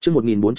Chương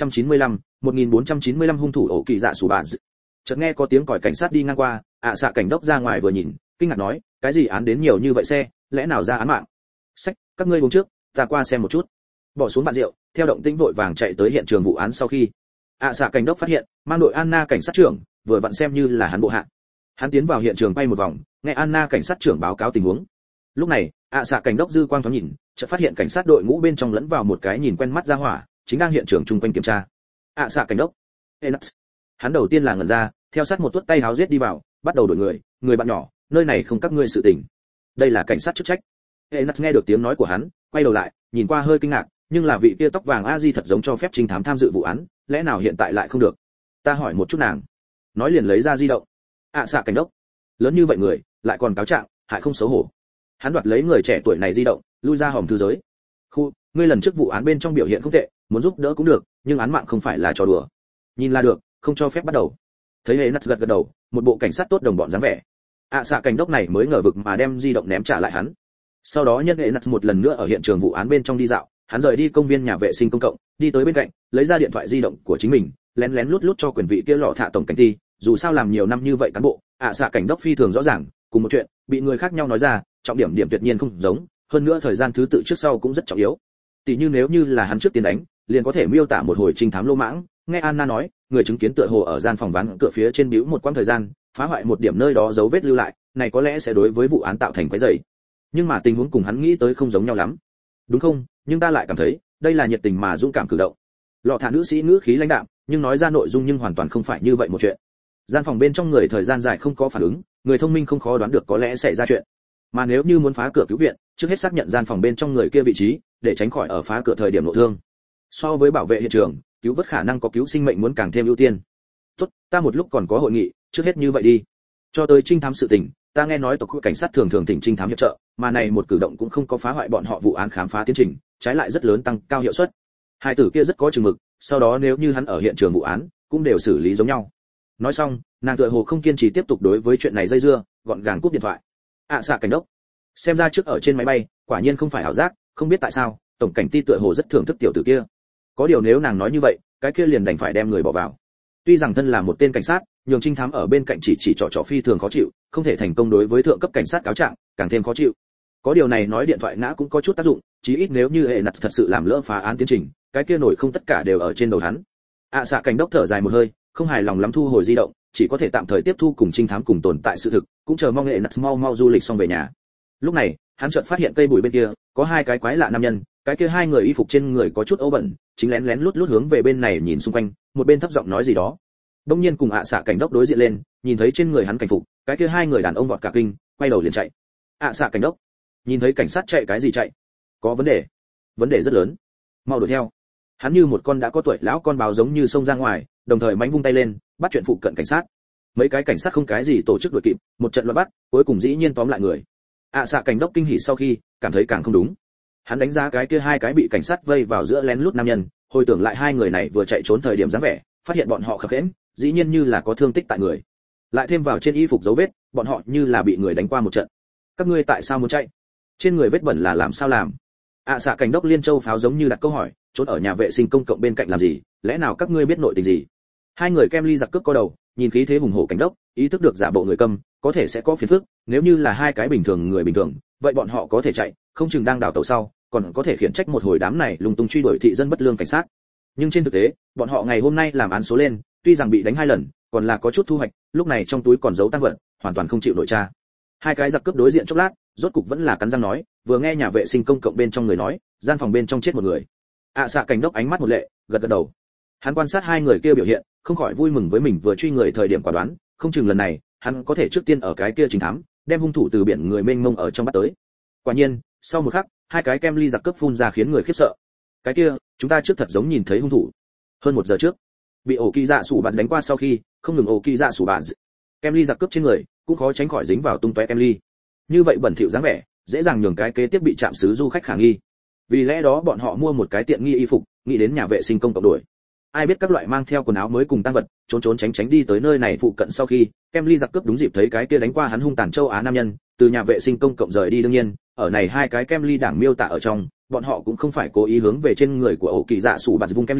1495 hung thủ ổ kỳ dạ sủ bà. Chợt nghe có tiếng còi cảnh sát đi ngang qua, xạ cảnh đốc ra ngoài vừa nhìn, kinh ngạc nói, cái gì án đến nhiều như vậy xe, lẽ nào ra án mạng? Sách, các ngươi uống trước, ta qua xem một chút. Bỏ xuống bàn rượu, theo động tĩnh vội vàng chạy tới hiện trường vụ án sau khi, xạ cảnh đốc phát hiện, mang đội Anna cảnh sát trưởng, vừa vặn xem như là hắn bộ hạ. Hắn tiến vào hiện trường bay một vòng, nghe Anna cảnh sát trưởng báo cáo tình huống. Lúc này, xạ cảnh đốc dư quang thoáng nhìn, chợt phát hiện cảnh sát đội ngũ bên trong lẫn vào một cái nhìn quen mắt ra hỏa, chính đang hiện trường chung quanh kiểm tra. Xạ cảnh đốc. Enax. Hắn đầu tiên là ngẩn ra, theo sát một tuốt tay háo giết đi vào, bắt đầu đổi người bạn nhỏ, nơi này không các ngươi sự tình. Đây là cảnh sát chức trách. Enax nghe được tiếng nói của hắn, quay đầu lại, nhìn qua hơi kinh ngạc, nhưng là vị kia tóc vàng a di thật giống cho phép trinh thám tham dự vụ án, lẽ nào hiện tại lại không được? Ta hỏi một chút nàng. Nói liền lấy ra di động. Xạ cảnh đốc. Lớn như vậy người, lại còn cáo trạng, hại không xấu hổ. Hắn đoạt lấy người trẻ tuổi này di động, lui ra hòm thư giới. Ngươi lần trước vụ án bên trong biểu hiện không tệ, muốn giúp đỡ cũng được, nhưng án mạng không phải là trò đùa. Nhìn là được, không cho phép bắt đầu. Thấy Enax gật đầu, một bộ cảnh sát tốt đồng bọn dáng vẻ. Xạ cảnh đốc này mới ngờ vực mà đem di động ném trả lại hắn. Sau đó nhân Enax một lần nữa ở hiện trường vụ án bên trong đi dạo, hắn rời đi công viên nhà vệ sinh công cộng, đi tới bên cạnh, lấy ra điện thoại di động của chính mình, lén lén lút lút cho quyền vị kia lọ thạ tổng cảnh ty, dù sao làm nhiều năm như vậy cán bộ, xạ cảnh đốc phi thường rõ ràng, cùng một chuyện, bị người khác nhau nói ra, trọng điểm tuyệt nhiên không giống, hơn nữa thời gian thứ tự trước sau cũng rất trọng yếu. Tỷ như nếu như là hắn trước tiên đánh, liền có thể miêu tả một hồi trinh thám lô mãng, nghe Anna nói, người chứng kiến tựa hồ ở gian phòng ván cửa phía trên bĩu một quãng thời gian, phá hoại một điểm nơi đó dấu vết lưu lại, này có lẽ sẽ đối với vụ án tạo thành quấy rầy. Nhưng mà tình huống cùng hắn nghĩ tới không giống nhau lắm. Đúng không? Nhưng ta lại cảm thấy, đây là nhiệt tình mà dũng cảm cử động. Lọ thả nữ sĩ ngữ khí lãnh đạm, nhưng nói ra nội dung nhưng hoàn toàn không phải như vậy một chuyện. Gian phòng bên trong người thời gian dài không có phản ứng, người thông minh không khó đoán được có lẽ xảy ra chuyện. Mà nếu như muốn phá cửa cứu viện, trước hết xác nhận gian phòng bên trong người kia vị trí, để tránh khỏi ở phá cửa thời điểm nội thương. So với bảo vệ hiện trường, cứu vớt khả năng có cứu sinh mệnh muốn càng thêm ưu tiên. Tốt, ta một lúc còn có hội nghị, trước hết như vậy đi. Cho tới trinh thám sự tình, ta nghe nói tộc cảnh sát thường thường thỉnh trinh thám hiệp trợ, mà này một cử động cũng không có phá hoại bọn họ vụ án khám phá tiến trình, trái lại rất lớn tăng cao hiệu suất. Hai tử kia rất có chừng mực, sau đó nếu như hắn ở hiện trường vụ án, cũng đều xử lý giống nhau. Nói xong, nàng tựa hồ không kiên trì tiếp tục đối với chuyện này dây dưa, gọn gàng cúp điện thoại. Xạ cảnh đốc. Xem ra trước ở trên máy bay, quả nhiên không phải ảo giác, không biết tại sao, tổng cảnh ty tựa hồ rất thưởng thức tiểu tử kia. Có điều nếu nàng nói như vậy, cái kia liền đành phải đem người bỏ vào. Tuy rằng thân là một tên cảnh sát, nhường trinh thám ở bên cạnh chỉ trò phi thường khó chịu, không thể thành công đối với thượng cấp cảnh sát cáo trạng, càng thêm khó chịu. Có điều này nói điện thoại ngã cũng có chút tác dụng, chí ít nếu như hệ nặt thật sự làm lỡ phá án tiến trình, cái kia nổi không tất cả đều ở trên đầu hắn. Xạ cảnh đốc thở dài một hơi, không hài lòng lắm thu hồi di động, chỉ có thể tạm thời tiếp thu cùng trinh thám cùng tồn tại sự thực, cũng chờ mong hệ nặt mau du lịch xong về nhà. Lúc này, hắn chợt phát hiện cây bụi bên kia có hai cái quái lạ nam nhân, cái kia hai người y phục trên người có chút ố bẩn, chính lén lén lút hướng về bên này nhìn xung quanh, một bên thấp giọng nói gì đó. Đông nhiên cùng xạ cảnh đốc đối diện lên, nhìn thấy trên người hắn cảnh phục, cái kia hai người đàn ông vọt cả kinh, quay đầu liền chạy. Xạ cảnh đốc, nhìn thấy cảnh sát chạy cái gì chạy? Có vấn đề rất lớn, mau đuổi theo. Hắn như một con đã có tuổi lão con báo giống như xông ra ngoài, đồng thời mánh vung tay lên, bắt chuyện phụ cận cảnh sát. Mấy cái cảnh sát không cái gì tổ chức đuổi kịp, một trận loạn bắt, cuối cùng dĩ nhiên tóm lại người. Xạ cảnh đốc kinh hỉ sau khi, cảm thấy càng không đúng. Hắn đánh giá cái kia hai cái bị cảnh sát vây vào giữa lén lút nam nhân, hồi tưởng lại hai người này vừa chạy trốn thời điểm dáng vẻ, phát hiện bọn họ khập khiễng, dĩ nhiên như là có thương tích tại người. Lại thêm vào trên y phục dấu vết, bọn họ như là bị người đánh qua một trận. Các ngươi tại sao muốn chạy? Trên người vết bẩn là làm sao làm? Xạ cảnh đốc liên châu pháo giống như đặt câu hỏi, trốn ở nhà vệ sinh công cộng bên cạnh làm gì? Lẽ nào các ngươi biết nội tình gì? Hai người kem ly giặc cướp co đầu, nhìn khí thế hùng hổ cảnh đốc, ý thức được giả bộ người câm, có thể sẽ có phiền phức, nếu như là hai cái bình thường người bình thường, vậy bọn họ có thể chạy, không chừng đang đào tẩu sau, còn có thể khiển trách một hồi đám này lung tung truy đuổi thị dân bất lương cảnh sát. Nhưng trên thực tế, bọn họ ngày hôm nay làm án số lên, tuy rằng bị đánh hai lần, còn là có chút thu hoạch, lúc này trong túi còn giấu tang vật, hoàn toàn không chịu nổi tra. Hai cái giặc cướp đối diện chốc lát, rốt cục vẫn là cắn răng nói, vừa nghe nhà vệ sinh công cộng bên trong người nói, gian phòng bên trong chết một người. Xạ cảnh đốc ánh mắt một lệ, gật đầu. Hắn quan sát hai người kia biểu hiện, không khỏi vui mừng với mình vừa truy người thời điểm quả đoán, không chừng lần này, hắn có thể trước tiên ở cái kia chính thám, đem hung thủ từ biển người mênh mông ở trong bắt tới. Quả nhiên, sau một khắc, hai cái kem ly giặc cướp phun ra khiến người khiếp sợ. Cái kia, chúng ta trước thật giống nhìn thấy hung thủ. Hơn 1 giờ trước, bị ổ kỳ dạ sủ bạt đánh qua sau khi, không ngừng ổ kỳ dạ sủ bạt, kem ly giặc cướp trên người, cũng khó tránh khỏi dính vào tung tóe kem ly. Như vậy bẩn thỉu dáng vẻ, dễ dàng nhường cái kế tiếp bị chạm xứ du khách khả nghi. Vì lẽ đó bọn họ mua một cái tiện nghi y phục, nghĩ đến nhà vệ sinh công cộng đổi. Ai biết các loại mang theo quần áo mới cùng tăng vật, trốn tránh đi tới nơi này phụ cận sau khi, kem ly giặc cướp đúng dịp thấy cái kia đánh qua hắn hung tàn châu Á nam nhân, từ nhà vệ sinh công cộng rời đi. Đương nhiên, ở này hai cái kem ly đảng miêu tả ở trong, bọn họ cũng không phải cố ý hướng về trên người của ổ kỳ dạ sủ bạt vung kem ly,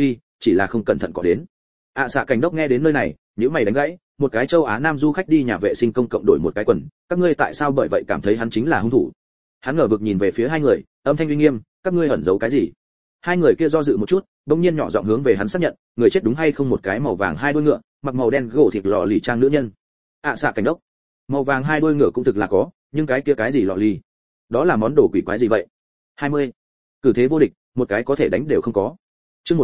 chỉ là không cẩn thận có đến. Xạ cảnh đốc nghe đến nơi này, nhíu mày đánh gãy, một cái châu Á nam du khách đi nhà vệ sinh công cộng đổi một cái quần, các ngươi tại sao bởi vậy cảm thấy hắn chính là hung thủ? Hắn ngờ vực nhìn về phía hai người, âm thanh uy nghiêm, các ngươi ẩn giấu cái gì? Hai người kia do dự một chút, bỗng nhiên nhỏ giọng hướng về hắn xác nhận, người chết đúng hay không một cái màu vàng hai đuôi ngựa, mặc màu đen gỗ thịt lọ lì trang nữ nhân. Xạ cảnh đốc, màu vàng hai đuôi ngựa cũng thực là có, nhưng cái kia cái gì lọ lì? Đó là món đồ quỷ quái gì vậy? 20. Cử thế vô địch, một cái có thể đánh đều không có. Chương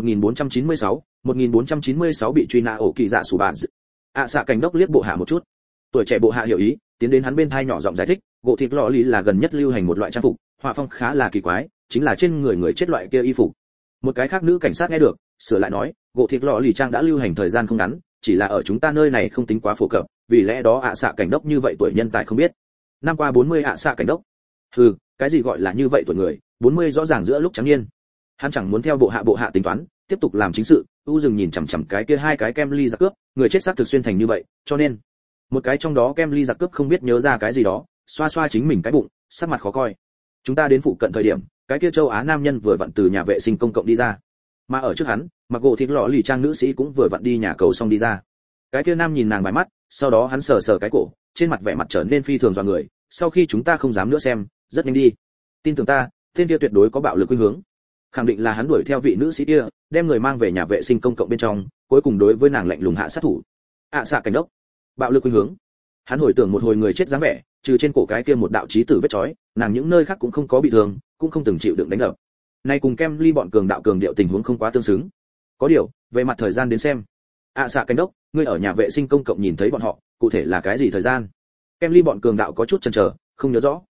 1496 bị truy nã ổ kỳ dạ sủ bạn. Xạ cảnh đốc liếc bộ hạ một chút. Tuổi trẻ bộ hạ hiểu ý, tiến đến hắn bên tai nhỏ giọng giải thích, gỗ thịt lọ lì là gần nhất lưu hành một loại trang phục, họa phong khá là kỳ quái, chính là trên người chết loại kia y phục. Một cái khác nữ cảnh sát nghe được, sửa lại nói, gỗ thịt lọ lì trang đã lưu hành thời gian không ngắn, chỉ là ở chúng ta nơi này không tính quá phổ cập, vì lẽ đó xạ cảnh đốc như vậy tuổi nhân tài không biết. Năm qua 40 xạ cảnh đốc. Hừ, cái gì gọi là như vậy tuổi người, 40 rõ ràng giữa lúc trắng niên. Hắn chẳng muốn theo bộ hạ tính toán, tiếp tục làm chính sự, u dừng nhìn chằm chằm cái kia hai cái kem ly giặc cướp, người chết xác thực xuyên thành như vậy, cho nên một cái trong đó kem ly giặc cướp không biết nhớ ra cái gì đó, xoa xoa chính mình cái bụng, sắc mặt khó coi. Chúng ta đến phụ cận thời điểm, cái kia châu Á nam nhân vừa vặn từ nhà vệ sinh công cộng đi ra, mà ở trước hắn, mặc gỗ thịt lọ lì trang nữ sĩ cũng vừa vặn đi nhà cầu xong đi ra. Cái kia nam nhìn nàng vài mắt, sau đó hắn sờ sờ cái cổ, trên mặt vẻ mặt trở nên phi thường dọa người. Sau khi chúng ta không dám nữa xem, rất nhanh đi. Tin tưởng ta, tên kia tuyệt đối có bạo lực khuynh hướng. Khẳng định là hắn đuổi theo vị nữ sĩ kia, đem người mang về nhà vệ sinh công cộng bên trong, cuối cùng đối với nàng lạnh lùng hạ sát thủ. Xạ cảnh đốc, bạo lực khuynh hướng. Hắn hồi tưởng một hồi người chết dáng vẻ, trừ trên cổ cái kia một đạo chí tử vết chói, nàng những nơi khác cũng không có bị thương, cũng không từng chịu đựng đánh đập. Nay cùng kem ly bọn cường đạo cường điệu tình huống không quá tương xứng. Có điều, về mặt thời gian đến xem, xạ cảnh đốc, ngươi ở nhà vệ sinh công cộng nhìn thấy bọn họ, cụ thể là cái gì thời gian? Kem ly bọn cường đạo có chút chần chờ, không nhớ rõ.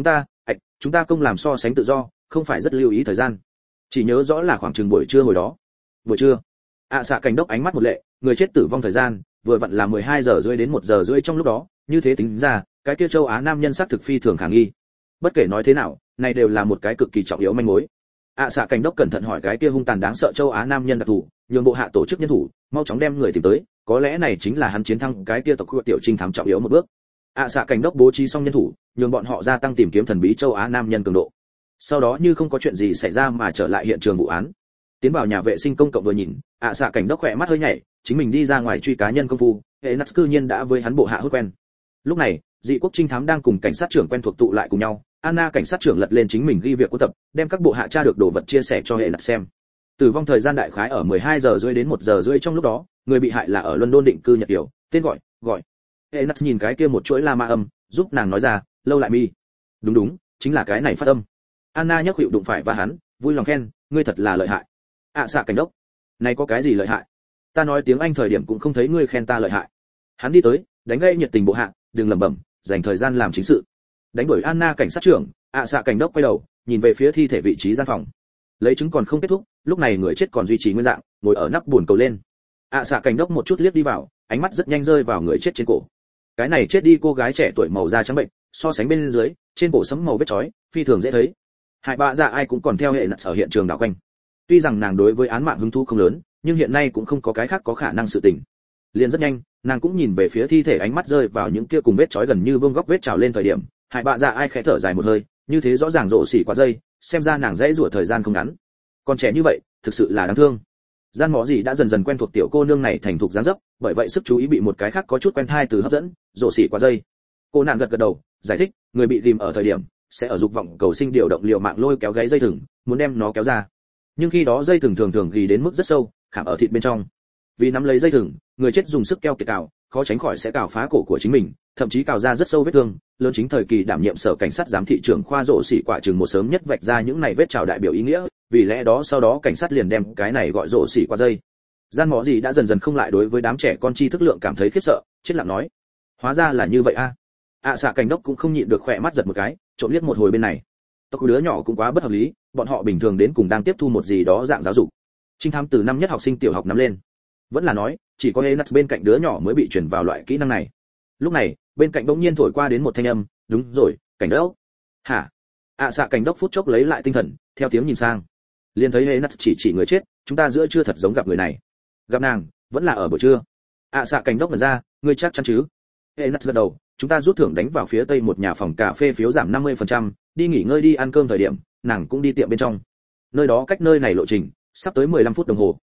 Chúng ta không làm so sánh tự do, không phải rất lưu ý thời gian. Chỉ nhớ rõ là khoảng chừng buổi trưa hồi đó. Buổi trưa? Xạ cảnh đốc ánh mắt một lệ, người chết tử vong thời gian vừa vặn là 12 giờ rưỡi đến 1 giờ rưỡi trong lúc đó, như thế tính ra, cái kia châu Á nam nhân xác thực phi thường khả nghi. Bất kể nói thế nào, này đều là một cái cực kỳ trọng yếu manh mối. Xạ cảnh đốc cẩn thận hỏi cái kia hung tàn đáng sợ châu Á nam nhân đặc thù, nhường bộ hạ tổ chức nhân thủ, mau chóng đem người tìm tới, có lẽ này chính là hắn chiến thắng cái kia tộc tiểu trinh thám trọng yếu một bước. Xạ cảnh đốc bố trí xong nhân thủ, nhường bọn họ gia tăng tìm kiếm thần bí châu Á nam nhân cường độ. Sau đó như không có chuyện gì xảy ra mà trở lại hiện trường vụ án. Tiến vào nhà vệ sinh công cộng vừa nhìn, xạ cảnh đốc khỏe mắt hơi nhảy, chính mình đi ra ngoài truy cá nhân công phu, hệ nát cư nhiên đã với hắn bộ hạ hốt quen. Lúc này, dị quốc trinh thám đang cùng cảnh sát trưởng quen thuộc tụ lại cùng nhau. Anna cảnh sát trưởng lật lên chính mình ghi việc của tập, đem các bộ hạ tra được đồ vật chia sẻ cho hệ nát xem. Tử vong thời gian đại khái ở 12 giờ rưỡi đến 1 giờ rưỡi trong lúc đó, người bị hại là ở London định cư Nhật Kiều, tên gọi. Hệ nát nhìn cái kia một chuỗi la ma âm, giúp nàng nói ra, lâu lại mi. Đúng, chính là cái này phát âm. Anna nhấc hữu đụng phải và hắn, vui lòng khen, ngươi thật là lợi hại. Xạ cảnh đốc, này có cái gì lợi hại? Ta nói tiếng Anh thời điểm cũng không thấy ngươi khen ta lợi hại. Hắn đi tới, đánh gây nhiệt tình bộ hạ, đừng lẩm bẩm, dành thời gian làm chính sự. Đánh đuổi Anna cảnh sát trưởng, xạ cảnh đốc quay đầu, nhìn về phía thi thể vị trí gian phòng. Lấy chứng còn không kết thúc, lúc này người chết còn duy trì nguyên dạng, ngồi ở nắp buồn cầu lên. Xạ cảnh đốc một chút liếc đi vào, ánh mắt rất nhanh rơi vào người chết trên cổ. Cái này chết đi cô gái trẻ tuổi màu da trắng bệnh, so sánh bên dưới, trên cổ sẫm màu vết chói, phi thường dễ thấy. Hai bạ dạ ai cũng còn theo hệ nặt ở hiện trường đảo quanh. Tuy rằng nàng đối với án mạng hứng thú không lớn, nhưng hiện nay cũng không có cái khác có khả năng sự tình. Liền rất nhanh, nàng cũng nhìn về phía thi thể, ánh mắt rơi vào những kia cùng vết chói gần như vương góc vết trào lên thời điểm, hai bạ dạ ai khẽ thở dài một hơi, như thế rõ ràng rộ xỉ quá dây, xem ra nàng dễ rủa thời gian không ngắn. Còn trẻ như vậy, thực sự là đáng thương. Gian mỏ gì đã dần dần quen thuộc tiểu cô nương này thành thục dáng dấp, bởi vậy sức chú ý bị một cái khác có chút quen thai từ hấp dẫn, rộ xỉ quá dây. Cô nàng gật gật đầu, giải thích, người bị tìm ở thời điểm sẽ ở dục vọng cầu sinh điều động liều mạng lôi kéo gáy dây thừng, muốn đem nó kéo ra. Nhưng khi đó dây thừng thường ghi đến mức rất sâu, khảm ở thịt bên trong. Vì nắm lấy dây thừng, người chết dùng sức kéo kiệt cào, khó tránh khỏi sẽ cào phá cổ của chính mình, thậm chí cào ra rất sâu vết thương. Lớn chính thời kỳ đảm nhiệm sở cảnh sát giám thị trưởng khoa rộ xỉ quả chừng một sớm nhất vạch ra những này vết trào đại biểu ý nghĩa, vì lẽ đó sau đó cảnh sát liền đem cái này gọi rộ xỉ qua dây. Gian mỏ gì đã dần dần không lại đối với đám trẻ con tri thức lượng cảm thấy khiếp sợ, chết lặng nói, hóa ra là như vậy a. Xạ cảnh đốc cũng không nhịn được khỏe mắt giật một cái, trộm liếc một hồi bên này. Tộc đứa nhỏ cũng quá bất hợp lý, bọn họ bình thường đến cùng đang tiếp thu một gì đó dạng giáo dục. Trinh thám từ năm nhất học sinh tiểu học nắm lên, vẫn là nói chỉ có Enas bên cạnh đứa nhỏ mới bị truyền vào loại kỹ năng này. Lúc này bên cạnh bỗng nhiên thổi qua đến một thanh âm, đúng rồi, cảnh đốc. Hả? Xạ cảnh đốc phút chốc lấy lại tinh thần, theo tiếng nhìn sang, liền thấy Enas chỉ người chết, chúng ta giữa trưa thật giống gặp người này. Gặp nàng, vẫn là ở buổi trưa. Xạ cảnh đốc mở ra, ngươi chắc chắn chứ? Enas gật đầu, chúng ta rút thưởng đánh vào phía tây một nhà phòng cà phê phiếu giảm 50%, đi nghỉ ngơi đi ăn cơm thời điểm, nàng cũng đi tiệm bên trong. Nơi đó cách nơi này lộ trình sắp tới 15 phút đồng hồ.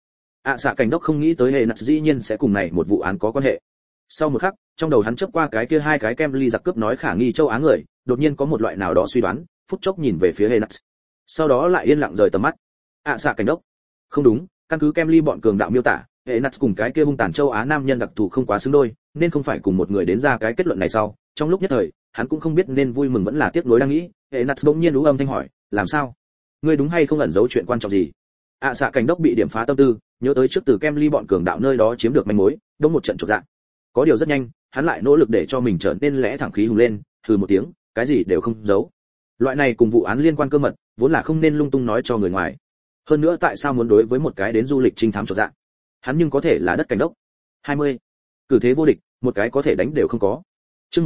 xạ cảnh đốc không nghĩ tới hệ nặt dĩ nhiên sẽ cùng này một vụ án có quan hệ. Sau một khắc, trong đầu hắn chớp qua cái kia hai cái kem ly giặc cướp nói khả nghi châu Á người, đột nhiên có một loại nào đó suy đoán, phút chốc nhìn về phía hệ nặt. Sau đó lại yên lặng rời tầm mắt. Xạ cảnh đốc. Không đúng, căn cứ kem ly bọn cường đạo miêu tả, hệ nặt cùng cái kia hung tàn châu Á nam nhân đặc thù không quá xứng đôi, nên không phải cùng một người đến ra cái kết luận này sau. Trong lúc nhất thời, hắn cũng không biết nên vui mừng vẫn là tiếc nuối đang nghĩ. Hệ nặt bỗng nhiên ú âm thanh hỏi, làm sao? Ngươi đúng hay không ẩn giấu chuyện quan trọng gì? Xạ cảnh đốc bị điểm phá tâm tư, nhớ tới trước từ kem ly bọn cường đạo nơi đó chiếm được manh mối, đông một trận chột dạ. Có điều rất nhanh, hắn lại nỗ lực để cho mình trở nên lẽ thẳng khí hùng lên, hừ một tiếng, cái gì đều không giấu. Loại này cùng vụ án liên quan cơ mật, vốn là không nên lung tung nói cho người ngoài. Hơn nữa tại sao muốn đối với một cái đến du lịch trinh thám chột dạ? Hắn nhưng có thể là đất cảnh đốc. 20. Cử thế vô địch, một cái có thể đánh đều không có. Chương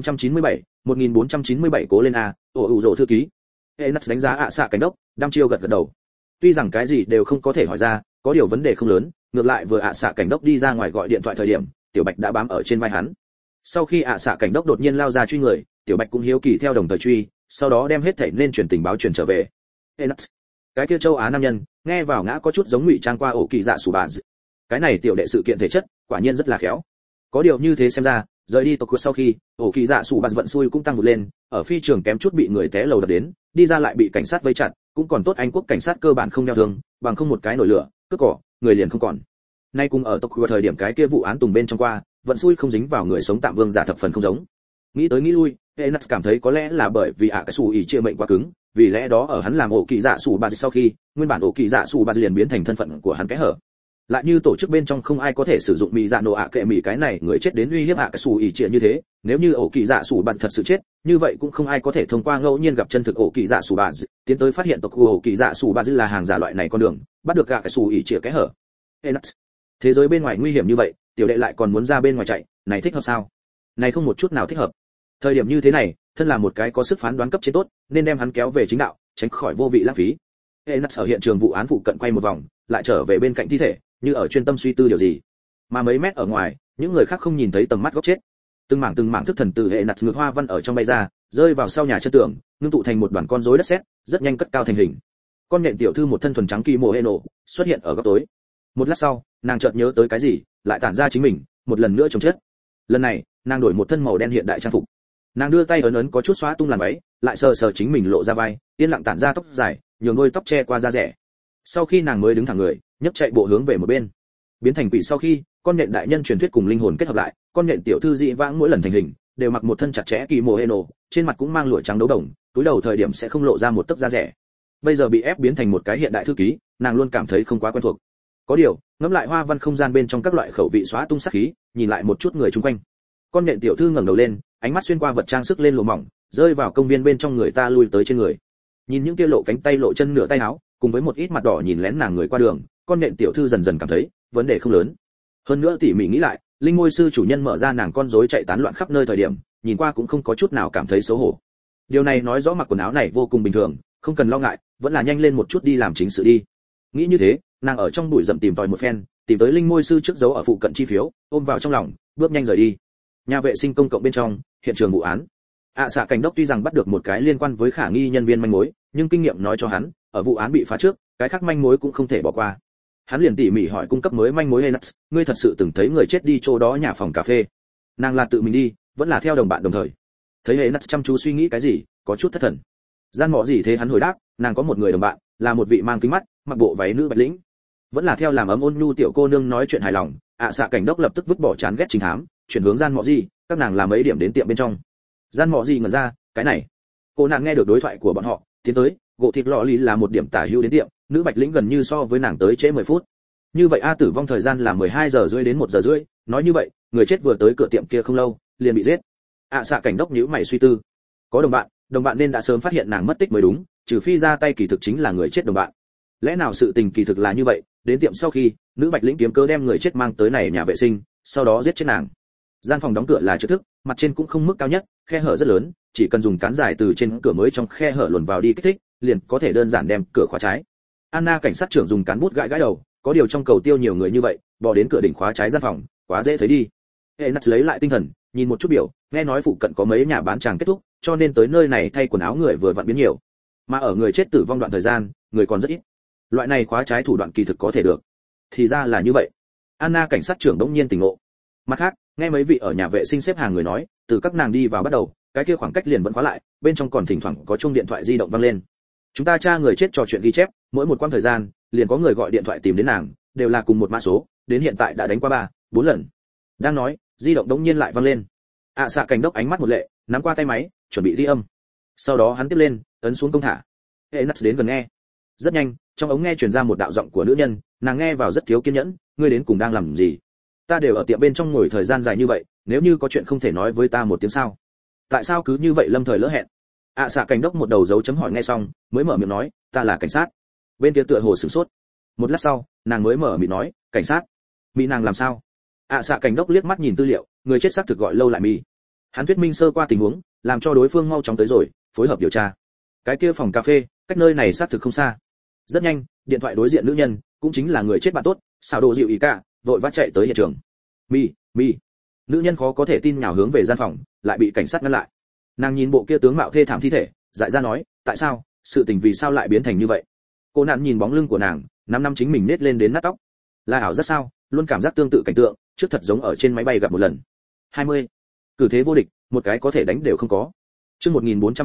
1497 cố lên a, ủ rồ thư ký. Enas đánh giá xạ cảnh đốc, đăm chiêu gật gật đầu. Tuy rằng cái gì đều không có thể hỏi ra, có điều vấn đề không lớn, ngược lại vừa xạ cảnh đốc đi ra ngoài gọi điện thoại thời điểm, Tiểu Bạch đã bám ở trên vai hắn. Sau khi xạ cảnh đốc đột nhiên lao ra truy người, Tiểu Bạch cũng hiếu kỳ theo đồng thời truy, sau đó đem hết thảy nên truyền tình báo truyền trở về. Enas, cái kia châu Á nam nhân, nghe vào ngã có chút giống ngụy trang qua ổ kỳ dạ sủ bà. Cái này tiểu đệ sự kiện thể chất, quả nhiên rất là khéo. Có điều như thế xem ra, rời đi tộc quốc sau khi, ổ kỳ dạ sủ bà vận xui cũng tăng vụt lên, ở phi trường kém chút bị người té lầu đập đến, đi ra lại bị cảnh sát vây chặt, cũng còn tốt Anh quốc cảnh sát cơ bản không đeo thương, bằng không một cái nổi lửa, cướp cỏ, người liền không còn. Nay cùng ở tộc quốc thời điểm cái kia vụ án tùng bên trong qua, vận xui không dính vào người sống tạm vương giả thập phần không giống. Nghĩ tới nghĩ lui, Enas cảm thấy có lẽ là bởi vì cái sủ ỉ chia mệnh quá cứng, vì lẽ đó ở hắn làm ổ kỳ dạ sủ bà sau khi, nguyên bản ổ kỳ dạ sủ bà liền biến thành thân phận của hắn cái hở. Lại như tổ chức bên trong không ai có thể sử dụng mì dạ nổ kệ mì cái này người chết đến uy hiếp cái sủ ỉ chia như thế, nếu như ổ kỳ dạ sủ bà thật sự chết, như vậy cũng không ai có thể thông qua ngẫu nhiên gặp chân thực ổ kỳ dạ sủ bà tiến tới phát hiện tộc ổ kỳ dạ sủ bà là hàng giả loại này con đường, bắt được cái sủ ỉ chia cái hở. Enas, thế giới bên ngoài nguy hiểm như vậy, tiểu đệ lại còn muốn ra bên ngoài chạy, này thích hợp sao? Này không một chút nào thích hợp. Thời điểm như thế này, thân là một cái có sức phán đoán cấp trên tốt, nên đem hắn kéo về chính đạo, tránh khỏi vô vị lãng phí. Enas ở hiện trường vụ án phụ cận quay một vòng, lại trở về bên cạnh thi thể, như ở chuyên tâm suy tư điều gì. Mà mấy mét ở ngoài, những người khác không nhìn thấy tầm mắt góc chết. Từng mảng thức thần từ Enas ngược hoa văn ở trong bay ra, rơi vào sau nhà chân tường, ngưng tụ thành một đoàn con rối đất sét, rất nhanh cất cao thành hình. Con nhện tiểu thư một thân thuần trắng kimono xuất hiện ở góc tối. Một lát sau, nàng chợt nhớ tới cái gì, lại tản ra chính mình, một lần nữa chồng chết. Lần này, nàng đổi một thân màu đen hiện đại trang phục. Nàng đưa tay ấn có chút xóa tung làn váy, lại sờ sờ chính mình lộ ra vai, yên lặng tản ra tóc dài, nhường đôi tóc che qua da rẻ. Sau khi nàng mới đứng thẳng người, nhấc chạy bộ hướng về một bên. Biến thành quỷ sau khi, con nhện đại nhân truyền thuyết cùng linh hồn kết hợp lại, con nhện tiểu thư dị vãng mỗi lần thành hình, đều mặc một thân chặt chẽ kimono, trên mặt cũng mang lụa trắng đấu đồng, túi đầu thời điểm sẽ không lộ ra một tấc da rẻ. Bây giờ bị ép biến thành một cái hiện đại thư ký, nàng luôn cảm thấy không quá quen thuộc. Có điều, ngẫm lại hoa văn không gian bên trong các loại khẩu vị xóa tung sát khí, nhìn lại một chút người chung quanh. Con nhện tiểu thư ngẩng đầu lên, ánh mắt xuyên qua vật trang sức lên lụa mỏng, rơi vào công viên bên trong người ta lui tới trên người. Nhìn những kia lộ cánh tay lộ chân nửa tay áo, cùng với một ít mặt đỏ nhìn lén nàng người qua đường, con nhện tiểu thư dần dần cảm thấy vấn đề không lớn. Hơn nữa tỉ mỉ nghĩ lại, linh ngôi sư chủ nhân mở ra nàng con rối chạy tán loạn khắp nơi thời điểm, nhìn qua cũng không có chút nào cảm thấy xấu hổ. Điều này nói rõ mặc quần áo này vô cùng bình thường, không cần lo ngại, vẫn là nhanh lên một chút đi làm chính sự đi. Nghĩ như thế, nàng ở trong bụi rậm tìm tòi một phen, tìm tới linh ngôi sư trước dấu ở phụ cận chi phiếu, ôm vào trong lòng, bước nhanh rời đi. Nhà vệ sinh công cộng bên trong, hiện trường vụ án. Xạ cảnh đốc tuy rằng bắt được một cái liên quan với khả nghi nhân viên manh mối, nhưng kinh nghiệm nói cho hắn, ở vụ án bị phá trước, cái khác manh mối cũng không thể bỏ qua. Hắn liền tỉ mỉ hỏi cung cấp mới manh mối Enas, ngươi thật sự từng thấy người chết đi chỗ đó nhà phòng cà phê? Nàng là tự mình đi, vẫn là theo đồng bạn đồng thời? Thấy Enas chăm chú suy nghĩ cái gì, có chút thất thần. Gian mọ gì thế hắn hồi đáp, nàng có một người đồng bạn, là một vị mang kính mắt, mặc bộ váy nữ bạch lĩnh. Vẫn là theo làm ấm ôn nhu tiểu cô nương nói chuyện hài lòng. Xạ cảnh đốc lập tức vứt bỏ chán ghét chính thám, chuyển hướng gian mọ gì, các nàng làm mấy điểm đến tiệm bên trong. Gian mọ gì ngẩn ra, cái này. Cô nàng nghe được đối thoại của bọn họ, tiến tới, gỗ thịt lọ lì là một điểm tả hữu đến tiệm, nữ bạch lĩnh gần như so với nàng tới trễ 10 phút. Như vậy tử vong thời gian là 12 giờ rưỡi đến 1 giờ rưỡi, nói như vậy, người chết vừa tới cửa tiệm kia không lâu, liền bị giết. Xạ cảnh đốc nhíu mày suy tư. Có đồng bạn nên đã sớm phát hiện nàng mất tích mới đúng, trừ phi ra tay kỳ thực chính là người chết đồng bạn. Lẽ nào sự tình kỳ thực là như vậy, đến tiệm sau khi, nữ bạch lĩnh kiếm cớ đem người chết mang tới này nhà vệ sinh, sau đó giết chết nàng. Gian phòng đóng cửa là trực thức, mặt trên cũng không mức cao nhất, khe hở rất lớn, chỉ cần dùng cán dài từ trên cửa mới trong khe hở luồn vào đi kích thích, liền có thể đơn giản đem cửa khóa trái. Anna cảnh sát trưởng dùng cán bút gãi đầu, có điều trong cầu tiêu nhiều người như vậy, bò đến cửa đỉnh khóa trái gian phòng, quá dễ thấy đi. Enas lấy lại tinh thần, nhìn một chút biểu, nghe nói phụ cận có mấy nhà bán tràng kết thúc, cho nên tới nơi này thay quần áo người vừa vặn biến nhiều. Mà ở người chết tử vong đoạn thời gian, người còn rất ít. Loại này khóa trái thủ đoạn kỳ thực có thể được. thì ra là như vậy. Anna cảnh sát trưởng đống nhiên tỉnh ngộ. Mặt khác, nghe mấy vị ở nhà vệ sinh xếp hàng người nói, từ các nàng đi vào bắt đầu, cái kia khoảng cách liền vẫn khóa lại, bên trong còn thỉnh thoảng có chuông điện thoại di động vang lên. Chúng ta tra người chết trò chuyện ghi chép, mỗi một quãng thời gian, liền có người gọi điện thoại tìm đến nàng, đều là cùng một mã số, đến hiện tại đã đánh qua 3-4 lần. Đang nói, di động đống nhiên lại vang lên. Xạ cảnh đốc ánh mắt một lệ, nắm qua tay máy, chuẩn bị ghi âm. Sau đó hắn tiếp lên, ấn xuống công thả. Enes đến gần nghe. Rất nhanh, trong ống nghe truyền ra một đạo giọng của nữ nhân, nàng nghe vào rất thiếu kiên nhẫn, ngươi đến cùng đang làm gì? Ta đều ở tiệm bên trong ngồi thời gian dài như vậy, nếu như có chuyện không thể nói với ta một tiếng sao? Tại sao cứ như vậy lâm thời lỡ hẹn? Xạ cảnh đốc một đầu dấu chấm hỏi nghe xong, mới mở miệng nói, ta là cảnh sát. Bên kia tựa hồ sửng sốt. Một lát sau, nàng mới mở miệng nói, cảnh sát? Mỹ nàng làm sao? Xạ cảnh đốc liếc mắt nhìn tư liệu, người chết xác thực gọi lâu lại Mỹ. Hắn thuyết minh sơ qua tình huống, làm cho đối phương mau chóng tới rồi, phối hợp điều tra. Cái kia phòng cà phê, cách nơi này xác thực không xa. Rất nhanh, điện thoại đối diện nữ nhân, cũng chính là người chết bạn tốt, xào đồ dịu ý cả, vội vã chạy tới hiện trường. Mi. Nữ nhân khó có thể tin nhào hướng về gian phòng, lại bị cảnh sát ngăn lại. Nàng nhìn bộ kia tướng mạo thê thảm thi thể, dại ra nói, tại sao, sự tình vì sao lại biến thành như vậy? Cô nạn nhìn bóng lưng của nàng, năm chính mình nết lên đến nát tóc. Là ảo rất sao, luôn cảm giác tương tự cảnh tượng, trước thật giống ở trên máy bay gặp một lần. 20. Cử thế vô địch, một cái có thể đánh đều không có. Chương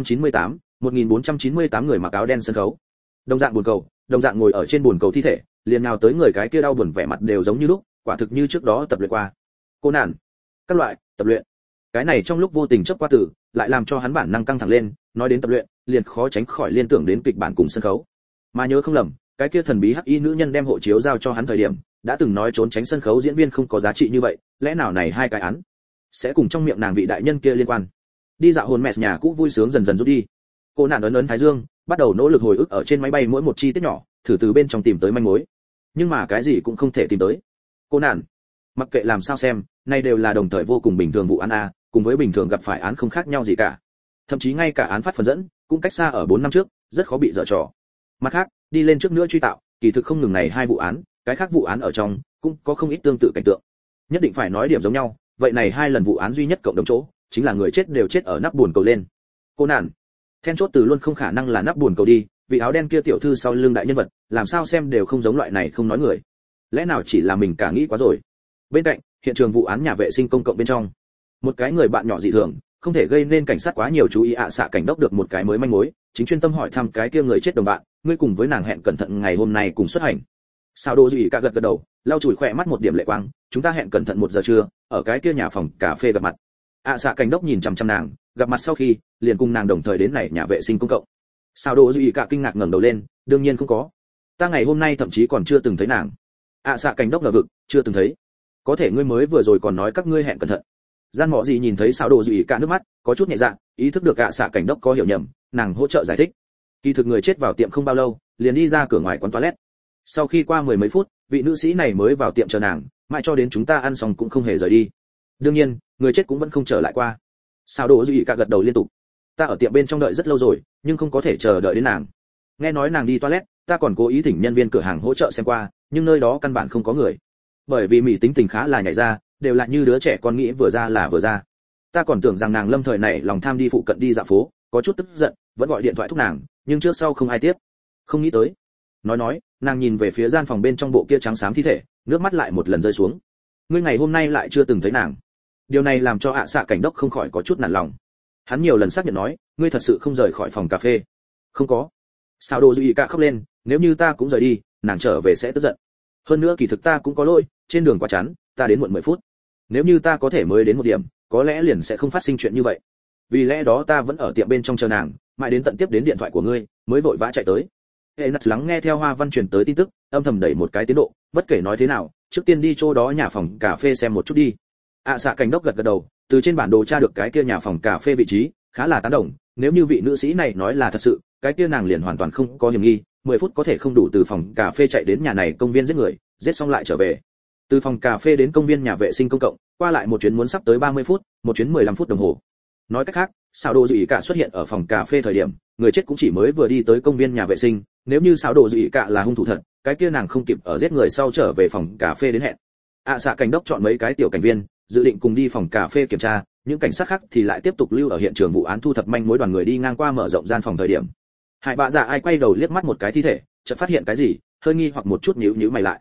1498 người mặc áo đen sân khấu. Đồng dạng buồn cầu, đồng dạng ngồi ở trên buồn cầu thi thể, liền nào tới người cái kia đau buồn vẻ mặt đều giống như lúc, quả thực như trước đó tập luyện qua. Cô nạn, các loại tập luyện. Cái này trong lúc vô tình chớp qua tử, lại làm cho hắn bản năng căng thẳng lên, nói đến tập luyện, liền khó tránh khỏi liên tưởng đến kịch bản cùng sân khấu. Mà nhớ không lầm, cái kia thần bí hắc y nữ nhân đem hộ chiếu giao cho hắn thời điểm, đã từng nói trốn tránh sân khấu diễn viên không có giá trị như vậy, lẽ nào này hai cái án sẽ cùng trong miệng nàng vị đại nhân kia liên quan? Đi dạo hồn mẹ nhà cũ vui sướng dần dần rút đi. Cô nạn ấn thái dương, bắt đầu nỗ lực hồi ức ở trên máy bay mỗi một chi tiết nhỏ, thử từ bên trong tìm tới manh mối. Nhưng mà cái gì cũng không thể tìm tới. Cô nạn, mặc kệ làm sao xem, nay đều là đồng thời vô cùng bình thường vụ án a, cùng với bình thường gặp phải án không khác nhau gì cả. Thậm chí ngay cả án phát phần dẫn, cũng cách xa ở 4 năm trước, rất khó bị dở trò. Mặt khác, đi lên trước nữa truy tạo, kỳ thực không ngừng này hai vụ án, cái khác vụ án ở trong cũng có không ít tương tự cảnh tượng. Nhất định phải nói điểm giống nhau, vậy này hai lần vụ án duy nhất cộng đồng chỗ, chính là người chết đều chết ở nắp buồn cầu lên. Cô nạn, then chốt từ luôn không khả năng là nắp buồn cầu đi, vị áo đen kia tiểu thư sau lưng đại nhân vật, làm sao xem đều không giống loại này không nói người. Lẽ nào chỉ là mình cả nghĩ quá rồi? Bên cạnh, hiện trường vụ án nhà vệ sinh công cộng bên trong, một cái người bạn nhỏ dị thường, không thể gây nên cảnh sát quá nhiều chú ý xạ cảnh đốc được một cái mới manh mối, chính chuyên tâm hỏi thăm cái kia người chết đồng bạn, ngươi cùng với nàng hẹn cẩn thận ngày hôm nay cùng xuất hành. Sao đồ gì cả gật gật đầu, lau chùi khỏe mắt một điểm lệ quang, chúng ta hẹn cẩn thận 1 giờ trưa, ở cái kia nhà phòng cà phê gặp mặt. Xạ cảnh đốc nhìn chằm chằm nàng, gặp mặt sau khi, liền cùng nàng đồng thời đến này nhà vệ sinh công cộng. Sao đồ gì cả kinh ngạc ngẩng đầu lên, đương nhiên không có. Ta ngày hôm nay thậm chí còn chưa từng thấy nàng. Xạ cảnh đốc ngờ vực, chưa từng thấy. Có thể ngươi mới vừa rồi còn nói các ngươi hẹn cẩn thận. Gian mọ gì nhìn thấy sao đồ gì cả nước mắt, có chút nhẹ dạ, ý thức được xạ cảnh đốc có hiểu nhầm, nàng hỗ trợ giải thích. Kỳ thực người chết vào tiệm không bao lâu, liền đi ra cửa ngoài quán toilet. Sau khi qua 10 mấy phút, vị nữ sĩ này mới vào tiệm chờ nàng, mãi cho đến chúng ta ăn xong cũng không hề rời đi. Đương nhiên, người chết cũng vẫn không trở lại qua. Sao đồ gì cả gật đầu liên tục. Ta ở tiệm bên trong đợi rất lâu rồi, nhưng không có thể chờ đợi đến nàng. Nghe nói nàng đi toilet, ta còn cố ý thỉnh nhân viên cửa hàng hỗ trợ xem qua, nhưng nơi đó căn bản không có người. Bởi vì Mỹ tính tình khá là nhảy ra, đều là như đứa trẻ con nghĩ vừa ra là vừa ra. Ta còn tưởng rằng nàng lâm thời này lòng tham đi phụ cận đi dạo phố, có chút tức giận, vẫn gọi điện thoại thúc nàng, nhưng trước sau không ai tiếp. Không nghĩ tới. Nói, nàng nhìn về phía gian phòng bên trong bộ kia trắng xám thi thể, nước mắt lại một lần rơi xuống. Ngươi ngày hôm nay lại chưa từng thấy nàng. Điều này làm cho xạ cảnh đốc không khỏi có chút nản lòng. Hắn nhiều lần xác nhận nói, ngươi thật sự không rời khỏi phòng cà phê? Không có. Sao đồ gì cả khóc lên, nếu như ta cũng rời đi, nàng trở về sẽ tức giận. Hơn nữa kỳ thực ta cũng có lỗi, trên đường quá chán, ta đến muộn 10 phút. Nếu như ta có thể mới đến 1 điểm, có lẽ liền sẽ không phát sinh chuyện như vậy. Vì lẽ đó ta vẫn ở tiệm bên trong chờ nàng, mãi đến tận tiếp đến điện thoại của ngươi, mới vội vã chạy tới. Enes lắng nghe theo Hoa Văn truyền tới tin tức, âm thầm đẩy một cái tiến độ, bất kể nói thế nào, trước tiên đi chỗ đó nhà phòng cà phê xem một chút đi. Xạ cảnh đốc gật gật đầu, từ trên bản đồ tra được cái kia nhà phòng cà phê vị trí, khá là tán đồng, nếu như vị nữ sĩ này nói là thật sự, cái kia nàng liền hoàn toàn không có hiểm nghi, 10 phút có thể không đủ từ phòng cà phê chạy đến nhà này công viên giết người, giết xong lại trở về. Từ phòng cà phê đến công viên nhà vệ sinh công cộng, qua lại một chuyến muốn sắp tới 30 phút, một chuyến 15 phút đồng hồ. Nói cách khác, Sáo Đồ Dị Cả xuất hiện ở phòng cà phê thời điểm, người chết cũng chỉ mới vừa đi tới công viên nhà vệ sinh, nếu như Sáo Đồ Dị Cả là hung thủ thật, cái kia nàng không kịp ở giết người sau trở về phòng cà phê đến hẹn. Xạ cảnh đốc chọn mấy cái tiểu cảnh viên, dự định cùng đi phòng cà phê kiểm tra, những cảnh sát khác thì lại tiếp tục lưu ở hiện trường vụ án thu thập manh mối. Đoàn người đi ngang qua mở rộng gian phòng thời điểm, Hải Bạ Dạ ai quay đầu liếc mắt một cái thi thể, chợt phát hiện cái gì, hơi nghi hoặc một chút nhíu mày lại.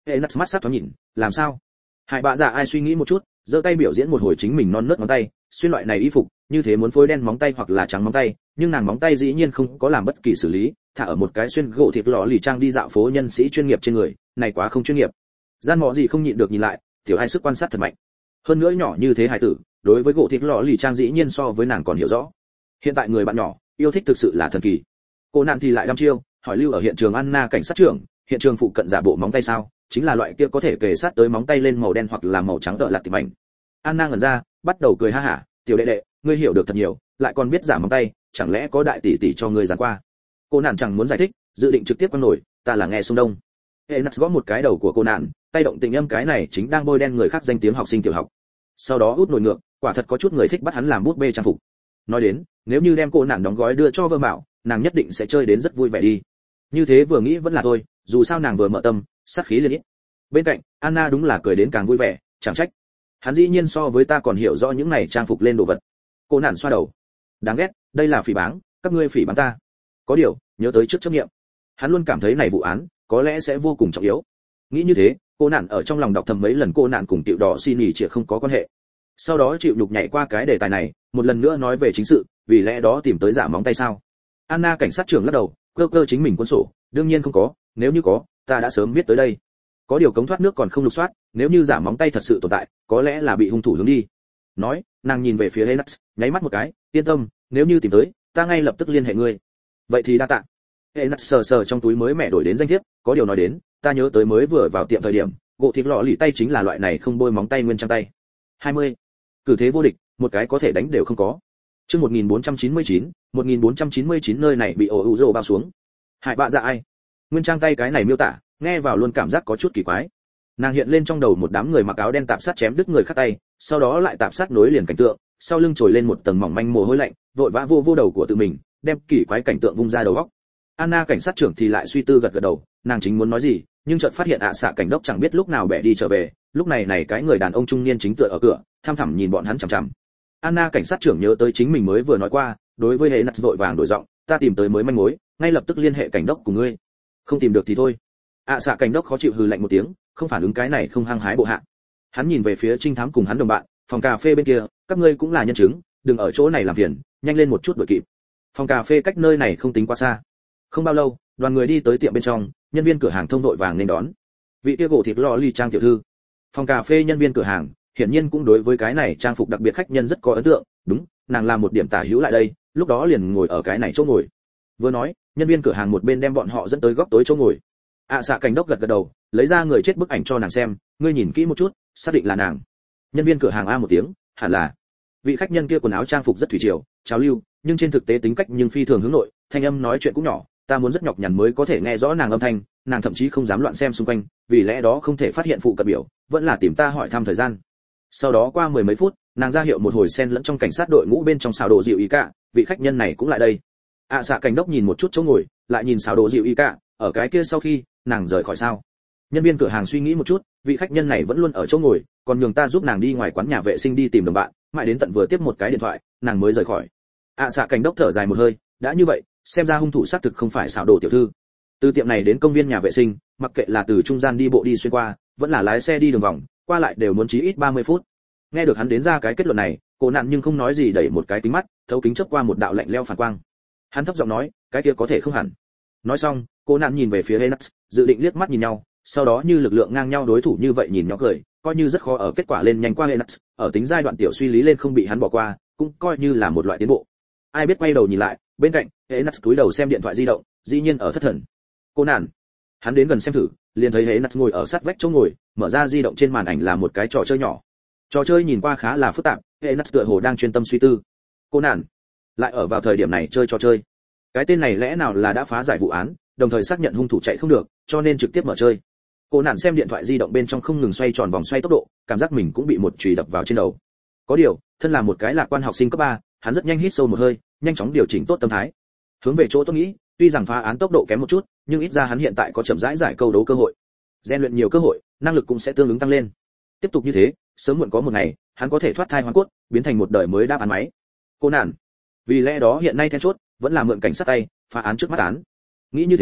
Enas mắt sắc thoáng nhìn, làm sao? Hải bạ dạ ai suy nghĩ một chút, giơ tay biểu diễn một hồi chính mình non nớt ngón tay, xuyên loại này y phục, như thế muốn phối đen móng tay hoặc là trắng móng tay, nhưng nàng móng tay dĩ nhiên không có làm bất kỳ xử lý, thả ở một cái xuyên gỗ thịt lọ lì trang đi dạo phố nhân sĩ chuyên nghiệp trên người, này quá không chuyên nghiệp. Gian mọ gì không nhịn được nhìn lại, tiểu ai sức quan sát thật mạnh. Hơn nữa nhỏ như thế hài tử, đối với gỗ thịt lọ lì trang dĩ nhiên so với nàng còn hiểu rõ. Hiện tại người bạn nhỏ, yêu thích thực sự là thần kỳ. Cô nạn thì lại đăm chiêu, hỏi lưu ở hiện trường Anna cảnh sát trưởng, hiện trường phụ cận giả bộ móng tay sao, chính là loại kia có thể kề sát tới móng tay lên màu đen hoặc là màu trắng tợ lạt tìm ảnh. Anna ngẩn ra, bắt đầu cười ha hả, tiểu đệ đệ, ngươi hiểu được thật nhiều, lại còn biết giả móng tay, chẳng lẽ có đại tỷ tỷ cho ngươi giáng qua? Cô nạn chẳng muốn giải thích, dự định trực tiếp quăng nổi, ta là nghe xung đông. Enas gõ một cái đầu của cô nạn, tay động tình âm cái này chính đang bôi đen người khác danh tiếng học sinh tiểu học. Sau đó út nổi ngược, quả thật có chút người thích bắt hắn làm bút bê trang phục. Nói đến, nếu như đem cô nạn đóng gói đưa cho Vơ Mạo, nàng nhất định sẽ chơi đến rất vui vẻ đi. Như thế vừa nghĩ vẫn là thôi, dù sao nàng vừa mở tâm, sát khí liền ít. Bên cạnh, Anna đúng là cười đến càng vui vẻ, chẳng trách. Hắn dĩ nhiên so với ta còn hiểu rõ những này trang phục lên đồ vật. Cô nạn xoa đầu. Đáng ghét, đây là phỉ báng, các ngươi phỉ báng ta. Có điều, nhớ tới trước chấp nghiệm. Hắn luôn cảm thấy này vụ án có lẽ sẽ vô cùng trọng yếu. Nghĩ như thế, cô nạn ở trong lòng đọc thầm mấy lần cô nạn cùng tiểu đỏ xin nghỉ chỉ không có quan hệ. Sau đó chịu nhục nhảy qua cái đề tài này, một lần nữa nói về chính sự, vì lẽ đó tìm tới giả móng tay sao? Anna cảnh sát trưởng lắc đầu, cơ cơ chính mình cuốn sổ, đương nhiên không có, nếu như có, ta đã sớm biết tới đây. Có điều cống thoát nước còn không lục soát, nếu như giả móng tay thật sự tồn tại, có lẽ là bị hung thủ hướng đi. Nói, nàng nhìn về phía Enas, nháy mắt một cái, yên tâm, nếu như tìm tới, ta ngay lập tức liên hệ ngươi. Vậy thì đa tạ. Enas sờ sờ trong túi mới mẹ đổi đến danh thiếp, có điều nói đến, ta nhớ tới mới vừa vào tiệm thời điểm, gỗ thịt lọ lì tay chính là loại này không bôi móng tay nguyên trang tay. 20. Cử thế vô địch, một cái có thể đánh đều không có. Chương 1499 nơi này bị ổ ủ rồ bao xuống. Hải bạ dạ ai? Nguyên trang tay cái này miêu tả, nghe vào luôn cảm giác có chút kỳ quái. Nàng hiện lên trong đầu một đám người mặc áo đen tạp sát chém đứt người khác tay, sau đó lại tạp sát nối liền cảnh tượng, sau lưng trồi lên một tầng mỏng manh mồ hôi lạnh, vội vã vô đầu của tự mình, đem kỳ quái cảnh tượng vung ra đầu óc. Anna cảnh sát trưởng thì lại suy tư gật đầu, nàng chính muốn nói gì, nhưng chợt phát hiện xạ cảnh đốc chẳng biết lúc nào bẻ đi trở về, lúc này cái người đàn ông trung niên chính tựa ở cửa, tham thẳm nhìn bọn hắn chằm chằm. Anna cảnh sát trưởng nhớ tới chính mình mới vừa nói qua, đối với hệ nặt vội vàng đổi giọng, ta tìm tới mới manh mối, ngay lập tức liên hệ cảnh đốc của ngươi. Không tìm được thì thôi. Xạ cảnh đốc khó chịu hừ lạnh một tiếng, không phản ứng cái này không hăng hái bộ hạ. Hắn nhìn về phía trinh thám cùng hắn đồng bạn, phòng cà phê bên kia, các ngươi cũng là nhân chứng, đừng ở chỗ này làm phiền, nhanh lên một chút đuổi kịp. Phòng cà phê cách nơi này không tính quá xa. Không bao lâu, đoàn người đi tới tiệm bên trong, nhân viên cửa hàng thông đội vàng nên đón. Vị kia gỗ thịt lò ly trang tiểu thư. Phòng cà phê nhân viên cửa hàng, hiển nhiên cũng đối với cái này trang phục đặc biệt khách nhân rất có ấn tượng, đúng, nàng làm một điểm tả hữu lại đây, lúc đó liền ngồi ở cái này chỗ ngồi. Vừa nói, nhân viên cửa hàng một bên đem bọn họ dẫn tới góc tối chỗ ngồi. Xạ cảnh đốc gật đầu, lấy ra người chết bức ảnh cho nàng xem, ngươi nhìn kỹ một chút, xác định là nàng. Nhân viên cửa hàng a một tiếng, hẳn là. Vị khách nhân kia quần áo trang phục rất thủy triều, trào lưu, nhưng trên thực tế tính cách nhưng phi thường hướng nội, thanh âm nói chuyện cũng nhỏ, ta muốn rất nhọc nhằn mới có thể nghe rõ nàng âm thanh, nàng thậm chí không dám loạn xem xung quanh, vì lẽ đó không thể phát hiện phụ cận biểu, vẫn là tìm ta hỏi thăm thời gian. Sau đó qua mười mấy phút, nàng ra hiệu một hồi xen lẫn trong cảnh sát đội ngũ bên trong xào đồ dịu ý cả, vị khách nhân này cũng lại đây. Xạ cảnh đốc nhìn một chút chỗ ngồi, lại nhìn xào đồ dịu ý cả, ở cái kia sau khi nàng rời khỏi sao? Nhân viên cửa hàng suy nghĩ một chút, vị khách nhân này vẫn luôn ở chỗ ngồi, còn nhường ta giúp nàng đi ngoài quán nhà vệ sinh đi tìm đồng bạn, mãi đến tận vừa tiếp một cái điện thoại, nàng mới rời khỏi. Xạ cảnh đốc thở dài một hơi, đã như vậy, xem ra hung thủ xác thực không phải xảo đồ tiểu thư. Từ tiệm này đến công viên nhà vệ sinh, mặc kệ là từ trung gian đi bộ đi xuyên qua, vẫn là lái xe đi đường vòng, qua lại đều muốn chí ít 30 phút. Nghe được hắn đến ra cái kết luận này, cô nạn nhưng không nói gì, đẩy một cái kính mắt, thấu kính chớp qua một đạo lạnh lẽo phản quang. Hắn thấp giọng nói, cái kia có thể không hẳn. Nói xong, cô nạn nhìn về phía Enas, dự định liếc mắt nhìn nhau, sau đó như lực lượng ngang nhau đối thủ như vậy nhìn nhỏ cười, coi như rất khó ở kết quả lên nhanh qua Enas, ở tính giai đoạn tiểu suy lý lên không bị hắn bỏ qua, cũng coi như là một loại tiến bộ. Ai biết quay đầu nhìn lại, bên cạnh, Enas cúi đầu xem điện thoại di động, dĩ nhiên ở thất thần. Cô nạn, hắn đến gần xem thử, liền thấy Enas ngồi ở sát vách chỗ ngồi, mở ra di động trên màn ảnh là một cái trò chơi nhỏ. Trò chơi nhìn qua khá là phức tạp, Enas tựa hồ đang chuyên tâm suy tư. Cô nạn, lại ở vào thời điểm này chơi trò chơi. Cái tên này lẽ nào là đã phá giải vụ án, đồng thời xác nhận hung thủ chạy không được, cho nên trực tiếp mở chơi. Cô nạn xem điện thoại di động bên trong không ngừng xoay tròn vòng xoay tốc độ, cảm giác mình cũng bị một chùy đập vào trên đầu. Có điều, thân là một cái lạc quan học sinh cấp 3, hắn rất nhanh hít sâu một hơi, nhanh chóng điều chỉnh tốt tâm thái. Hướng về chỗ tôi nghĩ, tuy rằng phá án tốc độ kém một chút, nhưng ít ra hắn hiện tại có chậm rãi giải câu đấu cơ hội. Rèn luyện nhiều cơ hội, năng lực cũng sẽ tương ứng tăng lên. Tiếp tục như thế, sớm muộn có một ngày, hắn có thể thoát thai hoán cốt, biến thành một đời mới đáp án máy. Cô nạn. Vì lẽ đó hiện nay then chốt vẫn là mượn cảnh sát tay, phá án trước mắt án. Nghĩ như thế,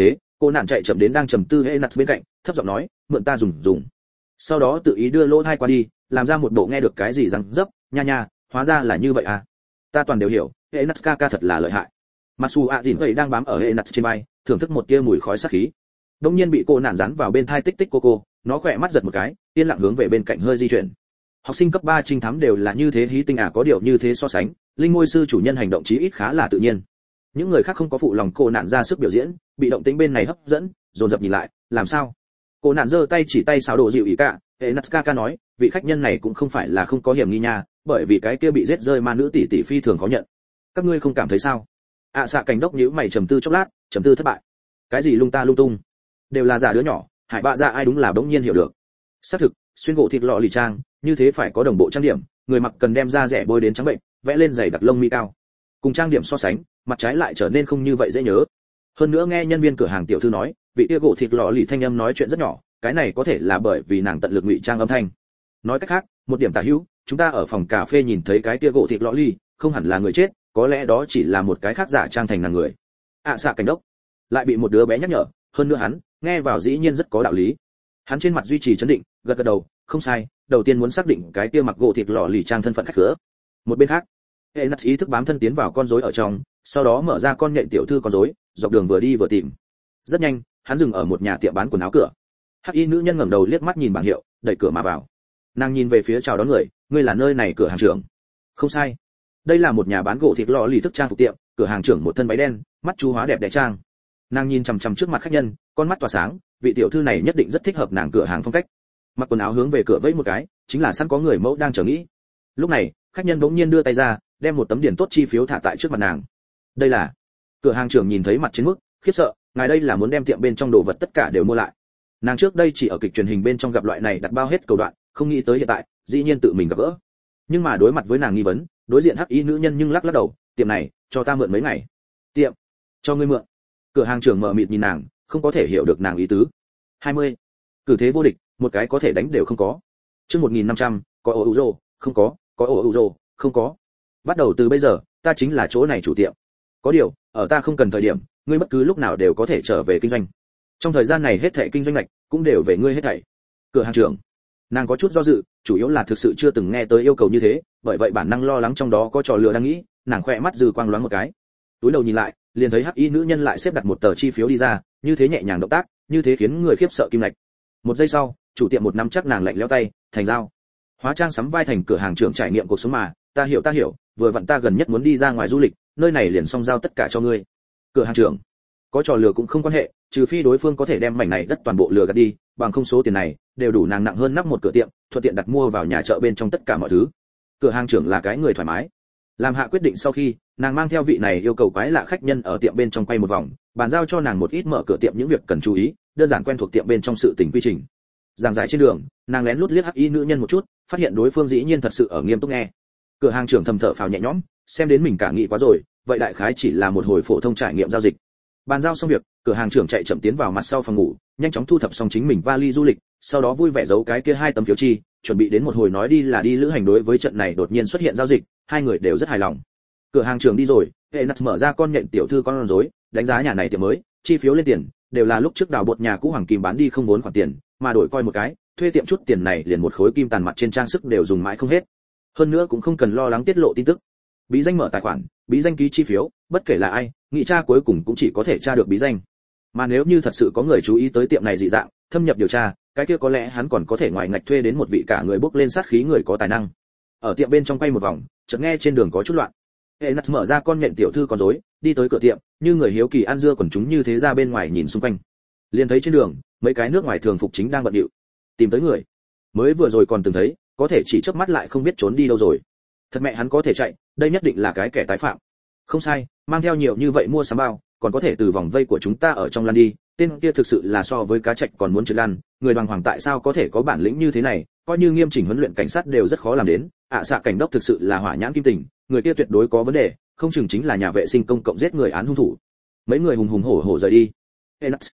Cô nạn chạy chậm đến đang trầm tư Enas bên cạnh, thấp giọng nói, mượn ta dùng. Sau đó tự ý đưa lỗ tai qua đi, làm ra một bộ nghe được cái gì răng dấp, nha, hóa ra là như vậy à. Ta toàn đều hiểu, Enas ca thật là lợi hại. Masu A Dìn vậy đang bám ở Enas trên vai, thưởng thức một tia mùi khói sát khí. Đống nhiên bị cô nạn dán vào bên thai tích tích cô, nó khỏe mắt giật một cái, yên lặng hướng về bên cạnh hơi di chuyển. Học sinh cấp 3 trinh thám đều là như thế hí tinh có điều như thế so sánh, linh ngôi sư chủ nhân hành động chí ít khá là tự nhiên. Những người khác không có phụ lòng cô nạn ra sức biểu diễn, bị động tính bên này hấp dẫn, dồn dập nhìn lại, làm sao? Cô nạn giơ tay chỉ tay xáo đồ dịu ý cả, Enatska nói, vị khách nhân này cũng không phải là không có hiểm nghi nha, bởi vì cái kia bị giết rơi ma nữ tỷ tỷ phi thường khó nhận. Các ngươi không cảm thấy sao? Xạ cảnh đốc nhíu mày trầm tư chốc lát, trầm tư thất bại. Cái gì lung ta lung tung? Đều là giả đứa nhỏ, Hải Bạ Dạ ai đúng là bỗng nhiên hiểu được. Xác thực, xuyên gỗ thịt lọ lì trang, như thế phải có đồng bộ trang điểm, người mặc cần đem da rẻ bôi đến trắng bệnh, vẽ lên giày đặc lông mi cao. Cùng trang điểm so sánh, mặt trái lại trở nên không như vậy dễ nhớ. Hơn nữa nghe nhân viên cửa hàng tiểu thư nói, vị kia gỗ thịt lọ lì thanh âm nói chuyện rất nhỏ, cái này có thể là bởi vì nàng tận lực ngụy trang âm thanh. Nói cách khác, một điểm tả hữu, chúng ta ở phòng cà phê nhìn thấy cái kia gỗ thịt lọ lì, không hẳn là người chết, có lẽ đó chỉ là một cái khác giả trang thành là người. Xạ cảnh đốc lại bị một đứa bé nhắc nhở, hơn nữa hắn nghe vào dĩ nhiên rất có đạo lý. Hắn trên mặt duy trì trấn định, gật đầu, không sai, đầu tiên muốn xác định cái kia mặc gỗ thịt lọ lì trang thân phận khách cửa. Một bên khác, Enas ý thức bám thân tiến vào con rối ở trong, sau đó mở ra con nhện tiểu thư con rối, dọc đường vừa đi vừa tìm. Rất nhanh, hắn dừng ở một nhà tiệm bán quần áo cửa. Hắc y nữ nhân ngẩng đầu liếc mắt nhìn bảng hiệu, đẩy cửa mà vào. Nàng nhìn về phía chào đón người, ngươi là nơi này cửa hàng trưởng? Không sai, đây là một nhà bán gỗ thịt lọ lì thức trang phục tiệm, cửa hàng trưởng một thân váy đen, mắt chú hóa đẹp đẽ trang. Nàng nhìn chằm chằm trước mặt khách nhân, con mắt tỏa sáng, vị tiểu thư này nhất định rất thích hợp nàng cửa hàng phong cách. Mặc quần áo hướng về cửa vẫy một cái, chính là sẵn có người mẫu đang chờ nghĩ. Lúc này, khách nhân bỗng nhiên đưa tay ra, đem một tấm điển tốt chi phiếu thả tại trước mặt nàng. Đây là. Cửa hàng trưởng nhìn thấy mặt trên mức, khiếp sợ, ngài đây là muốn đem tiệm bên trong đồ vật tất cả đều mua lại. Nàng trước đây chỉ ở kịch truyền hình bên trong gặp loại này đặt bao hết cầu đoạn, không nghĩ tới hiện tại, dĩ nhiên tự mình gặp gỡ. Nhưng mà đối mặt với nàng nghi vấn, đối diện hắc y nữ nhân nhưng lắc lắc đầu, tiệm này, cho ta mượn mấy ngày. Tiệm, cho ngươi mượn. Cửa hàng trưởng mở mịt nhìn nàng, không có thể hiểu được nàng ý tứ. 20. Cử thế vô địch, một cái có thể đánh đều không có. Chương 1500, có Euro, không có Euro, không có. Bắt đầu từ bây giờ, ta chính là chỗ này chủ tiệm. Có điều, ở ta không cần thời điểm, ngươi bất cứ lúc nào đều có thể trở về kinh doanh. Trong thời gian này hết thảy kinh doanh lệch cũng đều về ngươi hết thảy. Cửa hàng trưởng, nàng có chút do dự, chủ yếu là thực sự chưa từng nghe tới yêu cầu như thế, bởi vậy bản năng lo lắng trong đó có trò lừa đang nghĩ, nàng khỏe mắt dư quang loáng một cái. Túi đầu nhìn lại, liền thấy hắc y nữ nhân lại xếp đặt một tờ chi phiếu đi ra, như thế nhẹ nhàng động tác, như thế khiến người khiếp sợ kim lạch. Một giây sau, chủ tiệm một nắm chắc nàng lạnh lẽo tay, thành giao. Hóa trang sắm vai thành cửa hàng trưởng trải nghiệm cuộc sống mà, ta hiểu, vừa vặn ta gần nhất muốn đi ra ngoài du lịch, nơi này liền xong giao tất cả cho ngươi. Cửa hàng trưởng, có trò lừa cũng không quan hệ, trừ phi đối phương có thể đem mảnh này đất toàn bộ lừa gạt đi, bằng không số tiền này đều đủ nàng nặng hơn nắp một cửa tiệm, thuận tiện đặt mua vào nhà chợ bên trong tất cả mọi thứ. Cửa hàng trưởng là cái người thoải mái. Làm hạ quyết định sau khi, nàng mang theo vị này yêu cầu quái lạ khách nhân ở tiệm bên trong quay một vòng, bàn giao cho nàng một ít mở cửa tiệm những việc cần chú ý, đơn giản quen thuộc tiệm bên trong sự tình quy trình. Giảng giải trên đường, nàng lén lút liếc hắc y nữ nhân một chút, phát hiện đối phương dĩ nhiên thật sự ở nghiêm túc nghe. Cửa hàng trưởng thầm thở phào nhẹ nhõm, xem đến mình cả nghị quá rồi, vậy đại khái chỉ là một hồi phổ thông trải nghiệm giao dịch. Bàn giao xong việc, cửa hàng trưởng chạy chậm tiến vào mặt sau phòng ngủ, nhanh chóng thu thập xong chính mình vali du lịch, sau đó vui vẻ giấu cái kia 2 tấm phiếu chi, chuẩn bị đến một hồi nói đi là đi lữ hành. Đối với trận này đột nhiên xuất hiện giao dịch, hai người đều rất hài lòng. Cửa hàng trưởng đi rồi, Enas mở ra con nhện tiểu thư con rối, đánh giá nhà này tiệm mới, chi phiếu lên tiền, đều là lúc trước đào bột nhà cũ hoàng kim bán đi không vốn khoản tiền, mà đổi coi một cái, thuê tiệm chút tiền này liền một khối kim tàn mặt trên trang sức đều dùng mãi không hết. Hơn nữa cũng không cần lo lắng tiết lộ tin tức. Bí danh mở tài khoản, bí danh ký chi phiếu, bất kể là ai, nghị tra cuối cùng cũng chỉ có thể tra được bí danh. Mà nếu như thật sự có người chú ý tới tiệm này dị dạng, thâm nhập điều tra, cái kia có lẽ hắn còn có thể ngoài ngạch thuê đến một vị cả người bốc lên sát khí người có tài năng. Ở tiệm bên trong quay một vòng, chợt nghe trên đường có chút loạn. Enas mở ra con nhện tiểu thư con rối, đi tới cửa tiệm, như người hiếu kỳ ăn dưa quần chúng như thế ra bên ngoài nhìn xung quanh. Liền thấy trên đường, mấy cái nước ngoài thường phục chính đang bận rộn, tìm tới người. Mới vừa rồi còn từng thấy, có thể chỉ chớp mắt lại không biết trốn đi đâu rồi. Thật mẹ hắn có thể chạy, đây nhất định là cái kẻ tái phạm. Không sai, mang theo nhiều như vậy mua sắm bao, còn có thể từ vòng vây của chúng ta ở trong lăn đi, tên kia thực sự là so với cá trạch còn muốn trượt lăn, người bằng hoàng tại sao có thể có bản lĩnh như thế này, coi như nghiêm chỉnh huấn luyện cảnh sát đều rất khó làm đến. Xạ cảnh đốc thực sự là hỏa nhãn kim tình, người kia tuyệt đối có vấn đề, không chừng chính là nhà vệ sinh công cộng giết người án hung thủ. Mấy người hùng hùng hổ hổ rời đi. Enas,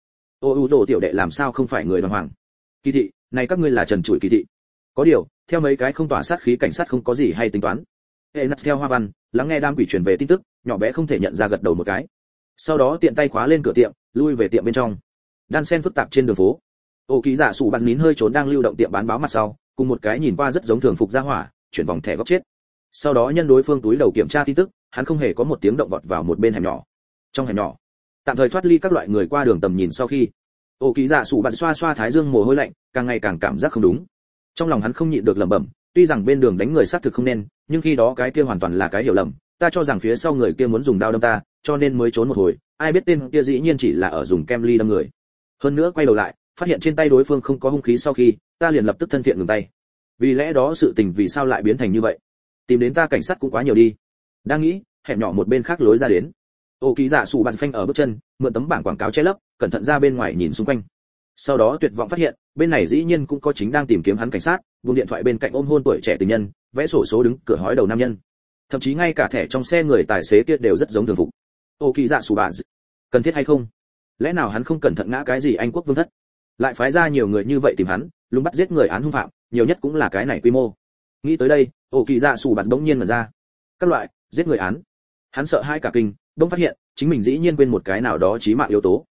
ô tiểu đệ làm sao không phải người bằng hoàng? Kỳ thị, này các ngươi là trần trụi kỳ thị. Có điều, theo mấy cái không tỏa sát khí cảnh sát không có gì hay tính toán. Enas theo Hoa Văn, lắng nghe đam quỷ truyền về tin tức, nhỏ bé không thể nhận ra gật đầu một cái. Sau đó tiện tay khóa lên cửa tiệm, lui về tiệm bên trong. đan xen phức tạp trên đường phố. Ổ Kỳ Dạ Sủ Bạt nín hơi trốn đang lưu động tiệm bán báo mặt sau, cùng một cái nhìn qua rất giống thường phục gia hỏa, chuyển vòng thẻ góc chết. Sau đó nhân đối phương túi đầu kiểm tra tin tức, hắn không hề có một tiếng động vọt vào một bên hẻm nhỏ. Trong hẻm nhỏ, tạm thời thoát ly các loại người qua đường tầm nhìn sau khi, Ổ Kỳ Dạ Sủ Bạt xoa xoa thái dương mồ hôi lạnh, càng ngày càng cảm giác không đúng. Trong lòng hắn không nhịn được lẩm bẩm, tuy rằng bên đường đánh người xác thực không nên, nhưng khi đó cái kia hoàn toàn là cái hiểu lầm, ta cho rằng phía sau người kia muốn dùng đao đâm ta, cho nên mới trốn một hồi, ai biết tên kia dĩ nhiên chỉ là ở dùng kem ly đâm người. Hơn nữa quay đầu lại, phát hiện trên tay đối phương không có hung khí sau khi, ta liền lập tức thân thiện ngừng tay. Vì lẽ đó sự tình vì sao lại biến thành như vậy? Tìm đến ta cảnh sát cũng quá nhiều đi. Đang nghĩ, hẻm nhỏ một bên khác lối ra đến. Ô Ký Dạ Sủ Bạt phanh ở bước chân, mượn tấm bảng quảng cáo che lấp, cẩn thận ra bên ngoài nhìn xung quanh. Sau đó tuyệt vọng phát hiện, bên này dĩ nhiên cũng có chính đang tìm kiếm hắn cảnh sát, buông điện thoại bên cạnh ôm hôn tuổi trẻ tình nhân, vẽ sổ số đứng cửa hói đầu nam nhân. Thậm chí ngay cả thẻ trong xe người tài xế kia đều rất giống thường phục. Ô Ký Dạ Sủ Bạt, cần thiết hay không? Lẽ nào hắn không cẩn thận ngã cái gì Anh quốc vương thất? Lại phái ra nhiều người như vậy tìm hắn, lùng bắt giết người án hung phạm, nhiều nhất cũng là cái này quy mô. Nghĩ tới đây, Ô Kỳ Dạ Sủ Bạt bỗng nhiên mở ra. Các loại giết người án. Hắn sợ hai cả kinh, bỗng phát hiện chính mình dĩ nhiên quên một cái nào đó chí mạng yếu tố.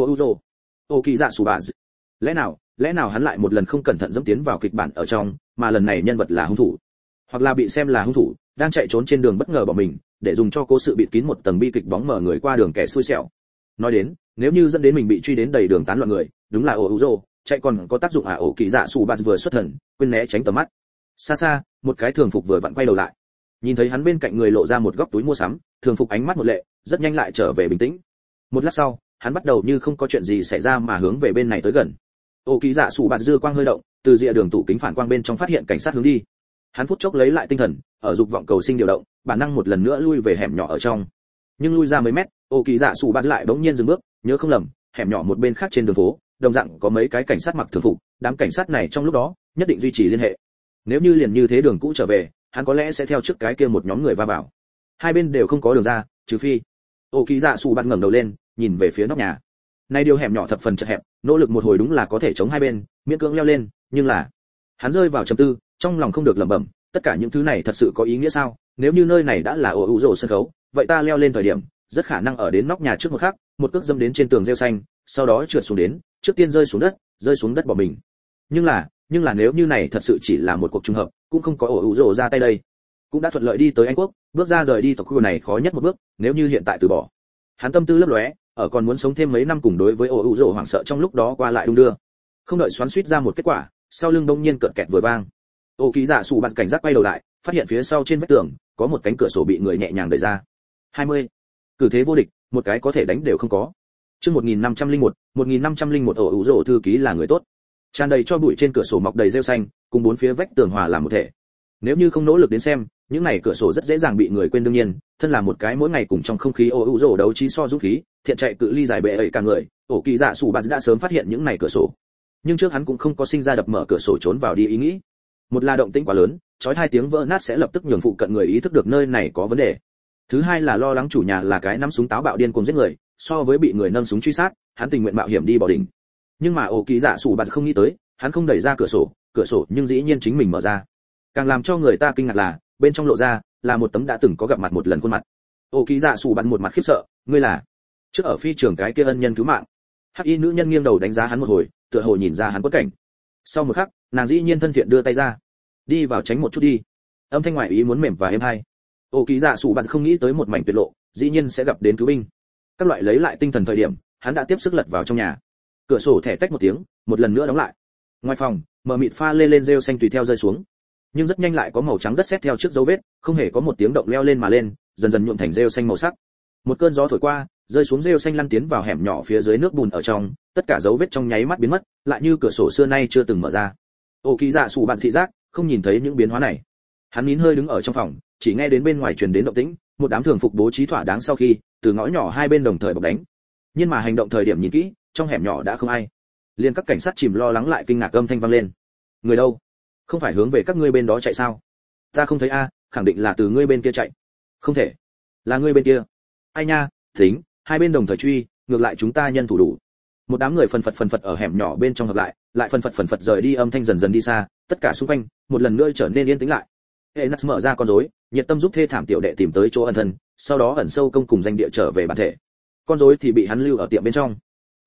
Ô Kỳ Dạ Sủ Bạt. Lẽ nào hắn lại một lần không cẩn thận dẫm tiến vào kịch bản ở trong, mà lần này nhân vật là hung thủ, hoặc là bị xem là hung thủ, đang chạy trốn trên đường bất ngờ bỏ mình, để dùng cho cố sự bịt kín một tầng bi kịch bóng mờ người qua đường kẻ xui xẻo. Nói đến, nếu như dẫn đến mình bị truy đến đầy đường tán loạn người, đúng là chạy còn có tác dụng à? Ổ Kỳ Dạ Sủ Bạt vừa xuất thần, quên né tránh tầm mắt. Xa xa, một cái thường phục vừa vặn quay đầu lại, nhìn thấy hắn bên cạnh người lộ ra một góc túi mua sắm, thường phục ánh mắt một lệ, rất nhanh lại trở về bình tĩnh. Một lát sau, hắn bắt đầu như không có chuyện gì xảy ra mà hướng về bên này tới gần. Ổ Kỳ Dạ Sủ Bạt dư quang hơi động, từ rìa đường tủ kính phản quang bên trong phát hiện cảnh sát hướng đi. Hắn phút chốc lấy lại tinh thần, ở dục vọng cầu sinh điều động, bản năng một lần nữa lui về hẻm nhỏ ở trong. Nhưng lui ra mấy mét, Ổ Kỳ Dạ Sủ Bạt lại bỗng nhiên dừng bước, nhớ không lầm, hẻm nhỏ một bên khác trên đường phố, đồng dạng có mấy cái cảnh sát mặc thường phục, đám cảnh sát này trong lúc đó nhất định duy trì liên hệ. Nếu như liền như thế đường cũ trở về, hắn có lẽ sẽ theo trước cái kia một nhóm người va vào. Hai bên đều không có đường ra, trừ phi. Ô Ký Dạ Sủ Bạt ngẩng đầu lên, nhìn về phía nóc nhà. Này điều hẻm nhỏ thập phần chật hẹp, nỗ lực một hồi đúng là có thể chống hai bên, miễn cưỡng leo lên, nhưng là hắn rơi vào trầm tư, trong lòng không được lẩm bẩm, tất cả những thứ này thật sự có ý nghĩa sao? Nếu như nơi này đã là ổ rổ sân khấu, vậy ta leo lên thời điểm, rất khả năng ở đến nóc nhà trước một khắc, một cước dâm đến trên tường rêu xanh, sau đó trượt xuống đến, trước tiên rơi xuống đất bỏ mình. Nhưng là nếu như này thật sự chỉ là một cuộc trùng hợp, cũng không có ổ rổ ra tay đây, cũng đã thuận lợi đi tới Anh quốc, bước ra rời đi tộc khu này khó nhất một bước, nếu như hiện tại từ bỏ. Hắn tâm tư lấp lóe, ở còn muốn sống thêm mấy năm cùng đối với ổ rổ hoảng sợ trong lúc đó qua lại đung đưa. Không đợi xoắn xuýt ra một kết quả, sau lưng đông nhiên cợt kẹt vừa vang. Ô Ký Dạ Sủ Bạt cảnh giác quay đầu lại, phát hiện phía sau trên vách tường có một cánh cửa sổ bị người nhẹ nhàng đẩy ra. 20. Cử thế vô địch, một cái có thể đánh đều không có. Chương 1501 ổ rổ thư ký là người tốt. Tràn đầy cho bụi trên cửa sổ mọc đầy rêu xanh, cùng bốn phía vách tường hòa làm một thể. Nếu như không nỗ lực đến xem, những này cửa sổ rất dễ dàng bị người quên. Đương nhiên, thân là một cái mỗi ngày cùng trong không khí ổ rổ đấu trí so dũng khí, thiện chạy cự ly dài bệ ấy cả người, Ổ Kỳ Dạ Sủ Bạt đã sớm phát hiện những này cửa sổ. Nhưng trước hắn cũng không có sinh ra đập mở cửa sổ trốn vào đi ý nghĩ. Một là động tĩnh quá lớn, chói hai tiếng vỡ nát sẽ lập tức nhường phụ cận người ý thức được nơi này có vấn đề. Thứ hai là lo lắng chủ nhà là cái nắm súng táo bạo điên cuồng giết người, so với bị người nâng súng truy sát, hắn tình nguyện mạo hiểm đi bỏ đỉnh. Nhưng mà Ổ Kỳ Dạ Sủ Bạt không nghĩ tới, hắn không đẩy ra cửa sổ nhưng dĩ nhiên chính mình mở ra. Càng làm cho người ta kinh ngạc là, bên trong lộ ra là một tấm đã từng có gặp mặt một lần khuôn mặt. Ổ Kỳ Dạ Sủ Bạt một mặt khiếp sợ, ngươi là trước ở phi trường cái kia ân nhân cứu mạng. Hắc y nữ nhân nghiêng đầu đánh giá hắn một hồi, tựa hồ nhìn ra hắn quất cảnh. Sau một khắc, nàng dĩ nhiên thân thiện đưa tay ra, đi vào tránh một chút đi. Âm thanh ngoại ý muốn mềm và êm hay. Ổ Kỳ Dạ Sủ Bạt không nghĩ tới một mảnh tuyệt lộ, dĩ nhiên sẽ gặp đến cứu binh. Các loại lấy lại tinh thần thời điểm, hắn đã tiếp sức lật vào trong nhà. Cửa sổ thẻ tách một tiếng, một lần nữa đóng lại. Ngoài phòng, mờ mịt pha lê lên rêu xanh tùy theo rơi xuống. Nhưng rất nhanh lại có màu trắng đất sét theo trước dấu vết, không hề có một tiếng động leo lên mà lên, dần dần nhuộm thành rêu xanh màu sắc. Một cơn gió thổi qua, rơi xuống rêu xanh lăn tiến vào hẻm nhỏ phía dưới nước bùn ở trong, tất cả dấu vết trong nháy mắt biến mất, lại như cửa sổ xưa nay chưa từng mở ra. Ổ Kỳ Dạ Sủ Bạt thị giác không nhìn thấy những biến hóa này. Hắn nín hơi đứng ở trong phòng, chỉ nghe đến bên ngoài truyền đến động tĩnh, một đám thường phục bố trí thỏa đáng sau khi từ ngõ nhỏ hai bên đồng thời bọc đánh. Nhưng mà hành động thời điểm nhìn kỹ, trong hẻm nhỏ đã không ai. Liên các cảnh sát chìm lo lắng lại kinh ngạc âm thanh vang lên. Người đâu? Không phải hướng về các ngươi bên đó chạy sao? Ta không thấy a, khẳng định là từ ngươi bên kia chạy. Không thể, là ngươi bên kia. Ai nha, tính, hai bên đồng thời truy, ngược lại chúng ta nhân thủ đủ. Một đám người phần phật ở hẻm nhỏ bên trong hợp lại phần phật rời đi, âm thanh dần dần đi xa, tất cả xung quanh một lần nữa trở nên yên tĩnh lại. Enas mở ra con rối, nhiệt tâm giúp thê thảm tiểu đệ tìm tới chỗ ẩn thân, sau đó ẩn sâu công cùng danh địa trở về bản thể. Con rối thì bị hắn lưu ở tiệm bên trong.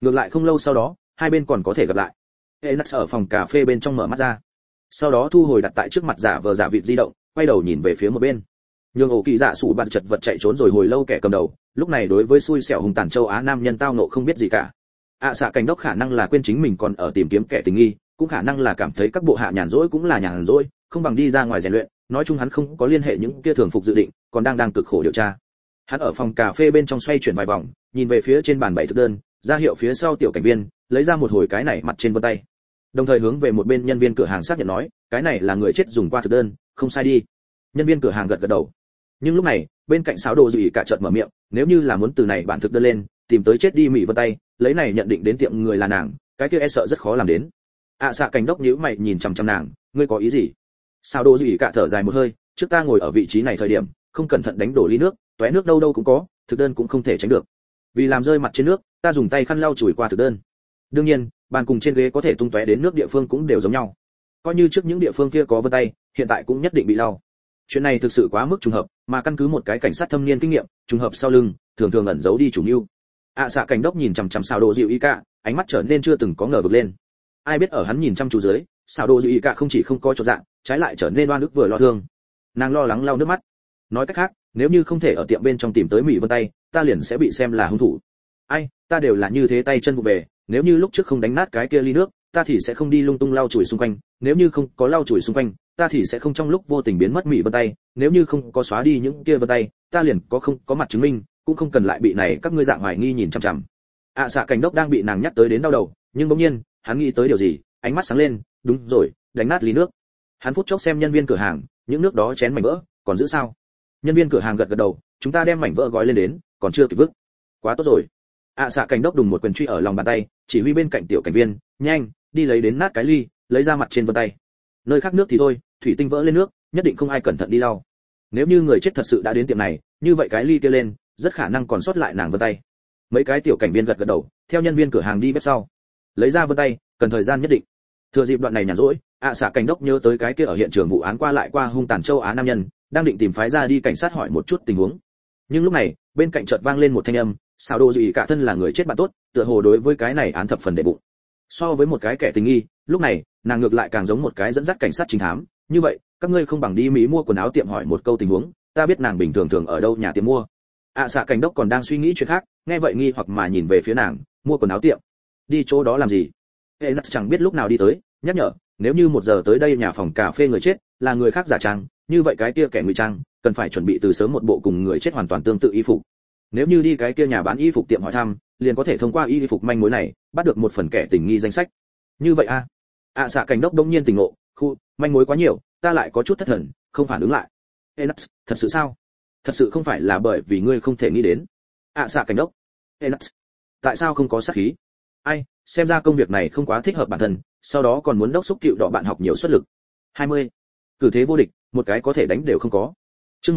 Ngược lại không lâu sau đó hai bên còn có thể gặp lại. Enas ở phòng cà phê bên trong mở mắt ra, sau đó thu hồi đặt tại trước mặt giả vờ giả vịt di động, quay đầu nhìn về phía một bên. Nhưng ổ kỳ dạ sủ bạt chật vật chạy trốn rồi hồi lâu kẻ cầm đầu, lúc này đối với xui xẻo hùng tàn châu Á nam nhân tao nộ không biết gì cả. Xạ cảnh đốc khả năng là quên chính mình còn ở tìm kiếm kẻ tình nghi, cũng khả năng là cảm thấy các bộ hạ nhàn rỗi cũng là nhàn rỗi, không bằng đi ra ngoài rèn luyện, nói chung hắn không có liên hệ những kia thường phục dự định, còn đang cực khổ điều tra. Hắn ở phòng cà phê bên trong xoay chuyển vài vòng, nhìn về phía trên bàn 7 thực đơn, ra hiệu phía sau tiểu cảnh viên lấy ra một hồi cái này mặt trên vân tay, đồng thời hướng về một bên nhân viên cửa hàng xác nhận nói, cái này là người chết dùng qua thực đơn, không sai đi. Nhân viên cửa hàng gật gật đầu. Nhưng lúc này bên cạnh Sáo Đồ Dụ cả chợt mở miệng, nếu như là muốn từ này bản thực đơn lên tìm tới chết đi Mỹ Vân tay, lấy này nhận định đến tiệm người là nàng, cái kia e sợ rất khó làm đến. Xạ cảnh đốc nhíu mày nhìn chằm chằm nàng, ngươi có ý gì? Sáo Đồ Dụ cả thở dài một hơi, trước ta ngồi ở vị trí này thời điểm, không cẩn thận đánh đổ ly nước, tóe nước đâu đâu cũng có, thực đơn cũng không thể tránh được. Vì làm rơi mặt trên nước, ta dùng tay khăn lau chùi qua thực đơn. Đương nhiên, bàn cùng trên ghế có thể tung tóe đến nước địa phương cũng đều giống nhau. Coi như trước những địa phương kia có vân tay, hiện tại cũng nhất định bị lau. Chuyện này thực sự quá mức trùng hợp, mà căn cứ một cái cảnh sát thâm niên kinh nghiệm, trùng hợp sau lưng thường thường ẩn giấu đi chủ mưu. Xạ cảnh đốc nhìn chằm chằm Sáo Đồ Dụ cả, ánh mắt trở nên chưa từng có ngờ vực lên. Ai biết ở hắn nhìn chăm chú dưới, Sáo Đồ Dụ cả không chỉ không có chỗ dạng, trái lại trở nên oan ức vừa lo thương. Nàng lo lắng lau nước mắt. Nói cách khác, nếu như không thể ở tiệm bên trong tìm tới Mỹ Vân tay, ta liền sẽ bị xem là hung thủ. Ai, ta đều là như thế tay chân vụ về, nếu như lúc trước không đánh nát cái kia ly nước, ta thì sẽ không đi lung tung lau chùi xung quanh, nếu như không có lau chùi xung quanh, ta thì sẽ không trong lúc vô tình biến mất Mỹ Vân tay, nếu như không có xóa đi những kia vân tay, ta liền không có mặt chứng minh, cũng không cần lại bị này các ngươi dạng hoài nghi nhìn chằm chằm. Xạ cảnh đốc đang bị nàng nhắc tới đến đau đầu, nhưng bỗng nhiên hắn nghĩ tới điều gì, ánh mắt sáng lên, đúng rồi, đánh nát ly nước. Hắn phút chốc xem nhân viên cửa hàng, những nước đó chén mảnh vỡ còn giữ sao? Nhân viên cửa hàng gật gật đầu, chúng ta đem mảnh vỡ gói lên đến, còn chưa kịp vứt. Quá tốt rồi. Xạ cảnh đốc đùng một quyền truy ở lòng bàn tay, chỉ huy bên cạnh tiểu cảnh viên, nhanh đi lấy đến nát cái ly, lấy ra mặt trên vân tay. Nơi khác nước thì thôi, thủy tinh vỡ lên nước, nhất định không ai cẩn thận đi lau. Nếu như người chết thật sự đã đến tiệm này, như vậy cái ly kia lên, rất khả năng còn sót lại nàng vân tay. Mấy cái tiểu cảnh viên gật gật đầu, theo nhân viên cửa hàng đi bếp sau, lấy ra vân tay, cần thời gian nhất định. Thừa dịp đoạn này nhàn rỗi, Xạ cảnh đốc nhớ tới cái kia ở hiện trường vụ án qua lại qua hung tàn châu Á nam nhân, đang định tìm phái ra đi cảnh sát hỏi một chút tình huống. Nhưng lúc này, bên cạnh chợt vang lên một thanh âm, Sáo Đồ Dụ cả thân là người chết bạn tốt, tựa hồ đối với cái này án thập phần đệ bụng. So với một cái kẻ tình nghi, lúc này, nàng ngược lại càng giống một cái dẫn dắt cảnh sát trinh thám, như vậy, các ngươi không bằng đi Mỹ mua quần áo tiệm hỏi một câu tình huống, ta biết nàng bình thường thường ở đâu nhà tiệm mua. Xạ cảnh đốc còn đang suy nghĩ chuyện khác, nghe vậy nghi hoặc mà nhìn về phía nàng, mua quần áo tiệm, đi chỗ đó làm gì? Enas chẳng biết lúc nào đi tới, nhắc nhở, nếu như 1 giờ tới đây nhà phòng cà phê người chết là người khác giả trang, như vậy cái kia kẻ ngụy trang cần phải chuẩn bị từ sớm một bộ cùng người chết hoàn toàn tương tự y phục. Nếu như đi cái kia nhà bán y phục tiệm hỏi thăm, liền có thể thông qua y phục manh mối này bắt được một phần kẻ tình nghi danh sách. Như vậy Xạ cảnh đốc đông nhiên tỉnh ngộ, khu manh mối quá nhiều, ta lại có chút thất thần, không phản ứng lại. Enas, thật sự sao? Thật sự không phải là bởi vì ngươi không thể nghĩ đến. Xạ cảnh đốc. Enas, tại sao không có sát khí? Ai, xem ra công việc này không quá thích hợp bản thân, sau đó còn muốn đốc xúc cựu đỏ bạn học nhiều xuất lực. 20. Cử thế vô địch, một cái có thể đánh đều không có. Chương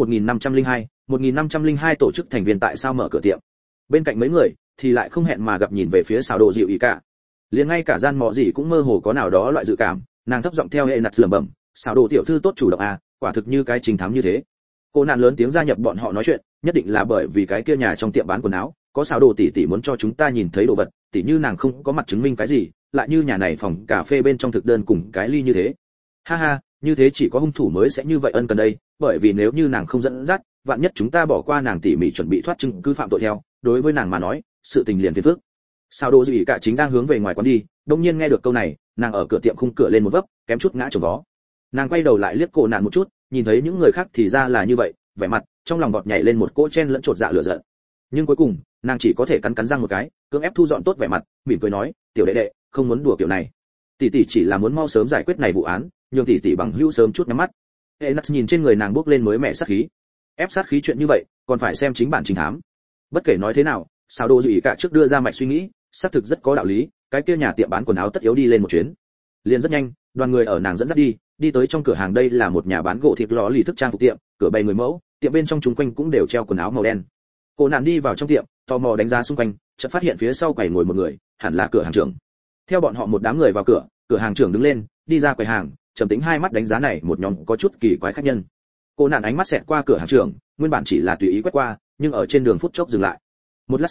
1502 tổ chức thành viên tại sao mở cửa tiệm. Bên cạnh mấy người thì lại không hẹn mà gặp nhìn về phía Sáo Đồ Dụ cả. Liền ngay cả gian mọ gì cũng mơ hồ có nào đó loại dự cảm, nàng thấp giọng theo Enas lẩm bẩm, Sáo Đồ tiểu thư tốt chủ động quả thực như cái trình thám như thế. Cô nạn lớn tiếng gia nhập bọn họ nói chuyện, nhất định là bởi vì cái kia nhà trong tiệm bán quần áo, có Sáo Đồ tỷ tỷ muốn cho chúng ta nhìn thấy đồ vật, tỷ như nàng không có mặt chứng minh cái gì, lại như nhà này phòng cà phê bên trong thực đơn cùng cái ly như thế. Ha ha, như thế chỉ có hung thủ mới sẽ như vậy ân cần đây, bởi vì nếu như nàng không dẫn dắt, vạn nhất chúng ta bỏ qua nàng tỉ mỉ chuẩn bị thoát chứng cứ phạm tội theo, đối với nàng mà nói, sự tình liền phiền phức. Sáo Đồ Dụ cả chính đang hướng về ngoài quán đi, đột nhiên nghe được câu này, nàng ở cửa tiệm khung cửa lên một vấp, kém chút ngã chồng vó. Nàng quay đầu lại liếc cô nạn một chút, nhìn thấy những người khác thì ra là như vậy, vẻ mặt trong lòng vọt nhảy lên một cỗ chen lẫn chột dạ lửa giận. Nhưng cuối cùng, nàng chỉ có thể cắn răng một cái, cưỡng ép thu dọn tốt vẻ mặt, mỉm cười nói, tiểu đệ đệ, không muốn đùa kiểu này. Tỷ tỷ chỉ là muốn mau sớm giải quyết này vụ án, nhường tỷ tỷ bằng hữu sớm chút nhắm mắt. Enas nhìn trên người nàng bước lên mới mẻ sát khí. Ép sát khí chuyện như vậy, còn phải xem chính bản trình thám. Bất kể nói thế nào, Sáo Đồ Dụ cả trước đưa ra mạch suy nghĩ, xác thực rất có đạo lý, cái kia nhà tiệm bán quần áo tất yếu đi lên một chuyến. Liền rất nhanh, đoàn người ở nàng dẫn dắt đi tới trong cửa hàng. Đây là một nhà bán gỗ thịt lò lì thức trang phục tiệm, cửa bày 10 mẫu, tiệm bên trong chúng quanh cũng đều treo quần áo màu đen. Cô nạn đi vào trong tiệm, tò mò đánh giá xung quanh, chợt phát hiện phía sau quầy ngồi một người, hẳn là cửa hàng trưởng. Theo bọn họ một đám người vào cửa, cửa hàng trưởng đứng lên, đi ra quầy hàng, trầm tĩnh hai mắt đánh giá này một nhóm có chút kỳ quái khách nhân. Cô nạn ánh mắt xẹt qua cửa hàng trưởng, nguyên bản chỉ là tùy ý quét qua, nhưng ở trên đường phút chốc dừng lại. Một lát sau,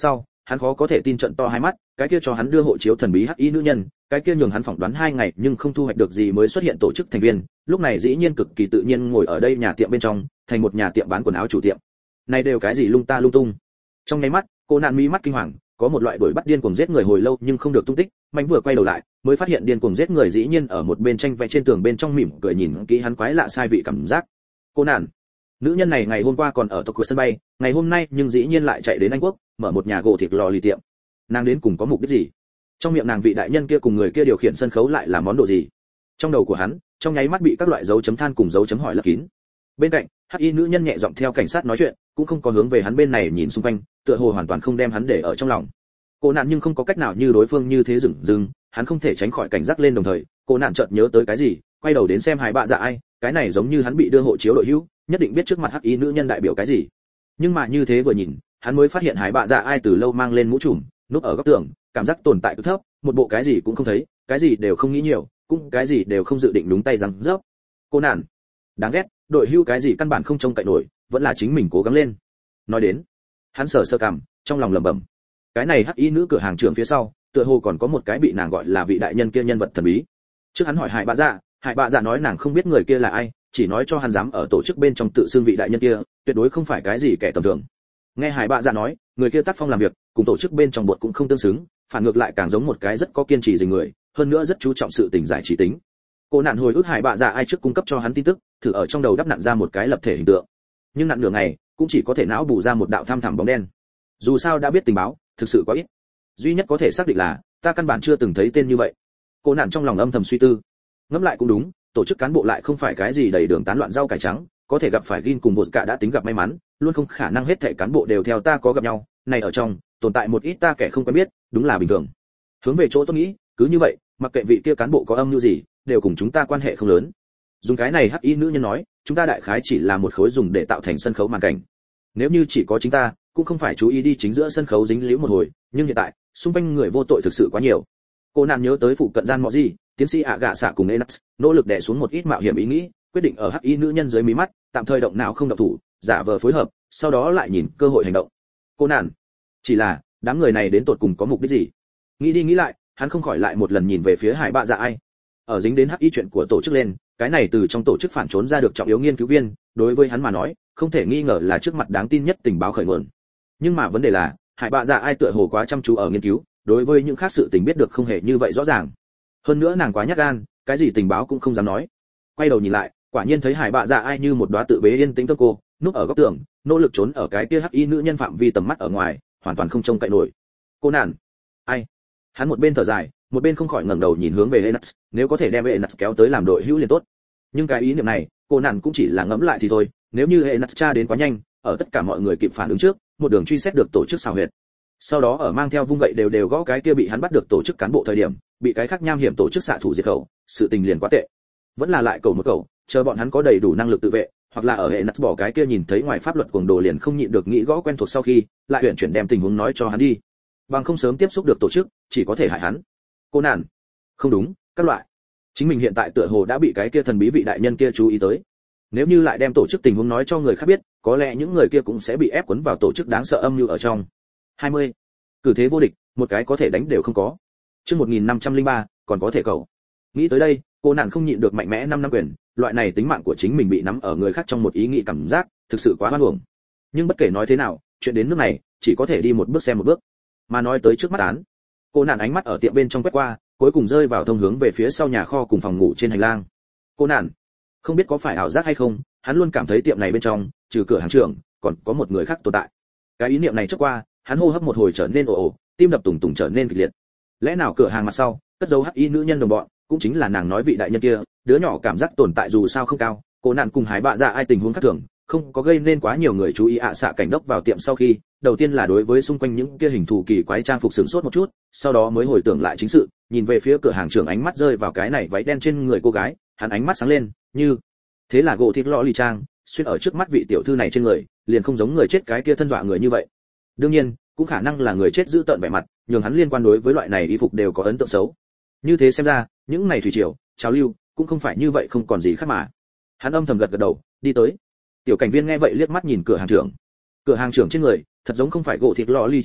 hắn khó có thể tin trận to hai mắt, cái kia cho hắn đưa hộ chiếu thần bí hắc y nữ nhân, cái kia nhường hắn phỏng đoán 2 ngày nhưng không thu hoạch được gì mới xuất hiện tổ chức thành viên, lúc này dĩ nhiên cực kỳ tự nhiên ngồi ở đây nhà tiệm bên trong, thành một nhà tiệm bán quần áo chủ tiệm. Này đều cái gì lung ta lung tung. Trong nháy mắt, cô nạn mí mắt kinh hoàng, có một loại đuổi bắt điên cuồng giết người hồi lâu nhưng không được tung tích, mạnh vừa quay đầu lại, mới phát hiện điên cuồng giết người dĩ nhiên ở một bên tranh vẽ trên tường bên trong mỉm cười nhìn kỹ hắn quái lạ sai vị cảm giác. Cô nạn, nữ nhân này ngày hôm qua còn ở Tokyo sân bay, ngày hôm nay nhưng dĩ nhiên lại chạy đến Anh quốc, mở một nhà gỗ thịt lò lì tiệm. Nàng đến cùng có mục đích gì? Trong miệng nàng vị đại nhân kia cùng người kia điều khiển sân khấu lại là món đồ gì? Trong đầu của hắn, trong nháy mắt bị các loại dấu chấm than cùng dấu chấm hỏi lấp kín. Bên cạnh, hắc y nữ nhân nhẹ giọng theo cảnh sát nói chuyện, cũng không có hướng về hắn bên này nhìn xung quanh, tựa hồ hoàn toàn không đem hắn để ở trong lòng. Cô nạn nhưng không có cách nào như đối phương như thế dửng dưng, hắn không thể tránh khỏi cảnh giác lên đồng thời, cô nạn chợt nhớ tới cái gì, quay đầu đến xem Hải Bạ Dạ ai, cái này giống như hắn bị đưa hộ chiếu đội hữu, nhất định biết trước mặt hắc y nữ nhân đại biểu cái gì. Nhưng mà như thế vừa nhìn, hắn mới phát hiện Hải Bạ Dạ ai từ lâu mang lên mũ trùm, núp ở góc tường, cảm giác tồn tại cực thấp, một bộ cái gì cũng không thấy, cái gì đều không nghĩ nhiều, cũng cái gì đều không dự định đúng tay rằng dốc. Cô nạn, đáng ghét, đội hưu cái gì căn bản không trông cậy nổi, vẫn là chính mình cố gắng lên. Nói đến, hắn sờ sơ cằm, trong lòng lẩm bẩm, cái này hắc y nữ cửa hàng trưởng phía sau, tựa hồ còn có một cái bị nàng gọi là vị đại nhân kia nhân vật thần bí. Trước hắn hỏi Hải Bạ Dạ nói nàng không biết người kia là ai, chỉ nói cho hắn dám ở tổ chức bên trong tự xưng vị đại nhân kia, tuyệt đối không phải cái gì kẻ tầm thường. Nghe Hải Bạ Dạ nói, người kia tác phong làm việc, cùng tổ chức bên trong bột cũng không tương xứng, phản ngược lại càng giống một cái rất có kiên trì dình người, hơn nữa rất chú trọng sự tình giải trí tính. Cô nạn hồi ức Hải Bạ Dạ ai trước cung cấp cho hắn tin tức, thử ở trong đầu đắp nặn ra một cái lập thể hình tượng. Nhưng nặn nửa ngày, cũng chỉ có thể não bù ra một đạo thăm thẳm bóng đen. Dù sao đã biết tình báo, thực sự quá ít. Duy nhất có thể xác định là, ta căn bản chưa từng thấy tên như vậy. Cô nạn trong lòng âm thầm suy tư. Ngẫm lại cũng đúng, tổ chức cán bộ lại không phải cái gì đầy đường tán loạn rau cải trắng, có thể gặp phải Gin cùng một cả đã tính gặp may mắn, luôn không khả năng hết thảy cán bộ đều theo ta có gặp nhau, này ở trong, tồn tại một ít ta kẻ không quen biết, đúng là bình thường. Hướng về chỗ tôi nghĩ, cứ như vậy, mặc kệ vị kia cán bộ có âm mưu gì, đều cùng chúng ta quan hệ không lớn. Dùng cái này hắc y nữ nhân nói, chúng ta đại khái chỉ là một khối dùng để tạo thành sân khấu màn cảnh. Nếu như chỉ có chính ta, cũng không phải chú ý đi chính giữa sân khấu dính líu một hồi, nhưng hiện tại, xung quanh người vô tội thực sự quá nhiều. Cô nàng nhớ tới phụ cận gian mọ gì, tiến sĩ ạ gạ xạ cùng Enax, nỗ lực đè xuống một ít mạo hiểm ý nghĩ, quyết định ở hắc y nữ nhân dưới mí mắt, tạm thời động não không động thủ, giả vờ phối hợp, sau đó lại nhìn cơ hội hành động. Cô nàng, chỉ là, đám người này đến tột cùng có mục đích gì? Nghĩ đi nghĩ lại, hắn không khỏi lại một lần nhìn về phía Hải Bạ Dạ ai. Ở dính đến hắc y chuyện của tổ chức lên, cái này từ trong tổ chức phản trốn ra được trọng yếu nghiên cứu viên, đối với hắn mà nói, không thể nghi ngờ là trước mặt đáng tin nhất tình báo khởi nguồn. Nhưng mà vấn đề là, Hải Bạ Dạ ai tựa hồ quá chăm chú ở nghiên cứu, đối với những khác sự tình biết được không hề như vậy rõ ràng. Hơn nữa nàng quá nhát gan, cái gì tình báo cũng không dám nói. Quay đầu nhìn lại, quả nhiên thấy Hải Bạ Dạ ai như một đóa tự bế yên tĩnh tâm cô, núp ở góc tường, nỗ lực trốn ở cái kia hắc y nữ nhân phạm vi tầm mắt ở ngoài, hoàn toàn không trông cậy nổi. Cô nạn, ai? Hắn một bên thở dài, một bên không khỏi ngẩng đầu nhìn hướng về Enax, nếu có thể đem Enax kéo tới làm đội hữu liền tốt. Nhưng cái ý niệm này, cô nạn cũng chỉ là ngẫm lại thì thôi, nếu như Enax tra đến quá nhanh, ở tất cả mọi người kịp phản ứng trước, một đường truy xét được tổ chức xào huyệt. Sau đó ở mang theo vung gậy đều gõ cái kia bị hắn bắt được tổ chức cán bộ thời điểm, bị cái khác nham hiểm tổ chức xạ thủ diệt khẩu, sự tình liền quá tệ. Vẫn là lại cầu một cầu, chờ bọn hắn có đầy đủ năng lực tự vệ, hoặc là ở hệ nắt bỏ cái kia nhìn thấy ngoài pháp luật cuồng đồ liền không nhịn được nghĩ gõ quen thuộc sau khi, lại chuyển đem tình huống nói cho hắn đi. Bằng không sớm tiếp xúc được tổ chức, chỉ có thể hại hắn. Cô nạn, không đúng, các loại. Chính mình hiện tại tựa hồ đã bị cái kia thần bí vị đại nhân kia chú ý tới. Nếu như lại đem tổ chức tình huống nói cho người khác biết, có lẽ những người kia cũng sẽ bị ép cuốn vào tổ chức đáng sợ âm mưu ở trong. 20. Cử thế vô địch, một cái có thể đánh đều không có. Chương 1503, còn có thể cầu. Nghĩ tới đây, cô nạn không nhịn được mạnh mẽ 5 năm quyền, loại này tính mạng của chính mình bị nắm ở người khác trong một ý nghĩ cảm giác, thực sự quá oan uổng. Nhưng bất kể nói thế nào, chuyện đến nước này, chỉ có thể đi một bước xem một bước. Mà nói tới trước mắt án, cô nạn ánh mắt ở tiệm bên trong quét qua, cuối cùng rơi vào thông hướng về phía sau nhà kho cùng phòng ngủ trên hành lang. Cô nạn, không biết có phải ảo giác hay không, hắn luôn cảm thấy tiệm này bên trong, trừ cửa hàng trưởng, còn có một người khác tồn tại. Cái ý niệm này trước qua, hắn hô hấp một hồi trở nên ồ ồ, tim đập tùng tùng trở nên kịch liệt. Lẽ nào cửa hàng mặt sau, cất dấu hắc y nữ nhân đồng bọn, cũng chính là nàng nói vị đại nhân kia, đứa nhỏ cảm giác tồn tại dù sao không cao, cô nạn cùng Hải Bạ Dạ ai tình huống khác thường, không có gây nên quá nhiều người chú ý xạ cảnh đốc vào tiệm sau khi, đầu tiên là đối với xung quanh những kia hình thù kỳ quái trang phục sửng sốt một chút, sau đó mới hồi tưởng lại chính sự, nhìn về phía cửa hàng trưởng ánh mắt rơi vào cái này váy đen trên người cô gái, hắn ánh mắt sáng lên, như thế là gỗ thịt lọ lì trang, xuyên ở trước mắt vị tiểu thư này trên người, liền không giống người chết cái kia thân dọa người như vậy. Đương nhiên, cũng khả năng là người chết giữ tợn vẻ mặt, nhường hắn liên quan đối với loại này y phục đều có ấn tượng xấu. Như thế xem ra, những này thủy triều, trào lưu, cũng không phải như vậy không còn gì khác mà. Hắn âm thầm gật gật đầu, đi tới. Tiểu cảnh viên nghe vậy liếc mắt nhìn cửa hàng trưởng. Cửa hàng trưởng trên người, thật giống không phải gỗ thịt lọ ly trang à,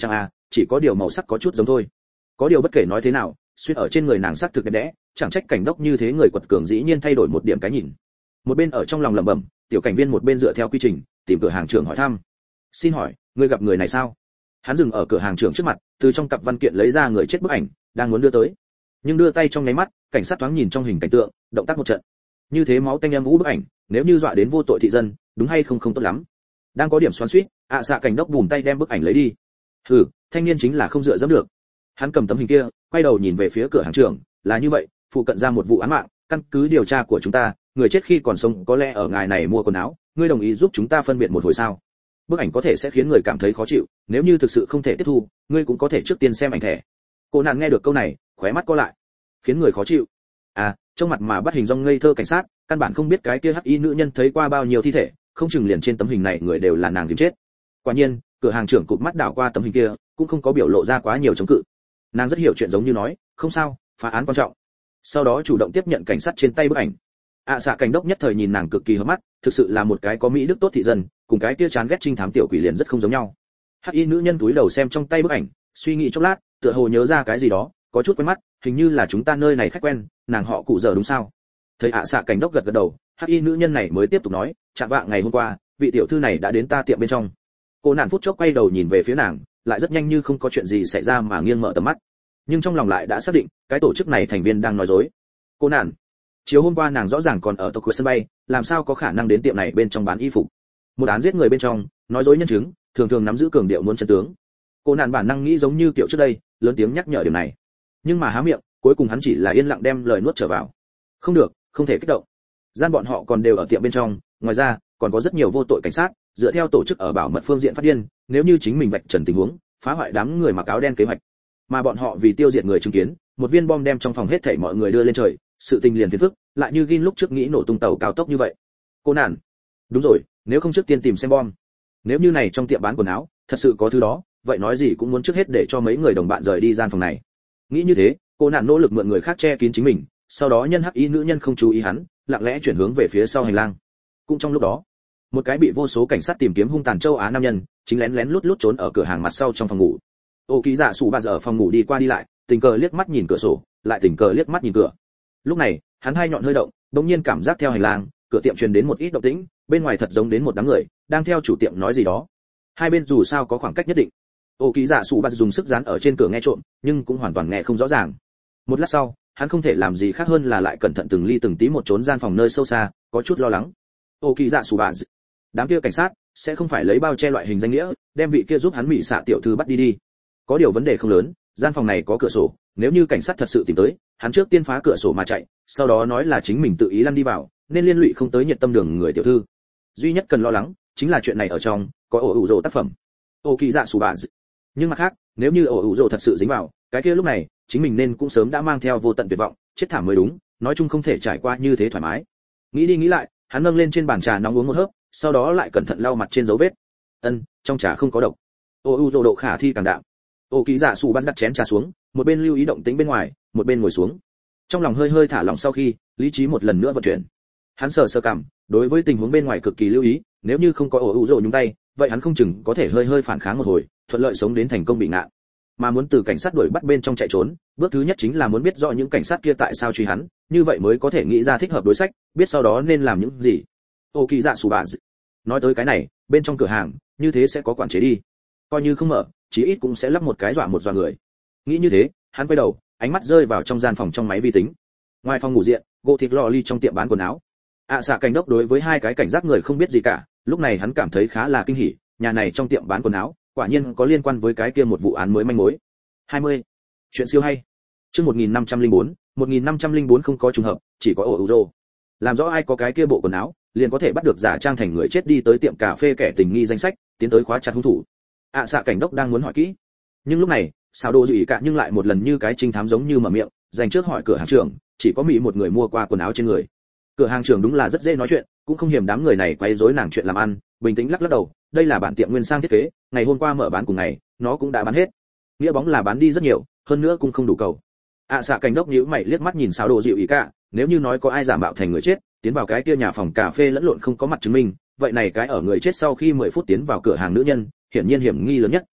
chỉ có điều màu sắc có chút giống thôi. Có điều bất kể nói thế nào, xuyên ở trên người nàng sắc thực đẹp đẽ, chẳng trách cảnh đốc như thế người quật cường dĩ nhiên thay đổi một điểm cái nhìn. Một bên ở trong lòng lẩm bẩm, tiểu cảnh viên một bên dựa theo quy trình tìm cửa hàng trưởng hỏi thăm. Xin hỏi, ngươi gặp người này sao? Hắn dừng ở cửa hàng trưởng trước mặt, từ trong cặp văn kiện lấy ra người chết bức ảnh, đang muốn đưa tới. Nhưng đưa tay trong nháy mắt, cảnh sát thoáng nhìn trong hình cảnh tượng, động tác một trận. Như thế máu tanh âm u bức ảnh, nếu như dọa đến vô tội thị dân, đúng hay không tốt lắm. Đang có điểm xoắn xuýt, xạ cảnh đốc bùm tay đem bức ảnh lấy đi. Hừ, thanh niên chính là không dựa dẫm được. Hắn cầm tấm hình kia, quay đầu nhìn về phía cửa hàng trưởng, là như vậy, phụ cận ra một vụ án mạng, căn cứ điều tra của chúng ta, người chết khi còn sống có lẽ ở ngài này mua quần áo, ngươi đồng ý giúp chúng ta phân biệt một hồi sao? Bức ảnh có thể sẽ khiến người cảm thấy khó chịu, nếu như thực sự không thể tiếp thu, ngươi cũng có thể trước tiên xem ảnh thẻ. Cô nàng nghe được câu này, khóe mắt co lại. Khiến người khó chịu. À, trong mặt mà bắt hình dong ngây thơ cảnh sát, căn bản không biết cái kia hắc y nữ nhân thấy qua bao nhiêu thi thể, không chừng liền trên tấm hình này người đều là nàng tìm chết. Quả nhiên, cửa hàng trưởng cụp mắt đảo qua tấm hình kia, cũng không có biểu lộ ra quá nhiều chống cự. Nàng rất hiểu chuyện giống như nói, không sao, phá án quan trọng. Sau đó chủ động tiếp nhận cảnh sát trên tay bức ảnh. Xạ cảnh đốc nhất thời nhìn nàng cực kỳ hợp mắt, thực sự là một cái có mỹ đức tốt thị dân, cùng cái kia chán ghét trinh thám tiểu quỷ liền rất không giống nhau. Hắc y nữ nhân túi đầu xem trong tay bức ảnh, suy nghĩ chốc lát, tựa hồ nhớ ra cái gì đó, có chút quen mắt, hình như là chúng ta nơi này khách quen, nàng họ Cụ giờ đúng sao? Thấy xạ cảnh đốc gật gật đầu, hắc y nữ nhân này mới tiếp tục nói, chạng vạng ngày hôm qua, vị tiểu thư này đã đến ta tiệm bên trong. Cô nạn phút chốc quay đầu nhìn về phía nàng, lại rất nhanh như không có chuyện gì xảy ra mà nghiêng mở tầm mắt. Nhưng trong lòng lại đã xác định, cái tổ chức này thành viên đang nói dối. Cô nạn, chiều hôm qua nàng rõ ràng còn ở Tokyo sân bay, làm sao có khả năng đến tiệm này bên trong bán y phục? Một án giết người bên trong, nói dối nhân chứng, thường thường nắm giữ cường điệu muốn chân tướng. Cô nạn bản năng nghĩ giống như kiểu trước đây, lớn tiếng nhắc nhở điểm này. Nhưng mà há miệng, cuối cùng hắn chỉ là yên lặng đem lời nuốt trở vào. Không được, không thể kích động. Gian bọn họ còn đều ở tiệm bên trong, ngoài ra, còn có rất nhiều vô tội cảnh sát, dựa theo tổ chức ở bảo mật phương diện phát điên, nếu như chính mình vạch trần tình huống, phá hoại đám người mặc áo đen kế hoạch. Mà bọn họ vì tiêu diệt người chứng kiến, một viên bom đem trong phòng hết thảy mọi người đưa lên trời, sự tình liền phiền phức, lại như Gin lúc trước nghĩ nổ tung tàu cao tốc như vậy. Cô nạn, đúng rồi, nếu không trước tiên tìm xem bom. Nếu như này trong tiệm bán quần áo, thật sự có thứ đó, vậy nói gì cũng muốn trước hết để cho mấy người đồng bạn rời đi gian phòng này. Nghĩ như thế, cô nạn nỗ lực mượn người khác che kín chính mình, sau đó nhân hắc y nữ nhân không chú ý hắn, lặng lẽ chuyển hướng về phía sau hành lang. Cũng trong lúc đó, một cái bị vô số cảnh sát tìm kiếm hung tàn châu Á nam nhân, chính lén lén lút lút trốn ở cửa hàng mặt sau trong phòng ngủ. Ô Ký Dạ Sủ Bà giờ ở phòng ngủ đi qua đi lại, tình cờ liếc mắt nhìn cửa sổ, lại tình cờ liếc mắt nhìn cửa. Lúc này, hắn hai nhọn hơi động, đột nhiên cảm giác theo hành lang, cửa tiệm truyền đến một ít động tĩnh, bên ngoài thật giống đến một đám người, đang theo chủ tiệm nói gì đó. Hai bên dù sao có khoảng cách nhất định. Ô Ký Dạ Sủ Bà dùng sức dán ở trên cửa nghe trộm, nhưng cũng hoàn toàn nghe không rõ ràng. Một lát sau, hắn không thể làm gì khác hơn là lại cẩn thận từng ly từng tí một trốn gian phòng nơi sâu xa, có chút lo lắng. Ô Ký Dạ Sủ Bà, đám kia cảnh sát sẽ không phải lấy bao che loại hình danh nghĩa, đem vị kia giúp hắn mỹ xạ tiểu thư bắt đi. Có điều vấn đề không lớn, gian phòng này có cửa sổ, nếu như cảnh sát thật sự tìm tới, hắn trước tiên phá cửa sổ mà chạy, sau đó nói là chính mình tự ý lăn đi vào, nên liên lụy không tới nhiệt tâm đường người tiểu thư. Duy nhất cần lo lắng chính là chuyện này ở trong có ổ ủ rồ tác phẩm. Ô Kỳ Dạ Sủ Bà. Nhưng mặt khác, nếu như ổ ủ rồ thật sự dính vào, cái kia lúc này, chính mình nên cũng sớm đã mang theo vô tận tuyệt vọng, chết thảm mới đúng, nói chung không thể trải qua như thế thoải mái. Nghĩ đi nghĩ lại, hắn nâng lên trên bàn trà nóng uống một hớp, sau đó lại cẩn thận lau mặt trên dấu vết. Trong trà không có độc. Ổ ủ rồ độ khả thi càng đạm. Ô Kỳ Dạ Sủ Bà đặt chén trà xuống, một bên lưu ý động tĩnh bên ngoài, một bên ngồi xuống. Trong lòng hơi hơi thả lỏng sau khi, lý trí một lần nữa vận chuyển. Hắn sờ sờ cằm, đối với tình huống bên ngoài cực kỳ lưu ý, nếu như không có ổ ủ rồ nhúng tay, vậy hắn không chừng có thể hơi hơi phản kháng một hồi, thuận lợi sống đến thành công bị ngạn. Mà muốn từ cảnh sát đuổi bắt bên trong chạy trốn, bước thứ nhất chính là muốn biết rõ những cảnh sát kia tại sao truy hắn, như vậy mới có thể nghĩ ra thích hợp đối sách, biết sau đó nên làm những gì. Ô Kỳ Dạ Sủ Bà. Nói tới cái này, bên trong cửa hàng, như thế sẽ có quản chế đi. Coi như không mở, chí ít cũng sẽ lắp một cái dọa người. Nghĩ như thế, hắn quay đầu, ánh mắt rơi vào trong gian phòng trong máy vi tính. Ngoài phòng ngủ diện, gỗ thịt lò ly trong tiệm bán quần áo. Xạ cảnh đốc đối với hai cái cảnh giác người không biết gì cả, lúc này hắn cảm thấy khá là kinh hỉ, nhà này trong tiệm bán quần áo, quả nhiên có liên quan với cái kia một vụ án mới manh mối. 20. Chuyện siêu hay. Chương 1504 không có trùng hợp, chỉ có ổ rồ. Làm rõ ai có cái kia bộ quần áo, liền có thể bắt được giả trang thành người chết đi tới tiệm cà phê kẻ tình nghi danh sách, tiến tới khóa chặt hung thủ. Xạ cảnh đốc đang muốn hỏi kỹ, nhưng lúc này, Sào Đồ Dụy Cả nhưng lại một lần như cái trinh thám giống như mở miệng, dành trước hỏi cửa hàng trưởng, chỉ có mỹ một người mua qua quần áo trên người. Cửa hàng trưởng đúng là rất dễ nói chuyện, cũng không hiểm đám người này quấy rối nàng chuyện làm ăn, bình tĩnh lắc lắc đầu, đây là bản tiệm nguyên sang thiết kế, ngày hôm qua mở bán cùng ngày, nó cũng đã bán hết. Nghĩa bóng là bán đi rất nhiều, hơn nữa cũng không đủ cầu. Xạ cảnh đốc nhíu mày liếc mắt nhìn Sào Đồ Dụy Cả, nếu như nói có ai giả mạo thành người chết, tiến vào cái kia nhà phòng cà phê lẫn lộn không có mặt chứng minh, vậy này cái ở người chết sau khi 10 phút tiến vào cửa hàng nữ nhân, hiển nhiên hiểm nghi lớn nhất.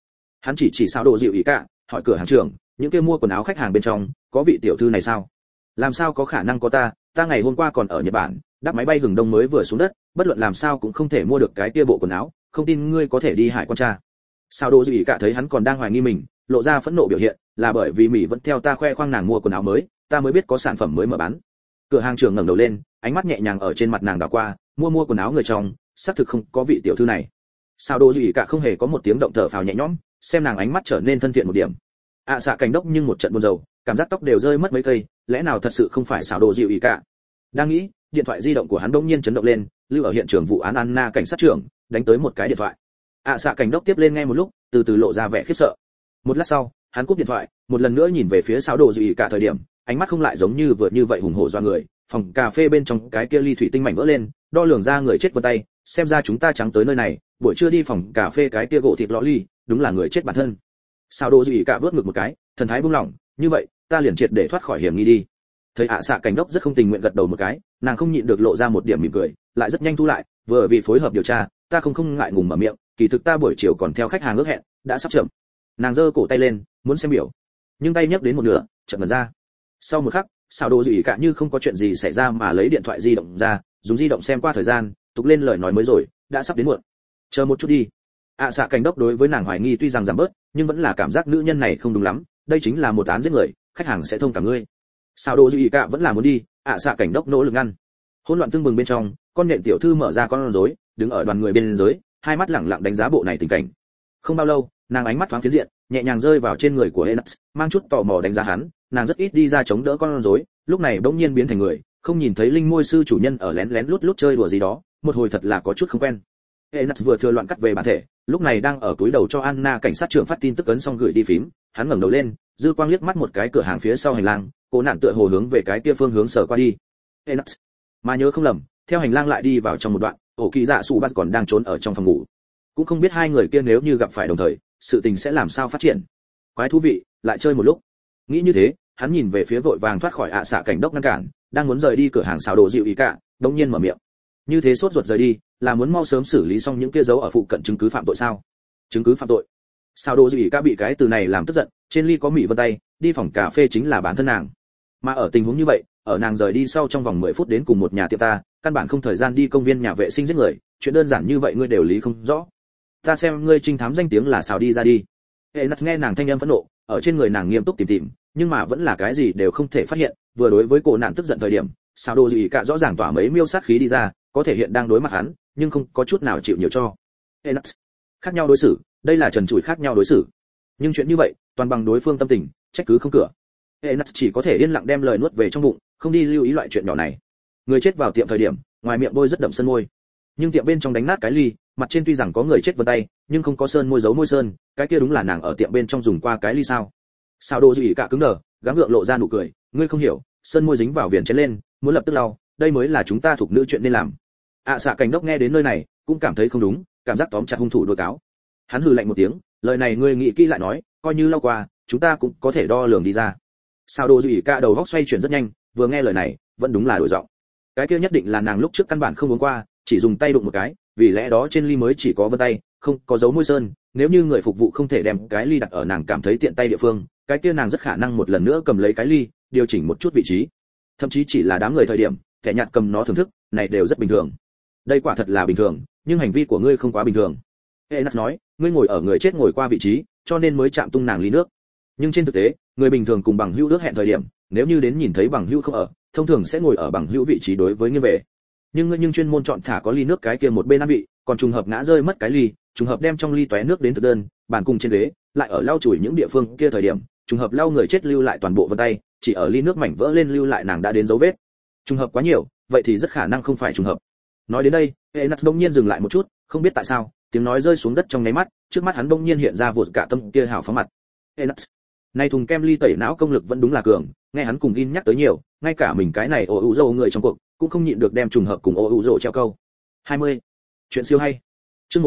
Hắn chỉ sao đồ dịu ý cả, hỏi cửa hàng trưởng, những kia mua quần áo khách hàng bên trong có vị tiểu thư này sao? Làm sao có khả năng có ta ngày hôm qua còn ở Nhật Bản, đáp máy bay hừng đông mới vừa xuống đất, bất luận làm sao cũng không thể mua được cái kia bộ quần áo, không tin ngươi có thể đi hải quan tra. Sao đồ dịu ý cả thấy hắn còn đang hoài nghi mình, lộ ra phẫn nộ biểu hiện, là bởi vì mỹ vẫn theo ta khoe khoang nàng mua quần áo mới, ta mới biết có sản phẩm mới mở bán. Cửa hàng trưởng ngẩng đầu lên, ánh mắt nhẹ nhàng ở trên mặt nàng đảo qua, mua quần áo người trong, xác thực không có vị tiểu thư này. Sao đồ gì cả không hề có một tiếng động thở phào nhẹ nhõm, xem nàng ánh mắt trở nên thân thiện một điểm. Xạ cảnh đốc nhưng một trận buồn rầu, cảm giác tóc đều rơi mất mấy cây, lẽ nào thật sự không phải xảo đồ dịu ý cả. Đang nghĩ, điện thoại di động của hắn bỗng nhiên chấn động lên, lưu ở hiện trường vụ án Anna cảnh sát trưởng đánh tới một cái điện thoại. Xạ cảnh đốc tiếp lên nghe một lúc, từ từ lộ ra vẻ khiếp sợ. Một lát sau, hắn cúp điện thoại, một lần nữa nhìn về phía xảo đồ dịu ý cả thời điểm, ánh mắt không lại giống như vừa như vậy hùng hổ do người. Phòng cà phê bên trong cái kia ly thủy tinh mảnh vỡ lên, đo lường ra người chết vân tay, xem ra chúng ta trắng tới nơi này, buổi trưa đi phòng cà phê cái kia gỗ thịt lọ ly, đúng là người chết bản thân. Sao đồ gì cả vớt ngực một cái, thần thái buông lỏng, như vậy, ta liền triệt để thoát khỏi hiểm nghi đi. Thấy xạ cảnh đốc rất không tình nguyện gật đầu một cái, nàng không nhịn được lộ ra một điểm mỉm cười, lại rất nhanh thu lại, vừa vì phối hợp điều tra, ta không ngại ngùng mở miệng, kỳ thực ta buổi chiều còn theo khách hàng ước hẹn, đã sắp chậm. Nàng giơ cổ tay lên, muốn xem biểu, nhưng tay nhấc đến một nửa, chợt ngẩn ra. Sau một khắc, sao đồ gì cả như không có chuyện gì xảy ra mà lấy điện thoại di động ra, dùng di động xem qua thời gian, tục lên lời nói mới rồi, đã sắp đến muộn. Chờ một chút đi. Xạ cảnh đốc đối với nàng hoài nghi tuy rằng giảm bớt, nhưng vẫn là cảm giác nữ nhân này không đúng lắm, đây chính là một án giết người, khách hàng sẽ thông cảm ngươi. Sao đồ gì cả vẫn là muốn đi, xạ cảnh đốc nỗ lực ngăn. Hỗn loạn tương bừng bên trong, con nện tiểu thư mở ra con rối, đứng ở đoàn người bên dưới, hai mắt lẳng lặng đánh giá bộ này tình cảnh. Không bao lâu, nàng ánh mắt thoáng phiến diện, nhẹ nhàng rơi vào trên người của Enas, mang chút tò mò đánh giá hắn, nàng rất ít đi ra chống đỡ con rối, lúc này bỗng nhiên biến thành người, không nhìn thấy linh môi sư chủ nhân ở lén lén lút lút chơi đùa gì đó, một hồi thật là có chút không quen. Enas vừa thừa loạn cắt về bản thể, lúc này đang ở túi đầu cho Anna cảnh sát trưởng phát tin tức ấn xong gửi đi phím, hắn ngẩng đầu lên, dư quang liếc mắt một cái cửa hàng phía sau hành lang, cố nản tựa hồ hướng về cái kia phương hướng sở qua đi. Enas, mà nhớ không lầm, theo hành lang lại đi vào trong một đoạn, ổ kỳ dạ sủ bát còn đang trốn ở trong phòng ngủ, cũng không biết hai người kia nếu như gặp phải đồng thời, sự tình sẽ làm sao phát triển. Quái thú vị, lại chơi một lúc. Nghĩ như thế, hắn nhìn về phía vội vàng thoát khỏi xạ cảnh đốc ngăn cản, đang muốn rời đi cửa hàng xào đồ dịu ý cả, đống nhiên mở miệng. Như thế sốt ruột rời đi, là muốn mau sớm xử lý xong những kia dấu ở phụ cận chứng cứ phạm tội sao? Chứng cứ phạm tội? Xào đồ dịu ý cả bị cái từ này làm tức giận, trên ly có mỹ vân tay, đi phòng cà phê chính là bản thân nàng. Mà ở tình huống như vậy, ở nàng rời đi sau trong vòng 10 phút đến cùng một nhà tiệm ta, căn bản không thời gian đi công viên nhà vệ sinh giết người, chuyện đơn giản như vậy ngươi đều lý không rõ. Ta xem ngươi trinh thám danh tiếng là xào đi ra đi. Enas nghe nàng thanh âm phẫn nộ, ở trên người nàng nghiêm túc tìm, nhưng mà vẫn là cái gì đều không thể phát hiện, vừa đối với cô nạn tức giận thời điểm, sao đồ gì cả rõ ràng tỏa mấy miêu sát khí đi ra, có thể hiện đang đối mặt hắn, nhưng không có chút nào chịu nhiều cho. Enas, khác nhau đối xử, đây là trần trụi khác nhau đối xử. Nhưng chuyện như vậy, toàn bằng đối phương tâm tình, trách cứ không cửa. Enas chỉ có thể yên lặng đem lời nuốt về trong bụng, không đi lưu ý loại chuyện nhỏ này. Người chết vào tiệm thời điểm, ngoài miệng bôi rất đậm sơn môi, nhưng tiệm bên trong đánh nát cái ly, mặt trên tuy rằng có người chết vân tay, nhưng không có sơn môi dấu môi sơn, cái kia đúng là nàng ở tiệm bên trong dùng qua cái ly sao? Sao đồ gì cả cứng đờ, gắng gượng lộ ra nụ cười, ngươi không hiểu, sơn môi dính vào viền chén lên, muốn lập tức lau, đây mới là chúng ta thuộc nữ chuyện nên làm. Xạ cảnh đốc nghe đến nơi này, cũng cảm thấy không đúng, cảm giác tóm chặt hung thủ đuôi cáo. Hắn hừ lạnh một tiếng, lời này ngươi nghĩ kỹ lại nói, coi như lau qua, chúng ta cũng có thể đo lường đi ra. Sao đồ gì cả đầu góc xoay chuyển rất nhanh, vừa nghe lời này, vẫn đúng là đổi giọng. Cái kia nhất định là nàng lúc trước căn bản không uống qua, chỉ dùng tay đụng một cái, vì lẽ đó trên ly mới chỉ có vân tay, không có dấu môi sơn, nếu như người phục vụ không thể đem cái ly đặt ở nàng cảm thấy tiện tay địa phương, cái kia nàng rất khả năng một lần nữa cầm lấy cái ly, điều chỉnh một chút vị trí. Thậm chí chỉ là đám người thời điểm, kẻ nhặt cầm nó thưởng thức, này đều rất bình thường. Đây quả thật là bình thường, nhưng hành vi của ngươi không quá bình thường. Enas nói, ngươi ngồi ở người chết ngồi qua vị trí, cho nên mới chạm tung nàng ly nước. Nhưng trên thực tế, người bình thường cùng bằng hữu ước hẹn thời điểm, nếu như đến nhìn thấy bằng hữu không ở, thông thường sẽ ngồi ở bằng hữu vị trí đối với nghiêng về. Nhưng ngươi chuyên môn chọn thả có ly nước cái kia một bên ăn bị, còn trùng hợp ngã rơi mất cái ly, trùng hợp đem trong ly tóe nước đến thực đơn, bàn cùng trên ghế, lại ở lau chùi những địa phương kia thời điểm, trùng hợp lau người chết lưu lại toàn bộ vân tay, chỉ ở ly nước mảnh vỡ lên lưu lại nàng đã đến dấu vết. Trùng hợp quá nhiều, vậy thì rất khả năng không phải trùng hợp. Nói đến đây, Enas đông nhiên dừng lại một chút, không biết tại sao, tiếng nói rơi xuống đất trong nháy mắt, trước mắt hắn đông nhiên hiện ra vụt cả tâm kia hào phóng mặt. Enas, này thùng kem ly tẩy não công lực vẫn đúng là cường, nghe hắn cùng Gin nhắc tới nhiều, ngay cả mình cái này ổ ủ dâu người trong cuộc, cũng không nhịn được đem trùng hợp cùng ổ ủ dâu treo câu. 20. Chuyện siêu hay. Chương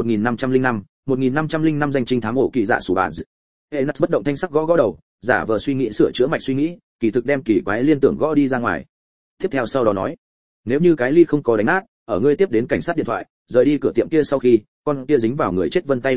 1505 danh trinh thám ổ kỳ dạ sủ bà. Enas bất động thanh sắc gõ đầu, giả vờ suy nghĩ sửa chữa mạch suy nghĩ, kỳ thực đem kỳ quái liên tưởng gõ đi ra ngoài. Tiếp theo sau đó nói, nếu như cái ly không có đánh nát, ở ngươi tiếp đến cảnh sát điện thoại, rời đi cửa tiệm kia sau khi, con kia dính vào người chết vân tay ly nước,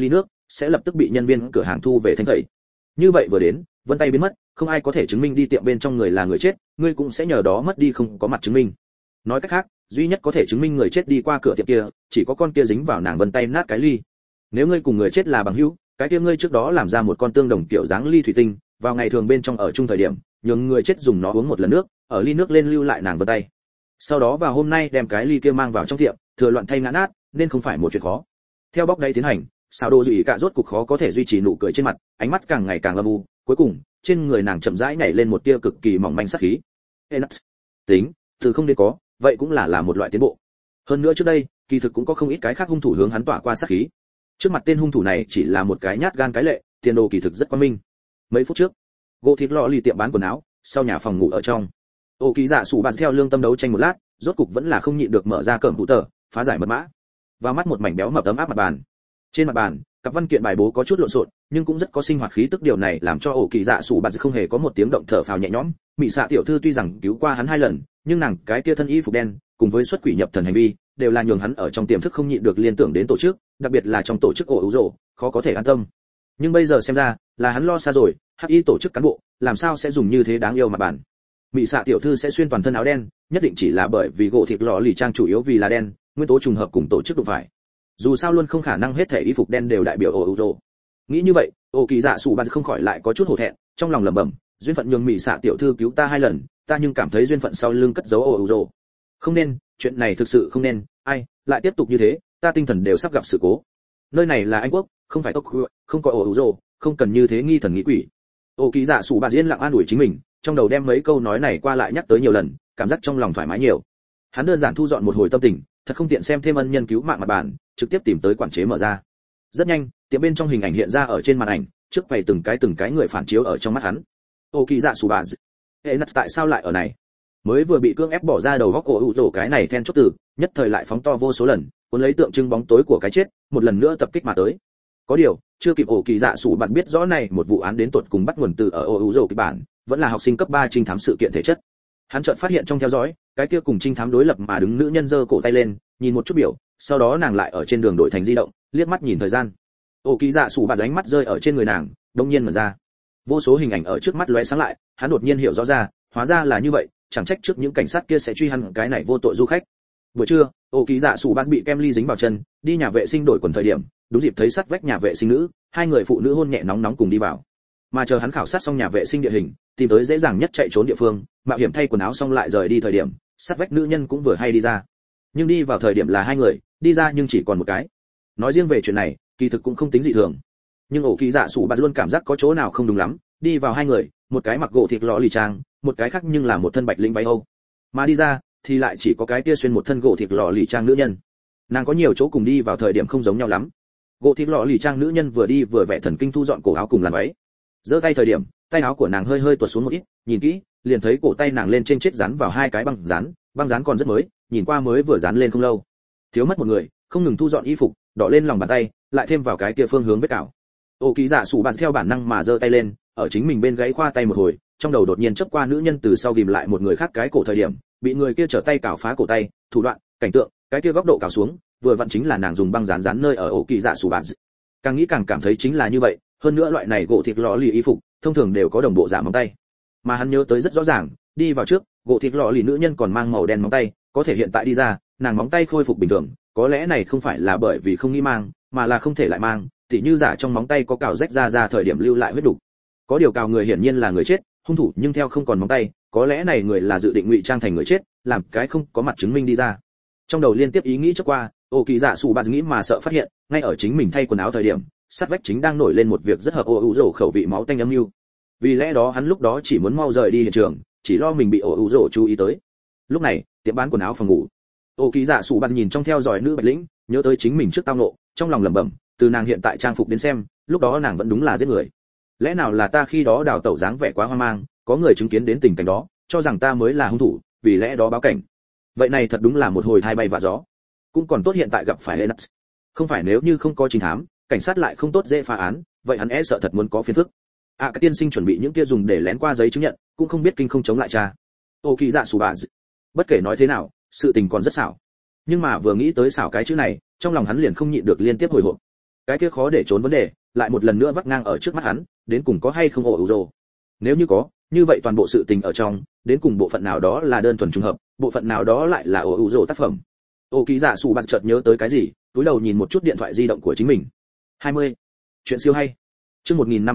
sẽ lập tức bị nhân viên cửa hàng thu về thanh tẩy. Như vậy vừa đến, vân tay biến mất, không ai có thể chứng minh đi tiệm bên trong người là người chết, ngươi cũng sẽ nhờ đó mất đi không có mặt chứng minh. Nói cách khác, duy nhất có thể chứng minh người chết đi qua cửa tiệm kia, chỉ có con kia dính vào nàng vân tay nát cái ly. Nếu ngươi cùng người chết là bằng hữu, cái kia ngươi trước đó làm ra một con tương đồng kiểu dáng ly thủy tinh, vào ngày thường bên trong ở chung thời điểm, nhường người chết dùng nó uống một lần nước, ở ly nước lên lưu lại nàng vân tay. Sau đó vào hôm nay đem cái ly kia mang vào trong tiệm, thừa loạn thay ngã nát, nên không phải một chuyện khó. Theo bóc đáy tiến hành, Sào Đồ Dụ Cả rốt cục khó có thể duy trì nụ cười trên mặt, ánh mắt càng ngày càng âm u, cuối cùng, trên người nàng chậm rãi nhảy lên một tia cực kỳ mỏng manh sát khí. Enax, tính, từ không đến có, vậy cũng là một loại tiến bộ. Hơn nữa trước đây, kỳ thực cũng có không ít cái khác hung thủ hướng hắn tỏa qua sát khí. Trước mặt tên hung thủ này chỉ là một cái nhát gan cái lệ, tiền đồ kỳ thực rất quan minh. Mấy phút trước, gỗ thịt lọ lì tiệm bán quần áo, sau nhà phòng ngủ ở trong. Ô Kỳ Dạ Sủ bàn theo lương tâm đấu tranh một lát, rốt cục vẫn là không nhịn được mở ra cẩm thủ tờ, phá giải mật mã. Vào mắt một mảnh béo mập ấm áp mặt bàn. Trên mặt bàn, cặp văn kiện bài bố có chút lộn xộn, nhưng cũng rất có sinh hoạt khí tức, điều này làm cho Ô Kỳ Dạ Sủ bàn không hề có một tiếng động thở phào nhẹ nhõm. Mị xạ tiểu thư tuy rằng cứu qua hắn 2 lần, nhưng nàng cái kia thân y phục đen, cùng với xuất quỷ nhập thần hành vi, đều là nhường hắn ở trong tiềm thức không nhịn được liên tưởng đến tổ chức, đặc biệt là trong tổ chức ổ ủ rồ, khó có thể an tâm. Nhưng bây giờ xem ra, là hắn lo xa rồi, hắc y tổ chức cán bộ, làm sao sẽ dùng như thế đáng yêu mặt bản. Mị xạ tiểu thư sẽ xuyên toàn thân áo đen, nhất định chỉ là bởi vì gỗ thịt lọ lì trang chủ yếu vì là đen, nguyên tố trùng hợp cùng tổ chức đụng phải. Dù sao luôn không khả năng hết thể y phục đen đều đại biểu ổ ủ rồ. Nghĩ như vậy, Ô Kỳ Dạ Sủ bàn không khỏi lại có chút hổ thẹn, trong lòng lẩm bẩm, duyên phận nhường Mị xạ tiểu thư cứu ta 2 lần, ta nhưng cảm thấy duyên phận sau lưng cất giấu ổ ủ rồ. Không nên, chuyện này thực sự không nên, ai, lại tiếp tục như thế, ta tinh thần đều sắp gặp sự cố. Nơi này là Anh quốc, không phải Tokyo, không có ổ ủ rồ, không cần như thế nghi thần nghĩ quỷ. Ô Kỳ Dạ Sủ bà yên lặng an ủi chính mình, trong đầu đem mấy câu nói này qua lại nhắc tới nhiều lần, cảm giác trong lòng thoải mái nhiều. Hắn đơn giản thu dọn một hồi tâm tình, thật không tiện xem thêm ân nhân cứu mạng mặt bản, trực tiếp tìm tới quản chế mở ra. Rất nhanh, tiệm bên trong hình ảnh hiện ra ở trên màn ảnh, trước quầy từng cái người phản chiếu ở trong mắt hắn. Ô Kỳ Dạ Sủ bà, hệ nặt tại sao lại ở này? Mới vừa bị cưỡng ép bỏ ra đầu góc ổ ủ rồ cái này then chốt từ, nhất thời lại phóng to vô số lần, cuốn lấy tượng trưng bóng tối của cái chết, một lần nữa tập kích mà tới. Có điều, chưa kịp Ô Kỳ Dạ Sủ bạn biết rõ này một vụ án đến tột cùng bắt nguồn từ ở ổ ủ rồ kịch bản, vẫn là học sinh cấp 3 trinh thám sự kiện thể chất. Hắn chợt phát hiện trong theo dõi, cái kia cùng trinh thám đối lập mà đứng nữ nhân giơ cổ tay lên, nhìn một chút biểu, sau đó nàng lại ở trên đường đổi thành di động, liếc mắt nhìn thời gian. Ô Kỳ Dạ Sủ bạn ánh mắt rơi ở trên người nàng, đột nhiên mở ra. Vô số hình ảnh ở trước mắt lóe sáng lại, hắn đột nhiên hiểu rõ ra, hóa ra là như vậy, chẳng trách trước những cảnh sát kia sẽ truy hắn cái này vô tội du khách. Buổi trưa, Ô Kỳ Dạ Sủ bạn bị kem ly dính vào chân, đi nhà vệ sinh đổi quần thời điểm, đúng dịp thấy sát vách nhà vệ sinh nữ, 2 người phụ nữ hôn nhẹ nóng nóng cùng đi vào. Mà chờ hắn khảo sát xong nhà vệ sinh địa hình, tìm tới dễ dàng nhất chạy trốn địa phương, mạo hiểm thay quần áo xong lại rời đi thời điểm, sát vách nữ nhân cũng vừa hay đi ra. Nhưng đi vào thời điểm là 2 người, đi ra nhưng chỉ còn một cái. Nói riêng về chuyện này, kỳ thực cũng không tính dị thường. Nhưng Ô Kỳ Dạ Sủ bạn luôn cảm giác có chỗ nào không đúng lắm, đi vào 2 người, một cái mặc gỗ thịt lọ lì trang, một cái khác nhưng là một thân bạch linh váy Âu. Mà đi ra thì lại chỉ có cái kia xuyên một thân gỗ thịt lọ lì trang nữ nhân. Nàng có nhiều chỗ cùng đi vào thời điểm không giống nhau lắm. Gỗ thịt lọ lì trang nữ nhân vừa đi vừa vẻ thần kinh thu dọn cổ áo cùng làn váy. Giơ tay thời điểm, tay áo của nàng hơi hơi tuột xuống một ít, nhìn kỹ, liền thấy cổ tay nàng lên trên chết dán vào 2 cái băng dán còn rất mới, nhìn qua mới vừa dán lên không lâu. Thiếu mất một người, không ngừng thu dọn y phục, đỏ lên lòng bàn tay, lại thêm vào cái kia phương hướng vết cào. Ô Kỳ Dạ Sủ bạn theo bản năng mà giơ tay lên, ở chính mình bên gáy khoa tay một hồi, trong đầu đột nhiên chớp qua nữ nhân từ sau ghim lại một người khác cái cổ thời điểm, bị người kia trở tay cào phá cổ tay, thủ đoạn, cảnh tượng, cái kia góc độ cào xuống, vừa vặn chính là nàng dùng băng dán dán nơi ở Ô Kỳ Dạ Sủ bạn. Càng nghĩ càng cảm thấy chính là như vậy, hơn nữa loại này gỗ thịt lọ lì y phục, thông thường đều có đồng bộ giả móng tay. Mà hắn nhớ tới rất rõ ràng, đi vào trước, gỗ thịt lọ lì nữ nhân còn mang màu đen móng tay, có thể hiện tại đi ra, nàng móng tay khôi phục bình thường, có lẽ này không phải là bởi vì không nghĩ mang, mà là không thể lại mang, tỉ như giả trong móng tay có cào rách ra thời điểm lưu lại huyết đục. Có điều cào người hiển nhiên là người chết, hung thủ nhưng theo không còn móng tay, có lẽ này người là dự định ngụy trang thành người chết, làm cái không có mặt chứng minh đi ra. Trong đầu liên tiếp ý nghĩ trước qua, Ô Kỳ Dạ Sủ bạn nghĩ mà sợ phát hiện, ngay ở chính mình thay quần áo thời điểm, sát vách chính đang nổi lên một việc rất hợp ổ ủ rồ khẩu vị máu tanh âm mưu. Vì lẽ đó hắn lúc đó chỉ muốn mau rời đi hiện trường, chỉ lo mình bị ổ ủ rồ chú ý tới. Lúc này, tiệm bán quần áo phòng ngủ. Ô Kỳ Dạ Sủ bạn nhìn trong theo dõi nữ bạch lĩnh, nhớ tới chính mình trước tao nộ, trong lòng lẩm bẩm, từ nàng hiện tại trang phục đến xem, lúc đó nàng vẫn đúng là giết người. Lẽ nào là ta khi đó đào tẩu dáng vẻ quá hoang mang, có người chứng kiến đến tình cảnh đó, cho rằng ta mới là hung thủ, vì lẽ đó báo cảnh. Vậy này thật đúng là một hồi thai bay vạ gió. Cũng còn tốt hiện tại gặp phải Lennox. Không phải nếu như không có trinh thám, cảnh sát lại không tốt dễ phá án, vậy hắn sợ thật muốn có phiền phức. Cái tiên sinh chuẩn bị những kia dùng để lén qua giấy chứng nhận, cũng không biết kinh không chống lại cha. Ô Kỳ Dạ Sủ bà. Bất kể nói thế nào, sự tình còn rất xảo. Nhưng mà vừa nghĩ tới xảo cái chữ này, trong lòng hắn liền không nhịn được liên tiếp hồi hộp. Cái kia khó để trốn vấn đề, lại một lần nữa vắt ngang ở trước mắt hắn, đến cùng có hay không ổ rồ. Nếu như có, như vậy toàn bộ sự tình ở trong, đến cùng bộ phận nào đó là đơn thuần trùng hợp, bộ phận nào đó lại là ổ rồ tác phẩm. Ô Kỳ Dạ Sủ Bạt chợt nhớ tới cái gì, túi đầu nhìn một chút điện thoại di động của chính mình. 20. Chuyện siêu hay. Chương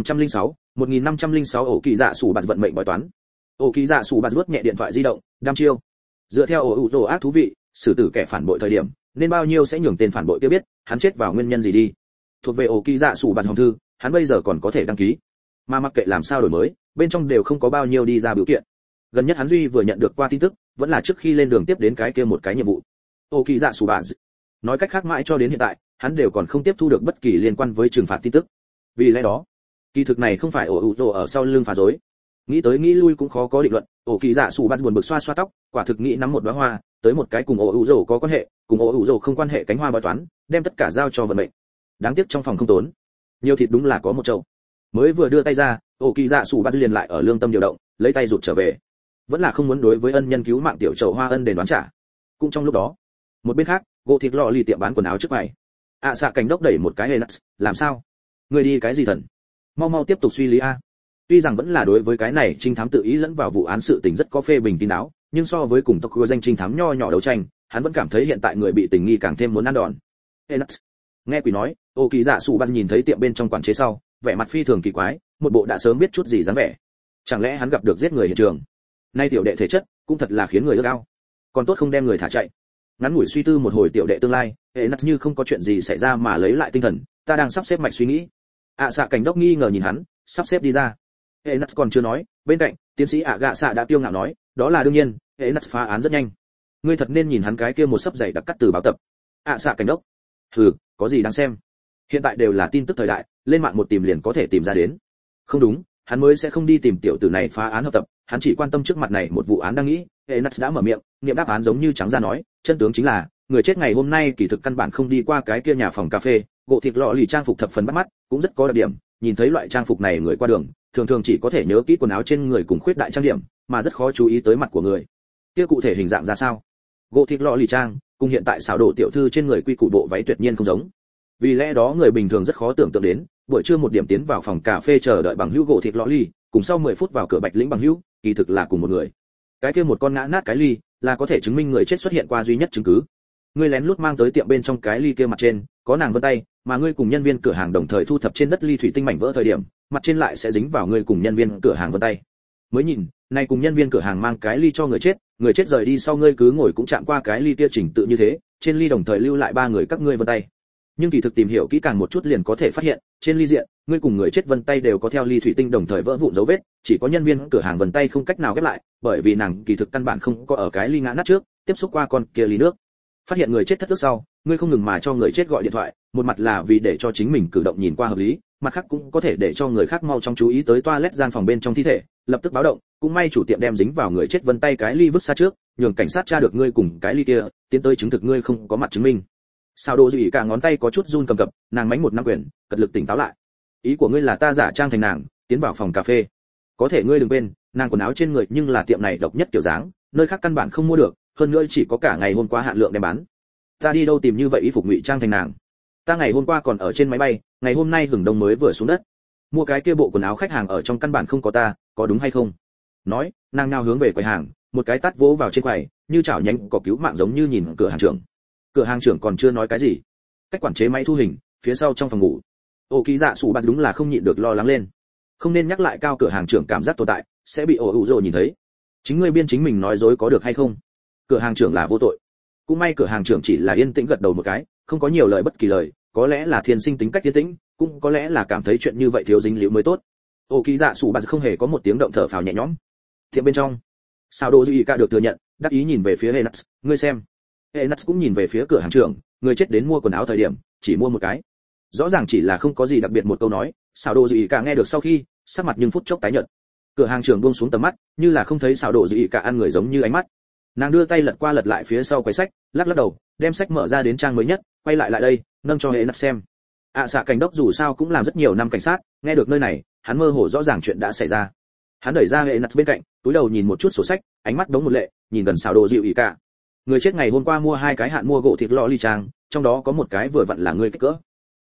1506 Ổ Kỳ Dạ Sủ Bạt vận mệnh bói toán. Ổ Kỳ Dạ Sủ Bạt vuốt nhẹ điện thoại di động, đăm chiêu. Dựa theo ổ rồ ác thú vị, xử tử kẻ phản bội thời điểm, nên bao nhiêu sẽ nhường tên phản bội kia biết, hắn chết vào nguyên nhân gì đi. Thuộc về Ổ Kỳ Dạ Sủ Bạt hòm thư, hắn bây giờ còn có thể đăng ký. Mà mặc kệ làm sao đổi mới, bên trong đều không có bao nhiêu đi ra biểu kiện. Gần nhất hắn duy vừa nhận được qua tin tức, vẫn là trước khi lên đường tiếp đến cái kia một cái nhiệm vụ. Ổ Kỳ Dạ Sủ Bạt. Nói cách khác mãi cho đến hiện tại, hắn đều còn không tiếp thu được bất kỳ liên quan với trừng phạt tin tức. Vì lẽ đó, kỳ thực này không phải ổ rồ ở sau lưng phá rối. Nghĩ tới nghĩ lui cũng khó có định luận, Ổ Kỳ Dạ Sủ Bạt buồn bực xoa xoa tóc, quả thực nghĩ nắm một đóa hoa, tới một cái cùng ổ rồ có quan hệ, cùng ổ rồ không quan hệ cánh hoa bói toán, đem tất cả giao cho vận mệnh. Đáng tiếc trong phòng không tốn. Nhiều thịt đúng là có một chậu. Mới vừa đưa tay ra, Ổ Kỳ Dạ Sủ Bạt liền lại ở lương tâm điều động, lấy tay rụt trở về. Vẫn là không muốn đối với ân nhân cứu mạng tiểu chậu hoa ân đền đoán trả. Cũng trong lúc đó, một bên khác, gỗ thịt lò lì tiệm bán quần áo trước mày. Xạ cảnh đốc đẩy một cái hề nặng, làm sao? Người đi cái gì thần? Mau tiếp tục suy lý a. Tuy rằng vẫn là đối với cái này trinh thám tự ý lẫn vào vụ án sự tình rất có phê bình kín đáo, nhưng so với cùng Tokyo danh trinh thám nho nhỏ đấu tranh, hắn vẫn cảm thấy hiện tại người bị tình nghi càng thêm muốn ăn đòn. Enax. Nghe quỷ nói, Ô Kỳ Dạ Sủ Bạt nhìn thấy tiệm bên trong quản chế sau, vẻ mặt phi thường kỳ quái, một bộ đã sớm biết chút gì dáng vẻ. Chẳng lẽ hắn gặp được giết người hiện trường? Nay tiểu đệ thể chất, cũng thật là khiến người ước ao. Còn tốt không đem người thả chạy. Ngắn ngủi suy tư một hồi tiểu đệ tương lai, Enax như không có chuyện gì xảy ra mà lấy lại tinh thần, ta đang sắp xếp mạch suy nghĩ. Xạ cảnh đốc nghi ngờ nhìn hắn, sắp xếp đi ra. Enax còn chưa nói, bên cạnh, tiến sĩ gạ xạ đã tiêu ngạo nói, đó là đương nhiên, Enax phá án rất nhanh. Ngươi thật nên nhìn hắn cái kia một sấp dày đặc cắt từ báo tập. Xạ cảnh đốc. Hừ, có gì đáng xem. Hiện tại đều là tin tức thời đại, lên mạng một tìm liền có thể tìm ra đến. Không đúng, hắn mới sẽ không đi tìm tiểu tử này phá án hợp tập, hắn chỉ quan tâm trước mặt này một vụ án đang nghĩ. Enax đã mở miệng, niệm đáp án giống như trắng ra nói, chân tướng chính là, người chết ngày hôm nay kỳ thực căn bản không đi qua cái kia nhà phòng cà phê, gỗ thịt lọ lì trang phục thập phần bắt mắt, cũng rất có đặc điểm, nhìn thấy loại trang phục này người qua đường, thường thường chỉ có thể nhớ kỹ quần áo trên người cùng khuyết đại trang điểm, mà rất khó chú ý tới mặt của người. Kia cụ thể hình dạng ra sao? Gỗ thịt lọ lì trang, cùng hiện tại xảo đồ tiểu thư trên người quy củ bộ váy tuyệt nhiên không giống. Vì lẽ đó người bình thường rất khó tưởng tượng đến, buổi trưa một điểm tiến vào phòng cà phê chờ đợi bằng hữu gỗ thịt lọ lì, cùng sau 10 phút vào cửa bạch lĩnh bằng hữu, kỳ thực là cùng một người. Cái kia một con ngã nát cái ly, là có thể chứng minh người chết xuất hiện qua duy nhất chứng cứ. Ngươi lén lút mang tới tiệm bên trong cái ly kia mặt trên có nàng vân tay, mà ngươi cùng nhân viên cửa hàng đồng thời thu thập trên đất ly thủy tinh mảnh vỡ thời điểm, mặt trên lại sẽ dính vào ngươi cùng nhân viên cửa hàng vân tay. Mới nhìn, này cùng nhân viên cửa hàng mang cái ly cho người chết rời đi sau ngươi cứ ngồi cũng chạm qua cái ly kia chỉnh tự như thế, trên ly đồng thời lưu lại 3 người các ngươi vân tay. Nhưng kỳ thực tìm hiểu kỹ càng một chút liền có thể phát hiện, trên ly diện, ngươi cùng người chết vân tay đều có theo ly thủy tinh đồng thời vỡ vụn dấu vết, chỉ có nhân viên cửa hàng vân tay không cách nào ghép lại, bởi vì nàng kỳ thực căn bản không có ở cái ly ngã nát trước, tiếp xúc qua con kia ly nước. Phát hiện người chết thất ước sau, ngươi không ngừng mà cho người chết gọi điện thoại, một mặt là vì để cho chính mình cử động nhìn qua hợp lý, mặt khác cũng có thể để cho người khác mau chóng chú ý tới toilet gian phòng bên trong thi thể, lập tức báo động, cũng may chủ tiệm đem dính vào người chết vân tay cái ly vứt xa trước, nhường cảnh sát tra được ngươi cùng cái ly kia, tiến tới chứng thực ngươi không có mặt chứng minh. Sao Đỗ Duy cả ngón tay có chút run cầm cập, nàng mánh một năm quyền, cật lực tỉnh táo lại. Ý của ngươi là ta giả trang thành nàng, tiến vào phòng cà phê. Có thể ngươi đừng quên, nàng quần áo trên người nhưng là tiệm này độc nhất kiểu dáng, nơi khác căn bản không mua được, hơn nữa chỉ có cả ngày hôm qua hạn lượng đem bán. Ta đi đâu tìm như vậy y phục ngụy trang thành nàng? Ta ngày hôm qua còn ở trên máy bay, ngày hôm nay hưởng đông mới vừa xuống đất. Mua cái kia bộ quần áo khách hàng ở trong căn bản không có ta, có đúng hay không? Nói, nàng nào hướng về quầy hàng, một cái tát vỗ vào trên quầy, như chảo nhánh cỏ cứu mạng giống như nhìn cửa hàng trưởng. Cửa hàng trưởng còn chưa nói cái gì, cách quản chế máy thu hình phía sau trong phòng ngủ, Ô Kỳ Dạ Sủ Bạt đúng là không nhịn được lo lắng lên. Không nên nhắc lại cao cửa hàng trưởng cảm giác tồn tại sẽ bị ổ rồ nhìn thấy. Chính ngươi biên chính mình nói dối có được hay không? Cửa hàng trưởng là vô tội. Cũng may cửa hàng trưởng chỉ là yên tĩnh gật đầu một cái, không có nhiều lời bất kỳ lời, có lẽ là thiên sinh tính cách yên tĩnh, cũng có lẽ là cảm thấy chuyện như vậy thiếu dính líu mới tốt. Ô Kỳ Dạ Sủ Bạt không hề có một tiếng động thở phào nhẹ nhõm. Tiệm bên trong, Sao Đỗ Duy cả được thừa nhận, đắc ý nhìn về phía Enax, ngươi xem. Enax cũng nhìn về phía cửa hàng trưởng, người chết đến mua quần áo thời điểm, chỉ mua một cái. Rõ ràng chỉ là không có gì đặc biệt một câu nói, Sao Đỗ Duy cả nghe được sau khi, sắc mặt nhưng phút chốc tái nhợt. Cửa hàng trưởng buông xuống tầm mắt, như là không thấy Sao Đỗ Duy cả ăn người giống như ánh mắt. Nàng đưa tay lật qua lật lại phía sau quầy sách, lắc lắc đầu, đem sách mở ra đến trang mới nhất, quay lại đây, nâng cho Enax xem. Xạ cảnh đốc dù sao cũng làm rất nhiều năm cảnh sát, nghe được nơi này, hắn mơ hồ rõ ràng chuyện đã xảy ra. Hắn đẩy ra Enax bên cạnh, túi đầu nhìn một chút sổ sách, ánh mắt đống một lệ, nhìn gần Sao Đỗ Duy cả. Người chết ngày hôm qua mua 2 cái hạn mua gỗ thịt lò ly trang, trong đó có một cái vừa vặn là ngươi kích cỡ.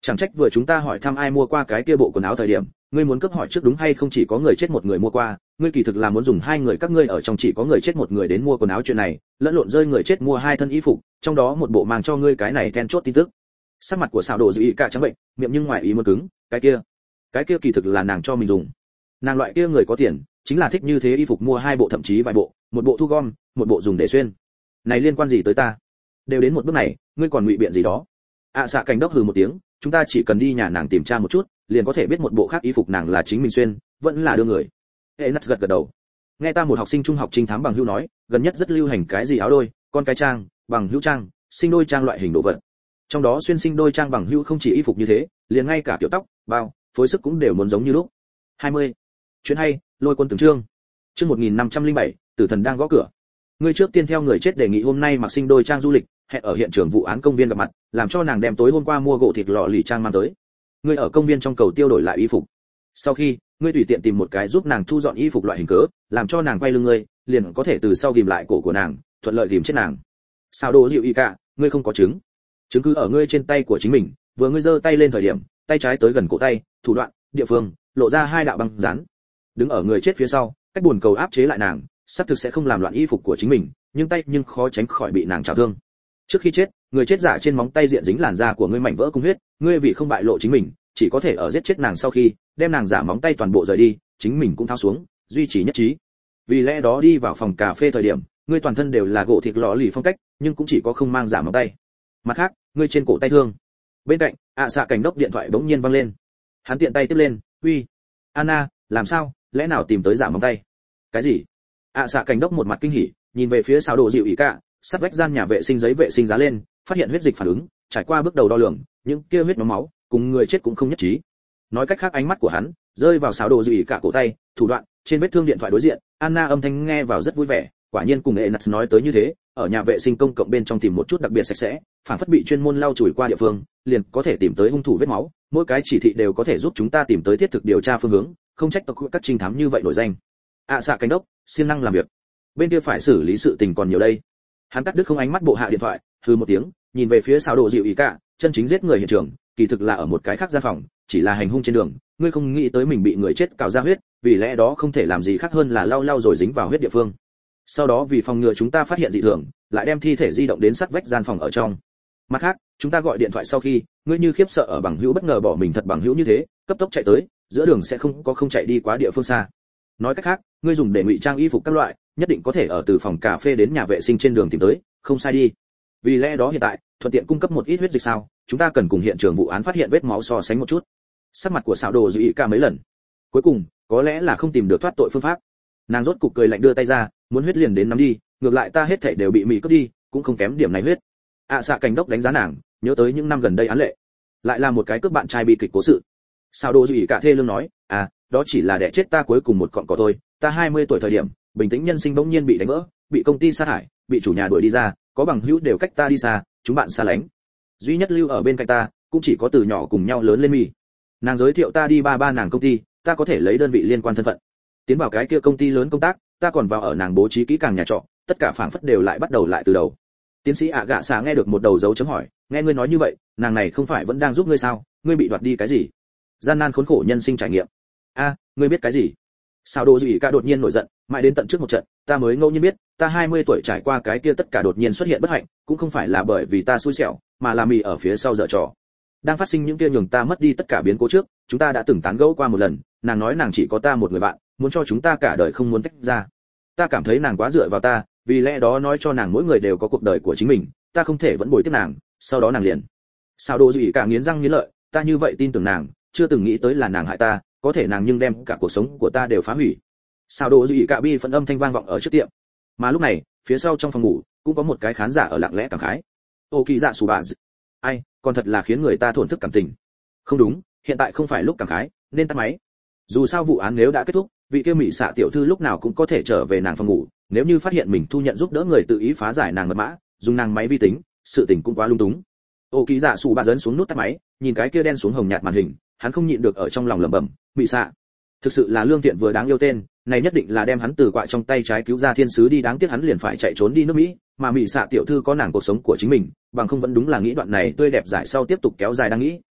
Chẳng trách vừa chúng ta hỏi thăm ai mua qua cái kia bộ quần áo thời điểm, ngươi muốn cấp hỏi trước đúng hay không chỉ có người chết một người mua qua, ngươi kỳ thực là muốn dùng hai người các ngươi ở trong chỉ có người chết một người đến mua quần áo chuyện này, lẫn lộn rơi người chết mua hai thân y phục, trong đó một bộ mang cho ngươi cái này then chốt tin tức. Sắc mặt của xảo đồ dữ ý cả trắng bệnh, miệng nhưng ngoài ý muốn cứng, cái kia kỳ thực là nàng cho mình dùng. Nàng loại kia người có tiền, chính là thích như thế y phục mua hai bộ thậm chí vài bộ, một bộ thu gom, một bộ dùng để xuyên. Này liên quan gì tới ta? Đều đến một bước này, ngươi còn ngụy biện gì đó? Xạ cảnh đốc hừ một tiếng, chúng ta chỉ cần đi nhà nàng tìm tra một chút, liền có thể biết một bộ khác y phục nàng là chính mình xuyên, vẫn là đưa người. Enas gật đầu. Nghe ta một học sinh trung học trinh thám bằng hữu nói, gần nhất rất lưu hành cái gì áo đôi, con cái trang, bằng hữu trang, sinh đôi trang loại hình đồ vật. Trong đó xuyên sinh đôi trang bằng hữu không chỉ y phục như thế, liền ngay cả kiểu tóc, bao, phối sức cũng đều muốn giống như lúc. 20. Chuyện hay, Lôi Quân từng chương. Chương 1507, tử thần đang gõ cửa. Ngươi trước tiên theo người chết đề nghị hôm nay mặc sinh đôi trang du lịch, hẹn ở hiện trường vụ án công viên gặp mặt, làm cho nàng đem tối hôm qua mua gỗ thịt lò lì trang mang tới. Ngươi ở công viên trong cầu tiêu đổi lại y phục. Sau khi, ngươi tùy tiện tìm một cái giúp nàng thu dọn y phục loại hình cớ, làm cho nàng quay lưng ngươi, liền có thể từ sau ghìm lại cổ của nàng, thuận lợi ghìm chết nàng. Sao đồ dịu y cả, ngươi không có chứng cứ ở ngươi trên tay của chính mình, vừa ngươi giơ tay lên thời điểm, tay trái tới gần cổ tay, thủ đoạn, địa phương, lộ ra hai đạo băng dán. Đứng ở người chết phía sau, cách buồn cầu áp chế lại nàng, sắp thực sẽ không làm loạn y phục của chính mình, nhưng tay nhưng khó tránh khỏi bị nàng chảo thương. Trước khi chết, người chết giả trên móng tay diện dính làn da của ngươi mảnh vỡ cung huyết, ngươi vì không bại lộ chính mình, chỉ có thể ở giết chết nàng sau khi, đem nàng giả móng tay toàn bộ rời đi, chính mình cũng tháo xuống, duy trì nhất trí. Vì lẽ đó đi vào phòng cà phê thời điểm, ngươi toàn thân đều là gỗ thịt lò lì phong cách, nhưng cũng chỉ có không mang giả móng tay. Mặt khác, ngươi trên cổ tay thương. Bên cạnh, xạ cảnh đốc điện thoại bỗng nhiên vang lên. Hắn tiện tay tiếp lên, "Uy, Anna, làm sao, lẽ nào tìm tới giả móng tay?" "Cái gì?" Xạ cảnh đốc một mặt kinh hỉ, nhìn về phía xào đồ dịu ý cả, sắt vách gian nhà vệ sinh giấy vệ sinh giá lên, phát hiện huyết dịch phản ứng, trải qua bước đầu đo lường, những kia huyết nhóm máu cùng người chết cũng không nhất trí. Nói cách khác ánh mắt của hắn rơi vào xào đồ dịu ý cả cổ tay, thủ đoạn, trên vết thương điện thoại đối diện, Anna âm thanh nghe vào rất vui vẻ, quả nhiên cùng Enas nói tới như thế, ở nhà vệ sinh công cộng bên trong tìm một chút đặc biệt sạch sẽ, phản phất bị chuyên môn lau chùi qua địa phương, liền có thể tìm tới hung thủ vết máu, mỗi cái chỉ thị đều có thể giúp chúng ta tìm tới thiết thực điều tra phương hướng, không trách các trinh thám như vậy nổi danh. Xạ cảnh đốc, siêng năng làm việc. Bên kia phải xử lý sự tình còn nhiều đây. Hắn cắt đứt không ánh mắt bộ hạ điện thoại, hừ một tiếng, nhìn về phía xào đồ dịu ý cả, chân chính giết người hiện trường, kỳ thực là ở một cái khác gian phòng, chỉ là hành hung trên đường, ngươi không nghĩ tới mình bị người chết cào ra huyết, vì lẽ đó không thể làm gì khác hơn là lau rồi dính vào huyết địa phương. Sau đó vì phòng ngừa chúng ta phát hiện dị thường, lại đem thi thể di động đến sát vách gian phòng ở trong. Mặt khác, chúng ta gọi điện thoại sau khi, ngươi như khiếp sợ ở bằng hữu bất ngờ bỏ mình thật bằng hữu như thế, cấp tốc chạy tới, giữa đường sẽ không chạy đi quá địa phương xa. Nói cách khác, ngươi dùng để ngụy trang y phục các loại, nhất định có thể ở từ phòng cà phê đến nhà vệ sinh trên đường tìm tới, không sai đi. Vì lẽ đó hiện tại, thuận tiện cung cấp một ít huyết dịch sao, chúng ta cần cùng hiện trường vụ án phát hiện vết máu so sánh một chút. Sắc mặt của xảo đồ dữ ý cả mấy lần. Cuối cùng, có lẽ là không tìm được thoát tội phương pháp. Nàng rốt cục cười lạnh đưa tay ra, muốn huyết liền đến nắm đi, ngược lại ta hết thảy đều bị mị cướp đi, cũng không kém điểm này huyết. Xạ cảnh đốc đánh giá nàng, nhớ tới những năm gần đây án lệ, lại là một cái cướp bạn trai bi kịch cố sự. Sao đồ gì cả thê lương nói, đó chỉ là đẻ chết ta cuối cùng một cọng cỏ thôi, ta 20 tuổi thời điểm, bình tĩnh nhân sinh bỗng nhiên bị đánh vỡ, bị công ty sa thải, bị chủ nhà đuổi đi ra, có bằng hữu đều cách ta đi xa, chúng bạn xa lánh. Duy nhất lưu ở bên cạnh ta, cũng chỉ có từ nhỏ cùng nhau lớn lên mì. Nàng giới thiệu ta đi ba nàng công ty, ta có thể lấy đơn vị liên quan thân phận. Tiến vào cái kia công ty lớn công tác, ta còn vào ở nàng bố trí kỹ càng nhà trọ, tất cả phảng phất đều lại bắt đầu lại từ đầu. Tiến sĩ ạ gạ xà nghe được một đầu dấu chấm hỏi, nghe ngươi nói như vậy, nàng này không phải vẫn đang giúp ngươi sao, ngươi bị đoạt đi cái gì? Gian nan khốn khổ nhân sinh trải nghiệm. Ngươi biết cái gì? Sao đồ gì cả đột nhiên nổi giận, mãi đến tận trước một trận, ta mới ngẫu nhiên biết, ta 20 tuổi trải qua cái kia tất cả đột nhiên xuất hiện bất hạnh, cũng không phải là bởi vì ta xui xẻo, mà là mì ở phía sau dở trò. Đang phát sinh những kia nhường ta mất đi tất cả biến cố trước, chúng ta đã từng tán gẫu qua một lần, nàng nói nàng chỉ có ta một người bạn, muốn cho chúng ta cả đời không muốn tách ra. Ta cảm thấy nàng quá dựa vào ta, vì lẽ đó nói cho nàng mỗi người đều có cuộc đời của chính mình, ta không thể vẫn bồi tiếp nàng, sau đó nàng liền. Sao đồ gì cả nghiến răng nghiến lợi, ta như vậy tin tưởng nàng, chưa từng nghĩ tới là nàng hại ta, có thể nàng nhưng đem cả cuộc sống của ta đều phá hủy. Sao đồ gì cả bi phẫn âm thanh vang vọng ở trước tiệm. Mà lúc này, phía sau trong phòng ngủ, cũng có một cái khán giả ở lặng lẽ cảm khái. Ô kỳ dạ sù bà. Ai, còn thật là khiến người ta thổn thức cảm tình. Không đúng, hiện tại không phải lúc cảm khái, nên tắt máy. Dù sao vụ án nếu đã kết thúc, vị kia mỹ xạ tiểu thư lúc nào cũng có thể trở về nàng phòng ngủ, nếu như phát hiện mình thu nhận giúp đỡ người tự ý phá giải nàng mật mã, dùng nàng máy vi tính, sự tình cũng quá lung túng. Ô kỳ dạ sù bà dấn xuống nút tắt máy, nhìn cái kia đen xuống hồng nhạt màn hình, hắn không nhịn được ở trong lòng lẩm bẩm, mỹ xạ thực sự là lương thiện vừa đáng yêu tên, này nhất định là đem hắn từ quạ trong tay trái cứu ra thiên sứ đi, đáng tiếc hắn liền phải chạy trốn đi nước Mỹ, mà mỹ xạ tiểu thư có nàng cuộc sống của chính mình, bằng không vẫn đúng là nghĩ đoạn này tươi đẹp giải sau tiếp tục kéo dài đang nghĩ,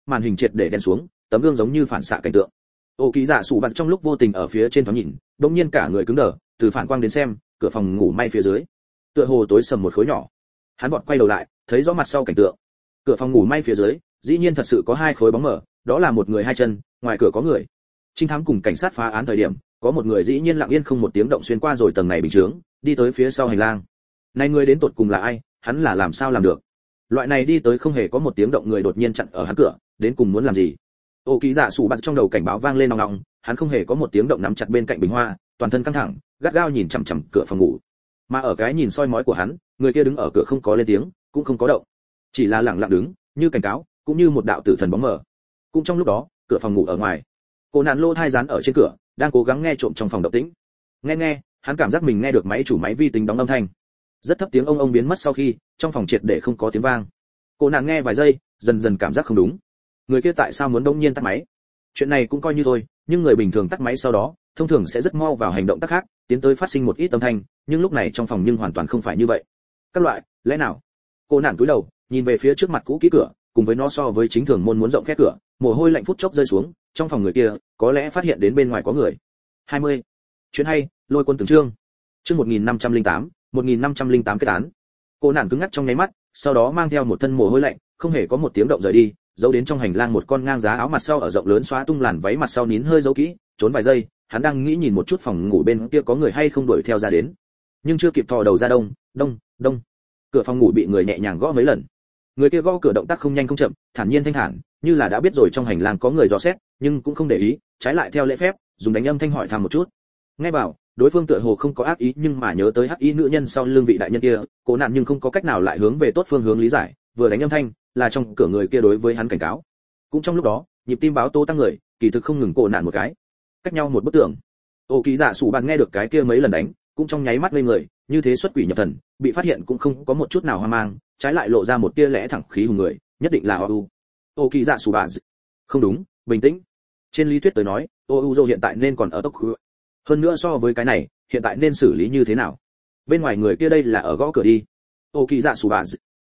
màn hình triệt để đen xuống, tấm gương giống như phản xạ cảnh tượng. Ô Kỳ Dạ Sủ Bạt trong lúc vô tình ở phía trên thoáng nhìn, đột nhiên cả người cứng đờ, từ phản quang đến xem, cửa phòng ngủ may phía dưới, tựa hồ tối sầm một khối nhỏ. Hắn vọt quay đầu lại, thấy rõ mặt sau cảnh tượng. Cửa phòng ngủ may phía dưới, dĩ nhiên thật sự có hai khối bóng mở, đó là một người hai chân, ngoài cửa có người. Trinh thám cùng cảnh sát phá án thời điểm, có một người dĩ nhiên lặng yên không một tiếng động xuyên qua rồi tầng này bình chướng, đi tới phía sau hành lang. Này người đến tột cùng là ai, hắn là làm sao làm được? Loại này đi tới không hề có một tiếng động người đột nhiên chặn ở hắn cửa, đến cùng muốn làm gì? Ô Kỳ Dạ Sủ Bạt trong đầu cảnh báo vang lên ong ong, hắn không hề có một tiếng động nắm chặt bên cạnh bình hoa, toàn thân căng thẳng, gắt gao nhìn chằm chằm cửa phòng ngủ. Mà ở cái nhìn soi mói của hắn, người kia đứng ở cửa không có lên tiếng, cũng không có động, chỉ là lặng lặng đứng, như cảnh cáo, cũng như một đạo tử thần bóng mờ. Cũng trong lúc đó, cửa phòng ngủ ở ngoài, cô nạn lô thai dán ở trên cửa, đang cố gắng nghe trộm trong phòng động tĩnh. Nghe, hắn cảm giác mình nghe được máy chủ máy vi tính đóng âm thanh. Rất thấp tiếng ông biến mất sau khi, trong phòng triệt để không có tiếng vang. Cô nạn nghe vài giây, dần dần cảm giác không đúng. Người kia tại sao muốn đột nhiên tắt máy? Chuyện này cũng coi như thôi, nhưng người bình thường tắt máy sau đó, thông thường sẽ rất mau vào hành động tác khác, tiến tới phát sinh một ít âm thanh, nhưng lúc này trong phòng nhưng hoàn toàn không phải như vậy. Các loại, lẽ nào? Cô nạn cúi đầu, nhìn về phía trước mặt cũ kỹ cửa, cùng với nó so với chính thường môn muốn rộng khép cửa, mồ hôi lạnh phút chốc rơi xuống, trong phòng người kia, có lẽ phát hiện đến bên ngoài có người. 20. Chuyện hay, Lôi Quân từng chương. Chương 1508 kết án. Cô nạn cứng ngắc trong nháy mắt, sau đó mang theo một thân mồ hôi lạnh, không hề có một tiếng động rời đi, giấu đến trong hành lang một con ngang giá áo mặt sau ở rộng lớn xóa tung làn váy mặt sau nín hơi giấu kỹ, trốn vài giây, hắn đang nghĩ nhìn một chút phòng ngủ bên kia có người hay không đuổi theo ra đến, nhưng chưa kịp thò đầu ra đông, cửa phòng ngủ bị người nhẹ nhàng gõ mấy lần. Người kia gõ cửa động tác không nhanh không chậm, thản nhiên thanh thản, như là đã biết rồi trong hành lang có người dò xét, nhưng cũng không để ý, trái lại theo lễ phép, dùng đánh âm thanh hỏi thăm một chút. Nghe vào, đối phương tựa hồ không có ác ý, nhưng mà nhớ tới hắc y nữ nhân sau lưng vị đại nhân kia, cố nạn nhưng không có cách nào lại hướng về tốt phương hướng lý giải, vừa đánh âm thanh, là trong cửa người kia đối với hắn cảnh cáo. Cũng trong lúc đó, nhịp tim báo tố tăng người, kỳ thực không ngừng cố nạn một cái. Cách nhau một bức tường. Ô Kỳ Dạ Sủ Bạt nghe được cái kia mấy lần đánh, cũng trong nháy mắt ngây người, như thế xuất quỷ nhập thần, bị phát hiện cũng không có một chút nào hoang mang, trái lại lộ ra một tia lẽ thẳng khí hùng người, nhất định là Ô Kỳ Dạ Sủ Bạt. Không đúng, bình tĩnh. Trên lý thuyết tới nói, Ô hiện tại nên còn ở tốc khu. Hơn nữa so với cái này, hiện tại nên xử lý như thế nào? Bên ngoài người kia đây là ở gõ cửa đi. Ô Kỳ Dạ Sủ Bạt.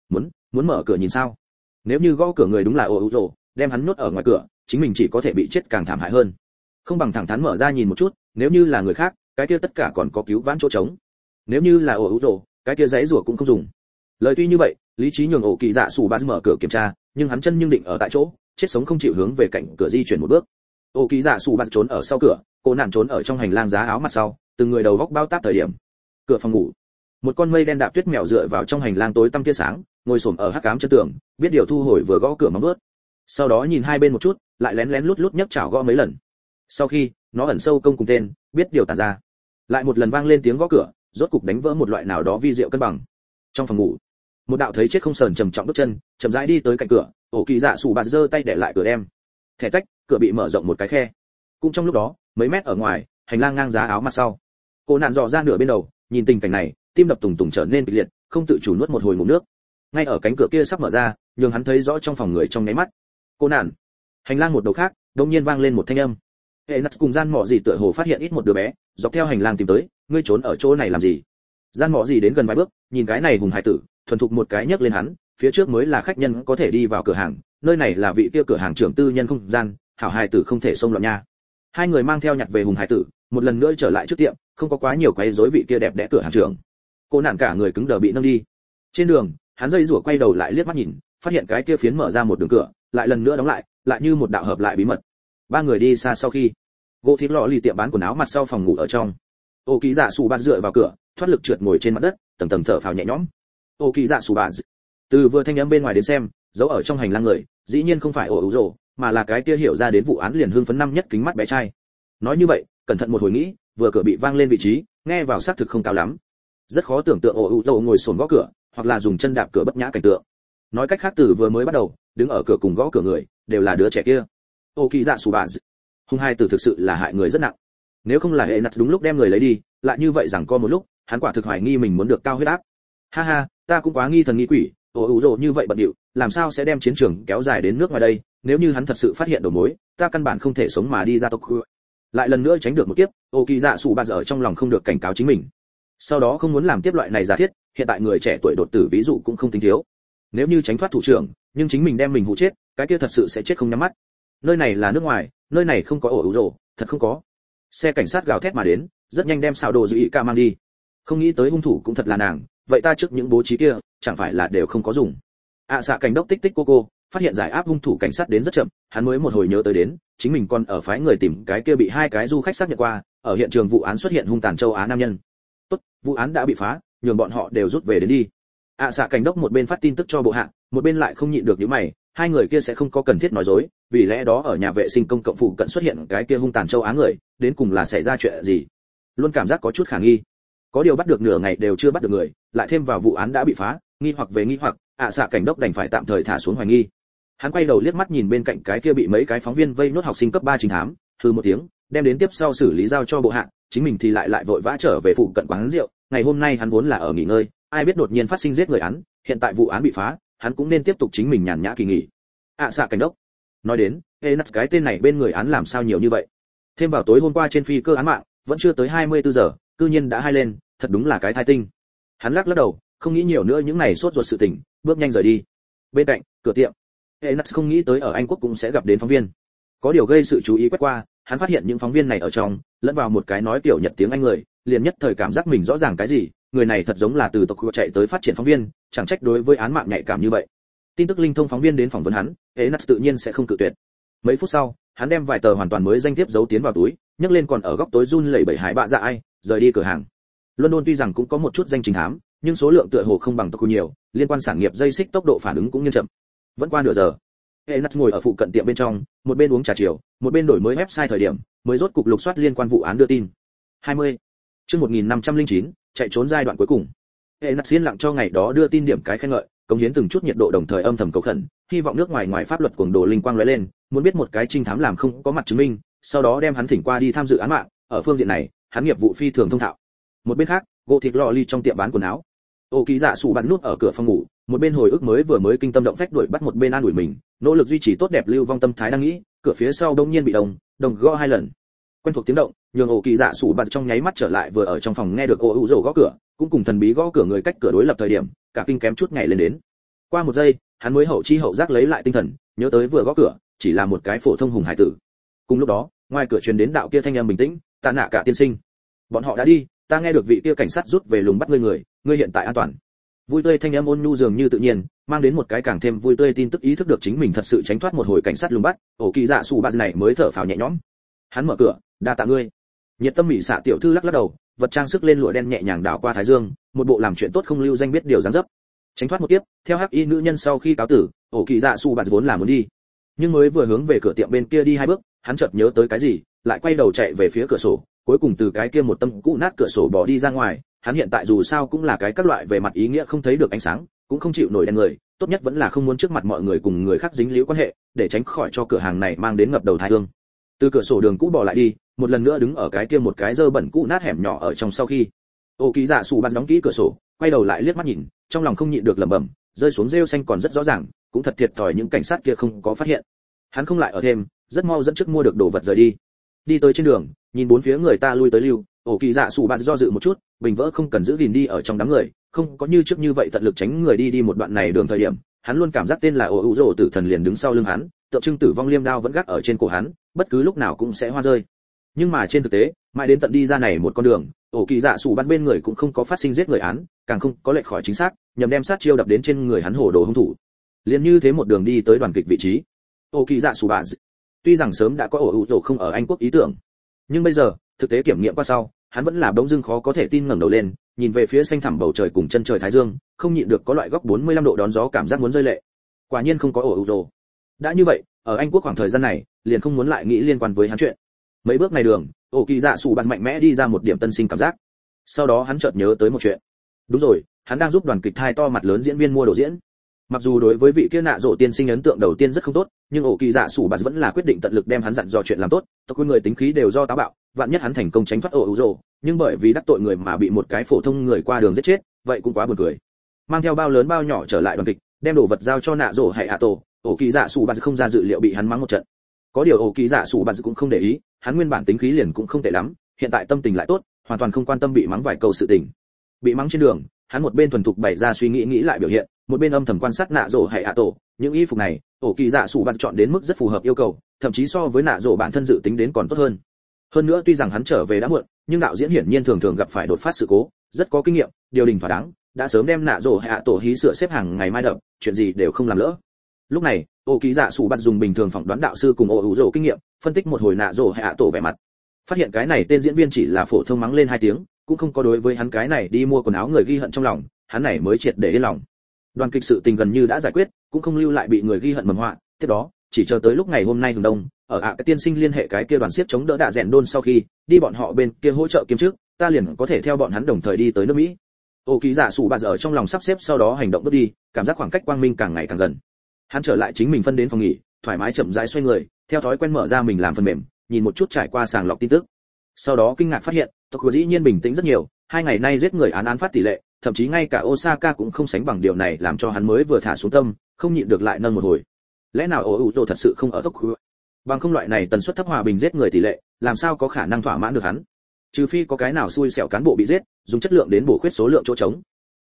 Muốn mở cửa nhìn sao? Nếu như gõ cửa người đúng là Ô, đem hắn nhốt ở ngoài cửa, chính mình chỉ có thể bị chết càng thảm hại hơn. Không bằng thẳng thắn mở ra nhìn một chút, nếu như là người khác, cái kia tất cả còn có cứu vãn chỗ trống. Nếu như là Ô, cái kia giấy rủa cũng không dùng. Lời tuy như vậy, lý trí nhường Ô Kỳ Dạ Sủ Bạt mở cửa kiểm tra, nhưng hắn chân nhưng định ở tại chỗ, chết sống không chịu hướng về cạnh cửa di chuyển một bước. Ô Kỳ Dạ Sủ Bạt trốn ở sau cửa, cô nạn trốn ở trong hành lang giá áo mặt sau, từng người đầu góc bao táp thời điểm. Cửa phòng ngủ, một con mây đen đạp tuyết mèo dựa vào trong hành lang tối tăm tia sáng, ngồi xổm ở hắc ám chân tường, biết điều thu hồi vừa gõ cửa móng vuốt. Sau đó nhìn hai bên một chút, lại lén lén lút lút nhấc chảo gõ mấy lần. Sau khi nó ẩn sâu công cùng tên, biết điều tản ra, lại một lần vang lên tiếng gõ cửa, rốt cục đánh vỡ một loại nào đó vi diệu cân bằng. Trong phòng ngủ, một đạo thấy chết không sờn trầm trọng bước chân, chậm rãi đi tới cạnh cửa. Ô Kỳ Dạ Sủ Bạt giơ tay để lại cửa đem. Thẻ tách, cửa bị mở rộng một cái khe. Cũng trong lúc đó, mấy mét ở ngoài, hành lang ngang giá áo mặt sau. Cô nạn dò ra nửa bên đầu, nhìn tình cảnh này, tim đập tùng tùng trở nên kịch liệt, không tự chủ nuốt một hồi ngụm nước. Ngay ở cánh cửa kia sắp mở ra, nhường hắn thấy rõ trong phòng người trong nháy mắt. Cô nạn. Hành lang một đầu khác, đột nhiên vang lên một thanh âm. Hệ Nats cùng gian mọ gì tựa hồ phát hiện ít một đứa bé, dọc theo hành lang tìm tới, ngươi trốn ở chỗ này làm gì? Gian mọ gì đến gần vài bước, nhìn cái này hùng hải tử, thuần thục một cái nhấc lên hắn, phía trước mới là khách nhân có thể đi vào cửa hàng, nơi này là vị kia cửa hàng trưởng tư nhân không gian, hảo hải tử không thể xông loạn nha. Hai người mang theo nhặt về hùng hải tử, một lần nữa trở lại trước tiệm, không có quá nhiều quấy rối vị kia đẹp đẽ cửa hàng trưởng. Cô nạn cả người cứng đờ bị nâng đi. Trên đường, hắn dây rủa quay đầu lại liếc mắt nhìn, phát hiện cái kia phiến mở ra một đường cửa, lại lần nữa đóng lại, lại như một đạo hợp lại bí mật. Ba người đi xa sau khi, gỗ thịt lò lì tiệm bán quần áo mặt sau phòng ngủ ở trong. Ô Kỳ Dạ Sủ Bạt dựa vào cửa, thoát lực trượt ngồi trên mặt đất, tầng tầng thở phào nhẹ nhõm. Ô Kỳ Dạ Sủ Bạt. Từ vừa thanh âm bên ngoài đến xem, giấu ở trong hành lang người, dĩ nhiên không phải ổ rồ, mà là cái kia hiểu ra đến vụ án liền hưng phấn năm nhất kính mắt bé trai. Nói như vậy, cẩn thận một hồi nghĩ, vừa cửa bị vang lên vị trí, nghe vào xác thực không cao lắm. Rất khó tưởng tượng ổ rồ ngồi xổm gõ cửa, hoặc là dùng chân đạp cửa bất nhã cảnh tượng. Nói cách khác từ vừa mới bắt đầu, đứng ở cửa cùng gõ cửa người, đều là đứa trẻ kia. Ô Kỳ Dạ Sủ Bạt. Hung hai tử thực sự là hại người rất nặng. Nếu không là hệ nặt đúng lúc đem người lấy đi, lại như vậy rằng co một lúc, hắn quả thực hoài nghi mình muốn được cao huyết áp. Ha ha, ta cũng quá nghi thần nghi quỷ, ủ rồ như vậy bận điệu, làm sao sẽ đem chiến trường kéo dài đến nước ngoài đây? Nếu như hắn thật sự phát hiện đầu mối, ta căn bản không thể sống mà đi ra tộc. Lại lần nữa tránh được một kiếp, Ô Kỳ Dạ Sủ Bạt ở trong lòng không được cảnh cáo chính mình. Sau đó không muốn làm tiếp loại này giả thiết, hiện tại người trẻ tuổi đột tử ví dụ cũng không tính thiếu. Nếu như tránh thoát thủ trưởng, nhưng chính mình đem mình hụ chết, cái kia thật sự sẽ chết không nhắm mắt. Nơi này là nước ngoài, nơi này không có ổ ủ rồ, thật không có. Xe cảnh sát gào thét mà đến, rất nhanh đem xào đồ dự ý ca mang đi. Không nghĩ tới hung thủ cũng thật là nàng, vậy ta trước những bố trí kia chẳng phải là đều không có dùng. Xạ cảnh đốc tích tích cô phát hiện giải áp hung thủ cảnh sát đến rất chậm, hắn mới một hồi nhớ tới đến chính mình còn ở phái người tìm cái kia bị hai cái du khách xác nhận qua ở hiện trường vụ án xuất hiện hung tàn châu Á nam nhân. Tốt, vụ án đã bị phá, nhường bọn họ đều rút về đến đi. Xạ cảnh đốc một bên phát tin tức cho bộ hạ, một bên lại không nhịn được những mày, hai người kia sẽ không có cần thiết nói dối, vì lẽ đó ở nhà vệ sinh công cộng phụ cận xuất hiện cái kia hung tàn châu Á người, đến cùng là xảy ra chuyện gì? Luôn cảm giác có chút khả nghi. Có điều bắt được nửa ngày đều chưa bắt được người, lại thêm vào vụ án đã bị phá, nghi hoặc về nghi hoặc, xạ cảnh đốc đành phải tạm thời thả xuống hoài nghi. Hắn quay đầu liếc mắt nhìn bên cạnh cái kia bị mấy cái phóng viên vây nốt học sinh cấp 3 trinh thám, hừ một tiếng, đem đến tiếp sau xử lý giao cho bộ hạ, chính mình thì lại vội vã trở về phụ cận quán rượu. Ngày hôm nay hắn vốn là ở nghỉ ngơi, ai biết đột nhiên phát sinh giết người án, hiện tại vụ án bị phá, hắn cũng nên tiếp tục chính mình nhàn nhã kỳ nghỉ. Xạ cảnh đốc nói đến, Enas cái tên này bên người án làm sao nhiều như vậy? Thêm vào tối hôm qua trên phi cơ án mạng, vẫn chưa tới 24 giờ, cư nhiên đã hai lên, thật đúng là cái thai tinh. Hắn lắc đầu, không nghĩ nhiều nữa những này sốt ruột sự tình, bước nhanh rời đi. Bên cạnh cửa tiệm, Enas không nghĩ tới ở Anh quốc cũng sẽ gặp đến phóng viên. Có điều gây sự chú ý quét qua, hắn phát hiện những phóng viên này ở trong lẫn vào một cái nói tiểu Nhật tiếng Anh người, liền nhất thời cảm giác mình rõ ràng cái gì, người này thật giống là từ tộc chạy tới phát triển phóng viên, chẳng trách đối với án mạng nhạy cảm như vậy. Tin tức linh thông phóng viên đến phỏng vấn hắn, Enas tự nhiên sẽ không cự tuyệt. Mấy phút sau, hắn đem vài tờ hoàn toàn mới danh thiếp giấu tiến vào túi, nhấc lên còn ở góc tối run lẩy bẩy hải bạ dạ ai, rời đi cửa hàng. London tuy rằng cũng có một chút danh chính thám, nhưng số lượng tựa hồ không bằng Tokyo nhiều, liên quan sản nghiệp dây xích tốc độ phản ứng cũng nghiêng chậm. Vẫn qua nửa giờ, Enas ngồi ở phụ cận tiệm bên trong, một bên uống trà chiều, một bên đổi mới website thời điểm, mới rốt cục lục soát liên quan vụ án đưa tin. 20. Chương 1509, chạy trốn giai đoạn cuối cùng. Enas yên lặng cho ngày đó đưa tin điểm cái khen ngợi, cống hiến từng chút nhiệt độ đồng thời âm thầm cầu khẩn, hy vọng nước ngoài pháp luật cuồng đồ linh quang lóe lên, muốn biết một cái trinh thám làm không có mặt chứng minh, sau đó đem hắn thỉnh qua đi tham dự án mạng, ở phương diện này, hắn nghiệp vụ phi thường thông thạo. Một bên khác, gỗ thịt lò ly trong tiệm bán quần áo. Ô Ký Dạ Sủ Bạt núp ở cửa phòng ngủ, một bên hồi ức mới vừa mới kinh tâm động phách đuổi bắt một bên an ủi mình, nỗ lực duy trì tốt đẹp lưu vong tâm thái đang nghĩ, cửa phía sau đông nhiên bị đồng gõ hai lần. Quen thuộc tiếng động, nhường Ô Ký Dạ Sủ Bạt trong nháy mắt trở lại vừa ở trong phòng nghe được ô ủ rồ gõ cửa, cũng cùng thần bí gõ cửa người cách cửa đối lập thời điểm, cả kinh kém chút nhảy lên đến. Qua một giây, hắn mới hậu chi hậu giác lấy lại tinh thần, nhớ tới vừa gõ cửa, chỉ là một cái phổ thông hùng hải tử. Cùng lúc đó, ngoài cửa truyền đến đạo kia thanh âm bình tĩnh, "Tạ Nạ Cả tiên sinh, bọn họ đã đi, ta nghe được vị kia cảnh sát rút về lùng bắt ngươi hiện tại an toàn." Vui tươi thanh âm ôn nhu dường như tự nhiên, mang đến một cái càng thêm vui tươi tin tức, ý thức được chính mình thật sự tránh thoát một hồi cảnh sát lùng bắt, Ổ Kỳ Dạ Sủ Bạt này mới thở phào nhẹ nhõm. Hắn mở cửa, "Đa tạ ngươi." Nhiệt tâm mỹ xạ tiểu thư lắc lắc đầu, vật trang sức lên lụa đen nhẹ nhàng đảo qua thái dương, một bộ làm chuyện tốt không lưu danh biết điều dáng dấp. Tránh thoát một kiếp, theo hắc y nữ nhân sau khi cáo tử, Ổ Kỳ Dạ Sủ Bạt vốn là muốn đi, nhưng mới vừa hướng về cửa tiệm bên kia đi hai bước, hắn chợt nhớ tới cái gì, lại quay đầu chạy về phía cửa sổ, cuối cùng từ cái kia một tâm cũ nát cửa sổ bỏ đi ra ngoài. Hắn hiện tại dù sao cũng là cái các loại về mặt ý nghĩa không thấy được ánh sáng, cũng không chịu nổi đen người, tốt nhất vẫn là không muốn trước mặt mọi người cùng người khác dính líu quan hệ, để tránh khỏi cho cửa hàng này mang đến ngập đầu tai ương. Từ cửa sổ đường cũ bỏ lại đi, một lần nữa đứng ở cái kia một cái dơ bẩn cũ nát hẻm nhỏ ở trong sau khi. Ô Ký Dạ Sủ Bạt đóng kỹ cửa sổ, quay đầu lại liếc mắt nhìn, trong lòng không nhịn được lẩm bẩm, rơi xuống rêu xanh còn rất rõ ràng, cũng thật thiệt thòi những cảnh sát kia không có phát hiện. Hắn không lại ở thêm, rất mau dẫn trước mua được đồ vật rời đi. Đi tới trên đường, nhìn bốn phía người ta lui tới lưu, Ổ Kỳ Dạ Sủ Bạt do dự một chút, bình vỡ không cần giữ gìn đi ở trong đám người, không có như trước như vậy tận lực tránh người đi một đoạn này đường thời điểm, hắn luôn cảm giác tên là ổ ủ rồ tử thần liền đứng sau lưng hắn, tượng trưng tử vong liêm đao vẫn gác ở trên cổ hắn, bất cứ lúc nào cũng sẽ hoa rơi. Nhưng mà trên thực tế, mãi đến tận đi ra này một con đường, Ổ Kỳ Dạ Sủ Bạt bên người cũng không có phát sinh giết người án, càng không có lệch khỏi chính xác, nhằm đem sát chiêu đập đến trên người hắn hổ đồ hung thủ. Liền như thế một đường đi tới đoàn kịch vị trí. Ổ Kỳ Dạ Sủ Bạt tuy rằng sớm đã có ổ ủ rồ không ở Anh quốc ý tưởng, nhưng bây giờ thực tế kiểm nghiệm qua sau, hắn vẫn là bỗng dưng khó có thể tin ngẩng đầu lên, nhìn về phía xanh thẳm bầu trời cùng chân trời thái dương, không nhịn được có loại góc 45 độ đón gió cảm giác muốn rơi lệ. Quả nhiên không có ổ ủ rồ. Đã như vậy, ở Anh quốc khoảng thời gian này, liền không muốn lại nghĩ liên quan với hắn chuyện. Mấy bước này đường, Ổ Kỳ Dạ Sủ Bạt mạnh mẽ đi ra một điểm tân sinh cảm giác. Sau đó hắn chợt nhớ tới một chuyện. Đúng rồi, hắn đang giúp đoàn kịch thai to mặt lớn diễn viên mua đồ diễn. Mặc dù đối với vị kia nạ rộ tiên sinh ấn tượng đầu tiên rất không tốt, nhưng Ổ Kỳ Dạ Sủ Bạt vẫn là quyết định tận lực đem hắn dặn dò chuyện làm tốt. Tộc người tính khí đều do táo bạo, vạn nhất hắn thành công tránh thoát ổ ủ rồ, nhưng bởi vì đắc tội người mà bị một cái phổ thông người qua đường giết chết, vậy cũng quá buồn cười. Mang theo bao lớn bao nhỏ trở lại đoàn kịch, đem đồ vật giao cho nạ rộ hay hạ tổ, Ổ Kỳ Dạ Sủ Bạt không ra dự liệu bị hắn mắng một trận. Có điều Ổ Kỳ Dạ Sủ Bạt cũng không để ý, hắn nguyên bản tính khí liền cũng không tệ lắm, hiện tại tâm tình lại tốt, hoàn toàn không quan tâm bị mắng vài câu sự tình. Bị mắng trên đường, hắn một bên thuần thục bày ra suy nghĩ nghĩ lại biểu hiện, một bên âm thầm quan sát nạ rộ hay hạ tổ, những y phục này ổ kỳ dạ sủ bạt chọn đến mức rất phù hợp yêu cầu, thậm chí so với nạ rộ bản thân dự tính đến còn tốt hơn. Hơn nữa tuy rằng hắn trở về đã muộn, nhưng đạo diễn hiển nhiên thường thường gặp phải đột phát sự cố, rất có kinh nghiệm, điều đình thỏa đáng, đã sớm đem nạ rộ hạ tổ hí sửa xếp hàng ngày mai đập, chuyện gì đều không làm lỡ. Lúc này ổ kỳ dạ sủ bạt dùng bình thường phỏng đoán đạo sư cùng ổ hữu rộ kinh nghiệm phân tích một hồi nạ rộ hạ tổ vẻ mặt, phát hiện cái này tên diễn viên chỉ là phổ thông mắng lên 2 tiếng, cũng không có đối với hắn cái này đi mua quần áo người ghi hận trong lòng, hắn này mới triệt để yên lòng. Đoàn kịch sự tình gần như đã giải quyết, cũng không lưu lại bị người ghi hận mầm họa. Tiếp đó chỉ chờ tới lúc ngày hôm nay hừng đông, ở cái tiên sinh liên hệ cái kia đoàn siết chống đỡ đạ rèn đôn sau khi đi bọn họ bên kia hỗ trợ kiếm trước, ta liền có thể theo bọn hắn đồng thời đi tới nước Mỹ. Ô ký giả sủ bà giờ trong lòng sắp xếp, sau đó hành động bước đi, cảm giác khoảng cách quang minh càng ngày càng gần. Hắn trở lại chính mình phân đến phòng nghỉ, thoải mái chậm rãi xoay người, theo thói quen mở ra mình làm phần mềm, nhìn một chút trải qua sàng lọc tin tức. Sau đó kinh ngạc phát hiện, Tokyo dĩ nhiên bình tĩnh rất nhiều, 2 ngày nay giết người án phát tỷ lệ, thậm chí ngay cả Osaka cũng không sánh bằng, điều này làm cho hắn mới vừa thả xuống tâm, không nhịn được lại nâng một hồi. Lẽ nào Ouzo thật sự không ở Tokyo? Bằng không loại này tần suất thấp hòa bình giết người tỷ lệ, làm sao có khả năng thỏa mãn được hắn? Trừ phi có cái nào xui xẻo cán bộ bị giết, dùng chất lượng đến bổ khuyết số lượng chỗ trống.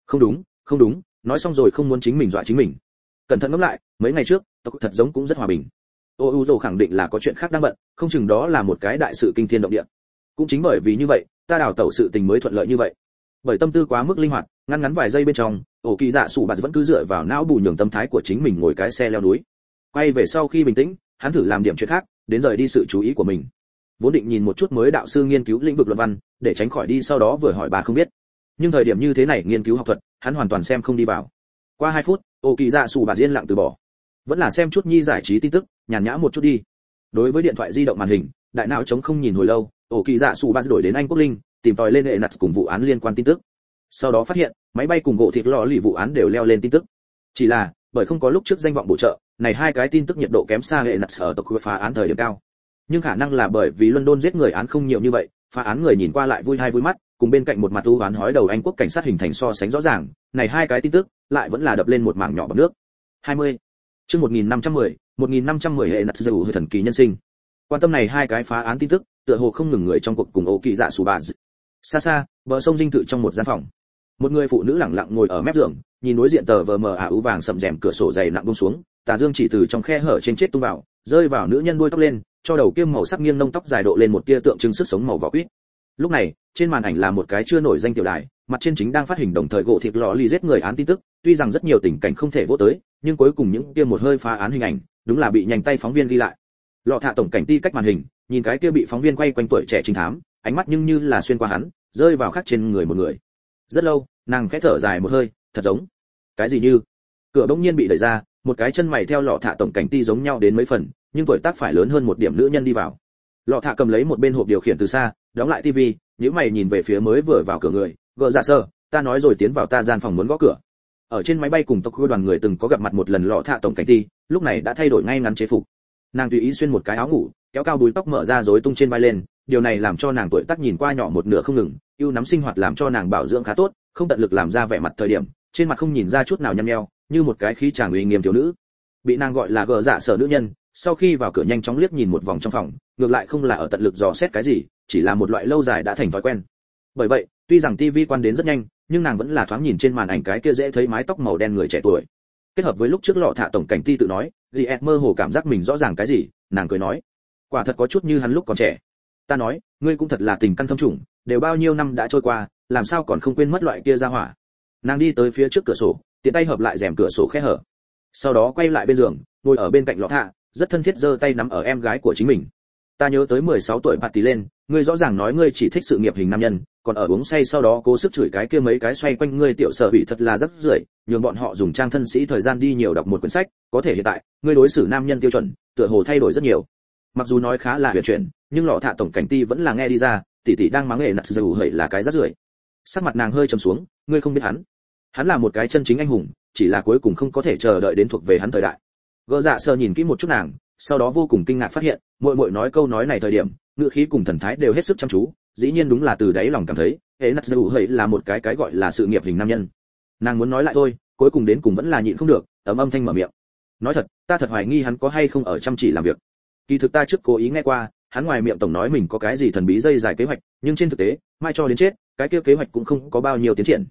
Không đúng, nói xong rồi không muốn chính mình dọa chính mình. Cẩn thận ngẫm lại, mấy ngày trước, Tokyo thật giống cũng rất hòa bình. Ouzo khẳng định là có chuyện khác đang bận, không chừng đó là một cái đại sự kinh thiên động địa. Cũng chính bởi vì như vậy, ta đào tẩu sự tình mới thuận lợi như vậy. Bởi tâm tư quá mức linh hoạt, ngăn ngắn vài giây bên trong, ổ kỳ dạ sủ bạt vẫn cứ dựa vào não bù nhường tâm thái của chính mình ngồi cái xe leo núi. Quay về sau khi bình tĩnh, hắn thử làm điểm chuyện khác, đến rời đi sự chú ý của mình. Vốn định nhìn một chút mới đạo sư nghiên cứu lĩnh vực luận văn, để tránh khỏi đi sau đó vừa hỏi bà không biết. Nhưng thời điểm như thế này nghiên cứu học thuật, hắn hoàn toàn xem không đi vào. Qua 2 phút, ổ kỳ dạ sủ bạt yên lặng từ bỏ. Vẫn là xem chút nhi giải trí tin tức, nhàn nhã một chút đi. Đối với điện thoại di động màn hình, đại não trống không nhìn hồi lâu, ổ kỳ dạ sủ bạt đổi đến Anh Quốc Linh, tìm tòi lên hệ nặt cùng vụ án liên quan tin tức. Sau đó phát hiện máy bay cùng gỗ thịt lò lì vụ án đều leo lên tin tức. Chỉ là bởi không có lúc trước danh vọng bổ trợ, này 2 cái tin tức nhiệt độ kém xa hệ nặt ở Tokyo phá án thời điểm cao. Nhưng khả năng là bởi vì London giết người án không nhiều như vậy, phá án người nhìn qua lại vui hay vui mắt, cùng bên cạnh một mặt u oán hói đầu Anh quốc cảnh sát hình thành so sánh rõ ràng, này 2 cái tin tức lại vẫn là đập lên một mảng nhỏ bằng nước. 20. Chương 1510 hệ nặt dầu hơi thần kỳ nhân sinh. Quan tâm này 2 cái phá án tin tức, tựa hồ không ngừng người trong cuộc cùng ổ kỳ dạ sủ bạt. Xa xa, bờ sông dinh thự trong một gian phòng, một người phụ nữ lẳng lặng ngồi ở mép giường, nhìn đối diện tờ vờ mờ ảo vàng sậm rèm cửa sổ dày nặng buông xuống, tà dương chỉ từ trong khe hở trên chết tung vào, rơi vào nữ nhân đuôi tóc lên, cho đầu kiêm màu sắc nghiêng nông tóc dài độ lên một tia tượng trưng sức sống màu vỏ quýt. Lúc này, trên màn ảnh là một cái chưa nổi danh tiểu đài, mặt trên chính đang phát hình đồng thời gỗ thịt lò lì giết người án tin tức, tuy rằng rất nhiều tình cảnh không thể vô tới, nhưng cuối cùng những kia một hơi phá án hình ảnh, đúng là bị nhanh tay phóng viên ghi lại. Lọ thạ tổng cảnh ti cách màn hình, nhìn cái kia bị phóng viên quay quanh tuổi trẻ trinh thám, ánh mắt nhưng như là xuyên qua hắn, rơi vào khác trên người một người. Rất lâu, nàng khẽ thở dài một hơi, thật giống cái gì như cửa bỗng nhiên bị đẩy ra, một cái chân mày theo lọ thạ tổng cảnh ti giống nhau đến mấy phần, nhưng tuổi tác phải lớn hơn một điểm nữ nhân đi vào. Lọ thạ cầm lấy một bên hộp điều khiển từ xa, đóng lại tivi, nhíu mày nhìn về phía mới vừa vào cửa người, gỡ dạ sơ, ta nói rồi tiến vào ta gian phòng muốn gõ cửa. Ở trên máy bay cùng Tokyo đoàn người từng có gặp mặt một lần lọ thạ tổng cảnh ti, lúc này đã thay đổi ngay ngắn chế phục. Nàng tùy ý xuyên một cái áo ngủ, kéo cao đuôi tóc mở ra rối tung trên vai lên, điều này làm cho nàng tuổi tác nhìn qua nhỏ một nửa không ngừng, ưu nắm sinh hoạt làm cho nàng bảo dưỡng khá tốt, không tận lực làm ra vẻ mặt thời điểm, trên mặt không nhìn ra chút nào nhăn nheo, như một cái khí chàng uy nghiêm thiếu nữ. Bị nàng gọi là gờ dạ sở nữ nhân, sau khi vào cửa nhanh chóng liếc nhìn một vòng trong phòng, ngược lại không là ở tận lực dò xét cái gì, chỉ là một loại lâu dài đã thành thói quen. Bởi vậy, tuy rằng tivi quan đến rất nhanh, nhưng nàng vẫn là thoáng nhìn trên màn ảnh cái kia dễ thấy mái tóc màu đen người trẻ tuổi. Kết hợp với lúc trước lọ thạ tổng cảnh ti tự nói, Liet mơ hồ cảm giác mình rõ ràng cái gì, nàng cười nói, quả thật có chút như hắn lúc còn trẻ. Ta nói, ngươi cũng thật là tình căn thâm trùng, đều bao nhiêu năm đã trôi qua, làm sao còn không quên mất loại kia ra hỏa. Nàng đi tới phía trước cửa sổ, tiện tay hợp lại rèm cửa sổ khe hở, sau đó quay lại bên giường, ngồi ở bên cạnh lọ thạ, rất thân thiết giơ tay nắm ở em gái của chính mình. Ta nhớ tới 16 tuổi bạt tí lên, ngươi rõ ràng nói ngươi chỉ thích sự nghiệp hình nam nhân, còn ở uống say sau đó cố sức chửi cái kia mấy cái xoay quanh ngươi tiểu sở bị thật là rất rưởi, nhường bọn họ dùng trang thân sĩ thời gian đi nhiều đọc một quyển sách, có thể hiện tại, ngươi đối xử nam nhân tiêu chuẩn, tựa hồ thay đổi rất nhiều. Mặc dù nói khá là huyền chuyển, nhưng lọ thạ tổng cảnh ti vẫn là nghe đi ra, tỷ tỷ đang mắng nghệ nặt dù hậy là cái rất rưởi. Sắc mặt nàng hơi trầm xuống, ngươi không biết hắn là một cái chân chính anh hùng, chỉ là cuối cùng không có thể chờ đợi đến thuộc về hắn thời đại. Gỡ dạ sờ nhìn kỹ một chút nàng, sau đó vô cùng kinh ngạc phát hiện, muội muội nói câu nói này thời điểm, ngữ khí cùng thần thái đều hết sức chăm chú, dĩ nhiên đúng là từ đáy lòng cảm thấy, hệ nặt dù hậy là một cái gọi là sự nghiệp hình nam nhân. Nàng muốn nói lại thôi, cuối cùng đến cùng vẫn là nhịn không được, âm thanh mở miệng. Nói thật, ta thật hoài nghi hắn có hay không ở chăm chỉ làm việc. Kỳ thực ta trước cố ý nghe qua, hắn ngoài miệng tổng nói mình có cái gì thần bí dây dài kế hoạch, nhưng trên thực tế, mai cho đến chết, cái kia kế hoạch cũng không có bao nhiêu tiến triển.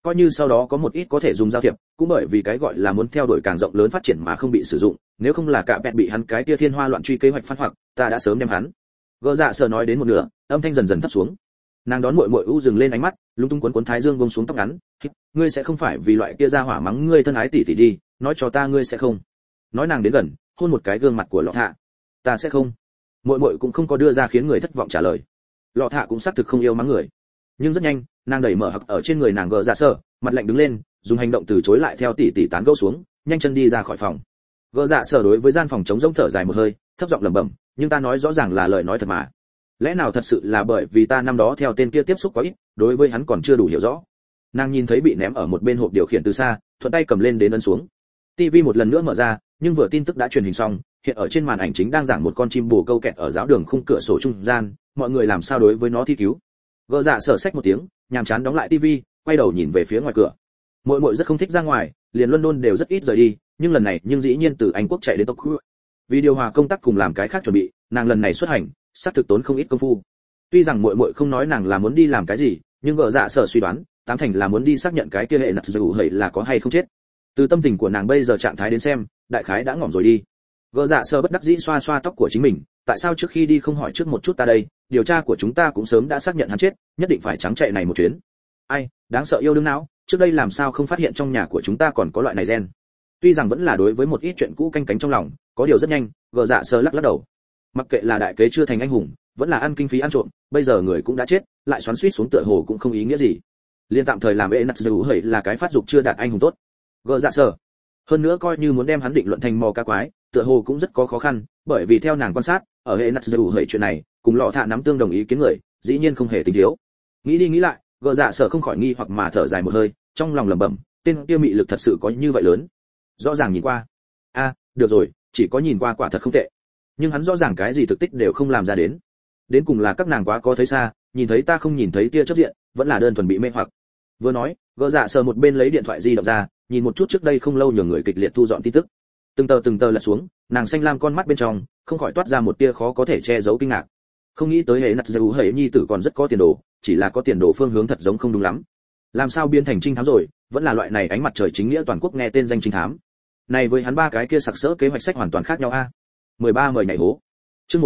coi như sau đó có một ít có thể dùng giao thiệp, cũng bởi vì cái gọi là muốn theo đuổi càng rộng lớn phát triển mà không bị sử dụng, nếu không là cả bẹt bị hắn cái kia thiên hoa loạn truy kế hoạch phát hoặc, ta đã sớm đem hắn. Gỡ dạ sở nói đến một nửa, âm thanh dần dần thấp xuống. Nàng đón muội muội u dừng lên ánh mắt, lúng túng cuốn thái dương buông xuống tóc ngắn, ngươi sẽ không phải vì loại kia ra hỏa mắng ngươi thân ái tỷ tỷ đi, nói cho ta ngươi sẽ không. Nói nàng đến gần, hôn một cái gương mặt của Lọ Thạ. Ta sẽ không. Muội muội cũng không có đưa ra khiến người thất vọng trả lời. Lọ Thạ cũng xác thực không yêu mắng người, nhưng rất nhanh, nàng đẩy mở hặc ở trên người nàng gỡ dạ sở, mặt lạnh đứng lên, dùng hành động từ chối lại theo tỷ tỷ tán gẫu xuống, nhanh chân đi ra khỏi phòng. Gỡ dạ sở đối với gian phòng trống rỗng thở dài một hơi, thấp giọng lẩm bẩm, nhưng ta nói rõ ràng là lời nói thật mà. Lẽ nào thật sự là bởi vì ta năm đó theo tên kia tiếp xúc quá ít, đối với hắn còn chưa đủ hiểu rõ. Nàng nhìn thấy bị ném ở một bên hộp điều khiển từ xa, thuận tay cầm lên đến ấn xuống. TV một lần nữa mở ra, nhưng vừa tin tức đã truyền hình xong, hiện ở trên màn ảnh chính đang giảng một con chim bồ câu kẹt ở giáo đường khung cửa sổ trung gian, mọi người làm sao đối với nó thi cứu. Gỡ dạ sở xách một tiếng, nhàm chán đóng lại TV, quay đầu nhìn về phía ngoài cửa. Muội muội rất không thích ra ngoài, liền London đều rất ít rời đi, nhưng lần này nhưng dĩ nhiên từ Anh quốc chạy đến Tokyo. Vì điều hòa công tác cùng làm cái khác chuẩn bị, nàng lần này xuất hành, sắp thực tốn không ít công phu. Tuy rằng muội muội không nói nàng là muốn đi làm cái gì, nhưng gỡ dạ sở suy đoán, tám thành là muốn đi xác nhận cái kia hệ nặc dù hầy là có hay không chết. Từ tâm tình của nàng bây giờ trạng thái đến xem, đại khái đã ngỏm rồi đi. Gỡ dạ sở bất đắc dĩ xoa xoa tóc của chính mình, tại sao trước khi đi không hỏi trước một chút ta đây, điều tra của chúng ta cũng sớm đã xác nhận hắn chết, nhất định phải trắng chạy này một chuyến. Ai, đáng sợ yêu đương não, trước đây làm sao không phát hiện trong nhà của chúng ta còn có loại này gen. Tuy rằng vẫn là đối với một ít chuyện cũ canh cánh trong lòng, có điều rất nhanh, gỡ dạ sở lắc lắc đầu. Mặc kệ là đại kế chưa thành anh hùng, vẫn là ăn kinh phí ăn trộm, bây giờ người cũng đã chết, lại xoắn xuýt xuống tựa hồ cũng không ý nghĩa gì. Liên tạm thời làm nặc dù hầy là cái phát dục chưa đạt anh hùng tốt. Gỡ dạ sở. Hơn nữa coi như muốn đem hắn định luận thành mò cá quái, tựa hồ cũng rất có khó khăn, bởi vì theo nàng quan sát, ở hệ nặc dù hầy chuyện này, cùng Lọ Thạ nắm tương đồng ý kiến người, dĩ nhiên không hề tính thiếu. Nghĩ đi nghĩ lại, gỡ dạ sở không khỏi nghi hoặc mà thở dài một hơi, trong lòng lẩm bẩm, tên kia mị lực thật sự có như vậy lớn. Rõ ràng nhìn qua. Được rồi, chỉ có nhìn qua quả thật không tệ. Nhưng hắn rõ ràng cái gì thực tích đều không làm ra đến. Đến cùng là các nàng quá có thấy xa, nhìn thấy ta không nhìn thấy tia chớp diện, vẫn là đơn thuần bị mê hoặc. Vừa nói, gỡ dạ sờ một bên lấy điện thoại di động ra, nhìn một chút trước đây không lâu nhường người kịch liệt thu dọn tin tức. Từng tờ lật xuống, nàng xanh lam con mắt bên trong, không khỏi toát ra một tia khó có thể che giấu kinh ngạc. Không nghĩ tới hệ nặc dù hệ nhi tử còn rất có tiền đồ, chỉ là có tiền đồ phương hướng thật giống không đúng lắm. Làm sao biến thành trinh thám rồi, vẫn là loại này ánh mặt trời chính nghĩa toàn quốc nghe tên danh trinh thám. Này với hắn ba cái kia sặc sỡ kế hoạch sách hoàn toàn khác nhau a. 13 mời nhảy hố. Chương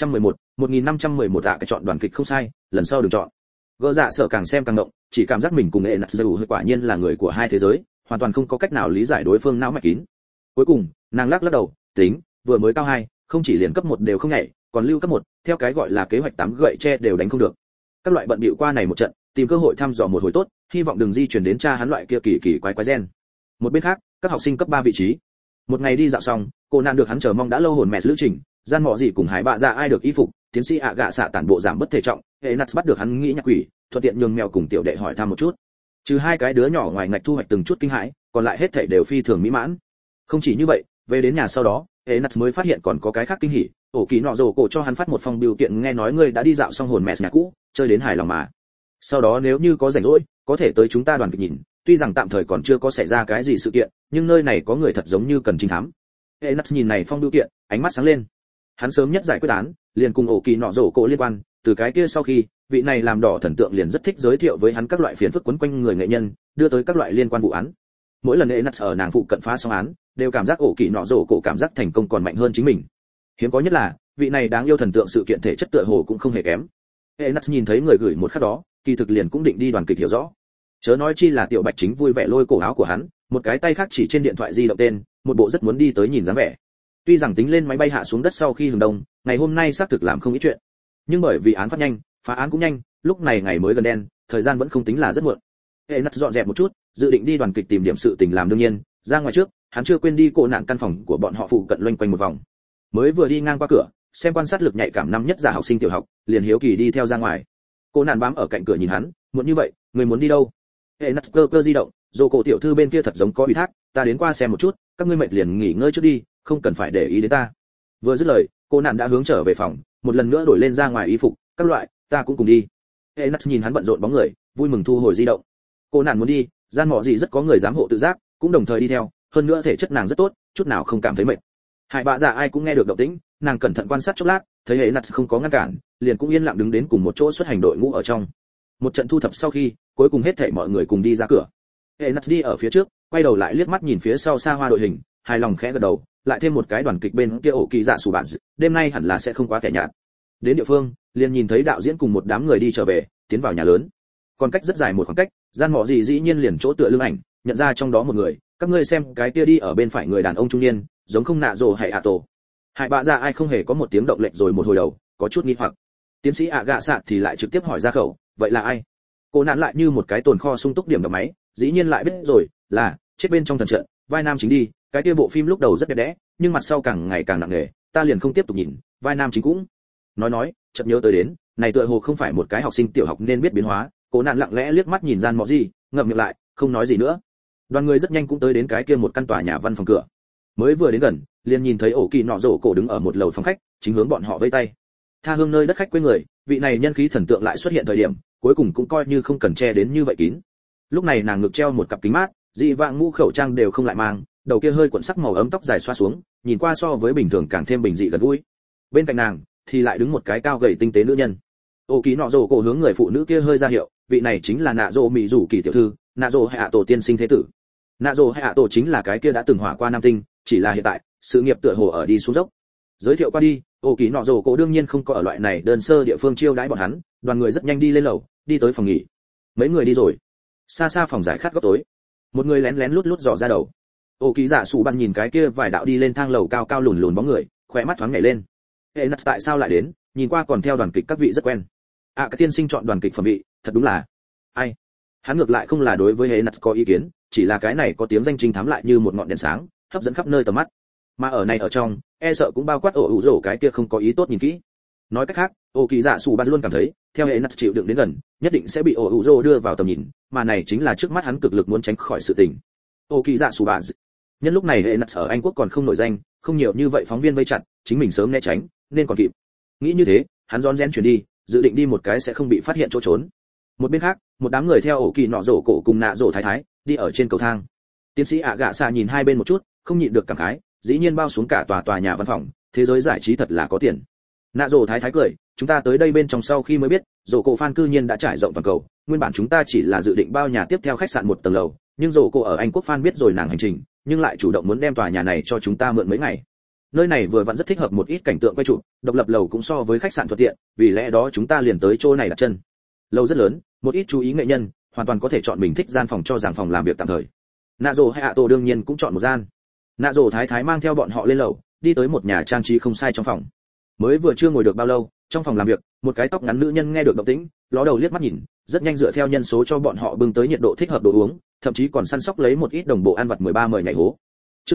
1511 cái chọn đoàn kịch không sai, lần sau đừng chọn. Gỡ dạ sợ càng xem càng động, chỉ cảm giác mình cùng hệ nặc dù quả nhiên là người của hai thế giới, hoàn toàn không có cách nào lý giải đối phương não mạch kín. Cuối cùng, nàng lắc đầu, tính, vừa mới cao 2, không chỉ liền cấp 1 đều không nhảy, còn lưu cấp 1, theo cái gọi là kế hoạch 8 gậy tre đều đánh không được. Các loại bận bịu qua này một trận, tìm cơ hội thăm dò một hồi tốt, hy vọng đừng di chuyển đến cha hắn loại kia kỳ quái gen. Một bên khác, các học sinh cấp 3 vị trí. Một ngày đi dạo xong, cô nạn được hắn chờ mong đã lâu hồn mẹ lữ trình, gian mọ gì cùng hải bạ ra ai được y phục, tiến sĩ ạ gạ xạ tản bộ giảm bất thể trọng, hệ nats bắt được hắn nghĩ nhạc quỷ, thuận tiện nhường mèo cùng tiểu đệ hỏi thăm một chút. Trừ hai cái đứa nhỏ ngoài ngạch thu hoạch từng chút kinh hãi, còn lại hết thảy đều phi thường mỹ mãn. Không chỉ như vậy, về đến nhà sau đó, hệ nats mới phát hiện còn có cái khác kinh hỉ, ổ kỳ nọ rồ cổ cho hắn phát một phong biểu kiện nghe nói ngươi đã đi dạo xong hồn mẹ nhà cũ, chơi đến hài lòng mà. Sau đó nếu như có rảnh rỗi, có thể tới chúng ta đoàn kịch nhìn, tuy rằng tạm thời còn chưa có xảy ra cái gì sự kiện, nhưng nơi này có người thật giống như cần trinh thám. Hệ nats nhìn này phong biểu kiện, ánh mắt sáng lên. Hắn sớm nhất giải quyết án, liền cùng ổ kỳ nọ rổ cổ liên quan, từ cái kia sau khi, vị này làm đỏ thần tượng liền rất thích giới thiệu với hắn các loại phiền phức quấn quanh người nghệ nhân, đưa tới các loại liên quan vụ án. Mỗi lần hệ nats ở nàng phụ cận phá xong án, đều cảm giác ổ kỳ nọ rổ cổ cảm giác thành công còn mạnh hơn chính mình. Hiếm có nhất là, vị này đáng yêu thần tượng sự kiện thể chất tựa hồ cũng không hề kém. Hệ nats nhìn thấy người gửi một khắc đó, kỳ thực liền cũng định đi đoàn kịch hiểu rõ. Chớ nói chi là tiểu bạch chính vui vẻ lôi cổ áo của hắn, một cái tay khác chỉ trên điện thoại di động tên, một bộ rất muốn đi tới nhìn dáng vẻ. Tuy rằng tính lên máy bay hạ xuống đất sau khi hừng đông, ngày hôm nay xác thực làm không ít chuyện, nhưng bởi vì án phát nhanh, phá án cũng nhanh, lúc này ngày mới gần đen, thời gian vẫn không tính là rất muộn. Hệ nặt dọn dẹp một chút, dự định đi đoàn kịch tìm điểm sự tình làm đương nhiên, ra ngoài trước, hắn chưa quên đi cổ nạn căn phòng của bọn họ phụ cận loanh quanh một vòng. Mới vừa đi ngang qua cửa, xem quan sát lực nhạy cảm năm nhất giả học sinh tiểu học, liền hiếu kỳ đi theo ra ngoài. Cô nạn bám ở cạnh cửa nhìn hắn, muộn như vậy, người muốn đi đâu? Hệ nặt cơ di động, dù cổ tiểu thư bên kia thật giống có ủy thác, ta đến qua xem một chút, các ngươi mệt liền nghỉ ngơi trước đi, không cần phải để ý đến ta. Vừa dứt lời, cô nạn đã hướng trở về phòng, một lần nữa đổi lên ra ngoài y phục, các loại, ta cũng cùng đi. Hệ nặt nhìn hắn bận rộn bóng người, vui mừng thu hồi di động. Cô nạn muốn đi, gian mọ gì rất có người giám hộ tự giác, cũng đồng thời đi theo, hơn nữa thể chất nàng rất tốt, chút nào không cảm thấy mệt. Hải bạ dạ ai cũng nghe được động tĩnh, nàng cẩn thận quan sát chốc lát, thấy hệ nặt không có ngăn cản, liền cũng yên lặng đứng đến cùng một chỗ xuất hành đội ngũ ở trong. Một trận thu thập sau khi, cuối cùng hết thảy mọi người cùng đi ra cửa. Enas đi ở phía trước, quay đầu lại liếc mắt nhìn phía sau xa hoa đội hình, hài lòng khẽ gật đầu, lại thêm một cái đoàn kịch bên kia ổ kỳ dạ sủ bạn, đêm nay hẳn là sẽ không quá kẻ nhạt. Đến địa phương, liền nhìn thấy đạo diễn cùng một đám người đi trở về, tiến vào nhà lớn. Còn cách rất dài một khoảng cách, gian mọ gì dĩ nhiên liền chỗ tựa lưng ảnh, nhận ra trong đó một người, các ngươi xem cái kia đi ở bên phải người đàn ông trung niên, giống không nạ rồ hay ạ tổ. Hai bạ ra ai không hề có một tiếng động lệnh rồi một hồi đầu, có chút nghi hoặc. Tiến sĩ ạ gạ sạ thì lại trực tiếp hỏi ra khẩu, vậy là ai? Cô nạn lại như một cái tồn kho sung túc điểm đập máy, dĩ nhiên lại biết rồi, là chết bên trong thần trận, vai nam chính đi, cái kia bộ phim lúc đầu rất đẹp đẽ, nhưng mặt sau càng ngày càng nặng nề, ta liền không tiếp tục nhìn, vai nam chính cũng. Nói, chợt nhớ tới đến, này tựa hồ không phải một cái học sinh tiểu học nên biết biến hóa, cô nạn lặng lẽ liếc mắt nhìn gian mọ gì, ngậm miệng lại, không nói gì nữa. Đoàn người rất nhanh cũng tới đến cái kia một căn tòa nhà văn phòng cửa. Mới vừa đến gần, liền nhìn thấy ổ kỳ nọ rổ cổ đứng ở một lầu phòng khách, chính hướng bọn họ vẫy tay. Tha hương nơi đất khách quê người, vị này nhân khí thần tượng lại xuất hiện thời điểm, cuối cùng cũng coi như không cần che đến như vậy kín. Lúc này nàng ngực treo một cặp kính mát, dị vãng mũ khẩu trang đều không lại mang, đầu kia hơi cuộn sắc màu ấm tóc dài xoa xuống, nhìn qua so với bình thường càng thêm bình dị gần gũi. Bên cạnh nàng thì lại đứng một cái cao gầy tinh tế nữ nhân. Ổ kỳ nọ rổ cổ hướng người phụ nữ kia hơi ra hiệu, vị này chính là nạ rổ mỹ rủ kỳ tiểu thư, nạ rổ hạ tổ tiên sinh thế tử. Nạ rổ hạ tổ chính là cái kia đã từng hỏa qua nam tinh, chỉ là hiện tại sự nghiệp tựa hồ ở đi xuống dốc. Giới thiệu qua đi, ổ kỳ nọ rổ cổ đương nhiên không có ở loại này đơn sơ địa phương chiêu đãi bọn hắn, đoàn người rất nhanh đi lên lầu, đi tới phòng nghỉ. Mấy người đi rồi, xa xa phòng giải khát góc tối, một người lén lén lút lút dò ra đầu. Ổ kỳ dạ sủ bắn nhìn cái kia vài đạo đi lên thang lầu cao cao lùn lùn bóng người, khóe mắt thoáng nhảy lên. Hệ nặt tại sao lại đến, nhìn qua còn theo đoàn kịch các vị rất quen. Cái tiên sinh chọn đoàn kịch phẩm vị, thật đúng là ai. Hắn ngược lại không là đối với hệ nặt có ý kiến, chỉ là cái này có tiếng danh trinh thám lại như một ngọn đèn sáng, hấp dẫn khắp nơi tầm mắt. Mà ở này ở trong, e sợ cũng bao quát ổ ủ rổ cái kia không có ý tốt nhìn kỹ. Nói cách khác, ổ kỳ dạ sủ bắn luôn cảm thấy, theo hệ nặt chịu đựng đến gần, nhất định sẽ bị ổ ủ rổ đưa vào tầm nhìn, mà này chính là trước mắt hắn cực lực muốn tránh khỏi sự tình. Ổ kỳ dạ sủ bắn. Nhân lúc này hệ nặt ở Anh quốc còn không nổi danh, không nhiều như vậy phóng viên vây chặt, chính mình sớm né tránh, nên còn kịp. Nghĩ như thế, hắn rón rén chuyển đi, dự định đi một cái sẽ không bị phát hiện chỗ trốn. Một bên khác, một đám người theo ổ kỳ nọ rổ cổ cùng nạ rổ thái thái đi ở trên cầu thang. Tiến sĩ ạ gạ xạ nhìn hai bên một chút, không nhịn được cảm khái, dĩ nhiên bao xuống cả tòa nhà văn phòng, thế giới giải trí thật là có tiền. Nạ rổ thái thái cười, chúng ta tới đây bên trong sau khi mới biết, rổ cổ fan cư nhiên đã trải rộng toàn cầu, nguyên bản chúng ta chỉ là dự định bao nhà tiếp theo khách sạn một tầng lầu, nhưng rổ cổ ở Anh quốc fan biết rồi nàng hành trình, nhưng lại chủ động muốn đem tòa nhà này cho chúng ta mượn mấy ngày. Nơi này vừa vặn rất thích hợp một ít cảnh tượng quay chụp, độc lập lầu cũng so với khách sạn thuận tiện, vì lẽ đó chúng ta liền tới chỗ này đặt chân. Lầu rất lớn, một ít chú ý nghệ nhân hoàn toàn có thể chọn mình thích gian phòng cho rằng phòng làm việc tạm thời. Nạ rồ hay ạ tổ đương nhiên cũng chọn một gian. Nạ rồ thái thái mang theo bọn họ lên lầu, đi tới một nhà trang trí không sai trong phòng. Mới vừa chưa ngồi được bao lâu, trong phòng làm việc, một cái tóc ngắn nữ nhân nghe được động tĩnh, ló đầu liếc mắt nhìn, rất nhanh dựa theo nhân số cho bọn họ bưng tới nhiệt độ thích hợp đồ uống, thậm chí còn săn sóc lấy một ít đồng bộ ăn vặt 13 mời nhảy hố. Chương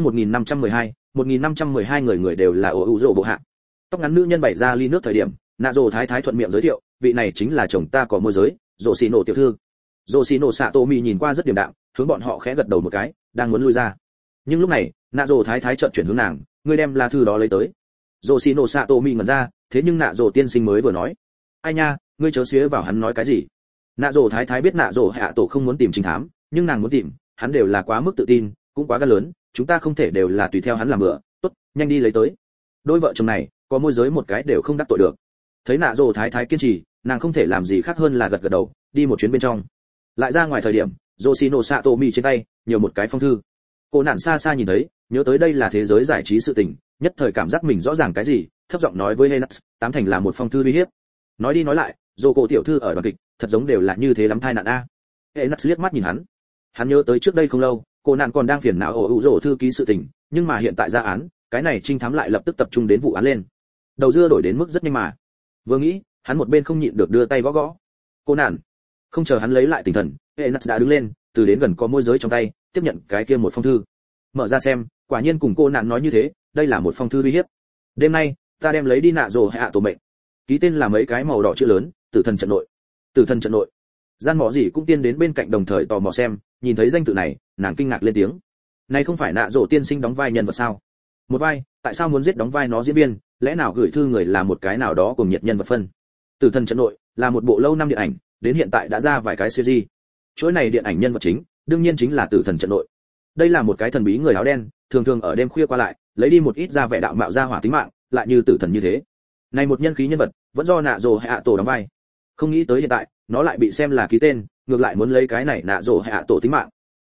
1512 người đều là ổ ủ rồ bộ hạ. Tóc ngắn nữ nhân bày ra ly nước thời điểm, nạ rồ thái thái thuận miệng giới thiệu, vị này chính là chồng ta có môi giới, rồ xì nổ tiểu thư. Rồ xì nổ xạ tô mì nhìn qua rất điềm đạm, hướng bọn họ khẽ gật đầu một cái, đang muốn lui ra. Nhưng lúc này, nạ rồ thái thái chợt chuyển hướng nàng, ngươi đem la thư đó lấy tới. Rồ xì nổ xạ tô mì ngẩn ra, thế nhưng nạ rồ tiên sinh mới vừa nói, ai nha, ngươi chớ xía vào hắn nói cái gì. Nạ rồ thái thái biết nạ rồ hạ tổ không muốn tìm trinh thám, nhưng nàng muốn tìm, hắn đều là quá mức tự tin, cũng quá gan lớn, chúng ta không thể đều là tùy theo hắn làm bữa, tốt, nhanh đi lấy tới. Đôi vợ chồng này, có môi giới một cái đều không đắc tội được. Thấy nạ rồ thái thái kiên trì, nàng không thể làm gì khác hơn là gật gật đầu, đi một chuyến bên trong. Lại ra ngoài thời điểm, Yoshino Satomi trên tay nhiều một cái phong thư. Cô nạn xa xa nhìn thấy, nhớ tới đây là thế giới giải trí sự tình, nhất thời cảm giác mình rõ ràng cái gì, thấp giọng nói với Henax, tám thành là một phong thư uy hiếp. Nói đi nói lại, Doko tiểu thư ở đoàn kịch, thật giống đều là như thế lắm thai nạn a. Henax liếc mắt nhìn hắn. Hắn nhớ tới trước đây không lâu, cô nạn còn đang phiền não ủ rồ thư ký sự tình, nhưng mà hiện tại ra án, cái này trinh thám lại lập tức tập trung đến vụ án lên. Đầu dưa đổi đến mức rất nhanh mà. Vừa nghĩ, hắn một bên không nhịn được đưa tay gõ gõ. Cô nạn. Không chờ hắn lấy lại tinh thần, Henax đã đứng lên, từ đến gần có môi giới trong tay, tiếp nhận cái kia một phong thư. Mở ra xem, quả nhiên cùng cô nạn nói như thế, đây là một phong thư uy hiếp. Đêm nay, ta đem lấy đi nạ rồ hạ tổ mệnh. Ký tên là mấy cái màu đỏ chữ lớn, tử thần trận nội. Tử thần trận nội. Gian mỏ gì cũng tiên đến bên cạnh đồng thời tò mò xem, nhìn thấy danh tự này, nàng kinh ngạc lên tiếng. Này không phải nạ rồ tiên sinh đóng vai nhân vật sao? Một vai, tại sao muốn giết đóng vai nó diễn viên, lẽ nào gửi thư người là một cái nào đó cùng nhiệt nhân vật phân. Tử thần trận nội là một bộ lâu năm điện ảnh, đến hiện tại đã ra vài cái series. Chuỗi này điện ảnh nhân vật chính, đương nhiên chính là tử thần trận nội. Đây là một cái thần bí người áo đen, thường thường ở đêm khuya qua lại, lấy đi một ít ra vẻ đạo mạo ra hỏa tính mạng, lại như tử thần như thế. Này một nhân khí nhân vật, vẫn do nạ rồ hạ tổ đóng vai. Không nghĩ tới hiện tại, nó lại bị xem là ký tên, ngược lại muốn lấy cái này nạ rồ hạ tổ tính mạng.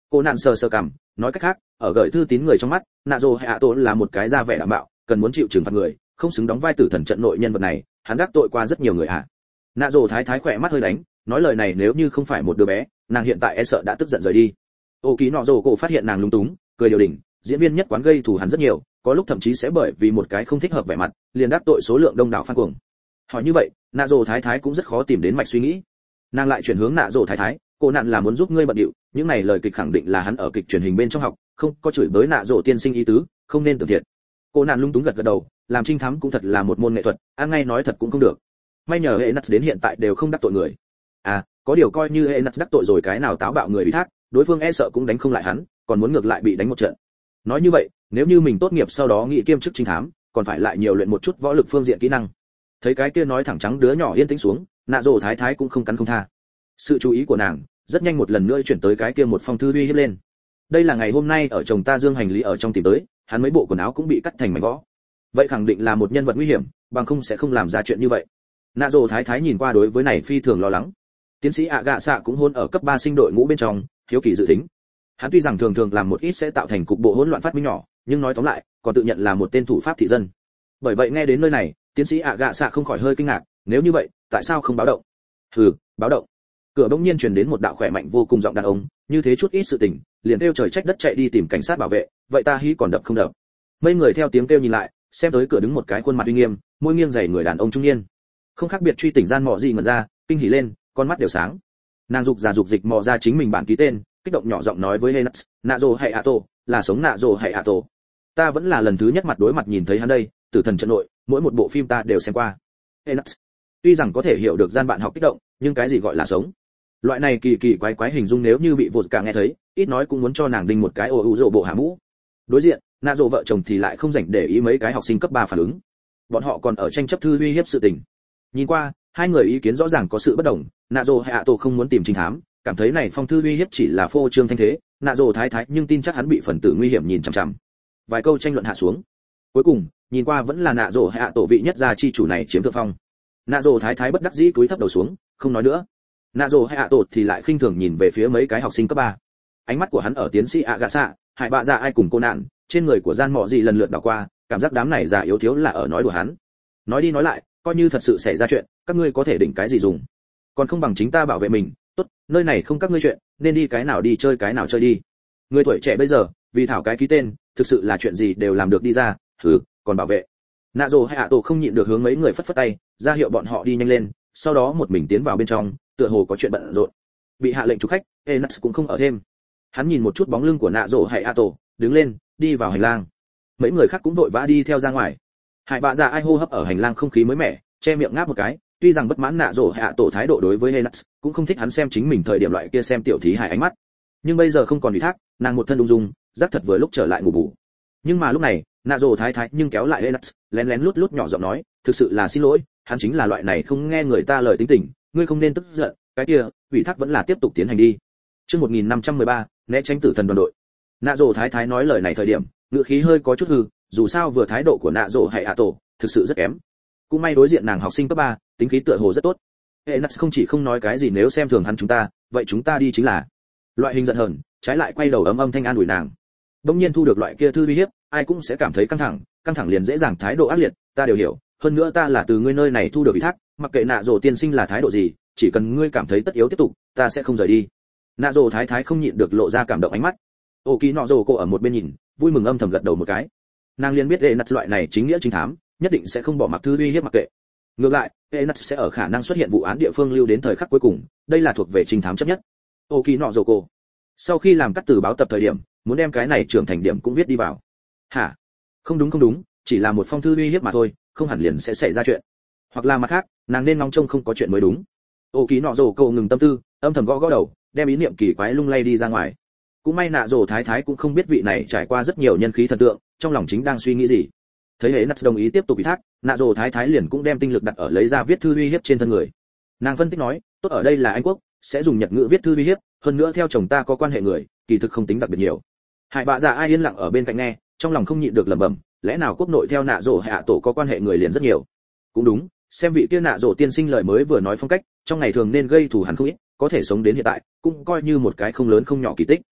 Cô nạn sờ sờ cằm, nói cách khác, ở gửi thư tín người trong mắt, nạ rồ hạ tổ là một cái da vẻ đảm bảo, cần muốn chịu trừng phạt người, không xứng đóng vai tử thần trận nội nhân vật này, hắn đắc tội qua rất nhiều người à. Nạ rồ thái thái khỏe mắt hơi đánh, nói lời này nếu như không phải một đứa bé, nàng hiện tại e sợ đã tức giận rời đi. Ô ký nọ rồ cổ phát hiện nàng lúng túng, cười điều đỉnh, diễn viên nhất quán gây thù hắn rất nhiều, có lúc thậm chí sẽ bởi vì một cái không thích hợp vẻ mặt, liền đắc tội số lượng đông đảo fan cuồng. Hỏi như vậy, nạ rồ thái thái cũng rất khó tìm đến mạch suy nghĩ. Nàng lại chuyển hướng nạ rồ thái thái, cô nạn là muốn giúp ngươi bận điệu, những này lời kịch khẳng định là hắn ở kịch truyền hình bên trong học, không có chửi bới nạ rồ tiên sinh ý tứ, không nên tưởng thiệt. Cô nạn lung túng gật gật đầu, làm trinh thám cũng thật là một môn nghệ thuật, ăn ngay nói thật cũng không được. May nhờ hệ nuts đến hiện tại đều không đắc tội người. À, có điều coi như hệ nuts đắc tội rồi cái nào táo bạo người ủy thác, đối phương e sợ cũng đánh không lại hắn, còn muốn ngược lại bị đánh một trận. Nói như vậy, nếu như mình tốt nghiệp sau đó nghị kiêm chức trinh thám, còn phải lại nhiều luyện một chút võ lực phương diện kỹ năng. Thấy cái kia nói thẳng trắng đứa nhỏ yên tĩnh xuống, nạ rồ thái thái cũng không cắn không tha. Sự chú ý của nàng rất nhanh một lần nữa chuyển tới cái kia một phong thư uy hiếp lên. Đây là ngày hôm nay ở chồng ta dương hành lý ở trong tìm tới, hắn mấy bộ quần áo cũng bị cắt thành mảnh vỡ. Vậy khẳng định là một nhân vật nguy hiểm, bằng không sẽ không làm ra chuyện như vậy. Nạ rồ thái thái nhìn qua đối với này phi thường lo lắng. Tiến sĩ ạ gạ xạ cũng hôn ở cấp 3 sinh đội ngũ bên trong, hiếu kỳ dự tính. Hắn tuy rằng thường thường làm một ít sẽ tạo thành cục bộ hỗn loạn phát minh nhỏ, nhưng nói tóm lại, còn tự nhận là một tên thủ pháp thị dân. Bởi vậy nghe đến nơi này, tiến sĩ ạ gạ xạ không khỏi hơi kinh ngạc, nếu như vậy, tại sao không báo động? Hừ, báo động. Cửa bỗng nhiên truyền đến một đạo khỏe mạnh vô cùng giọng đàn ông, như thế chút ít sự tình, liền kêu trời trách đất chạy đi tìm cảnh sát bảo vệ, vậy ta hí còn đập không đập. Mấy người theo tiếng kêu nhìn lại, xem tới cửa đứng một cái khuôn mặt uy nghiêm, môi nghiêng dày người đàn ông trung niên. Không khác biệt truy tỉnh gian mọ gì ngẩn ra, kinh hỉ lên, con mắt đều sáng. Nàng dục giả dục dịch mò ra chính mình bản ký tên, kích động nhỏ giọng nói với Henax, nạ rồ hay ato, là sống nạ rồ hay ato. Ta vẫn là lần thứ nhất mặt đối mặt nhìn thấy hắn đây, tử thần trận nội, mỗi một bộ phim ta đều xem qua. Henax, tuy rằng có thể hiểu được gian bạn học kích động, nhưng cái gì gọi là sống? Loại này kỳ kỳ quái quái hình dung nếu như bị vụt cả nghe thấy, ít nói cũng muốn cho nàng đinh một cái ồ rộ bộ hạ mũ. Đối diện, nạ rồ vợ chồng thì lại không rảnh để ý mấy cái học sinh cấp 3 phản ứng. Bọn họ còn ở tranh chấp thư uy hiếp sự tình. Nhìn qua, hai người ý kiến rõ ràng có sự bất đồng, nạ rồ hay ato không muốn tìm trinh thám, cảm thấy này phong thư uy hiếp chỉ là phô trương thanh thế, nạ rồ thái thái nhưng tin chắc hắn bị phần tử nguy hiểm nhìn chằm chằm. Vài câu tranh luận hạ xuống, cuối cùng nhìn qua vẫn là nạ rồ hay ato vị nhất gia chi chủ này chiếm thượng phong. Nạ rồ thái thái bất đắc dĩ cúi thấp đầu xuống, không nói nữa. Nạ rồ hay ato thì lại khinh thường nhìn về phía mấy cái học sinh cấp 3. Ánh mắt của hắn ở tiến sĩ Agasa, hại bạ ra ai cùng cô nạn, trên người của gian mọ gì lần lượt đảo qua, cảm giác đám này già yếu thiếu là ở nói đùa hắn. Nói đi nói lại, coi như thật sự xảy ra chuyện, các ngươi có thể định cái gì dùng? Còn không bằng chính ta bảo vệ mình, tốt, nơi này không các ngươi chuyện, nên đi cái nào đi chơi cái nào chơi đi. Người tuổi trẻ bây giờ, vì thảo cái ký tên, thực sự là chuyện gì đều làm được đi ra, còn bảo vệ. Nạ rồ hay tổ không nhịn được hướng mấy người phất phất tay, ra hiệu bọn họ đi nhanh lên, sau đó một mình tiến vào bên trong, tựa hồ có chuyện bận rộn. Bị hạ lệnh chụp khách, Enax cũng không ở thêm. Hắn nhìn một chút bóng lưng của nạ rồ hay tổ, đứng lên, đi vào hành lang. Mấy người khác cũng vội vã đi theo ra ngoài. Hải bạ ra ai hô hấp ở hành lang không khí mới mẻ, che miệng ngáp một cái, tuy rằng bất mãn nạ rồ hạ tổ thái độ đối với Henax, cũng không thích hắn xem chính mình thời điểm loại kia xem tiểu thí hài ánh mắt. Nhưng bây giờ không còn ủy thác, nàng một thân ung dung, giác thật vừa lúc trở lại ngủ bù. Nhưng mà lúc này, nạ rồ thái thái nhưng kéo lại Henax, lén lén lút lút nhỏ giọng nói, thực sự là xin lỗi, hắn chính là loại này không nghe người ta lời tính tình, ngươi không nên tức giận, cái kia, ủy thác vẫn là tiếp tục tiến hành đi. Chương 1513, né tránh tử thần đoàn đội. Nạ rồ thái thái nói lời này thời điểm, ngữ khí hơi có chút hư, dù sao vừa thái độ của nạ rồ hay hạ tổ, thực sự rất kém. Cũng may đối diện nàng học sinh cấp 3, tính khí tựa hồ rất tốt. Enax không chỉ không nói cái gì nếu xem thường hắn chúng ta, vậy chúng ta đi chính là. Loại hình giận hờn, trái lại quay đầu âm thanh an ủi nàng. Đống nhiên thu được loại kia thư uy hiếp, ai cũng sẽ cảm thấy căng thẳng liền dễ dàng thái độ ác liệt, ta đều hiểu, hơn nữa ta là từ ngươi nơi này thu được ủy thác, mặc kệ nạ rồ tiên sinh là thái độ gì, chỉ cần ngươi cảm thấy tất yếu tiếp tục, ta sẽ không rời đi. Nạ rồ thái thái không nhịn được lộ ra cảm động ánh mắt. Ô kỳ nọ rồ cô ở một bên nhìn, vui mừng âm thầm gật đầu một cái. Nàng liền biết Enax loại này chính nghĩa trinh thám, nhất định sẽ không bỏ mặc thư uy hiếp mặc kệ. Ngược lại, Enax sẽ ở khả năng xuất hiện vụ án địa phương lưu đến thời khắc cuối cùng, đây là thuộc về trinh thám chấp nhất. Ô kỳ nọ rồ cô. Sau khi làm cắt từ báo tập thời điểm, muốn đem cái này trưởng thành điểm cũng viết đi vào. Hả? Không đúng, chỉ là một phong thư uy hiếp mà thôi, không hẳn liền sẽ xảy ra chuyện. Hoặc là mặt khác, nàng nên ngóng trông không có chuyện mới đúng. Ô kỳ nọ rồ cô ngừng tâm tư, âm thầm gõ đầu, đem ý niệm kỳ quái lung lay đi ra ngoài. Cũng may nạ rồ thái thái cũng không biết vị này trải qua rất nhiều nhân khí thần tượng, trong lòng chính đang suy nghĩ gì. Thấy Enax đồng ý tiếp tục ủy thác, nạ rồ thái thái liền cũng đem tinh lực đặt ở lấy ra viết thư uy hiếp trên thân người. Nàng phân tích nói, tốt ở đây là Anh quốc, sẽ dùng Nhật ngữ viết thư uy hiếp, hơn nữa theo chồng ta có quan hệ người, kỳ thực không tính đặc biệt nhiều. Hải bạ dạ ai yên lặng ở bên cạnh nghe, trong lòng không nhịn được lẩm bẩm, lẽ nào quốc nội theo nạ rồ hạ tổ có quan hệ người liền rất nhiều. Cũng đúng, xem vị kia nạ rồ tiên sinh lời mới vừa nói phong cách, trong ngày thường nên gây thù hằn không ít, có thể sống đến hiện tại, cũng coi như một cái không lớn không nhỏ kỳ tích.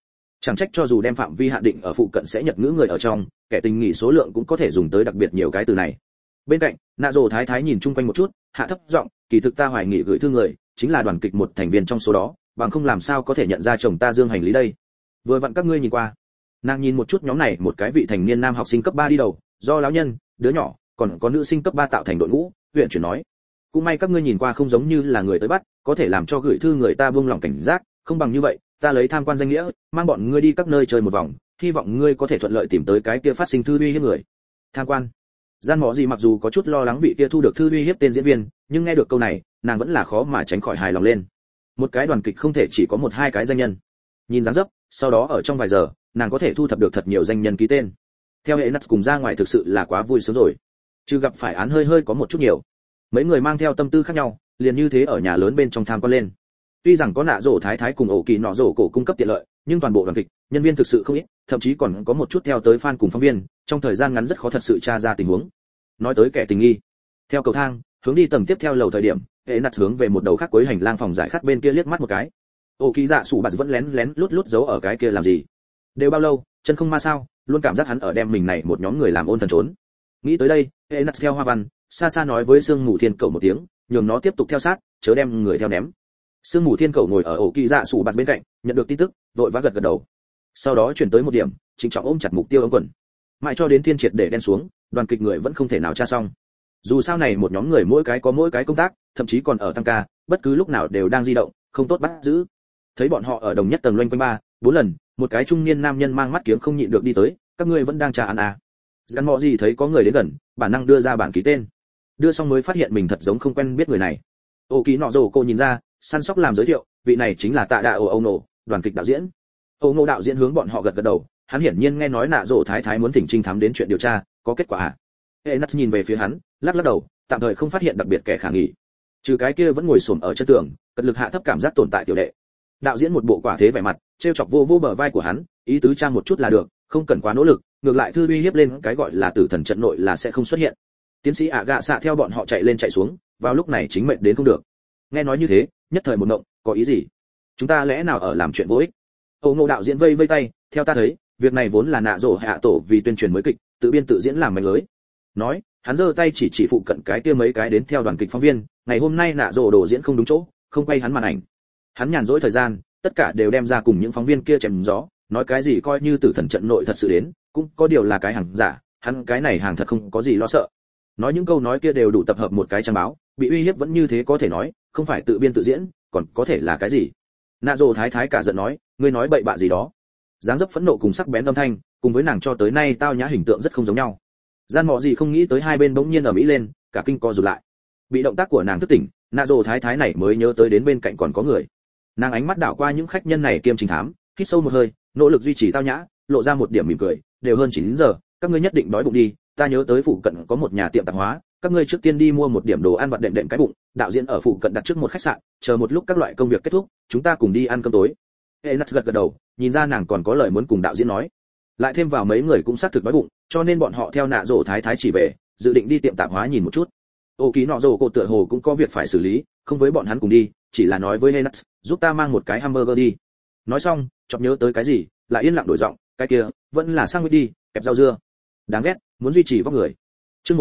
Chẳng trách cho dù đem phạm vi hạn định ở phụ cận sẽ nhật ngữ người ở trong, kẻ tình nghỉ số lượng cũng có thể dùng tới đặc biệt nhiều cái từ này. Bên cạnh, nạ rồ thái thái nhìn chung quanh một chút, hạ thấp giọng, kỳ thực ta hoài nghị gửi thư người chính là đoàn kịch một thành viên trong số đó, bằng không làm sao có thể nhận ra chồng ta dương hành lý đây. Vừa vặn các ngươi nhìn qua. Nàng nhìn một chút nhóm này, một cái vị thành niên nam học sinh cấp 3 đi đầu, do lão nhân, đứa nhỏ, còn có nữ sinh cấp 3 tạo thành đội ngũ, huyện chuyển nói. Cũng may các ngươi nhìn qua không giống như là người tới bắt, có thể làm cho gửi thư người ta buông lòng cảnh giác, không bằng như vậy, ta lấy tham quan danh nghĩa, mang bọn ngươi đi các nơi chơi một vòng, hy vọng ngươi có thể thuận lợi tìm tới cái kia phát sinh thư uy hiếp người. Tham quan. Gian Mọ Gì mặc dù có chút lo lắng vị kia thu được thư uy hiếp tên diễn viên, nhưng nghe được câu này, nàng vẫn là khó mà tránh khỏi hài lòng lên. Một cái đoàn kịch không thể chỉ có một hai cái danh nhân. Nhìn dáng dấp, sau đó ở trong vài giờ, nàng có thể thu thập được thật nhiều danh nhân ký tên. Theo hệ Nuts cùng ra ngoài thực sự là quá vui sướng rồi. Chứ gặp phải án hơi có một chút nhiều. Mấy người mang theo tâm tư khác nhau, liền như thế ở nhà lớn bên trong tham quan lên. Tuy rằng có nạ rổ thái thái cùng ổ kỳ nọ rổ cổ cung cấp tiện lợi, nhưng toàn bộ đoàn kịch, nhân viên thực sự không ít, thậm chí còn có một chút theo tới fan cùng phóng viên, trong thời gian ngắn rất khó thật sự tra ra tình huống. Nói tới kẻ tình nghi, theo cầu thang, hướng đi tầng tiếp theo lầu thời điểm, hệ Nuts hướng về một đầu khác cuối hành lang phòng giải khát bên kia liếc mắt một cái. Ổ kỳ dạ sủ bạt vẫn lén lén lút giấu ở cái kia làm gì? Đều bao lâu, chân không ma sao, luôn cảm giác hắn ở đem mình này một nhóm người làm ôn thần trốn. Nghĩ tới đây, hệ Nuts theo hoa văn, xa xa nói với Sương Mù Thiên Cẩu một tiếng, nhường nó tiếp tục theo sát, chớ đem người theo ném. Sương Mù Thiên Cẩu ngồi ở ổ kỳ dạ sủ bạt bên cạnh, nhận được tin tức, vội vã gật đầu. Sau đó chuyển tới một điểm, trịnh trọng ôm chặt mục tiêu ống quần. Mãi cho đến thiên triệt để đen xuống, đoàn kịch người vẫn không thể nào tra xong. Dù sao này một nhóm người mỗi cái có mỗi cái công tác, thậm chí còn ở tăng ca, bất cứ lúc nào đều đang di động, không tốt bắt giữ. Thấy bọn họ ở đồng nhất tầng loanh quanh 3-4 lần, một cái trung niên nam nhân mang mắt kiếng không nhịn được đi tới, các ngươi vẫn đang tra án à? Gian Mọ Gì thấy có người đến gần, bản năng đưa ra bản ký tên. Đưa xong mới phát hiện mình thật giống không quen biết người này. Ô Ký Nọ Rồ cô nhìn ra, săn sóc làm giới thiệu, vị này chính là Tạ Đạ Âu Nổ, đoàn kịch đạo diễn. Âu Nổ đạo diễn hướng bọn họ gật đầu, hắn hiển nhiên nghe nói nạ rồ thái thái muốn thỉnh trinh thám đến chuyện điều tra, có kết quả à? Enas nhìn về phía hắn, lắc đầu, tạm thời không phát hiện đặc biệt kẻ khả nghi. Trừ cái kia vẫn ngồi xổm ở chân tường, cật lực hạ thấp cảm giác tồn tại tiểu đệ. Đạo diễn một bộ quả thế vẻ mặt, trêu chọc vô bờ vai của hắn, ý tứ trang một chút là được, không cần quá nỗ lực, ngược lại thư uy hiếp lên cái gọi là tử thần trận nội là sẽ không xuất hiện. Tiến sĩ ạ gạ xạ theo bọn họ chạy lên chạy xuống, vào lúc này chính mệnh đến không được. Nghe nói như thế, nhất thời một ngộng, có ý gì? Chúng ta lẽ nào ở làm chuyện vô ích? Âu Ngô đạo diễn vây tay, theo ta thấy, việc này vốn là nạ rổ hạ tổ vì tuyên truyền mới kịch, tự biên tự diễn làm mạch lưới. Nói, hắn giơ tay chỉ phụ cận cái kia mấy cái đến theo đoàn kịch phóng viên, ngày hôm nay nạ rổ đồ diễn không đúng chỗ, không quay hắn màn ảnh. Hắn nhàn rỗi thời gian, tất cả đều đem ra cùng những phóng viên kia chém gió, nói cái gì coi như tử thần trận nội thật sự đến, cũng có điều là cái hàng giả, hắn cái này hàng thật không có gì lo sợ. Nói những câu nói kia đều đủ tập hợp một cái trang báo, bị uy hiếp vẫn như thế có thể nói, không phải tự biên tự diễn, còn có thể là cái gì? Nạ rồ thái thái cả giận nói, ngươi nói bậy bạ gì đó? Dáng dấp phẫn nộ cùng sắc bén âm thanh, cùng với nàng cho tới nay tao nhã hình tượng rất không giống nhau. Gian Mọ Gì không nghĩ tới hai bên bỗng nhiên ở mỹ lên, cả kinh co rụt lại. Bị động tác của nàng thức tỉnh, nạ rồ thái thái này mới nhớ tới đến bên cạnh còn có người. Nàng ánh mắt đảo qua những khách nhân này kiêm trình thám, hít sâu một hơi, nỗ lực duy trì tao nhã, lộ ra một điểm mỉm cười, đều hơn 9 giờ, các ngươi nhất định đói bụng đi, ta nhớ tới phụ cận có một nhà tiệm tạp hóa, các ngươi trước tiên đi mua một điểm đồ ăn vặt đệm cái bụng, đạo diễn ở phụ cận đặt trước một khách sạn, chờ một lúc các loại công việc kết thúc, chúng ta cùng đi ăn cơm tối. Enas gật đầu, nhìn ra nàng còn có lời muốn cùng đạo diễn nói. Lại thêm vào mấy người cũng xác thực đói bụng, cho nên bọn họ theo nạ rổ thái thái chỉ về, dự định đi tiệm tạp hóa nhìn một chút. Ô Ký Nọ Rổ cô tựa hồ cũng có việc phải xử lý, không với bọn hắn cùng đi, chỉ là nói với Enas, giúp ta mang một cái hamburger đi. Nói xong, chợt nhớ tới cái gì, lại yên lặng đổi giọng, cái kia, vẫn là sandwich đi, kẹp rau dưa. Đáng ghét, muốn duy trì vóc người. Chương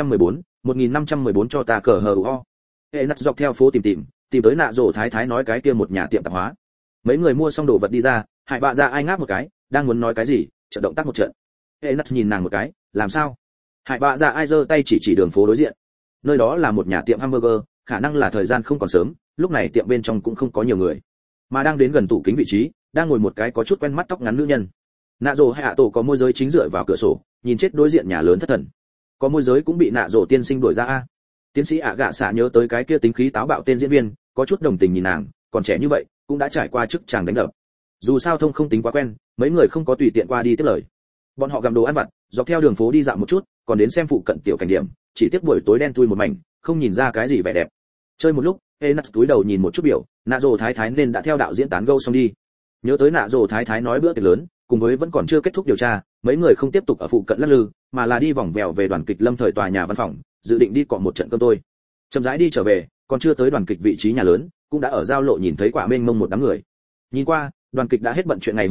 1514 cho ta cờ hờ o. Enas dọc theo phố tìm tới nạ rổ thái thái nói cái kia một nhà tiệm tạp hóa. Mấy người mua xong đồ vật đi ra, Hải Bạ Dạ ai ngáp một cái, đang muốn nói cái gì, chợt động tác một trận. Enas nhìn nàng một cái, làm sao? Hải Bạ Dạ ai giơ tay chỉ đường phố đối diện. Nơi đó là một nhà tiệm hamburger, khả năng là thời gian không còn sớm, lúc này tiệm bên trong cũng không có nhiều người, mà đang đến gần tủ kính vị trí, đang ngồi một cái có chút quen mắt tóc ngắn nữ nhân. Nạ rổ hạ tổ có môi giới chính dựa vào cửa sổ, nhìn chết đối diện nhà lớn thất thần. Có môi giới cũng bị nạ rổ tiên sinh đuổi ra a. Tiến sĩ ạ gạ xạ nhớ tới cái kia tính khí táo bạo tên diễn viên, có chút đồng tình nhìn nàng, còn trẻ như vậy, cũng đã trải qua chức chàng đánh đập. Dù sao thông không tính quá quen, mấy người không có tùy tiện qua đi tiếp lời. Bọn họ gặm đồ ăn vặt, dọc theo đường phố đi dạo một chút, còn đến xem phụ cận tiểu cảnh điểm, chỉ tiếc buổi tối đen thui một mảnh, không nhìn ra cái gì vẻ đẹp. Chơi một lúc, Enas túi đầu nhìn một chút biểu, nạ rổ thái thái nên đã theo đạo diễn tán gẫu xong đi. Nhớ tới nạ rổ thái thái nói bữa tiệc lớn, cùng với vẫn còn chưa kết thúc điều tra, mấy người không tiếp tục ở phụ cận lắc lư, mà là đi vòng vèo về đoàn kịch Lâm Thời tòa nhà văn phòng, dự định đi cọ một trận cơm tôi. Chậm rãi đi trở về, còn chưa tới đoàn kịch vị trí nhà lớn, cũng đã ở giao lộ nhìn thấy quả mênh mông một đám người. Nhìn qua, đoàn kịch đã hết bận chuyện ngày hôm nay,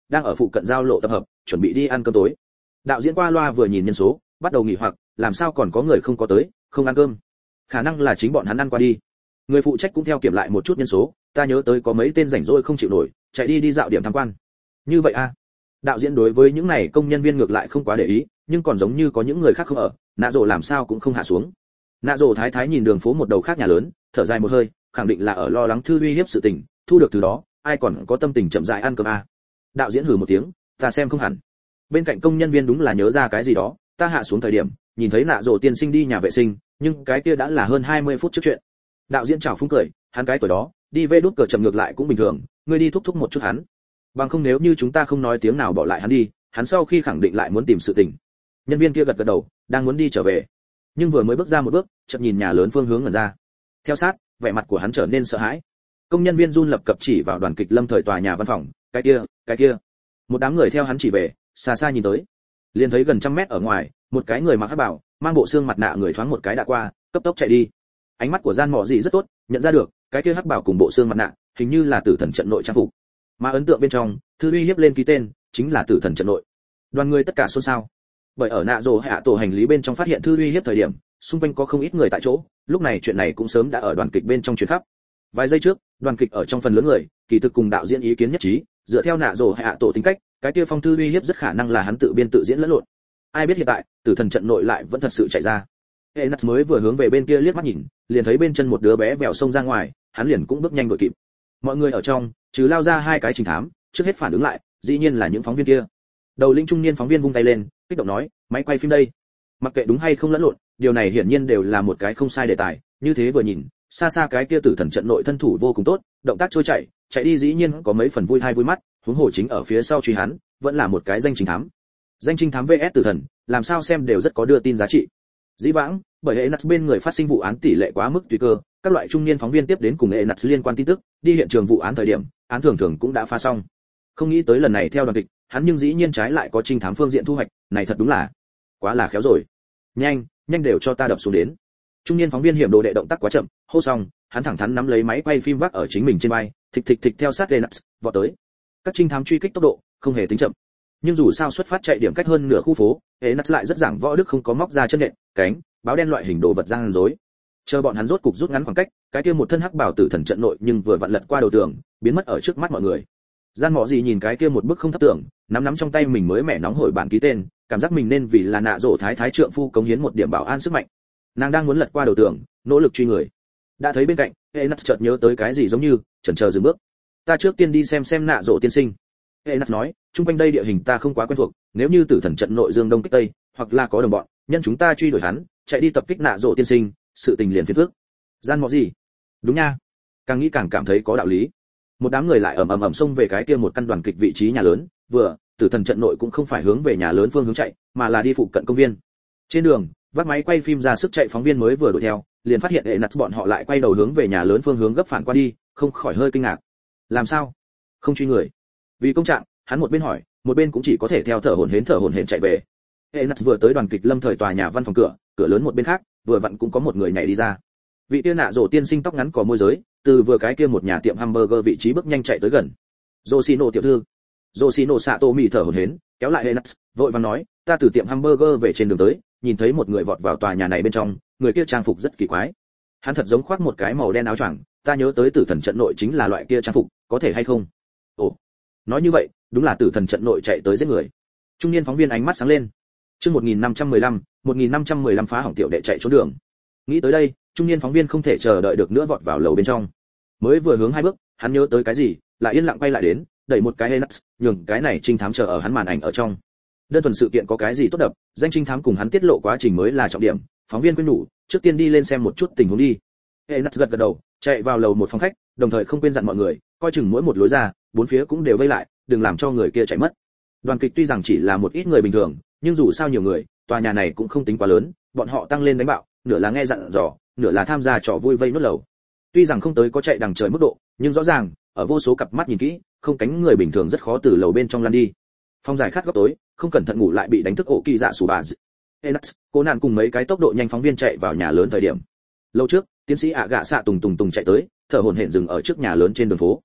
đang ở phụ cận giao lộ tập hợp, chuẩn bị đi ăn cơm tối. Đạo diễn qua loa vừa nhìn nhân số, bắt đầu nghỉ hoặc, làm sao còn có người không có tới, không ăn cơm. Khả năng là chính bọn hắn ăn qua đi. Người phụ trách cũng theo kiểm lại một chút nhân số, ta nhớ tới có mấy tên rảnh rỗi không chịu nổi, chạy đi dạo điểm tham quan. Như vậy a. Đạo diễn đối với những này công nhân viên ngược lại không quá để ý, nhưng còn giống như có những người khác không ở, nạ rồ làm sao cũng không hạ xuống. Nạ rồ thái thái nhìn đường phố một đầu khác nhà lớn, thở dài một hơi, khẳng định là ở lo lắng Thư uy hiếp sự tình, thu được từ đó, ai còn có tâm tình chậm rãi ăn cơm a. Đạo diễn hừ một tiếng, ta xem không hẳn. Bên cạnh công nhân viên đúng là nhớ ra cái gì đó, ta hạ xuống thời điểm, nhìn thấy nạ rồ tiên sinh đi nhà vệ sinh, nhưng cái kia đã là hơn 20 phút trước chuyện. Đạo diễn chào phúng cười, hắn cái tuổi đó, đi về đút cờ chậm ngược lại cũng bình thường, ngươi đi thúc thúc một chút hắn. Bằng không nếu như chúng ta không nói tiếng nào bỏ lại hắn đi, hắn sau khi khẳng định lại muốn tìm sự tình. Nhân viên kia gật gật đầu, đang muốn đi trở về, nhưng vừa mới bước ra một bước, chợt nhìn nhà lớn phương hướng ngẩn ra. Theo sát, vẻ mặt của hắn trở nên sợ hãi. Công nhân viên run lập cập chỉ vào đoàn kịch lâm thời tòa nhà văn phòng, cái kia. Một đám người theo hắn chỉ về, xa xa nhìn tới, liền thấy gần trăm mét ở ngoài, một cái người mặc hắc bào, mang bộ xương mặt nạ người thoáng một cái đã qua, cấp tốc chạy đi. Ánh mắt của Gian Mọ Dị rất tốt, nhận ra được, cái kia hắc bào cùng bộ xương mặt nạ, hình như là Tử Thần trận nội trang phục. Mà ấn tượng bên trong, Thư uy hiếp lên ký tên, chính là Tử Thần trận nội. Đoàn người tất cả xôn xao. Bởi ở nạ rồ hạ tổ hành lý bên trong phát hiện Thư uy hiếp thời điểm, xung quanh có không ít người tại chỗ, lúc này chuyện này cũng sớm đã ở đoàn kịch bên trong truyền khắp. Vài giây trước, đoàn kịch ở trong phần lớn người, kỳ thực cùng đạo diễn ý kiến nhất trí, dựa theo nạ rồ hạ tổ tính cách, cái kia phong thư uy hiếp rất khả năng là hắn tự biên tự diễn lẫn lộn. Ai biết hiện tại, Tử Thần trận nội lại vẫn thật sự chạy ra. Enas mới vừa hướng về bên kia liếc mắt nhìn, liền thấy bên chân một đứa bé vèo xông ra ngoài, hắn liền cũng bước nhanh đuổi kịp. Mọi người ở trong, trừ lao ra hai cái trình thám, trước hết phản ứng lại, dĩ nhiên là những phóng viên kia. Đầu lĩnh trung niên phóng viên vung tay lên, kích động nói, máy quay phim đây. Mặc kệ đúng hay không lẫn lộn, điều này hiển nhiên đều là một cái không sai đề tài, như thế vừa nhìn, xa xa cái kia Tử Thần trận nội thân thủ vô cùng tốt, động tác trôi chảy, chạy đi dĩ nhiên có mấy phần vui hay vui mắt, huống hồ chính ở phía sau truy hắn, vẫn là một cái danh trình thám. Danh trình thám VS Tử Thần, làm sao xem đều rất có đưa tin giá trị. Dĩ vãng, bởi Enas bên người phát sinh vụ án tỷ lệ quá mức tùy cơ, các loại trung niên phóng viên tiếp đến cùng Enas liên quan tin tức, đi hiện trường vụ án thời điểm, án thường thường cũng đã phá xong. Không nghĩ tới lần này theo đoàn kịch, hắn nhưng dĩ nhiên trái lại có trinh thám phương diện thu hoạch, này thật đúng là quá là khéo rồi. Nhanh đều cho ta đập xuống đến. Trung niên phóng viên hiểm đồ đệ động tác quá chậm, hô xong, hắn thẳng thắn nắm lấy máy quay phim vác ở chính mình trên vai, thịch theo sát Enas, vọt tới. Các trinh thám truy kích tốc độ không hề tính chậm, nhưng dù sao xuất phát chạy điểm cách hơn nửa khu phố, Enas lại rất giảng võ đức không có móc ra chân nện, cánh, báo đen loại hình đồ vật gian dối. Chờ bọn hắn rốt cục rút ngắn khoảng cách, cái kia một thân hắc bảo Tử Thần trận nội nhưng vừa vặn lật qua đầu tường, biến mất ở trước mắt mọi người. Gian Mọ Dị nhìn cái kia một bức không thấp tưởng, nắm trong tay mình mới mẻ nóng hổi bản ký tên, cảm giác mình nên vì là nạ rổ thái thái trượng phu cống hiến một điểm bảo an sức mạnh. Nàng đang muốn lật qua đầu tường, nỗ lực truy người. Đã thấy bên cạnh, Enas chợt nhớ tới cái gì giống như, chần chờ dừng bước. Ta trước tiên đi xem nạ rổ tiên sinh. Enas nói, chung quanh đây địa hình ta không quá quen thuộc, nếu như Tử Thần trận nội dương đông kích tây, hoặc là có đồng bọn, nhân chúng ta truy đuổi hắn, chạy đi tập kích nạ rổ tiên sinh, sự tình liền phiền phức. Gian Mọ Dị, đúng nha, càng nghĩ càng cảm thấy có đạo lý. Một đám người lại ầm xông về cái kia một căn đoàn kịch vị trí nhà lớn, vừa, Tử Thần trận nội cũng không phải hướng về nhà lớn phương hướng chạy, mà là đi phụ cận công viên. Trên đường, vác máy quay phim ra sức chạy phóng viên mới vừa đuổi theo, liền phát hiện Enas bọn họ lại quay đầu hướng về nhà lớn phương hướng gấp phản qua đi, không khỏi hơi kinh ngạc. Làm sao? Không truy người? Vì công trạng, hắn một bên hỏi, một bên cũng chỉ có thể theo thở hổn hển chạy về. Enas vừa tới đoàn kịch lâm thời tòa nhà văn phòng cửa lớn một bên khác, vừa vặn cũng có một người nhảy đi ra. Vị tiên nạ rổ tiên sinh tóc ngắn có môi giới, từ vừa cái kia một nhà tiệm hamburger vị trí bước nhanh chạy tới gần. Yoshino tiểu thư. Yoshino Sato mỉ thở hổn hển, kéo lại Enas, vội vàng nói, ta từ tiệm hamburger về trên đường tới, nhìn thấy một người vọt vào tòa nhà này bên trong, người kia trang phục rất kỳ quái. Hắn thật giống khoác một cái màu đen áo choàng, ta nhớ tới Tử Thần trận nội chính là loại kia trang phục, có thể hay không? Ồ, nói như vậy, đúng là Tử Thần trận nội chạy tới giết người. Trung niên phóng viên ánh mắt sáng lên. Chương 1515 phá hỏng tiểu đệ chạy trốn đường. Nghĩ tới đây, trung niên phóng viên không thể chờ đợi được nữa vọt vào lầu bên trong. Mới vừa hướng hai bước, hắn nhớ tới cái gì, lại yên lặng quay lại đến, đẩy một cái Enas, nhường cái này trinh thám chờ ở hắn màn ảnh ở trong. Đơn thuần sự kiện có cái gì tốt đập, danh trinh thám cùng hắn tiết lộ quá trình mới là trọng điểm. Phóng viên khuyên nhủ, trước tiên đi lên xem một chút tình huống đi. Enas gật đầu, chạy vào lầu một phòng khách, đồng thời không quên dặn mọi người, coi chừng mỗi một lối ra, bốn phía cũng đều vây lại, đừng làm cho người kia chạy mất. Đoàn kịch tuy rằng chỉ là một ít người bình thường, nhưng dù sao nhiều người, tòa nhà này cũng không tính quá lớn, bọn họ tăng lên đánh bạo, nửa là nghe dặn dò, nửa là tham gia trò vui vây nốt lầu. Tuy rằng không tới có chạy đằng trời mức độ, nhưng rõ ràng, ở vô số cặp mắt nhìn kỹ, không cánh người bình thường rất khó từ lầu bên trong lăn đi. Phong giải khát góc tối, không cẩn thận ngủ lại bị đánh thức ổ kỳ dạ sủ bà. Enas, cố nạn cùng mấy cái tốc độ nhanh phóng viên chạy vào nhà lớn thời điểm. Lâu trước, tiến sĩ ạ gạ xạ tùng chạy tới, thở hổn hển dừng ở trước nhà lớn trên đường phố.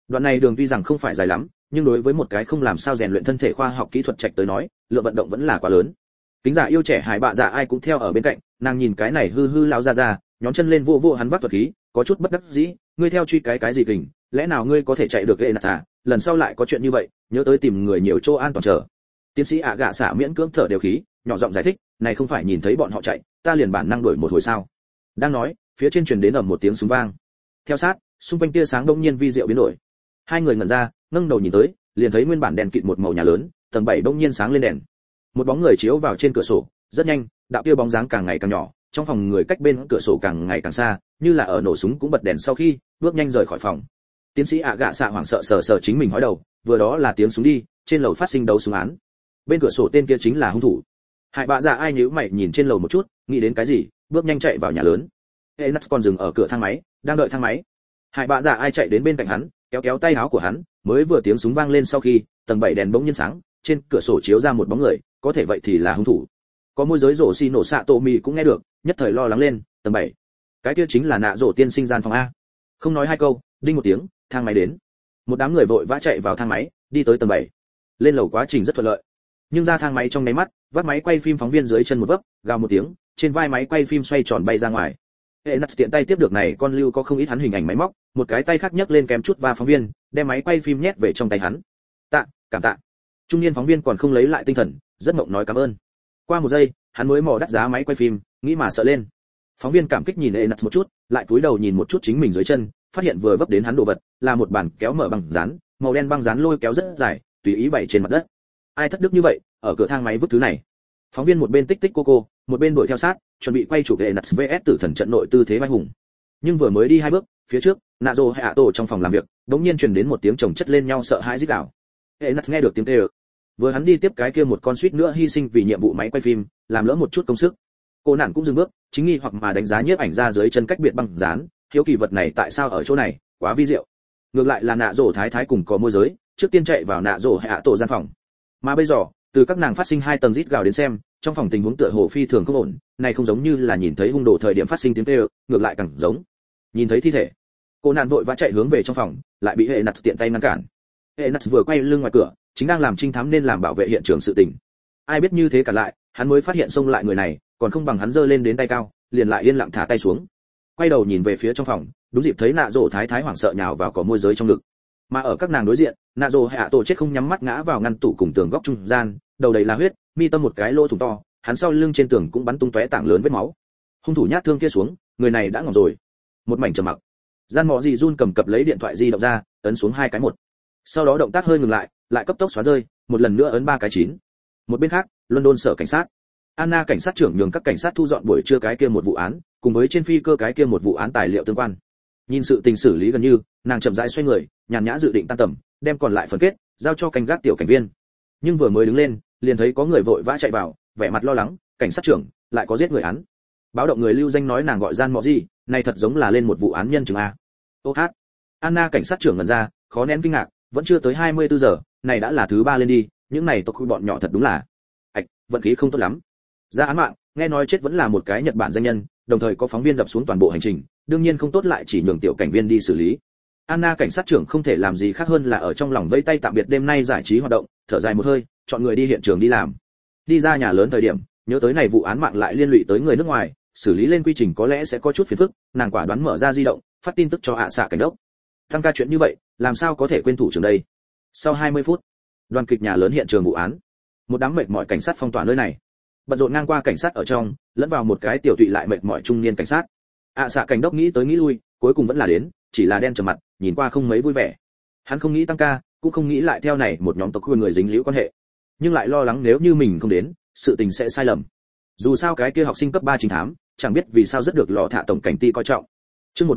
Đoạn này đường tuy rằng không phải dài lắm, nhưng đối với một cái không làm sao rèn luyện thân thể khoa học kỹ thuật trạch tới nói, lượng vận động vẫn là quá lớn. Kính giả yêu trẻ Hải Bạ Dạ ai cũng theo ở bên cạnh, nàng nhìn cái này hư hư lão ra, nhón chân lên vô hắn vác thuật khí, có chút bất đắc dĩ, ngươi theo truy cái gì kình, lẽ nào ngươi có thể chạy được ghệ nạt à? Lần sau lại có chuyện như vậy, nhớ tới tìm người nhiều chỗ an toàn chờ. Tiến sĩ ạ gạ xạ miễn cưỡng thở đều khí, nhỏ giọng giải thích, này không phải nhìn thấy bọn họ chạy, ta liền bản năng đuổi một hồi sao? Đang nói, phía trên truyền đến ầm một tiếng súng vang. Theo sát, xung quanh tia sáng đông nhiên vi diệu biến đổi. Hai người ngẩn ra, nâng đầu nhìn tới, liền thấy nguyên bản đèn kịt một màu nhà lớn, tầng 7 đông nhiên sáng lên đèn. Một bóng người chiếu vào trên cửa sổ, rất nhanh, đạo kia bóng dáng càng ngày càng nhỏ, trong phòng người cách bên cửa sổ càng ngày càng xa, như là ở nổ súng cũng bật đèn sau khi, bước nhanh rời khỏi phòng. Tiến sĩ ạ gạ xạ hoảng sợ sờ chính mình hói đầu, vừa đó là tiếng súng đi, trên lầu phát sinh đấu súng án. Bên cửa sổ tên kia chính là hung thủ. Hải Bạ Dạ ai nhíu mày nhìn trên lầu một chút, nghĩ đến cái gì, bước nhanh chạy vào nhà lớn. Enas còn dừng ở cửa thang máy, đang đợi thang máy. Hải Bạ Dạ ai chạy đến bên cạnh hắn, kéo tay áo của hắn, mới vừa tiếng súng vang lên sau khi, tầng 7 đèn bỗng nhiên sáng, trên cửa sổ chiếu ra một bóng người, có thể vậy thì là hung thủ. Có môi giới rổ xì nổ xạ tổ mì cũng nghe được, nhất thời lo lắng lên, tầng 7. Cái kia chính là nạ rổ tiên sinh gian phòng a. Không nói hai câu, đinh một tiếng, thang máy đến. Một đám người vội vã chạy vào thang máy, đi tới tầng 7. Lên lầu quá trình rất thuận lợi. Nhưng ra thang máy trong nháy mắt, vác máy quay phim phóng viên dưới chân một vấp, gào một tiếng, trên vai máy quay phim xoay tròn bay ra ngoài. Enas tiện tay tiếp được này con lưu có không ít hắn hình ảnh máy móc, một cái tay khác nhấc lên kém chút va phóng viên, đem máy quay phim nhét về trong tay hắn. Cảm tạ. Trung niên phóng viên còn không lấy lại tinh thần, rất mộng nói cảm ơn. Qua một giây, hắn mới mò đắt giá máy quay phim, nghĩ mà sợ lên. Phóng viên cảm kích nhìn Enas một chút, lại cúi đầu nhìn một chút chính mình dưới chân, phát hiện vừa vấp đến hắn đồ vật, là một bản kéo mở bằng dán, màu đen băng dán lôi kéo rất dài, tùy ý bày trên mặt đất. Ai thất đức như vậy, ở cửa thang máy vứt thứ này. Phóng viên một bên tích tích cô, một bên đuổi theo sát, chuẩn bị quay chụp Enas vs tử thần trận nội tư thế vai hùng. Nhưng vừa mới đi hai bước, phía trước, Nazo hay Ato trong phòng làm việc, đột nhiên truyền đến một tiếng chồng chất lên nhau sợ hãi rít gào. Enas nghe được tiếng kêu. Vừa hắn đi tiếp cái kia một con suýt nữa hy sinh vì nhiệm vụ máy quay phim, làm lỡ một chút công sức. Cô nạn cũng dừng bước, chính nghi hoặc mà đánh giá nhiếp ảnh ra dưới chân cách biệt băng dán, hiếu kỳ vật này tại sao ở chỗ này, quá vi diệu. Ngược lại là nạ rổ thái thái cùng có môi giới, trước tiên chạy vào nạ rổ hay Ato gian phòng. Mà bây giờ, từ các nàng phát sinh hai tầng rít gào đến xem, trong phòng tình huống tựa hồ phi thường không ổn, này không giống như là nhìn thấy hung đồ thời điểm phát sinh tiếng kêu, ngược lại càng giống nhìn thấy thi thể. Cô nạn vội vã chạy hướng về trong phòng, lại bị hệ nặt tiện tay ngăn cản. Hệ nặt vừa quay lưng ngoài cửa, chính đang làm trinh thám nên làm bảo vệ hiện trường sự tình. Ai biết như thế cả lại, hắn mới phát hiện xông lại người này, còn không bằng hắn giơ lên đến tay cao, liền lại yên lặng thả tay xuống. Quay đầu nhìn về phía trong phòng, đúng dịp thấy nạ rổ thái thái hoảng sợ nhào vào cỏ môi giới trong ngực. Mà ở các nàng đối diện, nạ rổ hạ tổ chết không nhắm mắt ngã vào ngăn tủ cùng tường góc trung gian, đầu đầy là huyết, mi tâm một cái lỗ thủng to, hắn sau lưng trên tường cũng bắn tung tóe tảng lớn vết máu. Hung thủ nhát thương kia xuống, người này đã ngỏm rồi. Một mảnh trầm mặc. Gian Mọ Dị run cầm cập lấy điện thoại di động ra, ấn xuống hai cái một. Sau đó động tác hơi ngừng lại cấp tốc xóa rơi, một lần nữa ấn ba cái 9. Một bên khác, London sở cảnh sát. Anna cảnh sát trưởng nhường các cảnh sát thu dọn buổi trưa cái kia một vụ án, cùng với trên phi cơ cái kia một vụ án tài liệu tương quan. Nhìn sự tình xử lý gần như, nàng chậm rãi xoay người, nhàn nhã dự định tan tầm, đem còn lại phần kết giao cho canh gác tiểu cảnh viên. Nhưng vừa mới đứng lên, liền thấy có người vội vã chạy vào, vẻ mặt lo lắng, cảnh sát trưởng, lại có giết người án. Báo động người lưu danh nói nàng gọi Gian Mọ Dị, này thật giống là lên một vụ án nhân chứng a. Ô hát. Anna cảnh sát trưởng ngẩn ra, khó nén kinh ngạc, vẫn chưa tới 24 giờ, này đã là thứ ba lên đi, những này tộc quy bọn nhỏ thật đúng là vận khí không tốt lắm. Ra án mạng, nghe nói chết vẫn là một cái Nhật Bản danh nhân, đồng thời có phóng viên đập xuống toàn bộ hành trình, đương nhiên không tốt lại chỉ nhường tiểu cảnh viên đi xử lý. Anna cảnh sát trưởng không thể làm gì khác hơn là ở trong lòng vẫy tay tạm biệt đêm nay giải trí hoạt động, thở dài một hơi, chọn người đi hiện trường đi làm. Đi ra nhà lớn thời điểm, nhớ tới này vụ án mạng lại liên lụy tới người nước ngoài, xử lý lên quy trình có lẽ sẽ có chút phiền phức, nàng quả đoán mở ra di động, phát tin tức cho ạ xạ cảnh đốc. Thăng ca chuyện như vậy, làm sao có thể quên thủ trưởng đây? Sau 20 phút, đoàn kịch nhà lớn hiện trường vụ án. Một đám mệt mỏi cảnh sát phong tỏa nơi này. Bận rộn ngang qua cảnh sát ở trong, lẫn vào một cái tiểu tụy lại mệt mỏi trung niên cảnh sát. ạ xạ cảnh đốc nghĩ tới nghĩ lui, cuối cùng vẫn là đến, chỉ là đen trầm mặt, nhìn qua không mấy vui vẻ. Hắn không nghĩ tăng ca, cũng không nghĩ lại theo này một nhóm tộc quê người dính líu quan hệ, nhưng lại lo lắng nếu như mình không đến, sự tình sẽ sai lầm. Dù sao cái kia học sinh cấp 3 chính thám, chẳng biết vì sao rất được lọ thạ tổng cảnh ty coi trọng. Chương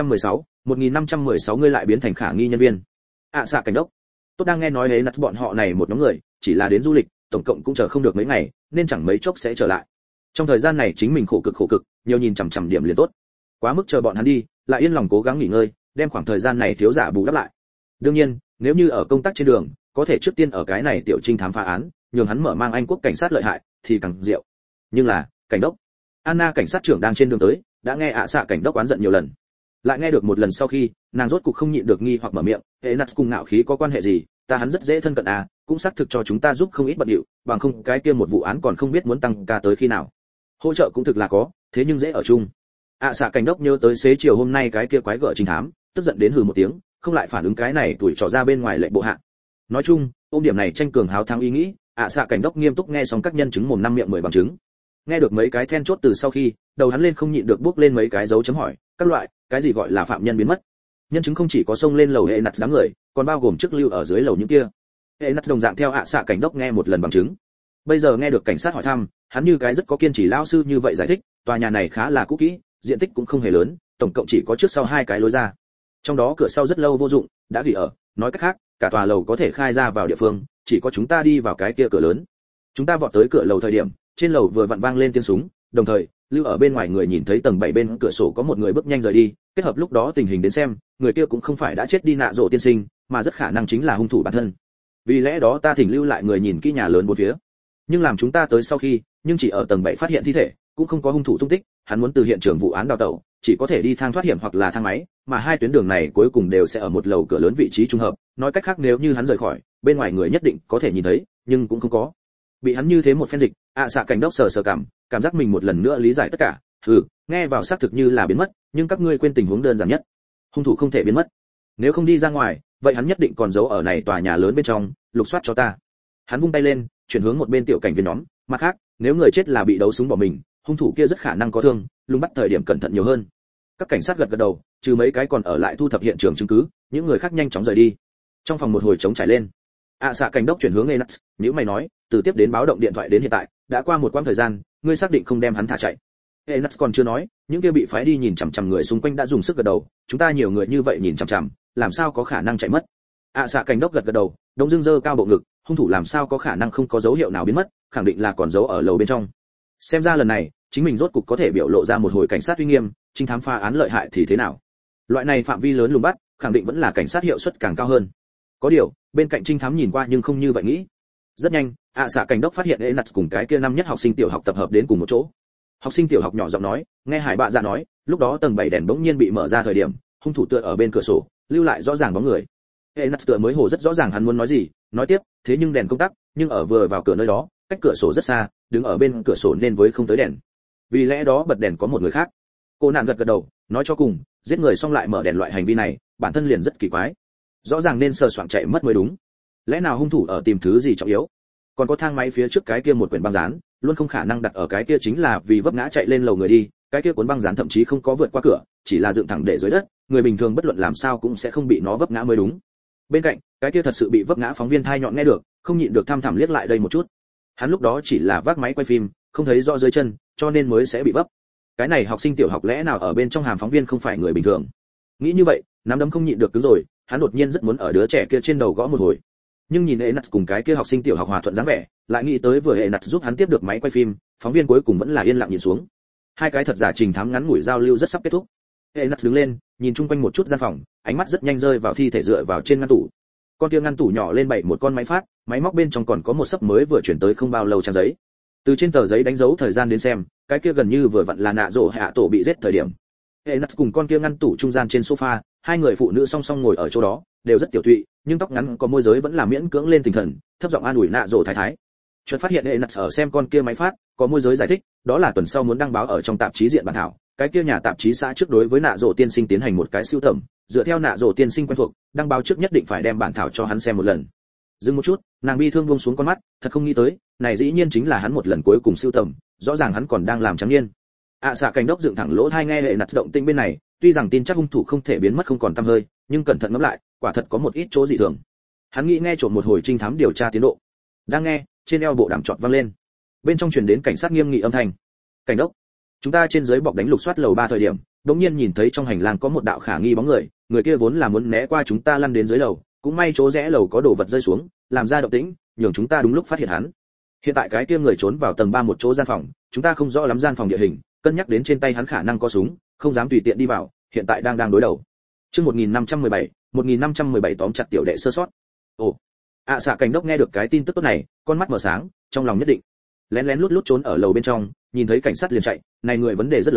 1516 ngươi lại biến thành khả nghi nhân viên. ạ xạ cảnh đốc. Tốt đang nghe nói đấy nặt bọn họ này một nhóm người, chỉ là đến du lịch, tổng cộng cũng chờ không được mấy ngày, nên chẳng mấy chốc sẽ trở lại. Trong thời gian này chính mình khổ cực, nhiều nhìn chằm chằm điểm liền tốt. Quá mức chờ bọn hắn đi, lại yên lòng cố gắng nghỉ ngơi, đem khoảng thời gian này thiếu giả bù đắp lại. Đương nhiên, nếu như ở công tác trên đường, có thể trước tiên ở cái này tiểu trinh thám phá án, nhường hắn mở mang Anh quốc cảnh sát lợi hại, thì càng diệu. Nhưng là, cảnh đốc. Anna cảnh sát trưởng đang trên đường tới, đã nghe ạ xạ cảnh đốc oán giận nhiều lần. Lại nghe được một lần sau khi, nàng rốt cục không nhịn được nghi hoặc mở miệng, hệ nạt cùng ngạo khí có quan hệ gì? Ta hắn rất dễ thân cận à, cũng xác thực cho chúng ta giúp không ít bận điệu, bằng không cái kia một vụ án còn không biết muốn tăng ca tới khi nào. Hỗ trợ cũng thực là có, thế nhưng dễ ở chung. Xạ cảnh đốc nhớ tới xế chiều hôm nay cái kia quái gở trình thám, tức giận đến hừ một tiếng, không lại phản ứng cái này tuổi trò ra bên ngoài lệnh bộ hạ. Nói chung, ôm điểm này tranh cường háo thắng ý nghĩ, xạ cảnh đốc nghiêm túc nghe xong các nhân chứng mồm năm miệng 10 bằng chứng. Nghe được mấy cái then chốt từ sau khi, đầu hắn lên không nhịn được bước lên mấy cái dấu chấm hỏi, các loại, cái gì gọi là phạm nhân biến mất? Nhân chứng không chỉ có xông lên lầu hệ nặt đám người, còn bao gồm chức lưu ở dưới lầu những kia. Hệ nặt đồng dạng theo xạ cảnh đốc nghe một lần bằng chứng. Bây giờ nghe được cảnh sát hỏi thăm, hắn như cái rất có kiên trì lão sư như vậy giải thích, tòa nhà này khá là cũ kỹ, diện tích cũng không hề lớn, tổng cộng chỉ có trước sau 2 cái lối ra. Trong đó cửa sau rất lâu vô dụng, đã gỉ ở, nói cách khác, cả tòa lầu có thể khai ra vào địa phương, chỉ có chúng ta đi vào cái kia cửa lớn. Chúng ta vọt tới cửa lầu thời điểm, trên lầu vừa vặn vang lên tiếng súng, đồng thời, lưu ở bên ngoài người nhìn thấy tầng 7 bên cửa sổ có một người bước nhanh rời đi, kết hợp lúc đó tình hình đến xem, người kia cũng không phải đã chết đi nạ rộ tiên sinh, mà rất khả năng chính là hung thủ bản thân. Vì lẽ đó ta thỉnh lưu lại người nhìn kỹ nhà lớn bốn phía. Nhưng làm chúng ta tới sau khi, nhưng chỉ ở tầng 7 phát hiện thi thể, cũng không có hung thủ tung tích, hắn muốn từ hiện trường vụ án đào tẩu, chỉ có thể đi thang thoát hiểm hoặc là thang máy, mà hai tuyến đường này cuối cùng đều sẽ ở một lầu cửa lớn vị trí trùng hợp, nói cách khác nếu như hắn rời khỏi, bên ngoài người nhất định có thể nhìn thấy, nhưng cũng không có. Bị hắn như thế một phen dịch, xạ cảnh đốc sờ cảm giác mình một lần nữa lý giải tất cả. Nghe vào xác thực như là biến mất, nhưng các ngươi quên tình huống đơn giản nhất. Hung thủ không thể biến mất. Nếu không đi ra ngoài, vậy hắn nhất định còn giấu ở này tòa nhà lớn bên trong, lục soát cho ta. Hắn vung tay lên, chuyển hướng một bên tiểu cảnh viên nhóm, mặt khác, nếu người chết là bị đấu súng bỏ mình, hung thủ kia rất khả năng có thương, lùng bắt thời điểm cẩn thận nhiều hơn. Các cảnh sát gật gật đầu, trừ mấy cái còn ở lại thu thập hiện trường chứng cứ, những người khác nhanh chóng rời đi. Trong phòng một hồi trống trải lên. Xạ cảnh đốc chuyển hướng Enax, nếu mày nói, từ tiếp đến báo động điện thoại đến hiện tại, đã qua một quãng thời gian, ngươi xác định không đem hắn thả chạy. Enax còn chưa nói, những kia bị phái đi nhìn chằm chằm người xung quanh đã dùng sức gật đầu, chúng ta nhiều người như vậy nhìn chằm chằm, làm sao có khả năng chạy mất. Xạ cảnh đốc gật gật đầu, đông dương dơ cao bộ ngực, hung thủ làm sao có khả năng không có dấu hiệu nào biến mất, khẳng định là còn giấu ở lầu bên trong. Xem ra lần này, chính mình rốt cục có thể biểu lộ ra một hồi cảnh sát uy nghiêm, trinh thám phá án lợi hại thì thế nào. Loại này phạm vi lớn lùng bắt, khẳng định vẫn là cảnh sát hiệu suất càng cao hơn. Có điều, bên cạnh trinh thám nhìn qua nhưng không như vậy nghĩ. Rất nhanh, xạ cảnh đốc phát hiện Enax cùng cái kia năm nhất học sinh tiểu học tập hợp đến cùng một chỗ. Học sinh tiểu học nhỏ giọng nói, nghe Hải Bạ Dạ nói, lúc đó tầng 7 đèn bỗng nhiên bị mở ra thời điểm, hung thủ tựa ở bên cửa sổ, lưu lại rõ ràng bóng người. Enax tựa mới hồ rất rõ ràng hắn muốn nói gì, nói tiếp, thế nhưng đèn công tắc, nhưng ở vừa vào cửa nơi đó, cách cửa sổ rất xa, đứng ở bên cửa sổ nên với không tới đèn. Vì lẽ đó bật đèn có một người khác. Cô nạn gật gật đầu, nói cho cùng, giết người xong lại mở đèn loại hành vi này, bản thân liền rất kỳ quái. Rõ ràng nên sờ soạng chạy mất mới đúng. Lẽ nào hung thủ ở tìm thứ gì trọng yếu? Còn có thang máy phía trước cái kia một quyển băng dán, luôn không khả năng đặt ở cái kia chính là vì vấp ngã chạy lên lầu người đi, cái kia cuốn băng dán thậm chí không có vượt qua cửa, chỉ là dựng thẳng để dưới đất, người bình thường bất luận làm sao cũng sẽ không bị nó vấp ngã mới đúng. Bên cạnh, cái kia thật sự bị vấp ngã phóng viên thai nhọn nghe được, không nhịn được thăm thẳm liếc lại đây một chút. Hắn lúc đó chỉ là vác máy quay phim, không thấy rõ dưới chân, cho nên mới sẽ bị vấp. Cái này học sinh tiểu học lẽ nào ở bên trong hàm phóng viên không phải người bình thường? Nghĩ như vậy, nắm đấm không nhịn được cứng rồi, hắn đột nhiên rất muốn ở đứa trẻ kia trên đầu gõ một hồi. Nhưng nhìn Enax cùng cái kia học sinh tiểu học hòa thuận dáng vẻ, lại nghĩ tới vừa Enax giúp hắn tiếp được máy quay phim, phóng viên cuối cùng vẫn là yên lặng nhìn xuống. Hai cái thật giả trình thám ngắn ngủi giao lưu rất sắp kết thúc. Enax đứng lên, nhìn chung quanh một chút gian phòng, ánh mắt rất nhanh rơi vào thi thể dựa vào trên ngăn tủ. Con kia ngăn tủ nhỏ lên bày một con máy phát, máy móc bên trong còn có một sấp mới vừa chuyển tới không bao lâu trang giấy. Từ trên tờ giấy đánh dấu thời gian đến xem, cái kia gần như vừa vặn là nạ rổ hạ tổ bị giết thời điểm. Enax cùng con kia ngăn tủ trung gian trên sofa, hai người phụ nữ song song ngồi ở chỗ đó, đều rất tiểu thụy, nhưng tóc ngắn có môi giới vẫn là miễn cưỡng lên tinh thần, thấp giọng an ủi nạ rổ thái thái. Chợt phát hiện Enax ở xem con kia máy phát, có môi giới giải thích, đó là tuần sau muốn đăng báo ở trong tạp chí diện bản thảo, cái kia nhà tạp chí xã trước đối với nạ rổ tiên sinh tiến hành một cái sưu tầm, dựa theo nạ rổ tiên sinh quen thuộc, đăng báo trước nhất định phải đem bản thảo cho hắn xem một lần. Dừng một chút, nàng bi thương buông xuống con mắt, thật không nghĩ tới, này dĩ nhiên chính là hắn một lần cuối cùng sưu tầm, rõ ràng hắn còn đang làm trắng niên. Xạ cảnh đốc dựng thẳng lỗ tai nghe hệ nặt động tĩnh bên này, tuy rằng tin chắc hung thủ không thể biến mất không còn tăm hơi, nhưng cẩn thận ngẫm lại, quả thật có một ít chỗ dị thường. Hắn nghĩ nghe trộm một hồi trinh thám điều tra tiến độ. Đang nghe, trên eo bộ đàm chọt vang lên. Bên trong truyền đến cảnh sát nghiêm nghị âm thanh. Cảnh đốc, chúng ta trên dưới bọc đánh lục soát lầu 3 thời điểm, đột nhiên nhìn thấy trong hành lang có một đạo khả nghi bóng người, người kia vốn là muốn né qua chúng ta lăn đến dưới lầu, cũng may chỗ rẽ lầu có đồ vật rơi xuống, làm ra động tĩnh, nhường chúng ta đúng lúc phát hiện hắn. Hiện tại cái kia người trốn vào tầng 3 một chỗ gian phòng, chúng ta không rõ lắm gian phòng địa hình, cân nhắc đến trên tay hắn khả năng có súng, không dám tùy tiện đi vào, hiện tại đang đối đầu. Chương 1517 tóm chặt tiểu đệ sơ sót. Ồ. Xạ cảnh đốc nghe được cái tin tức tốt này, con mắt mở sáng, trong lòng nhất định. Lén lút trốn ở lầu bên trong, nhìn thấy cảnh sát liền chạy, này người vấn đề rất lớn,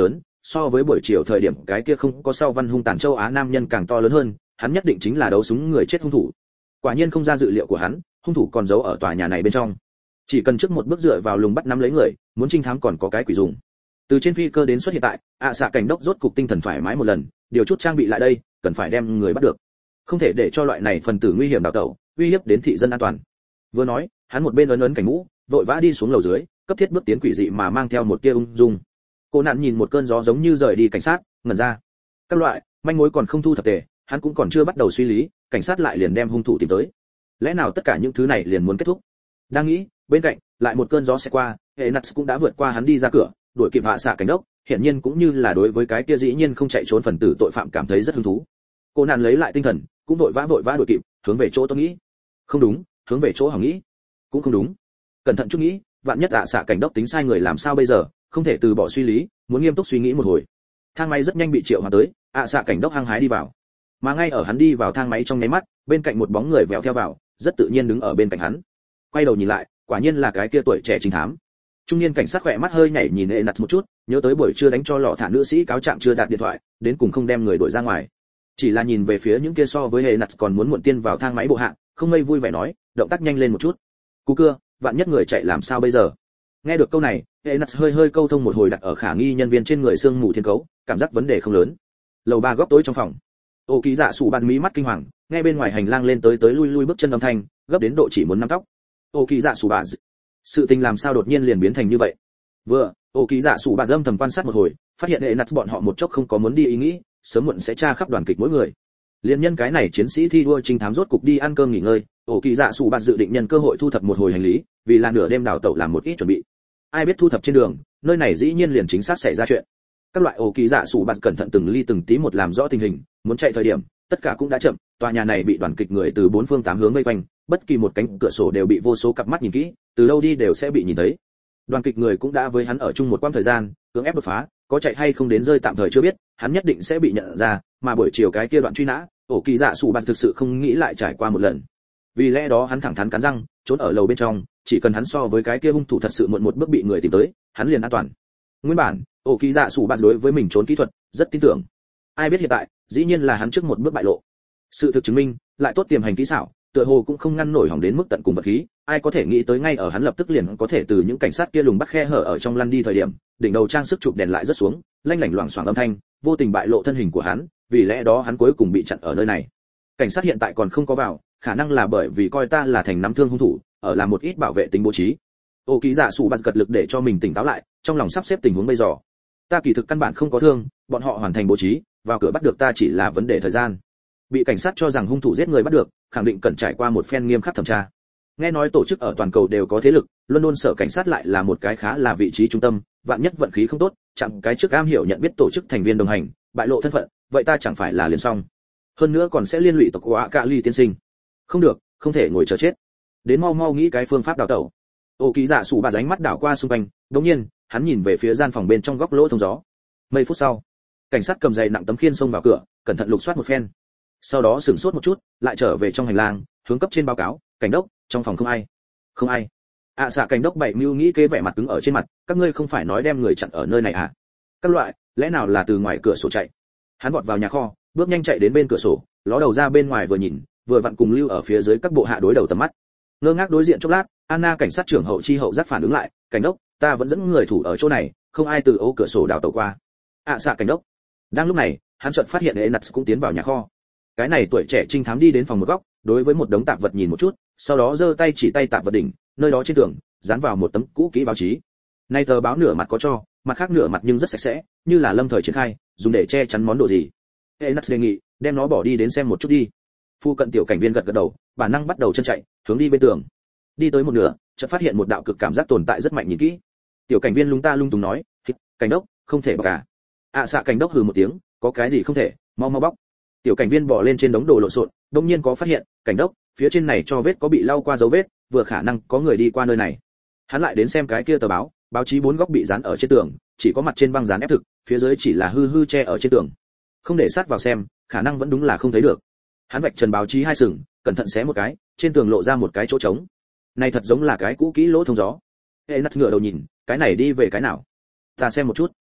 so với buổi chiều thời điểm cái kia không có sau văn hung tàn châu Á nam nhân càng to lớn hơn, hắn nhất định chính là đấu súng người chết hung thủ. Quả nhiên không ra dự liệu của hắn, hung thủ còn giấu ở tòa nhà này bên trong. Chỉ cần trước một bước dựa vào lùng bắt nắm lấy người, muốn trinh thám còn có cái quỷ dùng. Từ trên phi cơ đến xuất hiện tại, xạ cảnh đốc rốt cục tinh thần thoải mái một lần, điều chút trang bị lại đây, cần phải đem người bắt được. Không thể để cho loại này phần tử nguy hiểm đào tẩu, uy hiếp đến thị dân an toàn. Vừa nói, hắn một bên ấn cảnh mũ, vội vã đi xuống lầu dưới, cấp thiết bước tiến quỷ dị mà mang theo một tia ung dung. Cô nạn nhìn một cơn gió giống như rời đi cảnh sát, ngẩn ra. Các loại manh mối còn không thu thập tề, hắn cũng còn chưa bắt đầu suy lý, cảnh sát lại liền đem hung thủ tìm tới. Lẽ nào tất cả những thứ này liền muốn kết thúc? Đang nghĩ, bên cạnh lại một cơn gió sẽ qua, hệ Nuts cũng đã vượt qua hắn đi ra cửa, đuổi kịp hạ xạ cảnh đốc, hiển nhiên cũng như là đối với cái kia dĩ nhiên không chạy trốn phần tử tội phạm cảm thấy rất hứng thú. Cô nạn lấy lại tinh thần, cũng vội vã đuổi kịp, hướng về chỗ tôi nghĩ. Không đúng, hướng về chỗ hỏng nghĩ. Cũng không đúng. Cẩn thận chút nghĩ, vạn nhất hạ xạ cảnh đốc tính sai người làm sao bây giờ, không thể từ bỏ suy lý, muốn nghiêm túc suy nghĩ một hồi. Thang máy rất nhanh bị triệu hoán tới, hạ xạ cảnh đốc hăng hái đi vào. Mà ngay ở hắn đi vào thang máy trong nháy mắt, bên cạnh một bóng người vèo theo vào, rất tự nhiên đứng ở bên cạnh hắn. Quay đầu nhìn lại, quả nhiên là cái kia tuổi trẻ trinh thám. Trung niên cảnh sát khỏe mắt hơi nhảy nhìn Enat một chút, nhớ tới buổi trưa đánh cho lọ thả nữ sĩ cáo trạng chưa đạt điện thoại, đến cùng không đem người đuổi ra ngoài. Chỉ là nhìn về phía những kia so với Enat còn muốn muộn tiên vào thang máy bộ hạng, không ngây vui vẻ nói, động tác nhanh lên một chút. Cú cưa, vạn nhất người chạy làm sao bây giờ? Nghe được câu này, Enat hơi câu thông một hồi đặt ở khả nghi nhân viên trên người xương mù thiên cấu, cảm giác vấn đề không lớn. Lầu 3 góc tối trong phòng. Ô Ký Dạ Sủ Ba mí mắt kinh hoàng, nghe bên ngoài hành lang lên tới lui bước chân âm thanh, gấp đến độ chỉ muốn nắm tóc. Ô Ký Dạ Sủ Ba, sự tình làm sao đột nhiên liền biến thành như vậy? Vừa, Ô Ký Dạ Sủ Ba âm thầm quan sát một hồi, phát hiện Enat bọn họ một chốc không có muốn đi ý nghĩ, sớm muộn sẽ tra khắp đoàn kịch mỗi người. Liên nhân cái này chiến sĩ thi đua trinh thám rốt cục đi ăn cơm nghỉ ngơi, Ô Ký Dạ Sủ Ba dự định nhân cơ hội thu thập một hồi hành lý, vì là nửa đêm đào tẩu làm một ít chuẩn bị. Ai biết thu thập trên đường, nơi này dĩ nhiên liền chính xác xảy ra chuyện. Các loại Ô Ký Dạ Sủ Ba cẩn thận từng ly từng tí một làm rõ tình hình, muốn chạy thời điểm, tất cả cũng đã chậm, tòa nhà này bị đoàn kịch người từ bốn phương tám hướng vây quanh, bất kỳ một cánh cửa sổ đều bị vô số cặp mắt nhìn kỹ, từ đâu đi đều sẽ bị nhìn thấy. Đoàn kịch người cũng đã với hắn ở chung một quãng thời gian, cưỡng ép đột phá, có chạy hay không đến rơi tạm thời chưa biết, hắn nhất định sẽ bị nhận ra, mà buổi chiều cái kia đoạn truy nã, Ô Ký Dạ Sủ Ba thực sự không nghĩ lại trải qua một lần. Vì lẽ đó hắn thẳng thắn cắn răng, trốn ở lầu bên trong, chỉ cần hắn so với cái kia hung thủ thật sự muộn một bước bị người tìm tới, hắn liền an toàn. Nguyên bản, Ô Ký Dạ Sủ Ba đối với mình trốn kỹ thuật rất tin tưởng. Ai biết hiện tại, dĩ nhiên là hắn trước một bước bại lộ. Sự thực chứng minh, lại tốt tiềm hành kỹ xảo, tựa hồ cũng không ngăn nổi hỏng đến mức tận cùng vật khí, ai có thể nghĩ tới ngay ở hắn lập tức liền có thể từ những cảnh sát kia lùng bắt khe hở ở trong lăn đi thời điểm, đỉnh đầu trang sức chụp đèn lại rất xuống, lanh lảnh loảng xoảng âm thanh, vô tình bại lộ thân hình của hắn, vì lẽ đó hắn cuối cùng bị chặn ở nơi này. Cảnh sát hiện tại còn không có vào, khả năng là bởi vì coi ta là thành nắm thương hung thủ, ở làm một ít bảo vệ tính bố trí. Ô Ký Dạ Sủ Ba gật lực để cho mình tỉnh táo lại, trong lòng sắp xếp tình huống bây giờ. Ta kỳ thực căn bản không có thương, bọn họ hoàn thành bố trí, vào cửa bắt được ta chỉ là vấn đề thời gian. Bị cảnh sát cho rằng hung thủ giết người bắt được, khẳng định cần trải qua một phen nghiêm khắc thẩm tra. Nghe nói tổ chức ở toàn cầu đều có thế lực, London sở cảnh sát lại là một cái khá là vị trí trung tâm, vạn nhất vận khí không tốt, chặn cái trước am hiểu nhận biết tổ chức thành viên đồng hành, bại lộ thân phận, vậy ta chẳng phải là liền xong. Hơn nữa còn sẽ liên lụy tộc của Akali tiên sinh. Không được, không thể ngồi chờ chết. Đến mau nghĩ cái phương pháp đào tẩu. Ô Ký Dạ Sủ Ba ánh mắt đảo qua xung quanh, đột nhiên, hắn nhìn về phía gian phòng bên trong góc lỗ thông gió. Mấy phút sau, cảnh sát cầm giày nặng tấm khiên xông vào cửa, cẩn thận lục soát một phen. Sau đó sửng sốt một chút, lại trở về trong hành lang, hướng cấp trên báo cáo, cảnh đốc, trong phòng không ai. Không ai. Xạ cảnh đốc bảy mưu nghĩ kế vẻ mặt cứng ở trên mặt, các ngươi không phải nói đem người chặn ở nơi này à? Các loại, lẽ nào là từ ngoài cửa sổ chạy? Hắn vọt vào nhà kho, bước nhanh chạy đến bên cửa sổ, ló đầu ra bên ngoài vừa nhìn, vừa vặn cùng lưu ở phía dưới các bộ hạ đối đầu tầm mắt. Ngơ ngác đối diện chốc lát, Anna cảnh sát trưởng hậu chi hậu giác phản ứng lại, cảnh đốc, ta vẫn dẫn người thủ ở chỗ này, không ai từ ô cửa sổ đào tẩu qua. Xạ cảnh đốc. Đang lúc này, hắn chợt phát hiện Enat cũng tiến vào nhà kho. Cái này tuổi trẻ trinh thám đi đến phòng một góc, đối với một đống tạp vật nhìn một chút, sau đó giơ tay chỉ tay tạp vật đỉnh, nơi đó trên tường dán vào một tấm cũ kỹ báo chí. Nay tờ báo nửa mặt có cho, mặt khác nửa mặt nhưng rất sạch sẽ, như là lâm thời triển khai, dùng để che chắn món đồ gì. Enat đề nghị, đem nó bỏ đi đến xem một chút đi. Phu cận tiểu cảnh viên gật gật đầu, bản năng bắt đầu chân chạy, hướng đi bên tường. Đi tới một nửa, chợt phát hiện một đạo cực cảm giác tồn tại rất mạnh nhìn kỹ. Tiểu cảnh viên lung ta lung tung nói, cảnh đốc, không thể bóc cả. Xạ cảnh đốc hừ một tiếng, có cái gì không thể, mau bóc. Tiểu cảnh viên bò lên trên đống đồ lộn xộn, đột nhiên có phát hiện, cảnh đốc, phía trên này cho vết có bị lau qua dấu vết, vừa khả năng có người đi qua nơi này. Hắn lại đến xem cái kia tờ báo, báo chí bốn góc bị dán ở trên tường, chỉ có mặt trên băng dán ép thực, phía dưới chỉ là hư che ở trên tường. Không để sát vào xem, khả năng vẫn đúng là không thấy được. Hắn vạch trần báo chí hai sừng, cẩn thận xé một cái, trên tường lộ ra một cái chỗ trống. Này thật giống là cái cũ kỹ lỗ thông gió. Enat ngửa đầu nhìn, cái này đi về cái nào? Ta xem một chút.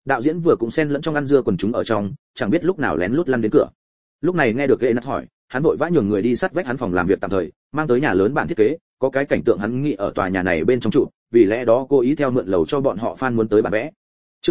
Đạo diễn vừa cũng xen lẫn trong ăn dưa quần chúng ở trong, chẳng biết lúc nào lén lút lăn đến cửa. Lúc này nghe được Enat hỏi, hắn vội vã nhường người đi sát vách hắn phòng làm việc tạm thời, mang tới nhà lớn bản thiết kế, có cái cảnh tượng hắn nghĩ ở tòa nhà này bên trong trụ, vì lẽ đó cố ý theo mượn lầu cho bọn họ fan muốn tới bản vẽ. Chương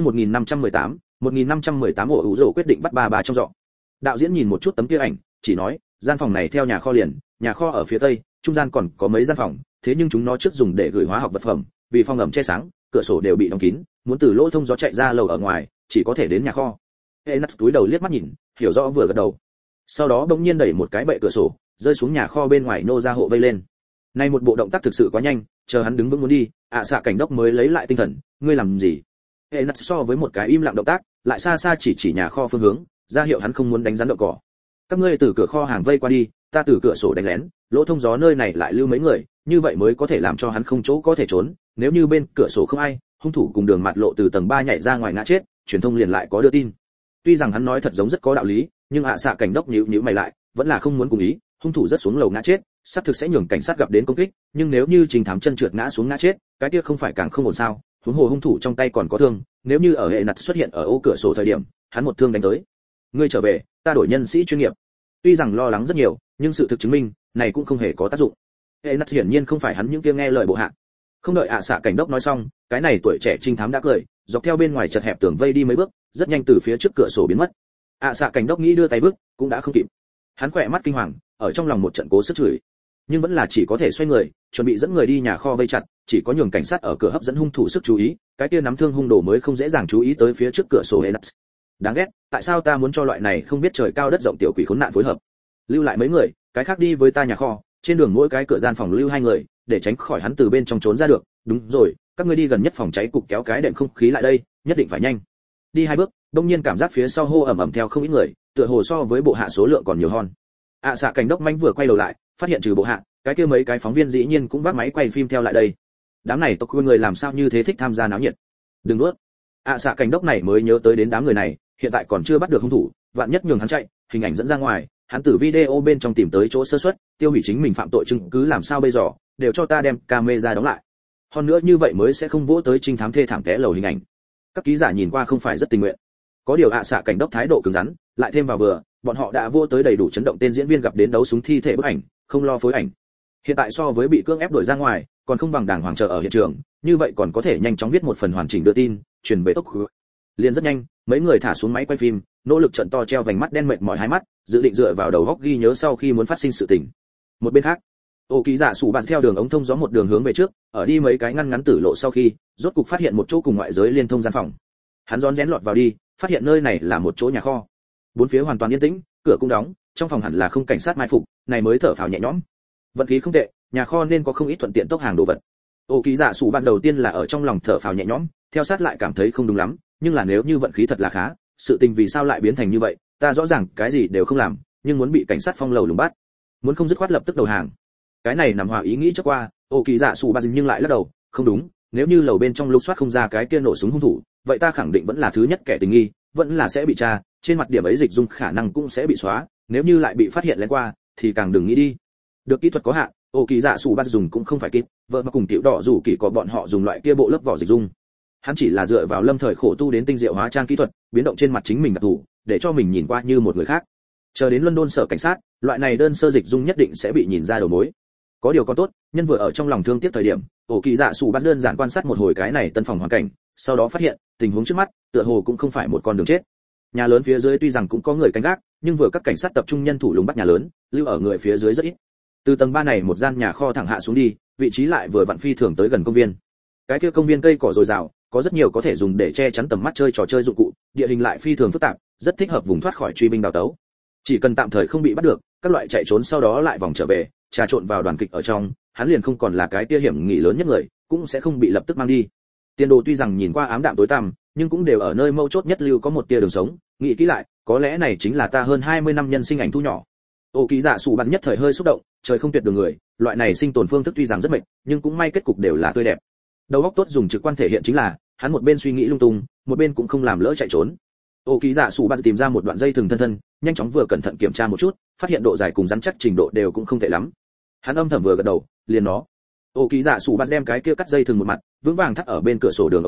1518 ổ ủ rồ quyết định bắt bà trong dọ. Đạo diễn nhìn một chút tấm kia ảnh, chỉ nói, gian phòng này theo nhà kho liền, nhà kho ở phía tây, trung gian còn có mấy gian phòng, thế nhưng chúng nó trước dùng để gửi hóa học vật phẩm, vì phòng ẩm che sáng, cửa sổ đều bị đóng kín, muốn từ lỗ thông gió chạy ra lầu ở ngoài, chỉ có thể đến nhà kho. Enas túi đầu liếc mắt nhìn, hiểu rõ vừa gật đầu. Sau đó bỗng nhiên đẩy một cái bệ cửa sổ, rơi xuống nhà kho bên ngoài nô ra hộ vây lên. Nay một bộ động tác thực sự quá nhanh, chờ hắn đứng vững muốn đi, xạ cảnh đốc mới lấy lại tinh thần, ngươi làm gì? Enas so với một cái im lặng động tác, lại xa xa chỉ nhà kho phương hướng, ra hiệu hắn không muốn đánh rắn động cỏ. Các ngươi từ cửa kho hàng vây qua đi, ta từ cửa sổ đánh lén, lỗ thông gió nơi này lại lưu mấy người, như vậy mới có thể làm cho hắn không chỗ có thể trốn, nếu như bên cửa sổ không ai, hung thủ cùng đường mặt lộ từ tầng 3 nhảy ra ngoài ngã chết, truyền thông liền lại có đưa tin. Tuy rằng hắn nói thật giống rất có đạo lý, nhưng xạ cảnh đốc nhíu mày lại, vẫn là không muốn cùng ý, hung thủ rất xuống lầu ngã chết, sắp thực sẽ nhường cảnh sát gặp đến công kích, nhưng nếu như trình thám chân trượt ngã xuống ngã chết, cái kia không phải càng không ổn sao? Huống hồ hung thủ trong tay còn có thương, nếu như ở hệ nặt xuất hiện ở ô cửa sổ thời điểm, hắn một thương đánh tới. Ngươi trở về, ta đổi nhân sĩ chuyên nghiệp. Tuy rằng lo lắng rất nhiều, nhưng sự thực chứng minh, này cũng không hề có tác dụng. Hệ nặt hiển nhiên không phải hắn những kia nghe lời bộ hạ. Không đợi xạ cảnh đốc nói xong, cái này tuổi trẻ trinh thám đã cười, dọc theo bên ngoài chật hẹp tường vây đi mấy bước, rất nhanh từ phía trước cửa sổ biến mất. Xạ cảnh đốc nghĩ đưa tay bước, cũng đã không kịp. Hắn khỏe mắt kinh hoàng, ở trong lòng một trận cố sức chửi, nhưng vẫn là chỉ có thể xoay người, chuẩn bị dẫn người đi nhà kho vây chặt, chỉ có nhường cảnh sát ở cửa hấp dẫn hung thủ sức chú ý, cái kia nắm thương hung đồ mới không dễ dàng chú ý tới phía trước cửa sổ Enas. Đáng ghét, tại sao ta muốn cho loại này không biết trời cao đất rộng tiểu quỷ khốn nạn phối hợp? Lưu lại mấy người, cái khác đi với ta nhà kho, trên đường mỗi cái cửa gian phòng lưu 2 người, để tránh khỏi hắn từ bên trong trốn ra được. Đúng rồi, các ngươi đi gần nhất phòng cháy cục kéo cái đệm không khí lại đây, nhất định phải nhanh. Đi 2 bước, đông nhiên cảm giác phía sau hô ẩm ẩm theo không ít người, tựa hồ so với bộ hạ số lượng còn nhiều hơn. Xạ cảnh đốc manh vừa quay đầu lại, phát hiện trừ bộ hạ, cái kia mấy cái phóng viên dĩ nhiên cũng vác máy quay phim theo lại đây. Đám này tộc người làm sao như thế thích tham gia náo nhiệt. Đừng nuốt. Xạ cảnh đốc này mới nhớ tới đến đám người này, hiện tại còn chưa bắt được hung thủ, vạn nhất nhường hắn chạy, hình ảnh dẫn ra ngoài, hắn từ video bên trong tìm tới chỗ sơ suất, tiêu hủy chính mình phạm tội chứng cứ làm sao bây giờ, đều cho ta đem camera đóng lại. Hơn nữa như vậy mới sẽ không vỗ tới trinh thám thê thảm té lầu hình ảnh. Các ký giả nhìn qua không phải rất tình nguyện. Có điều xạ cảnh đốc thái độ cứng rắn, lại thêm vào vừa, bọn họ đã vô tới đầy đủ chấn động tên diễn viên gặp đến đấu súng thi thể bức ảnh, không lo phối ảnh. Hiện tại so với bị cưỡng ép đuổi ra ngoài, còn không bằng đàng hoàng chờ ở hiện trường, như vậy còn có thể nhanh chóng viết một phần hoàn chỉnh đưa tin, truyền về tốc khứ. Liền rất nhanh, mấy người thả xuống máy quay phim, nỗ lực trận to treo vành mắt đen mệt mỏi hai mắt, dự định dựa vào đầu góc ghi nhớ sau khi muốn phát sinh sự tình. Một bên khác, ô ký giả sủ bạn theo đường ống thông gió một đường hướng về trước, ở đi mấy cái ngăn ngắn tử lộ sau khi, rốt cục phát hiện một chỗ cùng ngoại giới liên thông gian phòng. Hắn rón rén lọt vào đi, phát hiện nơi này là một chỗ nhà kho. Bốn phía hoàn toàn yên tĩnh, cửa cũng đóng, trong phòng hẳn là không cảnh sát mai phục, này mới thở phào nhẹ nhõm. Vận khí không tệ, nhà kho nên có không ít thuận tiện tốc hàng đồ vật. Ô ký giả sủ ban đầu tiên là ở trong lòng thở phào nhẹ nhõm, theo sát lại cảm thấy không đúng lắm, nhưng là nếu như vận khí thật là khá, sự tình vì sao lại biến thành như vậy, ta rõ ràng cái gì đều không làm, nhưng muốn bị cảnh sát phong lầu lùng bắt, muốn không dứt khoát lập tức đầu hàng. Cái này nằm hòa ý nghĩ cho qua, ô ký giả sủ ban nhưng lại lắc đầu, không đúng, nếu như lầu bên trong lục soát không ra cái kia nổ súng hung thủ, vậy ta khẳng định vẫn là thứ nhất kẻ tình nghi, vẫn là sẽ bị tra, trên mặt điểm ấy dịch dung khả năng cũng sẽ bị xóa, nếu như lại bị phát hiện lén qua, thì càng đừng nghĩ đi. Được kỹ thuật có hạn, ô kỳ dạ sủ bắt dùng cũng không phải kịp, vợ mà cùng tiểu đỏ rủ kỳ có bọn họ dùng loại kia bộ lớp vỏ dịch dung. Hắn chỉ là dựa vào lâm thời khổ tu đến tinh diệu hóa trang kỹ thuật, biến động trên mặt chính mình đặc thù, để cho mình nhìn qua như một người khác. Chờ đến London sở cảnh sát, loại này đơn sơ dịch dung nhất định sẽ bị nhìn ra đầu mối. Có điều còn tốt, nhân vừa ở trong lòng thương tiếc thời điểm, ô kỳ dạ sủ bắt đơn giản quan sát một hồi cái này tân phòng hoàn cảnh, sau đó phát hiện tình huống trước mắt tựa hồ cũng không phải một con đường chết. Nhà lớn phía dưới tuy rằng cũng có người canh gác, nhưng vừa các cảnh sát tập trung nhân thủ lùng bắt nhà lớn, lưu ở người phía dưới rất ít. Từ tầng 3 này một gian nhà kho thẳng hạ xuống đi, vị trí lại vừa vặn phi thường tới gần công viên. Cái kia công viên cây cỏ dồi dào, có rất nhiều có thể dùng để che chắn tầm mắt chơi trò chơi dụng cụ, địa hình lại phi thường phức tạp, rất thích hợp vùng thoát khỏi truy binh đào tấu. Chỉ cần tạm thời không bị bắt được, các loại chạy trốn sau đó lại vòng trở về, trà trộn vào đoàn kịch ở trong, hắn liền không còn là cái tia hiểm nghỉ lớn nhất người, cũng sẽ không bị lập tức mang đi. Tiền đồ tuy rằng nhìn qua ám đạm tối tăm, nhưng cũng đều ở nơi mâu chốt nhất lưu có một tia đường sống, nghĩ kỹ lại, có lẽ này chính là ta hơn 20 năm nhân sinh ảnh thu nhỏ. Ô ký giả sủ bạt nhất thời hơi xúc động, trời không tuyệt đường người, loại này sinh tồn phương thức tuy rằng rất mệt, nhưng cũng may kết cục đều là tươi đẹp. Đầu óc tốt dùng trực quan thể hiện chính là, hắn một bên suy nghĩ lung tung, một bên cũng không làm lỡ chạy trốn. Ô ký giả sủ bạt tìm ra một đoạn dây thừng thân thân, nhanh chóng vừa cẩn thận kiểm tra một chút, phát hiện độ dài cùng rắn chắc trình độ đều cũng không tệ lắm. Hắn âm thầm vừa gật đầu, liền nó. Ô ký giả sủ bạt đem cái kia cắt dây thừng một mặt, vững vàng thắt ở bên cửa sổ đường ống lên,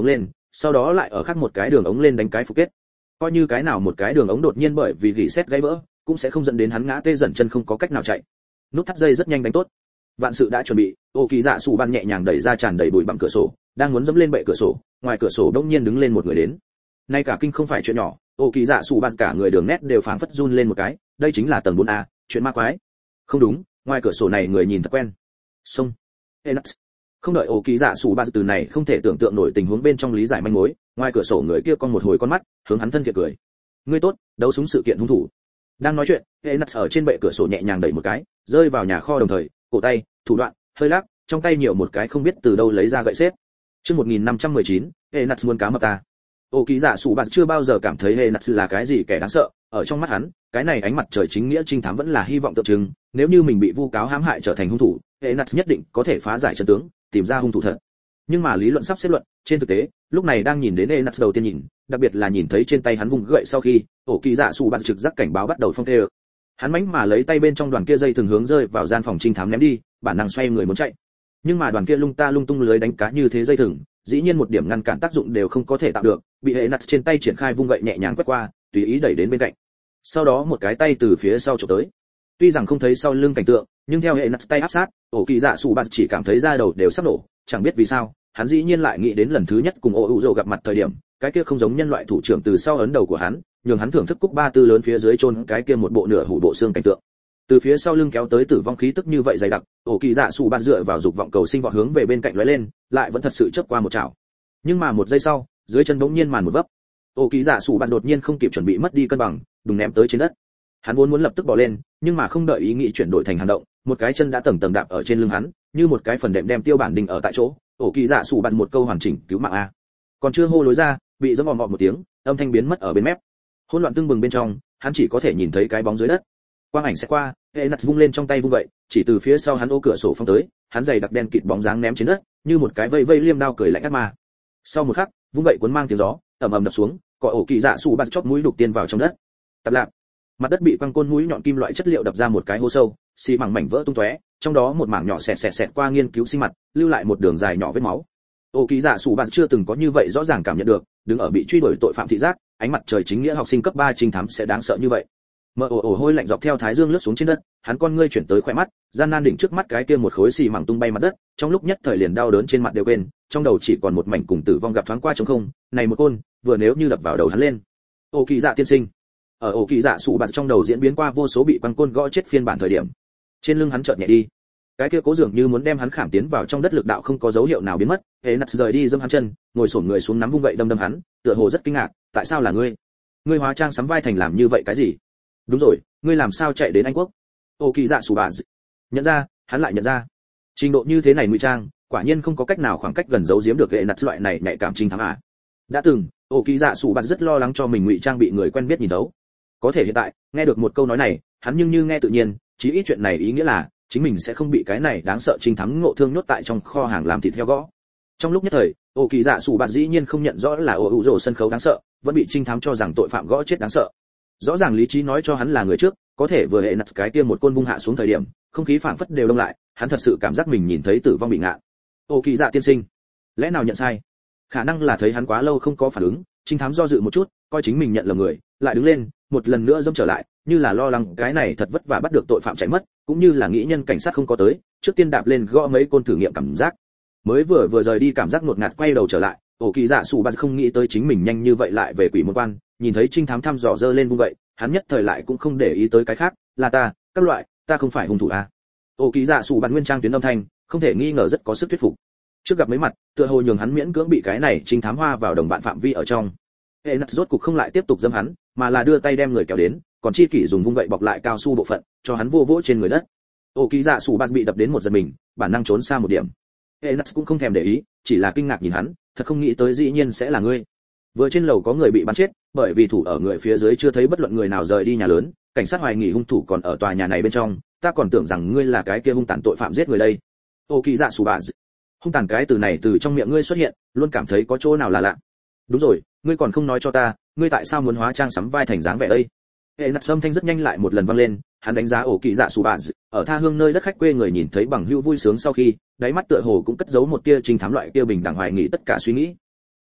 sau đó lại ở khác một cái đường ống lên đánh cái phục kết. Coi như cái nào một cái đường ống đột nhiên bởi vì gỉ xét gãy vỡ, cũng sẽ không dẫn đến hắn ngã tê dần chân không có cách nào chạy. Nút thắt dây rất nhanh đánh tốt. Vạn sự đã chuẩn bị, ô kỳ dạ sủ ban nhẹ nhàng đẩy ra tràn đầy bụi bặm cửa sổ, đang muốn dẫm lên bệ cửa sổ, ngoài cửa sổ đột nhiên đứng lên một người đến. Nay cả kinh không phải chuyện nhỏ, ô kỳ dạ sủ ban cả người đường nét đều phảng phất run lên một cái, đây chính là tầng 4A, chuyện ma quái. Không đúng, ngoài cửa sổ này người nhìn thật quen. Xông. Enax. Không đợi ô kỳ dạ sủ ban từ này không thể tưởng tượng nổi tình huống bên trong lý giải manh mối, ngoài cửa sổ người kia con một hồi con mắt, hướng hắn thân thiện cười. Ngươi tốt, đấu súng sự kiện hung thủ. Đang nói chuyện, Enax ở trên bệ cửa sổ nhẹ nhàng đẩy một cái, rơi vào nhà kho đồng thời, cổ tay, thủ đoạn, hơi lắc, trong tay nhiều một cái không biết từ đâu lấy ra gậy xếp. Chương 1519, Enax muốn cá mập ta. Ô ký giả sủ bạt chưa bao giờ cảm thấy Enax là cái gì kẻ đáng sợ, ở trong mắt hắn, cái này ánh mặt trời chính nghĩa trinh thám vẫn là hy vọng tượng trưng, nếu như mình bị vu cáo hãm hại trở thành hung thủ, Enax nhất định có thể phá giải chân tướng, tìm ra hung thủ thật. Nhưng mà lý luận sắp xếp luận, trên thực tế, lúc này đang nhìn đến Enax đầu tiên nhìn, đặc biệt là nhìn thấy trên tay hắn vùng gậy sau khi, ổ kỳ dạ sủ bạt trực giác cảnh báo bắt đầu phong tê. Hắn mánh mà lấy tay bên trong đoàn kia dây thường hướng rơi vào gian phòng trinh thám ném đi, bản năng xoay người muốn chạy. Nhưng mà đoàn kia lung ta lung tung lưới đánh cá như thế dây thừng, dĩ nhiên một điểm ngăn cản tác dụng đều không có thể tạo được, bị hệ nặt trên tay triển khai vung gậy nhẹ nhàng quét qua, tùy ý đẩy đến bên cạnh. Sau đó một cái tay từ phía sau chụp tới. Tuy rằng không thấy sau lưng cảnh tượng, nhưng theo hệ nặt tay áp sát, ổ kỳ dạ sủ bạt chỉ cảm thấy da đầu đều sắp nổ, chẳng biết vì sao, hắn dĩ nhiên lại nghĩ đến lần thứ nhất cùng ô u rồ gặp mặt thời điểm, cái kia không giống nhân loại thủ trưởng từ sau ấn đầu của hắn, nhường hắn thưởng thức cúc ba tư lớn phía dưới chôn cái kia một bộ nửa hủ bộ xương cảnh tượng. Từ phía sau lưng kéo tới tử vong khí tức như vậy dày đặc, ổ kỳ dạ sủ bạt dựa vào dục vọng cầu sinh vọt hướng về bên cạnh lóe lên, lại vẫn thật sự chớp qua một chảo. Nhưng mà một giây sau, dưới chân bỗng nhiên màn một vấp. Ổ kỳ dạ sủ bạt đột nhiên không kịp chuẩn bị mất đi cân bằng, đùng ném tới trên đất. Hắn vốn muốn lập tức bò lên, nhưng mà không đợi ý nghĩ chuyển đổi thành hành động, một cái chân đã tầng tầng đạp ở trên lưng hắn, như một cái phần đệm đem tiêu bản đình ở tại chỗ. Ổ kỳ dạ sủ bạt một câu hoàn chỉnh cứu mạng a. Còn chưa hô lối ra, bị giẫm mọt một tiếng, âm thanh biến mất ở bên mép. Hỗn loạn tương bừng bên trong, hắn chỉ có thể nhìn thấy cái bóng dưới đất. Quang ảnh sẽ qua, Enax vung lên trong tay vung vậy, chỉ từ phía sau hắn ô cửa sổ phong tới, hắn giày đặc đen kịt bóng dáng ném trên đất, như một cái vây vây liêm đao cười lạnh ác ma. Sau một khắc, vung gậy cuốn mang tiếng gió, ầm ầm đập xuống, cọ ổ kỳ dạ sủ bạt chót mũi đục tiên vào trong đất. Tạp lạp, mặt đất bị quăng côn mũi nhọn kim loại chất liệu đập ra một cái hố sâu, xi măng mảnh vỡ tung tóe, trong đó một mảng nhỏ xẹt qua nghiên cứu sinh mặt, lưu lại một đường dài nhỏ vết máu. Ổ kỳ dạ sủ bạt chưa từng có như vậy rõ ràng cảm nhận được, đứng ở bị truy đuổi tội phạm thị giác, ánh mặt trời chính nghĩa học sinh cấp 3 trinh thám sẽ đáng sợ như vậy. Ồ hôi lạnh dọc theo thái dương lướt xuống trên đất, hắn con ngươi chuyển tới khóe mắt, gian nan đỉnh trước mắt cái kia một khối xì mảng tung bay mặt đất, trong lúc nhất thời liền đau đớn trên mặt đều quên, trong đầu chỉ còn một mảnh cùng tử vong gặp thoáng qua trống không, này một côn, vừa nếu như đập vào đầu hắn lên. Ổ kỳ dạ tiên sinh. Ở ổ kỳ dạ sủ bạt trong đầu diễn biến qua vô số bị băng côn gõ chết phiên bản thời điểm. Trên lưng hắn chợt nhẹ đi. Cái kia cố dường như muốn đem hắn khảm tiến vào trong đất lực đạo không có dấu hiệu nào biến mất, hễ nặt rời đi dâm hắn chân, ngồi xổm người xuống nắm vung gậy đâm hắn, tựa hồ rất kinh ngạc, tại sao là ngươi? Ngươi hóa trang sắm vai thành làm như vậy cái gì? Đúng rồi, ngươi làm sao chạy đến Anh quốc? Ô kỳ dạ sủ bạt nhận ra, hắn lại nhận ra. Trình độ như thế này ngụy trang, quả nhiên không có cách nào khoảng cách gần giấu giếm được hệ nặt loại này nhạy cảm trinh thám à. Đã từng, ô kỳ dạ sủ bạt rất lo lắng cho mình ngụy trang bị người quen biết nhìn thấu. Có thể hiện tại, nghe được một câu nói này, hắn nhưng như nghe tự nhiên, chí ít chuyện này ý nghĩa là chính mình sẽ không bị cái này đáng sợ trinh thám ngộ thương nhốt tại trong kho hàng làm thịt heo gõ. Trong lúc nhất thời, ô kỳ dạ sủ bạt dĩ nhiên không nhận rõ là ô ủ rồ sân khấu đáng sợ, vẫn bị trinh thám cho rằng tội phạm gõ chết đáng sợ. Rõ ràng lý trí nói cho hắn là người trước, có thể vừa hệ nặt cái kia một côn vung hạ xuống thời điểm, không khí phảng phất đều đông lại, hắn thật sự cảm giác mình nhìn thấy tử vong bị ngạn. Ô kỳ dạ tiên sinh, lẽ nào nhận sai? Khả năng là thấy hắn quá lâu không có phản ứng, trinh thám do dự một chút, coi chính mình nhận lầm người, lại đứng lên, một lần nữa dẫm trở lại, như là lo lắng cái này thật vất vả bắt được tội phạm chạy mất, cũng như là nghĩ nhân cảnh sát không có tới, trước tiên đạp lên gõ mấy côn thử nghiệm cảm giác. Mới vừa rời đi cảm giác ngột ngạt quay đầu trở lại, ổ kỳ dạ sủ bạt không nghĩ tới chính mình nhanh như vậy lại về quỷ môn quan, nhìn thấy trinh thám thăm dò dơ lên vung vậy, hắn nhất thời lại cũng không để ý tới cái khác, là ta, các loại, ta không phải hung thủ à? Ổ kỳ dạ sủ bạt nguyên trang tuyến âm thanh, không thể nghi ngờ rất có sức thuyết phục. Trước gặp mấy mặt, tựa hồ nhường hắn miễn cưỡng bị cái này trinh thám hoa vào đồng bạn phạm vi ở trong. Enax rốt cục không lại tiếp tục dâm hắn, mà là đưa tay đem người kéo đến, còn chi kỷ dùng vung gậy bọc lại cao su bộ phận, cho hắn vô vỗ trên người đất. Ổ kỳ dạ sủ bạt bị đập đến một giật mình, bản năng trốn xa một điểm. Enax cũng không thèm để ý, chỉ là kinh ngạc nhìn hắn, thật không nghĩ tới dĩ nhiên sẽ là ngươi. Vừa trên lầu có người bị bắn chết, bởi vì thủ ở người phía dưới chưa thấy bất luận người nào rời đi nhà lớn, cảnh sát hoài nghi hung thủ còn ở tòa nhà này bên trong, ta còn tưởng rằng ngươi là cái kia hung tàn tội phạm giết người đây. Ổ kỳ dạ sủ bạt, hung tàn cái từ này từ trong miệng ngươi xuất hiện, luôn cảm thấy có chỗ nào là lạ. Đúng rồi, ngươi còn không nói cho ta, ngươi tại sao muốn hóa trang sắm vai thành dáng vẻ đây? Enax âm thanh rất nhanh lại một lần vang lên, hắn đánh giá ổ kỳ dạ sủ bạt, ở tha hương nơi đất khách quê người nhìn thấy bằng hữu vui sướng sau khi, đáy mắt tựa hồ cũng cất giấu một tia trinh thám loại kia bình đẳng hoài nghi tất cả suy nghĩ.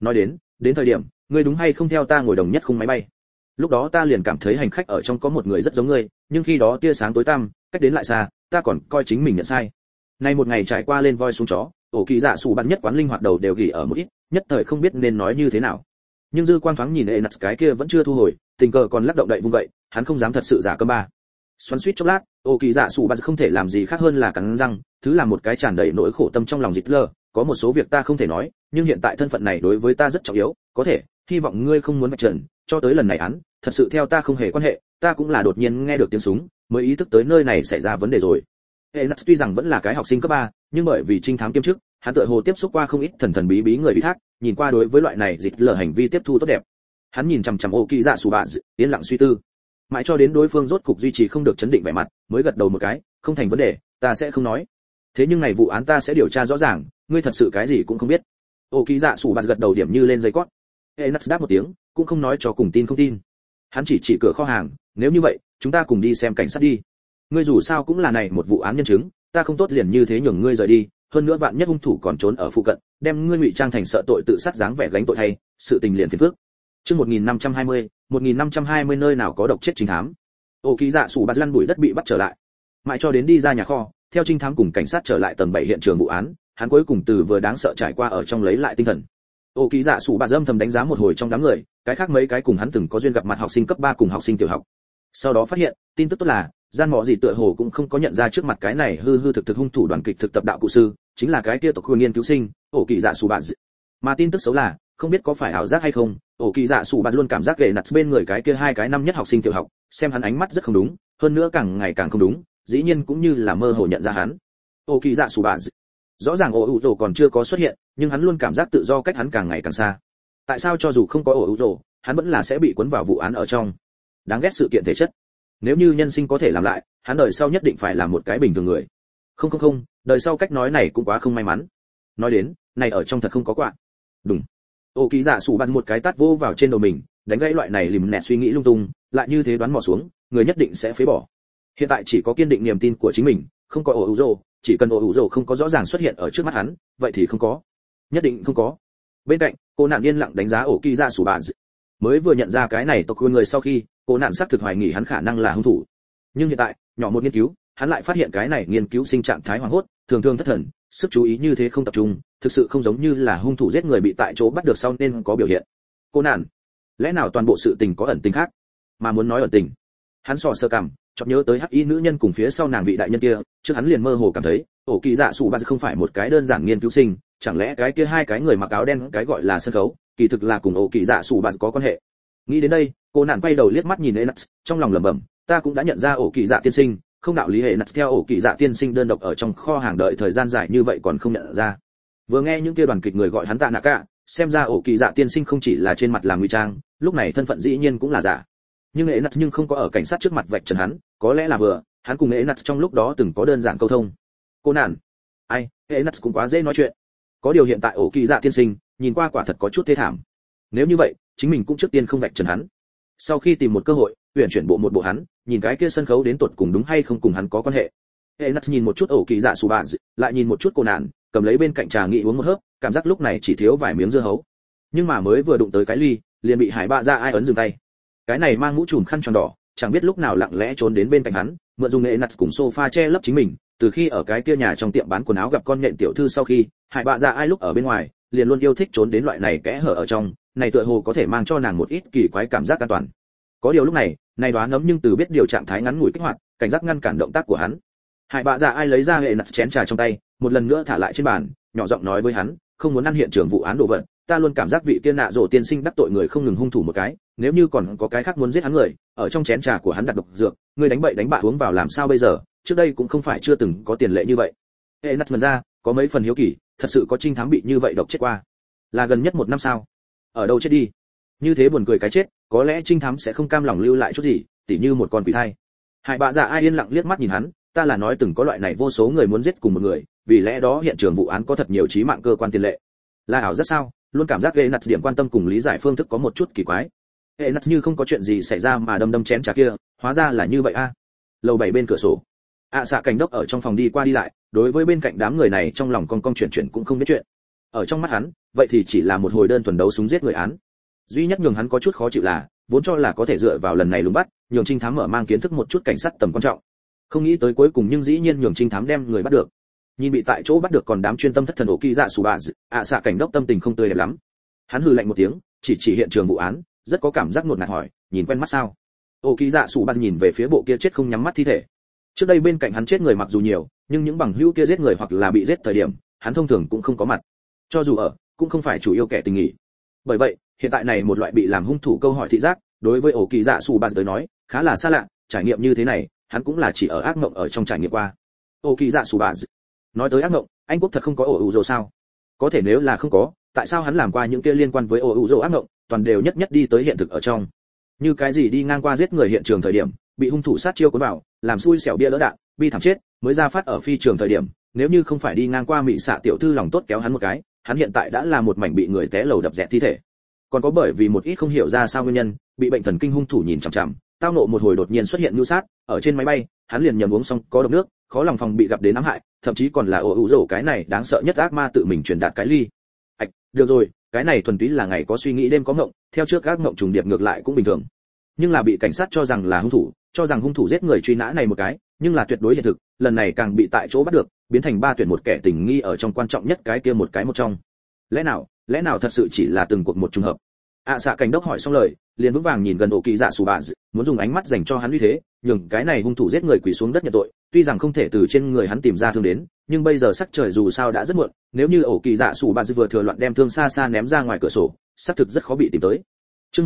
nói đến thời điểm ngươi đúng hay không theo ta ngồi đồng nhất khung máy bay? Lúc đó ta liền cảm thấy hành khách ở trong có một người rất giống ngươi, nhưng khi đó tia sáng tối tăm, cách đến lại xa, ta còn coi chính mình nhận sai. Nay một ngày trải qua lên voi xuống chó, ổ kỳ dạ sủ bạt nhất quán linh hoạt đầu đều gỉ ở một ít, nhất thời không biết nên nói như thế nào. Nhưng dư quan thoáng nhìn Enat cái kia vẫn chưa thu hồi, tình cờ còn lắc động đậy vung vậy, hắn không dám thật sự giả cơm ba. Xoắn suýt chốc lát, ổ kỳ dạ sủ bạt không thể làm gì khác hơn là cắn răng, thứ làm một cái tràn đầy nỗi khổ tâm trong lòng dịch lơ, có một số việc ta không thể nói, nhưng hiện tại thân phận này đối với ta rất trọng yếu, có thể, hy vọng ngươi không muốn vạch trần, cho tới lần này án, thật sự theo ta không hề quan hệ, ta cũng là đột nhiên nghe được tiếng súng, mới ý thức tới nơi này xảy ra vấn đề rồi. Enat tuy rằng vẫn là cái học sinh cấp 3, nhưng bởi vì trinh thám kiêm chức, hắn tựa hồ tiếp xúc qua không ít thần thần bí bí người ủy thác, nhìn qua đối với loại này dịch lở hành vi tiếp thu tốt đẹp. Hắn nhìn chằm chằm ổ kỳ dạ sủ bạt, yên lặng suy tư, mãi cho đến đối phương rốt cục duy trì không được chấn định vẻ mặt, mới gật đầu một cái, không thành vấn đề, ta sẽ không nói. Thế nhưng này vụ án ta sẽ điều tra rõ ràng, ngươi thật sự cái gì cũng không biết. Ổ kỳ dạ sủ bạt gật đầu điểm như lên dây cót. Enat đáp một tiếng, cũng không nói cho cùng tin không tin. Hắn chỉ cửa kho hàng, nếu như vậy, chúng ta cùng đi xem cảnh sát đi. Ngươi dù sao cũng là này một vụ án nhân chứng, ta không tốt liền như thế nhường ngươi rời đi, hơn nữa vạn nhất hung thủ còn trốn ở phụ cận, đem ngươi ngụy trang thành sợ tội tự sát dáng vẻ gánh tội thay, sự tình liền phiền phức. Chương 1520 nơi nào có độc chết trinh thám. Ổ kỳ dạ sủ bạt lăn bụi đất bị bắt trở lại. Mãi cho đến đi ra nhà kho, theo trinh thám cùng cảnh sát trở lại tầng 7 hiện trường vụ án, hắn cuối cùng từ vừa đáng sợ trải qua ở trong lấy lại tinh thần. Ổ kỳ dạ sủ bạt âm thầm đánh giá một hồi trong đám người, cái khác mấy cái cùng hắn từng có duyên gặp mặt học sinh cấp 3 cùng học sinh tiểu học. Sau đó phát hiện, tin tức tốt là, gian mọ gì tựa hồ cũng không có nhận ra trước mặt cái này hư thực hung thủ đoàn kịch thực tập đạo cụ sư, chính là cái kia tộc khu nghiên cứu sinh, ổ kỳ dạ sủ bạt. Mà tin tức xấu là, không biết có phải ảo giác hay không, ổ kỳ dạ sủ bạt luôn cảm giác ghệ nặt bên người cái kia hai cái năm nhất học sinh tiểu học, xem hắn ánh mắt rất không đúng, hơn nữa càng ngày càng không đúng, dĩ nhiên cũng như là mơ hồ nhận ra hắn. Ổ kỳ dạ sủ bạt, rõ ràng ổ ủ rồ còn chưa có xuất hiện, nhưng hắn luôn cảm giác tự do cách hắn càng ngày càng xa. Tại sao cho dù không có ổ ủ rồ, hắn vẫn là sẽ bị cuốn vào vụ án ở trong? Đáng ghét sự kiện thể chất. Nếu như nhân sinh có thể làm lại, hắn đời sau nhất định phải làm một cái bình thường người. Không, đời sau cách nói này cũng quá không may mắn. Nói đến, này ở trong thật không có quạ. Đúng. Ô ký giả sủ bạt một cái tát vô vào trên đầu mình, đánh gãy loại này lìm nẹt suy nghĩ lung tung, lại như thế đoán mò xuống, người nhất định sẽ phế bỏ. Hiện tại chỉ có kiên định niềm tin của chính mình, không có ổ ủ rồ, chỉ cần ổ ủ rồ không có rõ ràng xuất hiện ở trước mắt hắn, vậy thì không có. Nhất định không có. Bên cạnh, cô nạn yên lặng đánh giá ổ ký giả sủ bạt. Mới vừa nhận ra cái này tộc quên người sau khi, cô nạn xác thực hoài nghi hắn khả năng là hung thủ. Nhưng hiện tại, nhỏ một nghiên cứu, hắn lại phát hiện cái này nghiên cứu sinh trạng thái hoảng hốt, thường thất thần, sức chú ý như thế không tập trung, thực sự không giống như là hung thủ giết người bị tại chỗ bắt được sau nên có biểu hiện. Cô nạn, lẽ nào toàn bộ sự tình có ẩn tình khác? Mà muốn nói ẩn tình, hắn sờ cằm, chợt nhớ tới hắc y nữ nhân cùng phía sau nàng vị đại nhân kia, trước hắn liền mơ hồ cảm thấy, ổ kỳ dạ sủ bạt không phải một cái đơn giản nghiên cứu sinh, chẳng lẽ cái kia hai cái người mặc áo đen cái gọi là sân khấu, kỳ thực là cùng ổ kỳ dạ sủ bạt có quan hệ. Nghĩ đến đây, cô nạn quay đầu liếc mắt nhìn Enat, trong lòng lẩm bẩm, ta cũng đã nhận ra ổ kỳ dạ tiên sinh, không đạo lý hệ nặt theo ổ kỳ dạ tiên sinh đơn độc ở trong kho hàng đợi thời gian dài như vậy còn không nhận ra. Vừa nghe những kia đoàn kịch người gọi hắn tạ nạ cả, xem ra ổ kỳ dạ tiên sinh không chỉ là trên mặt làm ngụy trang, lúc này thân phận dĩ nhiên cũng là giả. Nhưng hệ nặt nhưng không có ở cảnh sát trước mặt vạch trần hắn, có lẽ là vừa, hắn cùng hệ nặt trong lúc đó từng có đơn giản câu thông. Cô nạn, ai, hệ nặt cũng quá dễ nói chuyện. Có điều hiện tại ổ kỳ dạ tiên sinh, nhìn qua quả thật có chút thê thảm. Nếu như vậy, chính mình cũng trước tiên không vạch trần hắn. Sau khi tìm một cơ hội, tuyển chuyển bộ một bộ hắn, nhìn cái kia sân khấu đến tuột cùng đúng hay không cùng hắn có quan hệ. Enat nhìn một chút ổ kỳ dạ sủ bạt, lại nhìn một chút cô nạn, cầm lấy bên cạnh trà nghị uống một hớp, cảm giác lúc này chỉ thiếu vài miếng dưa hấu. Nhưng mà mới vừa đụng tới cái ly, liền bị Hải Bạ Dạ Ai ấn dừng tay. Cái này mang mũ trùm khăn tròn đỏ, chẳng biết lúc nào lặng lẽ trốn đến bên cạnh hắn, mượn dùng Enat cùng sofa che lấp chính mình. Từ khi ở cái kia nhà trong tiệm bán quần áo gặp con nhện tiểu thư sau khi, Hải Bạ Dạ Ai lúc ở bên ngoài, liền luôn yêu thích trốn đến loại này kẽ hở ở trong, này tựa hồ có thể mang cho nàng một ít kỳ quái cảm giác an toàn. Có điều lúc này, này đoán ngấm nhưng từ biết điều trạng thái ngắn ngủi kích hoạt, cảnh giác ngăn cản động tác của hắn. Hải Bạ Dạ Ai lấy ra hệ nặt chén trà trong tay, một lần nữa thả lại trên bàn, nhỏ giọng nói với hắn, không muốn ăn hiện trường vụ án đồ vật, ta luôn cảm giác vị tiên nạ rồ tiên sinh đắc tội người không ngừng hung thủ một cái, nếu như còn có cái khác muốn giết hắn người, ở trong chén trà của hắn đặt độc dược, người đánh bậy đánh bạ uống vào làm sao bây giờ, trước đây cũng không phải chưa từng có tiền lệ như vậy. Hệ nặt ngần ra, có mấy phần hiếu kỳ, thật sự có trinh thám bị như vậy độc chết qua? Là gần nhất 1 năm sao? Ở đâu chết đi? Như thế buồn cười cái chết, có lẽ trinh thám sẽ không cam lòng lưu lại chút gì, tỉ như một con quỷ thai. Hải Bạ Dạ Ai yên lặng liếc mắt nhìn hắn, ta là nói từng có loại này vô số người muốn giết cùng một người, vì lẽ đó hiện trường vụ án có thật nhiều chí mạng cơ quan tiền lệ. Là ảo rất sao? Luôn cảm giác Enat điểm quan tâm cùng lý giải phương thức có một chút kỳ quái. Enat như không có chuyện gì xảy ra mà đâm chén trà kia, hóa ra là như vậy a. Lầu 7 bên cửa sổ, xạ cảnh đốc ở trong phòng đi qua đi lại, đối với bên cạnh đám người này trong lòng con chuyển cũng không biết chuyện. ở trong mắt hắn vậy thì chỉ là một hồi đơn thuần đấu súng giết người án. Duy nhất nhường hắn có chút khó chịu là vốn cho là có thể dựa vào lần này lùng bắt nhường trinh thám mở mang kiến thức một chút cảnh sát tầm quan trọng, không nghĩ tới cuối cùng nhưng dĩ nhiên nhường trinh thám đem người bắt được. Nhìn bị tại chỗ bắt được còn đám chuyên tâm thất thần ổ kỳ dạ sủ bà xạ cảnh đốc tâm tình không tươi đẹp lắm. Hắn hừ lạnh một tiếng, chỉ hiện trường vụ án, rất có cảm giác ngột ngạt hỏi, nhìn quen mắt sao? Ổ kỳ dạ sủ bà nhìn về phía bộ kia chết không nhắm mắt thi thể. Trước đây bên cạnh hắn chết người mặc dù nhiều, nhưng những bằng hữu kia giết người hoặc là bị giết thời điểm, hắn thông thường cũng không có mặt. Cho dù ở, cũng không phải chủ yếu kẻ tình nghỉ. Bởi vậy, hiện tại này một loại bị làm hung thủ câu hỏi thị giác, đối với ổ kỳ dạ sủ bà tới nói, khá là xa lạ, trải nghiệm như thế này, hắn cũng là chỉ ở ác mộng ở trong trải nghiệm qua. Ổ kỳ dạ sủ bà nói tới ác mộng, anh quốc thật không có ổ ủ rồ sao? Có thể nếu là không có, tại sao hắn làm qua những kia liên quan với ổ ủ rồ ác mộng, toàn đều nhất đi tới hiện thực ở trong. Như cái gì đi ngang qua giết người hiện trường thời điểm, bị hung thủ sát chiêu cuốn vào, làm xui xẻo bia lỡ đạn, bi thảm chết, mới ra phát ở phi trường thời điểm, nếu như không phải đi ngang qua mị xạ tiểu thư lòng tốt kéo hắn một cái, hắn hiện tại đã là một mảnh bị người té lầu đập dẹt thi thể. Còn có bởi vì một ít không hiểu ra sao nguyên nhân, bị bệnh thần kinh hung thủ nhìn chằm chằm, tao nộ một hồi đột nhiên xuất hiện mưu sát, ở trên máy bay, hắn liền nhầm uống xong có độc nước, khó lòng phòng bị gặp đến ám hại, thậm chí còn là ổ ủ rồ cái này đáng sợ nhất ác ma tự mình truyền đạt cái ly. Được rồi, cái này thuần túy là ngày có suy nghĩ đêm có ngộng, theo trước các ngộng trùng điệp ngược lại cũng bình thường. Nhưng là bị cảnh sát cho rằng là hung thủ, cho rằng hung thủ giết người truy nã này một cái, nhưng là tuyệt đối hiện thực, lần này càng bị tại chỗ bắt được, biến thành ba tuyển một kẻ tình nghi ở trong quan trọng nhất cái kia một trong. Lẽ nào thật sự chỉ là từng cuộc một trùng hợp? Xạ cảnh đốc hỏi xong lời, liền vững vàng nhìn gần ổ kỳ dạ sủ bà, muốn dùng ánh mắt dành cho hắn uy thế, nhường cái này hung thủ giết người quỳ xuống đất nhận tội, tuy rằng không thể từ trên người hắn tìm ra thương đến, nhưng bây giờ sắc trời dù sao đã rất muộn, nếu như ổ kỳ dạ sủ bà vừa thừa loạn đem thương xa xa ném ra ngoài cửa sổ, xác thực rất khó bị tìm tới. Chương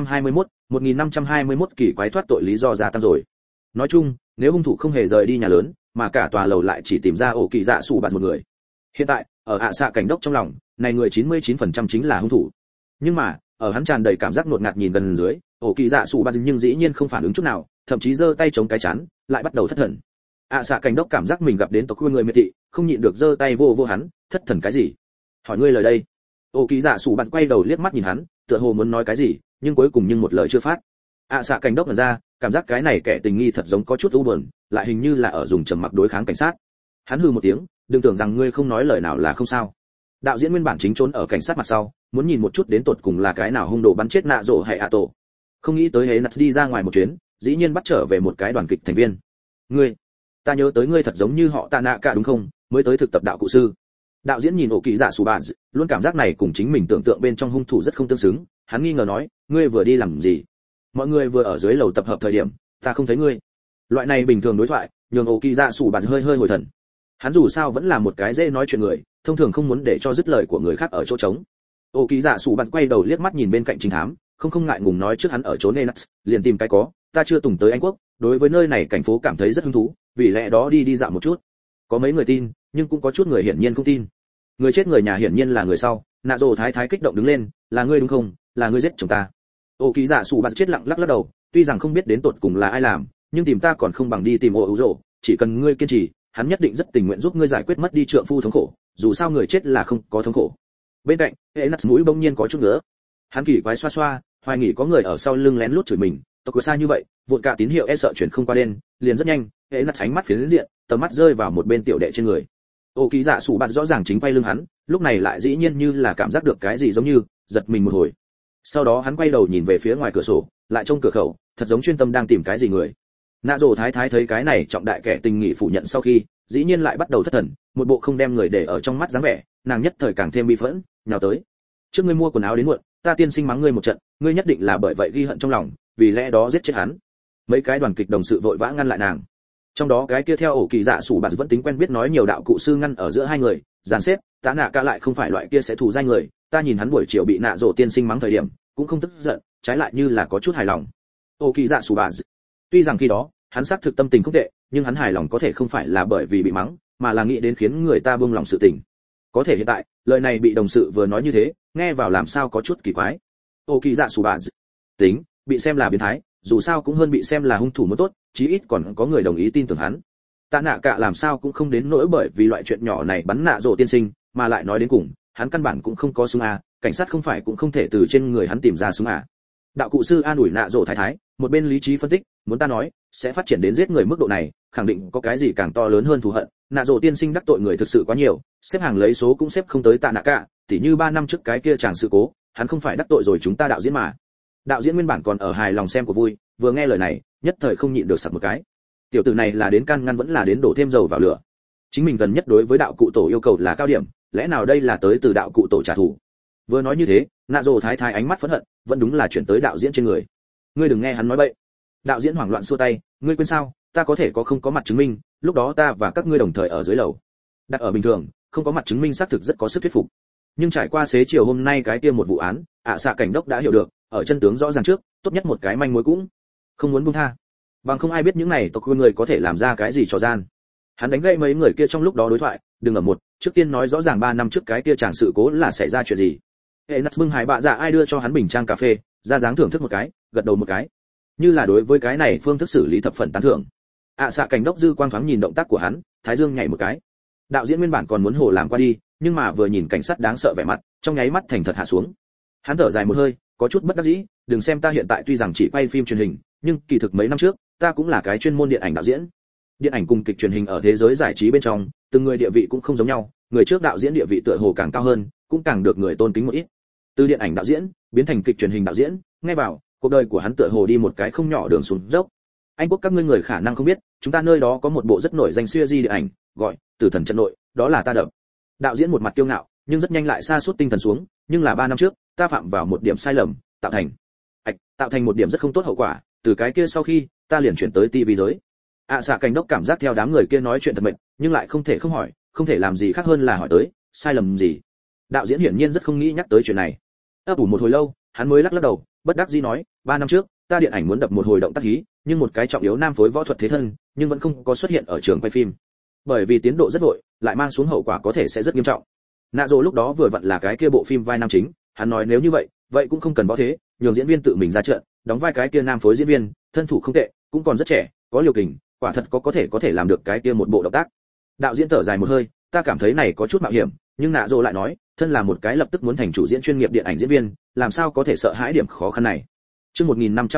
1521 kỳ quái thoát tội lý do gia tăng rồi. Nói chung, nếu hung thủ không hề rời đi nhà lớn, mà cả tòa lầu lại chỉ tìm ra ổ kỳ dạ sủ bà một người. Hiện tại, ở xạ cảnh đốc trong lòng, này người 99% chính là hung thủ. Nhưng mà, ở hắn tràn đầy cảm giác nuột ngạt nhìn gần dưới, ổ kỳ dạ sủ bà nhưng dĩ nhiên không phản ứng chút nào, thậm chí giơ tay chống cái chán, lại bắt đầu thất thần. Xạ cảnh đốc cảm giác mình gặp đến tộc quê người miệt thị, không nhịn được giơ tay vô hắn, thất thần cái gì? Hỏi ngươi lời đây. Ổ kỳ dạ sủ bà quay đầu liếc mắt nhìn hắn, tựa hồ muốn nói cái gì, nhưng cuối cùng một lời chưa phát. Xạ cảnh đốc nhận ra, cảm giác cái này kẻ tình nghi thật giống có chút u buồn, lại hình như là ở dùng trầm mặc đối kháng cảnh sát. Hắn hừ một tiếng, đừng tưởng rằng ngươi không nói lời nào là không sao. Đạo diễn nguyên bản chính trốn ở cảnh sát mặt sau, muốn nhìn một chút đến tột cùng là cái nào hung đồ bắn chết nạ rổ hay tổ. Không nghĩ tới hễ nặt đi ra ngoài một chuyến, dĩ nhiên bắt trở về một cái đoàn kịch thành viên. Ngươi, ta nhớ tới ngươi thật giống như họ Tạ Nạ cả đúng không? Mới tới thực tập đạo cụ sư. Đạo diễn nhìn ổ kỳ dạ sủ bà, luôn cảm giác này cùng chính mình tưởng tượng bên trong hung thủ rất không tương xứng, hắn nghi ngờ nói, ngươi vừa đi làm gì? Mọi người vừa ở dưới lầu tập hợp thời điểm, ta không thấy ngươi. Loại này bình thường đối thoại, nhường ổ kỳ dạ sủ bà hơi hồi thần. Hắn dù sao vẫn là một cái dễ nói chuyện người, thông thường không muốn để cho dứt lời của người khác ở chỗ trống. Ổ kỳ dạ sủ bà quay đầu liếc mắt nhìn bên cạnh trinh thám, không ngại ngùng nói trước hắn ở chỗ Nenax, liền tìm cái có, ta chưa từng tới Anh quốc, đối với nơi này cảnh phố cảm thấy rất hứng thú, vì lẽ đó đi dạo một chút. Có mấy người tin, nhưng cũng có chút người hiển nhiên không tin. Người chết người nhà hiển nhiên là người sau, nạ rồ thái thái kích động đứng lên, là ngươi đúng không? Là ngươi giết chồng ta. Ổ kỳ dạ sủ bà chết lặng lắc đầu, tuy rằng không biết đến tột cùng là ai làm, nhưng tìm ta còn không bằng đi tìm ổ ủ rồ, chỉ cần ngươi kiên trì, hắn nhất định rất tình nguyện giúp ngươi giải quyết mất đi trượng phu thống khổ, dù sao người chết là không có thống khổ. Bên cạnh, Enas mũi bỗng nhiên có chút ngứa. Hắn kỳ quái xoa, hoài nghi có người ở sau lưng lén lút chửi mình, tộc của xa như vậy, vụn cả tín hiệu e sợ chuyển không qua đen, liền rất nhanh, Enas ánh mắt phiến diện, tầm mắt rơi vào một bên tiểu đệ trên người. Ổ kỳ dạ sủ bạt rõ ràng chính quay lưng hắn, lúc này lại dĩ nhiên như là cảm giác được cái gì giống như giật mình một hồi. Sau đó hắn quay đầu nhìn về phía ngoài cửa sổ, lại trông cửa khẩu, thật giống chuyên tâm đang tìm cái gì người. Nạ rồ thái thái thấy cái này trọng đại kẻ tình nghị phủ nhận sau khi, dĩ nhiên lại bắt đầu thất thần, một bộ không đem người để ở trong mắt dáng vẻ, nàng nhất thời càng thêm bi phẫn, nhào tới. Trước ngươi mua quần áo đến muộn, ta tiên sinh mắng ngươi một trận, ngươi nhất định là bởi vậy ghi hận trong lòng, vì lẽ đó giết chết hắn. Mấy cái đoàn kịch đồng sự vội vã ngăn lại nàng. Trong đó cái kia theo ổ kỳ dạ sủ bạt vẫn tính quen biết nói nhiều đạo cụ sư ngăn ở giữa hai người, dàn xếp, Tạ Nạ Cả lại không phải loại kia sẽ thù danh người, ta nhìn hắn buổi chiều bị nạ rồ tiên sinh mắng thời điểm, cũng không tức giận, trái lại như là có chút hài lòng. Ổ kỳ dạ sủ bạt, tuy rằng khi đó hắn xác thực tâm tình không tệ, nhưng hắn hài lòng có thể không phải là bởi vì bị mắng, mà là nghĩ đến khiến người ta buông lòng sự tình. Có thể hiện tại, lời này bị đồng sự vừa nói như thế, nghe vào làm sao có chút kỳ quái. Ổ kỳ dạ sủ bạt, tính, bị xem là biến thái, dù sao cũng hơn bị xem là hung thủ mới tốt, chí ít còn có người đồng ý tin tưởng hắn. Tạ Nạ Cả làm sao cũng không đến nỗi bởi vì loại chuyện nhỏ này bắn nạ rồ tiên sinh, mà lại nói đến cùng, hắn căn bản cũng không có súng a, cảnh sát không phải cũng không thể từ trên người hắn tìm ra súng a. Đạo cụ sư an ủi nạ rồ thái thái, một bên lý trí phân tích, muốn ta nói sẽ phát triển đến giết người mức độ này, khẳng định có cái gì càng to lớn hơn thù hận. Nạ rồ tiên sinh đắc tội người thực sự quá nhiều, xếp hàng lấy số cũng xếp không tới Tạ Nạ cả, tỉ như 3 năm trước cái kia chàng sự cố, hắn không phải đắc tội rồi chúng ta đạo diễn mà. Đạo diễn nguyên bản còn ở hài lòng xem của vui, vừa nghe lời này, nhất thời không nhịn được sặc một cái. Tiểu tử này là đến can ngăn vẫn là đến đổ thêm dầu vào lửa. Chính mình gần nhất đối với đạo cụ tổ yêu cầu là cao điểm, lẽ nào đây là tới từ đạo cụ tổ trả thù? Vừa nói như thế, Nạ rồ thái thái ánh mắt phẫn hận, vẫn đúng là chuyển tới đạo diễn trên người. Ngươi đừng nghe hắn nói bậy. Đạo diễn hoảng loạn xua tay, ngươi quên sao, ta có thể có không có mặt chứng minh, lúc đó ta và các ngươi đồng thời ở dưới lầu. Đặt ở bình thường, không có mặt chứng minh xác thực rất có sức thuyết phục. Nhưng trải qua xế chiều hôm nay cái kia một vụ án, xạ cảnh đốc đã hiểu được, ở chân tướng rõ ràng trước, tốt nhất một cái manh mối cũng không muốn buông tha. Bằng không ai biết những này tộc quên người có thể làm ra cái gì trò gian. Hắn đánh gãy mấy người kia trong lúc đó đối thoại, đừng ở một, trước tiên nói rõ ràng 3 năm trước cái kia chàng sự cố là xảy ra chuyện gì. Hệ nát bưng hải bạ dạ ai đưa cho hắn bình trang cà phê, ra dáng thưởng thức một cái, gật đầu một cái, như là đối với cái này phương thức xử lý thập phần tán thưởng. Xạ cảnh đốc dư quang thoáng nhìn động tác của hắn, thái dương nhảy một cái. Đạo diễn nguyên bản còn muốn hổ làm qua đi, nhưng mà vừa nhìn cảnh sát đáng sợ vẻ mặt, trong nháy mắt thành thật hạ xuống. Hắn thở dài một hơi, có chút bất đắc dĩ, đừng xem ta hiện tại tuy rằng chỉ quay phim truyền hình, nhưng kỳ thực mấy năm trước, ta cũng là cái chuyên môn điện ảnh đạo diễn. Điện ảnh cùng kịch truyền hình ở thế giới giải trí bên trong, từng người địa vị cũng không giống nhau, người trước đạo diễn địa vị tựa hồ càng cao hơn, cũng càng được người tôn kính một ít. Từ điện ảnh đạo diễn biến thành kịch truyền hình đạo diễn, nghe vào, cuộc đời của hắn tựa hồ đi một cái không nhỏ đường xuống dốc. Anh quốc các ngươi người khả năng không biết, chúng ta nơi đó có một bộ rất nổi danh series điện ảnh, gọi Tử Thần Trận Nội, đó là ta đập. Đạo diễn một mặt kiêu ngạo, nhưng rất nhanh lại sa sút tinh thần xuống, nhưng là 3 năm trước, ta phạm vào một điểm sai lầm, tạo thành một điểm rất không tốt hậu quả, từ cái kia sau khi, ta liền chuyển tới TV giới. Xạ cảnh đốc cảm giác theo đám người kia nói chuyện thật mệt, nhưng lại không thể không hỏi, không thể làm gì khác hơn là hỏi tới, sai lầm gì? Đạo diễn hiển nhiên rất không nghĩ nhắc tới chuyện này. Ấp ủ một hồi lâu, hắn mới lắc lắc đầu, bất đắc dĩ nói, 3 năm trước, ta điện ảnh muốn đập một hồi động tác hí, nhưng một cái trọng yếu nam phối võ thuật thế thân, nhưng vẫn không có xuất hiện ở trường quay phim. Bởi vì tiến độ rất vội, lại mang xuống hậu quả có thể sẽ rất nghiêm trọng. Nạ Dỗ lúc đó vừa vặn là cái kia bộ phim vai nam chính, hắn nói nếu như vậy cũng không cần võ thế, nhường diễn viên tự mình ra trận, đóng vai cái kia nam phối diễn viên, thân thủ không tệ, cũng còn rất trẻ, có liều kình, quả thật có thể làm được cái kia một bộ động tác. Đạo diễn thở dài một hơi, ta cảm thấy này có chút mạo hiểm, nhưng Nạ Dỗ lại nói, thân là một cái lập tức muốn thành chủ diễn chuyên nghiệp điện ảnh diễn viên, làm sao có thể sợ hãi điểm khó khăn này. Chương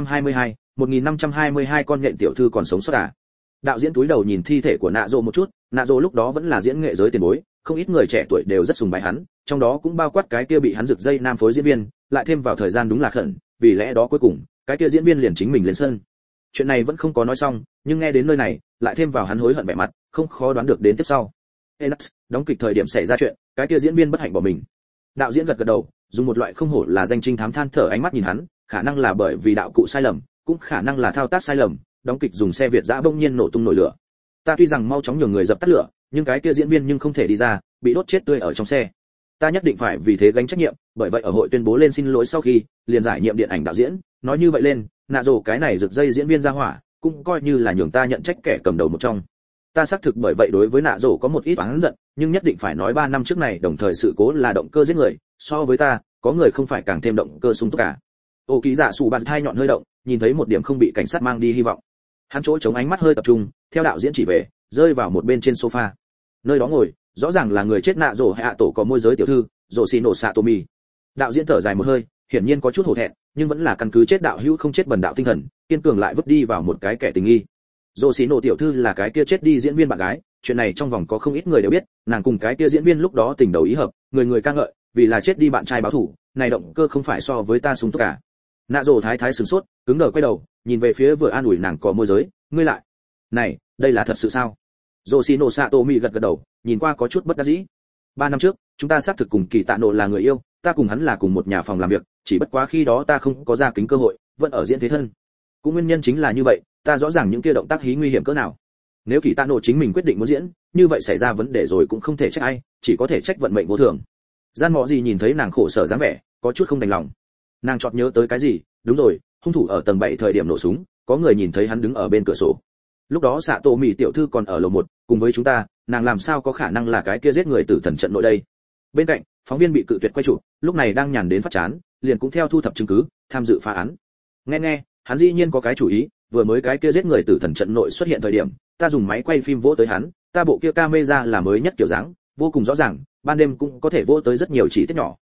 1522 con nhện tiểu thư còn sống sót à? Đạo diễn túi đầu nhìn thi thể của Nạ Dỗ một chút, Nạ Dỗ lúc đó vẫn là diễn nghệ giới tiền bối, không ít người trẻ tuổi đều rất sùng bái hắn, trong đó cũng bao quát cái kia bị hắn giật dây nam phối diễn viên, lại thêm vào thời gian đúng là khẩn, vì lẽ đó cuối cùng, cái kia diễn viên liền chính mình lên sân. Chuyện này vẫn không có nói xong, nhưng nghe đến nơi này, lại thêm vào hắn hối hận vẻ mặt, không khó đoán được đến tiếp sau. Enax, đóng kịch thời điểm xảy ra chuyện, cái kia diễn viên bất hạnh bỏ mình. Đạo diễn gật gật đầu, dùng một loại không hổ là danh trinh thám than thở ánh mắt nhìn hắn, khả năng là bởi vì đạo cụ sai lầm, cũng khả năng là thao tác sai lầm, đóng kịch dùng xe Việt dã bỗng nhiên nổ tung nổi lửa. Ta tuy rằng mau chóng nhường người dập tắt lửa, nhưng cái kia diễn viên nhưng không thể đi ra, bị đốt chết tươi ở trong xe. Ta nhất định phải vì thế gánh trách nhiệm, bởi vậy ở hội tuyên bố lên xin lỗi sau khi, liền giải nhiệm điện ảnh đạo diễn, nói như vậy lên, Nạ Dỗ cái này giật dây diễn viên ra hỏa, cũng coi như là nhường ta nhận trách kẻ cầm đầu một trong. Ta xác thực bởi vậy đối với Nạ Dỗ có một ít oán giận, nhưng nhất định phải nói 3 năm trước này đồng thời sự cố là động cơ giết người, so với ta, có người không phải càng thêm động cơ sung túc cả. Ô ký giả sủ bạt hai nhọn hơi động, nhìn thấy một điểm không bị cảnh sát mang đi hy vọng. Hắn chỗ chống ánh mắt hơi tập trung, theo đạo diễn chỉ về, rơi vào một bên trên sofa. Nơi đó ngồi, rõ ràng là người chết Nạ Dỗ hạ tổ có môi giới tiểu thư, Dỗ xì nổ xạ tô mì. Đạo diễn thở dài một hơi, hiển nhiên có chút hổ thẹn, nhưng vẫn là căn cứ chết đạo hữu không chết bần đạo tinh thần, kiên cường lại vứt đi vào một cái kẻ tình nghi. Dỗ xì nổ tiểu thư là cái kia chết đi diễn viên bạn gái, chuyện này trong vòng có không ít người đều biết, nàng cùng cái kia diễn viên lúc đó tình đầu ý hợp, người người ca ngợi, vì là chết đi bạn trai báo thù, này động cơ không phải so với ta sung túc cả. Nạ Dỗ thái thái sửng sốt, cứng đờ quay đầu, nhìn về phía vừa an ủi nàng có môi giới, ngươi lại, này, đây là thật sự sao? Dỗ xì nổ xạ tô mì gật gật đầu, nhìn qua có chút bất đắc dĩ. 3 năm trước, chúng ta xác thực cùng Kỳ Tạ Nộ là người yêu, ta cùng hắn là cùng một nhà phòng làm việc, chỉ bất quá khi đó ta không có ra kính cơ hội, vẫn ở diễn thế thân. Cũng nguyên nhân chính là như vậy, ta rõ ràng những kia động tác hí nguy hiểm cỡ nào. Nếu Kỳ Tạ Nộ chính mình quyết định muốn diễn, như vậy xảy ra vấn đề rồi cũng không thể trách ai, chỉ có thể trách vận mệnh vô thường. Gian Mọ gì nhìn thấy nàng khổ sở dáng vẻ, có chút không đành lòng. Nàng chợt nhớ tới cái gì, đúng rồi, hung thủ ở tầng 7 thời điểm nổ súng, có người nhìn thấy hắn đứng ở bên cửa sổ. Lúc đó Sạ Tổ Mì tiểu thư còn ở lầu 1, cùng với chúng ta, nàng làm sao có khả năng là cái kia giết người Tử Thần Trận Nội đây? Bên cạnh, phóng viên bị cự tuyệt quay chụp, lúc này đang nhàn đến phát chán, liền cũng theo thu thập chứng cứ, tham dự phá án. Nghe, hắn dĩ nhiên có cái chủ ý, vừa mới cái kia giết người Tử Thần Trận Nội xuất hiện thời điểm, ta dùng máy quay phim vỗ tới hắn, ta bộ kia camera là mới nhất kiểu dáng, vô cùng rõ ràng, ban đêm cũng có thể vỗ tới rất nhiều chi tiết nhỏ.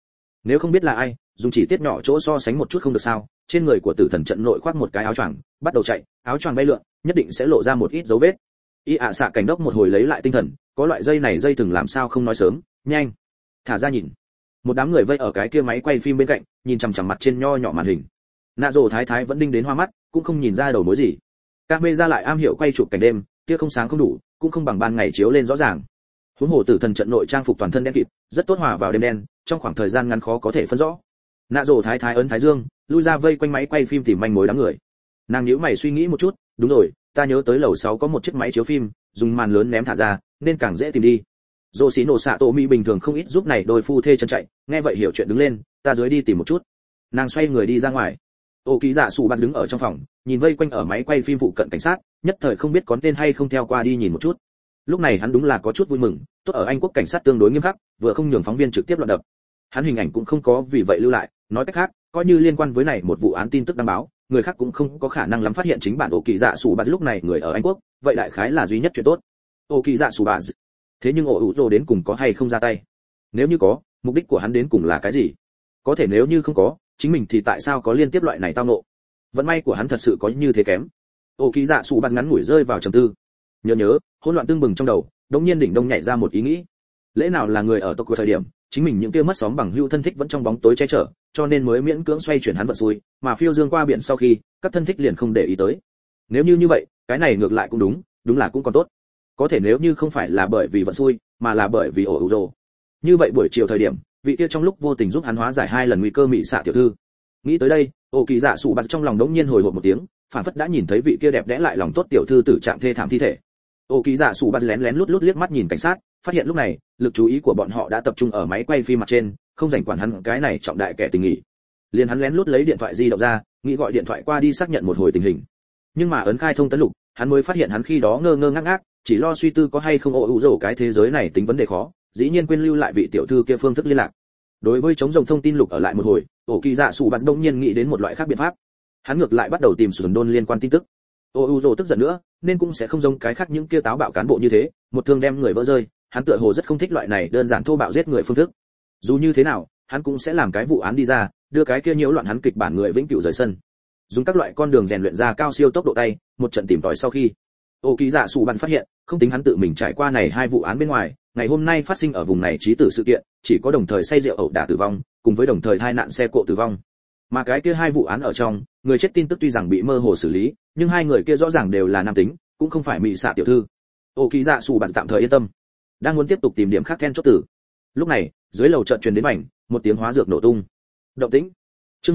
Nếu không biết là ai, dùng chỉ tiết nhỏ chỗ so sánh một chút không được sao? Trên người của tử thần trận nội khoác một cái áo choàng, bắt đầu chạy, áo choàng bay lượn, nhất định sẽ lộ ra một ít dấu vết. Y ạ xạ cảnh đốc một hồi lấy lại tinh thần, có loại dây này dây từng làm sao không nói sớm, nhanh, thả ra nhìn. Một đám người vây ở cái kia máy quay phim bên cạnh, nhìn chằm chằm mặt trên nho nhỏ màn hình. Nạ Rồ thái thái vẫn đinh đến hoa mắt, cũng không nhìn ra đầu mối gì. Camera lại am hiểu quay chụp cảnh đêm, kia không sáng không đủ, cũng không bằng ban ngày chiếu lên rõ ràng. Huống hồ tử thần trận nội trang phục toàn thân đen kịt, rất tốt hòa vào đêm đen, trong khoảng thời gian ngắn khó có thể phân rõ. Nạ Rồ thái thái ấn thái dương, lui ra vây quanh máy quay phim tìm manh mối đám người. Nàng nhíu mày suy nghĩ một chút, đúng rồi, ta nhớ tới lầu 6 có một chiếc máy chiếu phim, dùng màn lớn ném thả ra, nên càng dễ tìm đi. Dô xí nổ xạ tổ mỹ bình thường không ít giúp này đôi phu thê chân chạy, nghe vậy hiểu chuyện đứng lên, ta dưới đi tìm một chút. Nàng xoay người đi ra ngoài. Ô ký giả sủ bạt đứng ở trong phòng, nhìn vây quanh ở máy quay phim phụ cận cảnh sát, nhất thời không biết có nên hay không theo qua đi nhìn một chút. Lúc này hắn đúng là có chút vui mừng, tốt ở Anh quốc cảnh sát tương đối nghiêm khắc, vừa không nhường phóng viên trực tiếp loạn đập. Hắn hình ảnh cũng không có vì vậy lưu lại, nói cách khác, coi như liên quan với này một vụ án tin tức đăng báo, người khác cũng không có khả năng lắm phát hiện chính bản ổ kỳ dạ sủ bạt lúc này người ở Anh quốc, vậy đại khái là duy nhất chuyện tốt. Ổ kỳ dạ sủ bạt. Thế nhưng ổ rồ đến cùng có hay không ra tay? Nếu như có, mục đích của hắn đến cùng là cái gì? Có thể nếu như không có, chính mình thì tại sao có liên tiếp loại này tao ngộ? Vận may của hắn thật sự có như thế kém? Ổ kỳ dạ sủ bạt ngắn ngủi rơi vào trầm tư. Nhớ, hỗn loạn tương bừng trong đầu, đột nhiên đỉnh đông nhảy ra một ý nghĩ. Lẽ nào là người ở tộc của thời điểm, chính mình những kia mất xóm bằng hữu thân thích vẫn trong bóng tối che chở, cho nên mới miễn cưỡng xoay chuyển hắn vận xui, mà phiêu dương qua biển sau khi, các thân thích liền không để ý tới. Nếu như vậy, cái này ngược lại cũng đúng là cũng còn tốt. Có thể nếu như không phải là bởi vì vận xui, mà là bởi vì ổ rồ. Như vậy buổi chiều thời điểm, vị kia trong lúc vô tình giúp hắn hóa giải 2 lần nguy cơ mị xạ tiểu thư. Nghĩ tới đây, ổ kỳ dạ sủ bạt trong lòng đống nhiên hồi hộp một tiếng, phản phất đã nhìn thấy vị kia đẹp đẽ lại lòng tốt tiểu thư tử trạng thê thảm thi thể. Ổ kỳ dạ sủ bạt lén lén lút lút liếc mắt nhìn cảnh sát, phát hiện lúc này lực chú ý của bọn họ đã tập trung ở máy quay phim mặt trên, không rảnh quản hắn cái này trọng đại kẻ tình nghỉ. Liền hắn lén lút lấy điện thoại di động ra, nghĩ gọi điện thoại qua đi xác nhận một hồi tình hình. Nhưng mà ấn khai thông tấn lục, hắn mới phát hiện hắn khi đó ngơ ngơ ngác ngác, chỉ lo suy tư có hay không ổ rồ cái thế giới này tính vấn đề khó, dĩ nhiên quên lưu lại vị tiểu thư kia phương thức liên lạc. Đối với chống rồng thông tin lục ở lại một hồi, ổ kỳ dạ sủ bạt đông nhiên nghĩ đến một loại khác biện pháp. Hắn ngược lại bắt đầu tìm sùn đôn liên quan tin tức. Ổ rồ tức giận nữa, nên cũng sẽ không giống cái khác những kia táo bạo cán bộ như thế, một thương đem người vỡ rơi. Hắn tựa hồ rất không thích loại này đơn giản thô bạo giết người phương thức. Dù như thế nào, hắn cũng sẽ làm cái vụ án đi ra, đưa cái kia nhiễu loạn hắn kịch bản người vĩnh cửu rời sân. Dùng các loại con đường rèn luyện ra cao siêu tốc độ tay, một trận tìm tòi sau khi, ô kỳ dạ sủ bạt phát hiện, không tính hắn tự mình trải qua này 2 vụ án bên ngoài, ngày hôm nay phát sinh ở vùng này chí tử sự kiện, chỉ có đồng thời say rượu ẩu đả tử vong, cùng với đồng thời tai nạn xe cộ tử vong. Mà cái kia 2 vụ án ở trong, người chết tin tức tuy rằng bị mơ hồ xử lý, nhưng 2 người kia rõ ràng đều là nam tính, cũng không phải mị xạ tiểu thư. Ô kỳ dạ sủ bạt tạm thời yên tâm, đang muốn tiếp tục tìm điểm khác then chốt tử. Lúc này, dưới lầu chợt truyền đến mảnh, một tiếng hóa dược nổ tung. Động tĩnh. Chương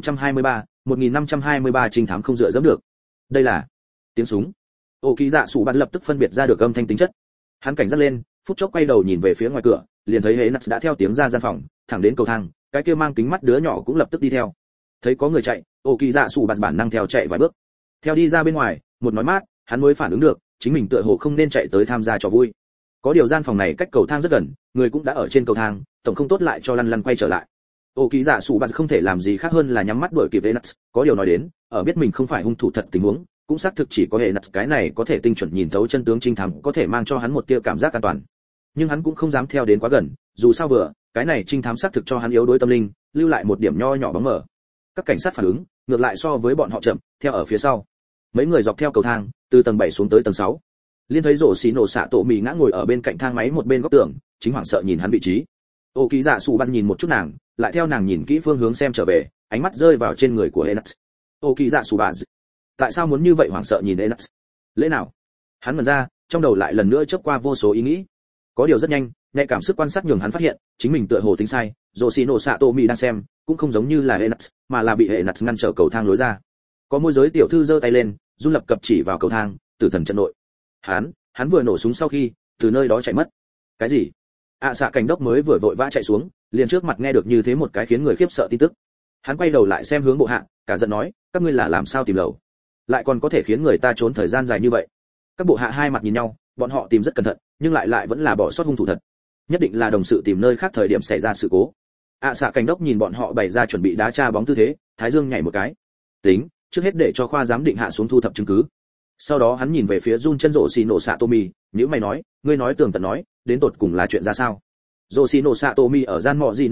1523 trinh thám không dựa dẫm được. Đây là tiếng súng. Ô kỳ dạ sủ bạt lập tức phân biệt ra được âm thanh tính chất. Hắn cảnh giác lên, phút chốc quay đầu nhìn về phía ngoài cửa, liền thấy Henness đã theo tiếng ra gian phòng, thẳng đến cầu thang, cái kia mang kính mắt đứa nhỏ cũng lập tức đi theo. Thấy có người chạy, ô kỳ dạ sủ bạt bản năng theo chạy vài bước. Theo đi ra bên ngoài, một nói mát, hắn mới phản ứng được, chính mình tựa hồ không nên chạy tới tham gia trò vui. Có điều gian phòng này cách cầu thang rất gần, người cũng đã ở trên cầu thang, tổng không tốt lại cho lăn lăn quay trở lại. Ô ký giả sủ bạt không thể làm gì khác hơn là nhắm mắt đuổi kịp Henness. Có điều nói đến, ở biết mình không phải hung thủ thật tình huống, cũng xác thực chỉ có Henness cái này có thể tinh chuẩn nhìn thấu chân tướng trinh thám, có thể mang cho hắn một tia cảm giác an toàn. Nhưng hắn cũng không dám theo đến quá gần, dù sao vừa, cái này trinh thám xác thực cho hắn yếu đuối tâm linh, lưu lại một điểm nho nhỏ bóng mờ. Các cảnh sát phản ứng, ngược lại so với bọn họ chậm, theo ở phía sau. Mấy người dọc theo cầu thang, từ tầng 7 xuống tới tầng 6. Liên thấy rổ xì nổ xạ tổ mì ngã ngồi ở bên cạnh thang máy một bên góc tường, chính hoảng sợ nhìn hắn vị trí. Ô ký dạ sủ bạt nhìn một chút nàng, lại theo nàng nhìn kỹ phương hướng xem trở về, ánh mắt rơi vào trên người của Henness. Ô ký dạ sủ bạt, tại sao muốn như vậy hoảng sợ nhìn Henness? Lẽ nào? Hắn mở ra, trong đầu lại lần nữa chớp qua vô số ý nghĩ. Có điều rất nhanh, nhạy cảm sức quan sát nhường hắn phát hiện, chính mình tựa hồ tính sai, rổ xì nổ xạ tổ mì đang xem, cũng không giống như là Henness, mà là bị Henness ngăn trở cầu thang lối ra. Có môi giới tiểu thư giơ tay lên, run lập cập chỉ vào cầu thang, tử thần trận nội. Hắn vừa nổ súng sau khi, từ nơi đó chạy mất. Cái gì? Xạ cảnh đốc mới vừa vội vã chạy xuống, liền trước mặt nghe được như thế một cái khiến người khiếp sợ tin tức. Hắn quay đầu lại xem hướng bộ hạ, cả giận nói, các ngươi là làm sao tìm lầu, lại còn có thể khiến người ta trốn thời gian dài như vậy. Các bộ hạ hai mặt nhìn nhau, bọn họ tìm rất cẩn thận, nhưng lại vẫn là bỏ sót hung thủ thật. Nhất định là đồng sự tìm nơi khác thời điểm xảy ra sự cố. Xạ cảnh đốc nhìn bọn họ bày ra chuẩn bị đá tra bóng tư thế, thái dương nhảy một cái. Tính, trước hết để cho khoa giám định hạ xuống thu thập chứng cứ. Sau đó hắn nhìn về phía run chân rộ xì nổ xạ Tommy, nếu mày nói, ngươi nói tường tận nói, đến tột cùng là chuyện ra sao? Rộ xì nổ xạ Tommy ở gian mọ gì nâng đỡ,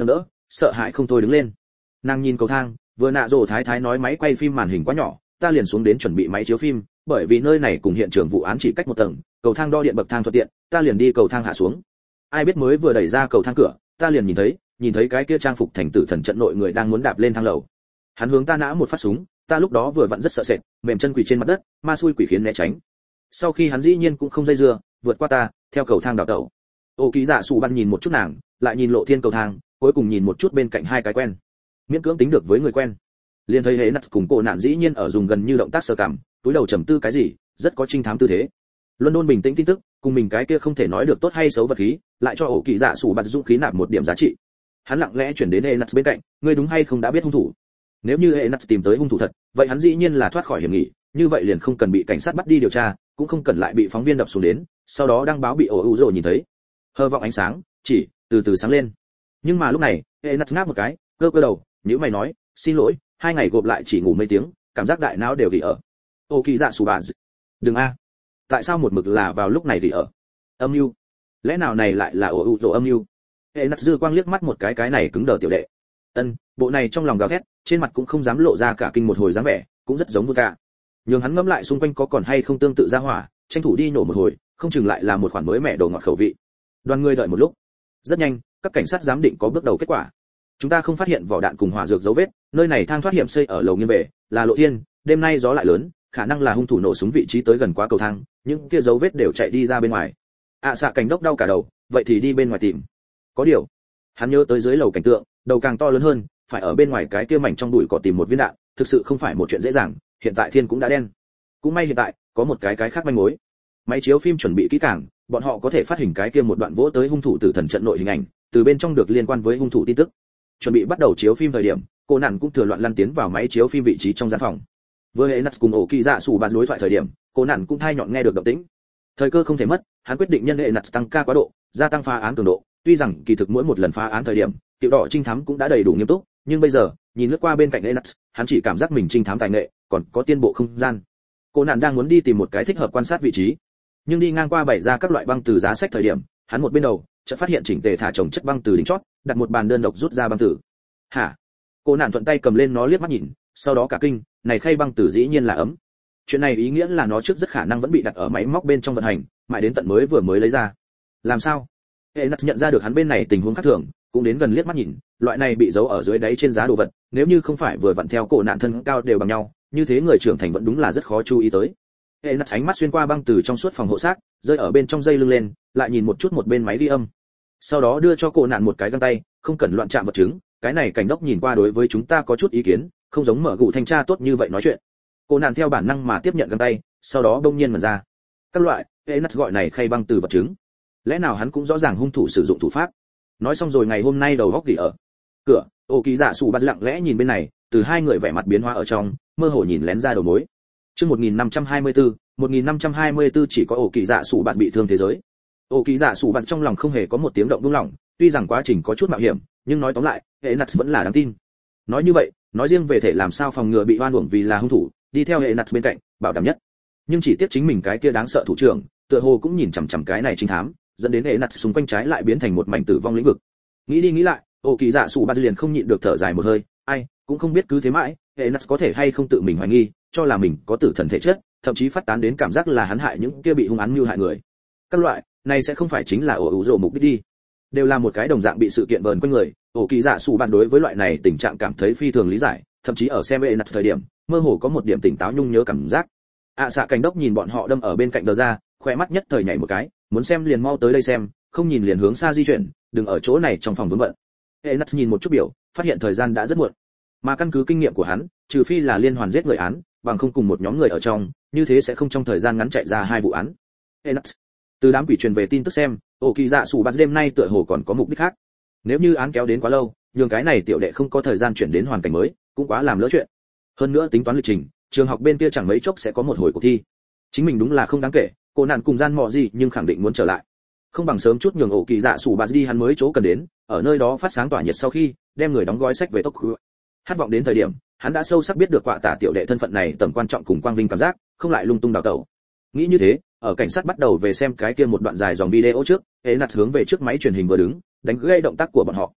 sợ hãi không thôi đứng lên. Nàng nhìn cầu thang, vừa nạ rồ thái thái nói máy quay phim màn hình quá nhỏ, ta liền xuống đến chuẩn bị máy chiếu phim, bởi vì nơi này cùng hiện trường vụ án chỉ cách một tầng, cầu thang đo điện bậc thang thuận tiện, ta liền đi cầu thang hạ xuống. Ai biết mới vừa đẩy ra cầu thang cửa, ta liền nhìn thấy cái kia trang phục thành tử thần trận nội người đang muốn đạp lên thang lầu. Hắn hướng ta nã một phát súng, ta lúc đó vừa vặn rất sợ sệt, mềm chân quỳ trên mặt đất, ma xui quỷ khiến né tránh. Sau khi hắn dĩ nhiên cũng không dây dưa, vượt qua ta, theo cầu thang đào tẩu. Ô Ký Dạ Sủ Bạt nhìn một chút nàng, lại nhìn Lộ Thiên cầu thang, cuối cùng nhìn một chút bên cạnh hai cái quen. Miễn cưỡng tính được với người quen. Liền thấy Hệ Nats cùng cô nạn dĩ nhiên ở dùng gần như động tác sơ cảm, túi đầu trầm tư cái gì, rất có trinh thám tư thế. London bình tĩnh tin tức, cùng mình cái kia không thể nói được tốt hay xấu vật khí, lại cho Ổ Ký Dạ Sủ Bạt dũng khí nạp một điểm giá trị. Hắn lặng lẽ chuyển đến Hệ Nats bên cạnh, ngươi đúng hay không đã biết hung thủ? Nếu như Hệ Nats tìm tới hung thủ thật, vậy hắn dĩ nhiên là thoát khỏi hiểm nghi, như vậy liền không cần bị cảnh sát bắt đi điều tra, cũng không cần lại bị phóng viên đập xuống đến, sau đó đăng báo bị ổ ủ rồi nhìn thấy. Hơ vọng ánh sáng, chỉ từ từ sáng lên. Nhưng mà lúc này, Hệ Nats ngáp một cái, cơ đầu, nhíu mày nói, xin lỗi, 2 ngày gộp lại chỉ ngủ mấy tiếng, cảm giác đại não đều gỉ ở. Ô Ký Dạ Sủ Bạt, đừng a. Tại sao một mực là vào lúc này gỉ ở? Âm mưu. Lẽ nào này lại là ổ ủ rồi âm mưu? Hệ Nats dư quang liếc mắt một cái này cứng đờ tiểu đệ. Bộ này trong lòng gào thét, trên mặt cũng không dám lộ ra cả kinh một hồi dáng vẻ, cũng rất giống Vuka. Nhưng hắn ngẫm lại xung quanh có còn hay không tương tự ra hỏa, tranh thủ đi nổ một hồi, không chừng lại là một khoản mới mẻ đồ ngọt khẩu vị. Đoàn người đợi một lúc. Rất nhanh, các cảnh sát giám định có bước đầu kết quả. Chúng ta không phát hiện vỏ đạn cùng hỏa dược dấu vết, nơi này thang thoát hiểm xây ở lầu nghiêng về, là Lộ Thiên, đêm nay gió lại lớn, khả năng là hung thủ nổ súng vị trí tới gần quá cầu thang, những kia dấu vết đều chạy đi ra bên ngoài. Xạ cảnh đốc đau cả đầu, vậy thì đi bên ngoài tìm. Có điều, hắn nhớ tới dưới lầu cảnh tượng, đầu càng to lớn hơn, phải ở bên ngoài cái kia mảnh trong bụi cỏ tìm một viên đạn, thực sự không phải một chuyện dễ dàng, hiện tại thiên cũng đã đen. Cũng may hiện tại có một cái khác manh mối. Máy chiếu phim chuẩn bị kỹ càng, bọn họ có thể phát hình cái kia một đoạn vỗ tới hung thủ tử thần trận nội hình ảnh, từ bên trong được liên quan với hung thủ tin tức. Chuẩn bị bắt đầu chiếu phim thời điểm, cô nạn cũng thừa loạn lăn tiến vào máy chiếu phim vị trí trong gian phòng. Với Hệ Nats cùng Ổ Ký Dạ Sủ Bạt đối thoại thời điểm, cô nạn cũng thai nhọn nghe được động tĩnh. Thời cơ không thể mất, hắn quyết định nhân Hệ Nats tăng ca quá độ, gia tăng phá án cường độ. Tuy rằng kỳ thực mỗi một lần phá án thời điểm, tiểu đỏ trinh thám cũng đã đầy đủ nghiêm túc, nhưng bây giờ nhìn lướt qua bên cạnh Hệ Nats, hắn chỉ cảm giác mình trinh thám tài nghệ còn có tiến bộ không gian. Cô nạn đang muốn đi tìm một cái thích hợp quan sát vị trí, nhưng đi ngang qua bày ra các loại băng từ giá sách thời điểm, hắn một bên đầu chợt phát hiện chỉnh tề thả chồng chất băng từ đỉnh chót, đặt một bàn đơn độc rút ra băng từ. Hả? Cô nạn thuận tay cầm lên nó liếc mắt nhìn, sau đó cả kinh, này khay băng từ dĩ nhiên là ấm. Chuyện này ý nghĩa là nó trước rất khả năng vẫn bị đặt ở máy móc bên trong vận hành, mãi đến tận mới lấy ra. Làm sao? Hệ Nats nhận ra được hắn bên này tình huống khác thường, cũng đến gần liếc mắt nhìn, loại này bị giấu ở dưới đáy trên giá đồ vật, nếu như không phải vừa vặn theo cổ nạn thân cao đều bằng nhau, như thế người trưởng thành vẫn đúng là rất khó chú ý tới. Hệ Nats ánh mắt xuyên qua băng từ trong suốt phòng hộ xác, rơi ở bên trong dây lưng lên, lại nhìn một chút một bên máy ghi âm. Sau đó đưa cho cổ nạn một cái găng tay, không cần loạn chạm vật chứng, cái này cảnh đốc nhìn qua đối với chúng ta có chút ý kiến, không giống mở gụ thanh tra tốt như vậy nói chuyện. Cổ nạn theo bản năng mà tiếp nhận găng tay, sau đó bỗng nhiên mở ra. Các loại, Hệ Nats gọi này khay băng từ vật chứng. Lẽ nào hắn cũng rõ ràng hung thủ sử dụng thủ pháp? Nói xong rồi ngày hôm nay đầu góc gì ở cửa, Ổ Ký Dạ Sủ Bạt lặng lẽ nhìn bên này, từ hai người vẻ mặt biến hóa ở trong, mơ hồ nhìn lén ra đầu mối. Chương 1524 chỉ có Ổ Ký Dạ Sủ Bạt bị thương thế giới. Ổ Ký Dạ Sủ Bạt trong lòng không hề có một tiếng động buông lỏng, tuy rằng quá trình có chút mạo hiểm, nhưng nói tóm lại, Hệ Nats vẫn là đáng tin. Nói như vậy, nói riêng về thể làm sao phòng ngừa bị oan uổng vì là hung thủ, đi theo Hệ Nats bên cạnh, bảo đảm nhất. Nhưng chỉ tiếc chính mình cái kia đáng sợ thủ trưởng, tựa hồ cũng nhìn chằm chằm cái này trinh thám, dẫn đến Hệ Nats xung quanh trái lại biến thành một mảnh tử vong lĩnh vực. Nghĩ đi nghĩ lại, Ổ Ký Dạ Sủ Bạt liền không nhịn được thở dài một hơi, ai cũng không biết cứ thế mãi, Hệ Nats có thể hay không tự mình hoài nghi, cho là mình có tử thần thể chất, thậm chí phát tán đến cảm giác là hắn hại những kia bị hung án mưu hại người. Các loại này sẽ không phải chính là ổ ủ rồ mục đích đi, đều là một cái đồng dạng bị sự kiện vờn quanh người. Ổ Ký Dạ Sủ Bạt đối với loại này tình trạng cảm thấy phi thường lý giải, thậm chí ở xem Hệ Nats thời điểm, mơ hồ có một điểm tỉnh táo nhung nhớ cảm giác. Xạ cảnh đốc nhìn bọn họ đâm ở bên cạnh đờ ra, khóe mắt nhất thời nhảy một cái, muốn xem liền mau tới đây xem, không nhìn liền hướng xa di chuyển, đừng ở chỗ này trong phòng vướng bận. Hệ Nats nhìn một chút biểu, phát hiện thời gian đã rất muộn, mà căn cứ kinh nghiệm của hắn, trừ phi là liên hoàn giết người án, bằng không cùng một nhóm người ở trong, như thế sẽ không trong thời gian ngắn chạy ra hai vụ án. Hệ Nats từ đám quỷ truyền về tin tức xem, Ổ Ký Dạ Sủ Bạt đêm nay tựa hồ còn có mục đích khác. Nếu như án kéo đến quá lâu, nhường cái này tiểu đệ không có thời gian chuyển đến hoàn cảnh mới, cũng quá làm lỡ chuyện. Hơn nữa tính toán lịch trình, trường học bên kia chẳng mấy chốc sẽ có một hồi cuộc thi. Chính mình đúng là không đáng kể, cô nạn cùng gian mọ gì nhưng khẳng định muốn trở lại. Không bằng sớm chút nhường Ổ Ký Dạ Sủ Bạt đi hắn mới chỗ cần đến, ở nơi đó phát sáng tỏa nhiệt sau khi đem người đóng gói sách về tốc khứ. Hát vọng đến thời điểm, hắn đã sâu sắc biết được quạ tả tiểu đệ thân phận này tầm quan trọng cùng quang vinh cảm giác, không lại lung tung đào tẩu. Nghĩ như thế, ở cảnh sát bắt đầu về xem cái kia một đoạn dài dòng video trước, Hệ Nats hướng về trước máy truyền hình vừa đứng, đánh gây động tác của bọn họ.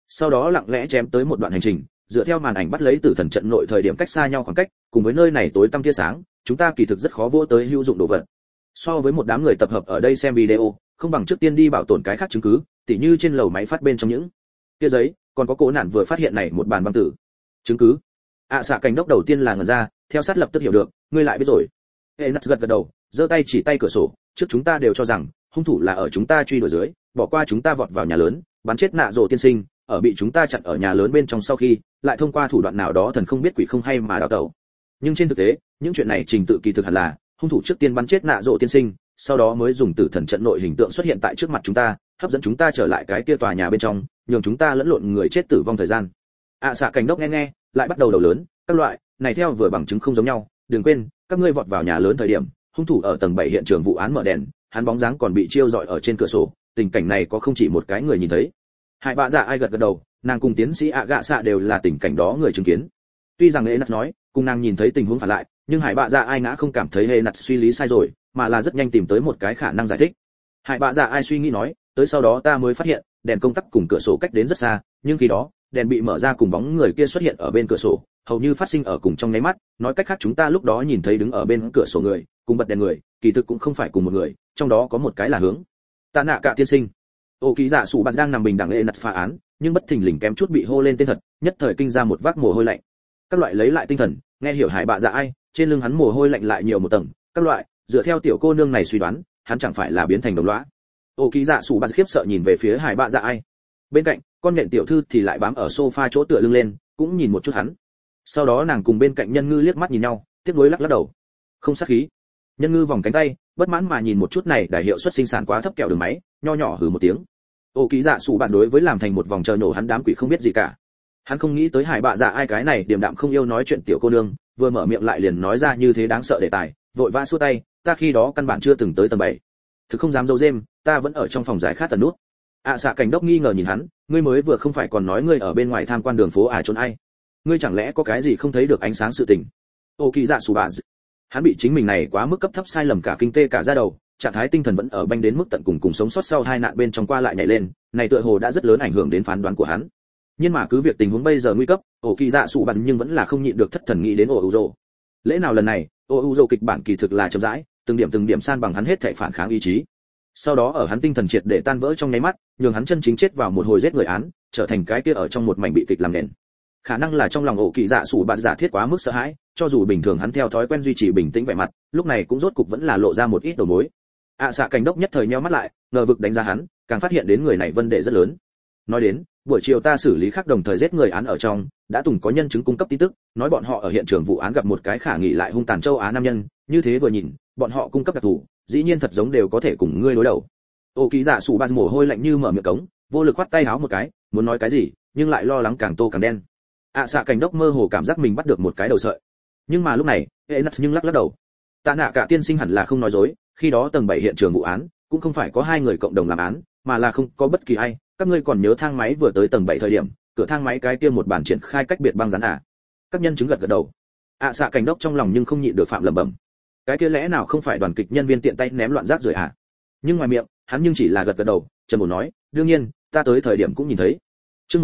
sau đó lặng lẽ chém tới một đoạn hành trình, dựa theo màn ảnh bắt lấy tử thần trận nội thời điểm cách xa nhau khoảng cách, cùng với nơi này tối tăm tia sáng, chúng ta kỳ thực rất khó vô tới hữu dụng đồ vật. So với một đám người tập hợp ở đây xem video, không bằng trước tiên đi bảo tồn cái khác chứng cứ, tỉ như trên lầu máy phát bên trong những kia giấy, còn có cố nạn vừa phát hiện này một bàn băng tử. Chứng cứ? Xạ cảnh đốc đầu tiên là ngẩn ra, theo sát lập tức hiểu được, ngươi lại biết rồi. Enas gật gật đầu, giơ tay chỉ tay cửa sổ, trước chúng ta đều cho rằng hung thủ là ở chúng ta truy đuổi dưới, bỏ qua chúng ta vọt vào nhà lớn, bắn chết nạ rồ tiên sinh, ở bị chúng ta chặn ở nhà lớn bên trong sau khi, lại thông qua thủ đoạn nào đó thần không biết quỷ không hay mà đào tẩu. Nhưng trên thực tế, những chuyện này trình tự kỳ thực hẳn là hung thủ trước tiên bắn chết nạ rồ tiên sinh, sau đó mới dùng tử thần trận nội hình tượng xuất hiện tại trước mặt chúng ta, hấp dẫn chúng ta trở lại cái kia tòa nhà bên trong, nhường chúng ta lẫn lộn người chết tử vong thời gian. Xạ cảnh đốc nghe, lại bắt đầu đầu lớn, các loại này theo vừa bằng chứng không giống nhau, đừng quên, các ngươi vọt vào nhà lớn thời điểm, hung thủ ở tầng 7 hiện trường vụ án mở đèn, hắn bóng dáng còn bị chiêu rọi ở trên cửa sổ, tình cảnh này có không chỉ một cái người nhìn thấy. Hải bạ dạ ai gật gật đầu, nàng cùng tiến sĩ ạ gạ xạ đều là tình cảnh đó người chứng kiến. Tuy rằng Enas nói, cùng nàng nhìn thấy tình huống phản lại, nhưng Hải bạ dạ ai ngã không cảm thấy Enas suy lý sai rồi, mà là rất nhanh tìm tới một cái khả năng giải thích. Hải bạ dạ ai suy nghĩ nói, tới sau đó ta mới phát hiện, đèn công tắc cùng cửa sổ cách đến rất xa, nhưng khi đó, đèn bị mở ra cùng bóng người kia xuất hiện ở bên cửa sổ, hầu như phát sinh ở cùng trong nháy mắt, nói cách khác chúng ta lúc đó nhìn thấy đứng ở bên cửa sổ người, cùng bật đèn người, kỳ thực cũng không phải cùng một người, trong đó có một cái là hướng. Tạ nạ cả tiên sinh. Ô ký giả sủ bạt đang nằm bình đẳng lệ nặt phá án, nhưng bất thình lình kém chút bị hô lên tên thật, nhất thời kinh ra một vác mồ hôi lạnh. Các loại lấy lại tinh thần, nghe hiểu Hải bạ dạ ai, trên lưng hắn mồ hôi lạnh lại nhiều một tầng, các loại, dựa theo tiểu cô nương này suy đoán, hắn chẳng phải là biến thành đồng lõa. Ô ký giả sủ bạt khiếp sợ nhìn về phía Hải bạ dạ ai. Bên cạnh, con nhện tiểu thư thì lại bám ở sofa chỗ tựa lưng lên, cũng nhìn một chút hắn. Sau đó nàng cùng bên cạnh nhân ngư liếc mắt nhìn nhau, tiếc nuối lắc lắc đầu. Không sát khí. Nhân ngư vòng cánh tay, bất mãn mà nhìn một chút này đại hiệu suất sinh sản quá thấp kẹo đường máy, nho nhỏ hừ một tiếng. Ô ký dạ sủ bạn đối với làm thành một vòng chờ nổ hắn đám quỷ không biết gì cả. Hắn không nghĩ tới Hải bạ dạ ai cái này điềm đạm không yêu nói chuyện tiểu cô nương, vừa mở miệng lại liền nói ra như thế đáng sợ đề tài, vội vã xua tay, ta khi đó căn bản chưa từng tới tầng 7. Thực không dám dâu dêm, ta vẫn ở trong phòng giải khát tần nút. Xạ cảnh đốc nghi ngờ nhìn hắn, ngươi mới vừa không phải còn nói ngươi ở bên ngoài tham quan đường phố trốn ai? Ngươi chẳng lẽ có cái gì không thấy được ánh sáng sự tình? Ô kỳ dạ sủ bạn, hắn bị chính mình này quá mức cấp thấp sai lầm cả kinh tê cả da đầu, trạng thái tinh thần vẫn ở banh đến mức tận cùng sống sót sau hai nạn bên trong qua lại nhảy lên, này tựa hồ đã rất lớn ảnh hưởng đến phán đoán của hắn. Nhưng mà cứ việc tình huống bây giờ nguy cấp, ô kỳ dạ sủ bạn nhưng vẫn là không nhịn được thất thần nghĩ đến ô Uzo. Lẽ nào lần này, ô Uzo kịch bản kỳ thực là chậm rãi, từng điểm san bằng hắn hết thể phản kháng ý chí. Sau đó ở hắn tinh thần triệt để tan vỡ trong nháy mắt, nhường hắn chân chính chết vào một hồi giết người án, trở thành cái kia ở trong một mảnh bị kịch làm nền. Khả năng là trong lòng ổ kỳ dạ sủ bạn giả thiết quá mức sợ hãi, cho dù bình thường hắn theo thói quen duy trì bình tĩnh vẻ mặt, lúc này cũng rốt cục vẫn là lộ ra một ít đầu mối. Xạ cảnh đốc nhất thời nheo mắt lại, ngờ vực đánh giá hắn, càng phát hiện đến người này vấn đề rất lớn. Nói đến, buổi chiều ta xử lý khác đồng thời giết người án ở trong, đã từng có nhân chứng cung cấp tin tức, nói bọn họ ở hiện trường vụ án gặp một cái khả nghị lại hung tàn châu Á nam nhân, như thế vừa nhìn, bọn họ cung cấp đặc thù, dĩ nhiên thật giống đều có thể cùng ngươi đối đầu. Ô kỳ dạ sủ bạn mồ hôi lạnh như mở miệng cống, vô lực khoát tay háo một cái, muốn nói cái gì, nhưng lại lo lắng càng tô càng đen. Xạ cảnh đốc mơ hồ cảm giác mình bắt được một cái đầu sợi. Nhưng mà lúc này, Enas nhưng lắc lắc đầu. Tạ nạ cả tiên sinh hẳn là không nói dối, khi đó tầng 7 hiện trường vụ án, cũng không phải có hai người cộng đồng làm án, mà là không có bất kỳ ai. Các ngươi còn nhớ thang máy vừa tới tầng 7 thời điểm, cửa thang máy cái kia một bản triển khai cách biệt băng dán à? Các nhân chứng gật gật đầu. Xạ cảnh đốc trong lòng nhưng không nhịn được phạm lẩm bẩm. Cái kia lẽ nào không phải đoàn kịch nhân viên tiện tay ném loạn rác rưởi à? Nhưng ngoài miệng, hắn nhưng chỉ là gật gật đầu, trầm ổn nói, đương nhiên, ta tới thời điểm cũng nhìn thấy. Chương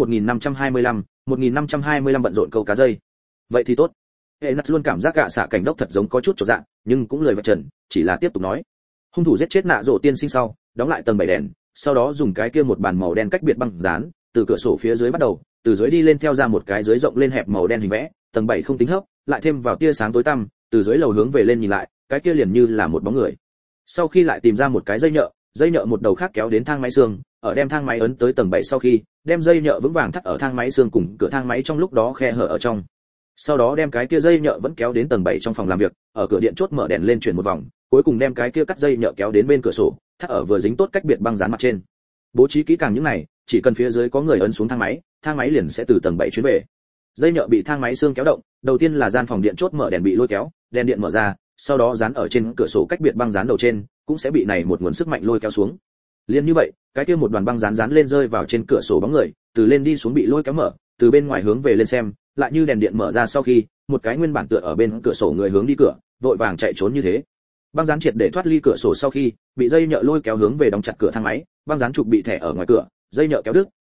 1525 bận rộn câu cá dây. Vậy thì tốt. Enas luôn cảm giác xạ cảnh đốc thật giống có chút chột dạ, nhưng cũng lời vạch trần, chỉ là tiếp tục nói. Hung thủ giết chết nạ rộ tiên sinh sau, đóng lại tầng 7 đèn, sau đó dùng cái kia một bàn màu đen cách biệt băng dán, từ cửa sổ phía dưới bắt đầu, từ dưới đi lên theo ra một cái dưới rộng lên hẹp màu đen hình vẽ, tầng 7 không tính hấp, lại thêm vào tia sáng tối tăm, từ dưới lầu hướng về lên nhìn lại, cái kia liền như là một bóng người. Sau khi lại tìm ra một cái dây nhợ một đầu khác kéo đến thang máy xương, ở đem thang máy ấn tới tầng 7 sau khi, đem dây nhợ vững vàng thắt ở thang máy xương cùng cửa thang máy trong lúc đó khe hở ở trong. Sau đó đem cái kia dây nhợ vẫn kéo đến tầng 7 trong phòng làm việc, ở cửa điện chốt mở đèn lên chuyển một vòng, cuối cùng đem cái kia cắt dây nhợ kéo đến bên cửa sổ, thắt ở vừa dính tốt cách biệt băng dán mặt trên. Bố trí kỹ càng những này, chỉ cần phía dưới có người ấn xuống thang máy liền sẽ từ tầng 7 chuyến về. Dây nhợ bị thang máy xương kéo động, đầu tiên là gian phòng điện chốt mở đèn bị lôi kéo, đèn điện mở ra, sau đó dán ở trên cửa sổ cách biệt băng dán đầu trên, cũng sẽ bị này một nguồn sức mạnh lôi kéo xuống. Liên như vậy, cái kia một đoàn băng dán lên rơi vào trên cửa sổ bóng người, từ lên đi xuống bị lôi kéo mở, từ bên ngoài hướng về lên xem, lại như đèn điện mở ra sau khi, một cái nguyên bản tựa ở bên cửa sổ người hướng đi cửa, vội vàng chạy trốn như thế. Băng dán triệt để thoát ly cửa sổ sau khi, bị dây nhợ lôi kéo hướng về đóng chặt cửa thang máy, băng dán trục bị thẻ ở ngoài cửa, dây nhợ kéo đứt,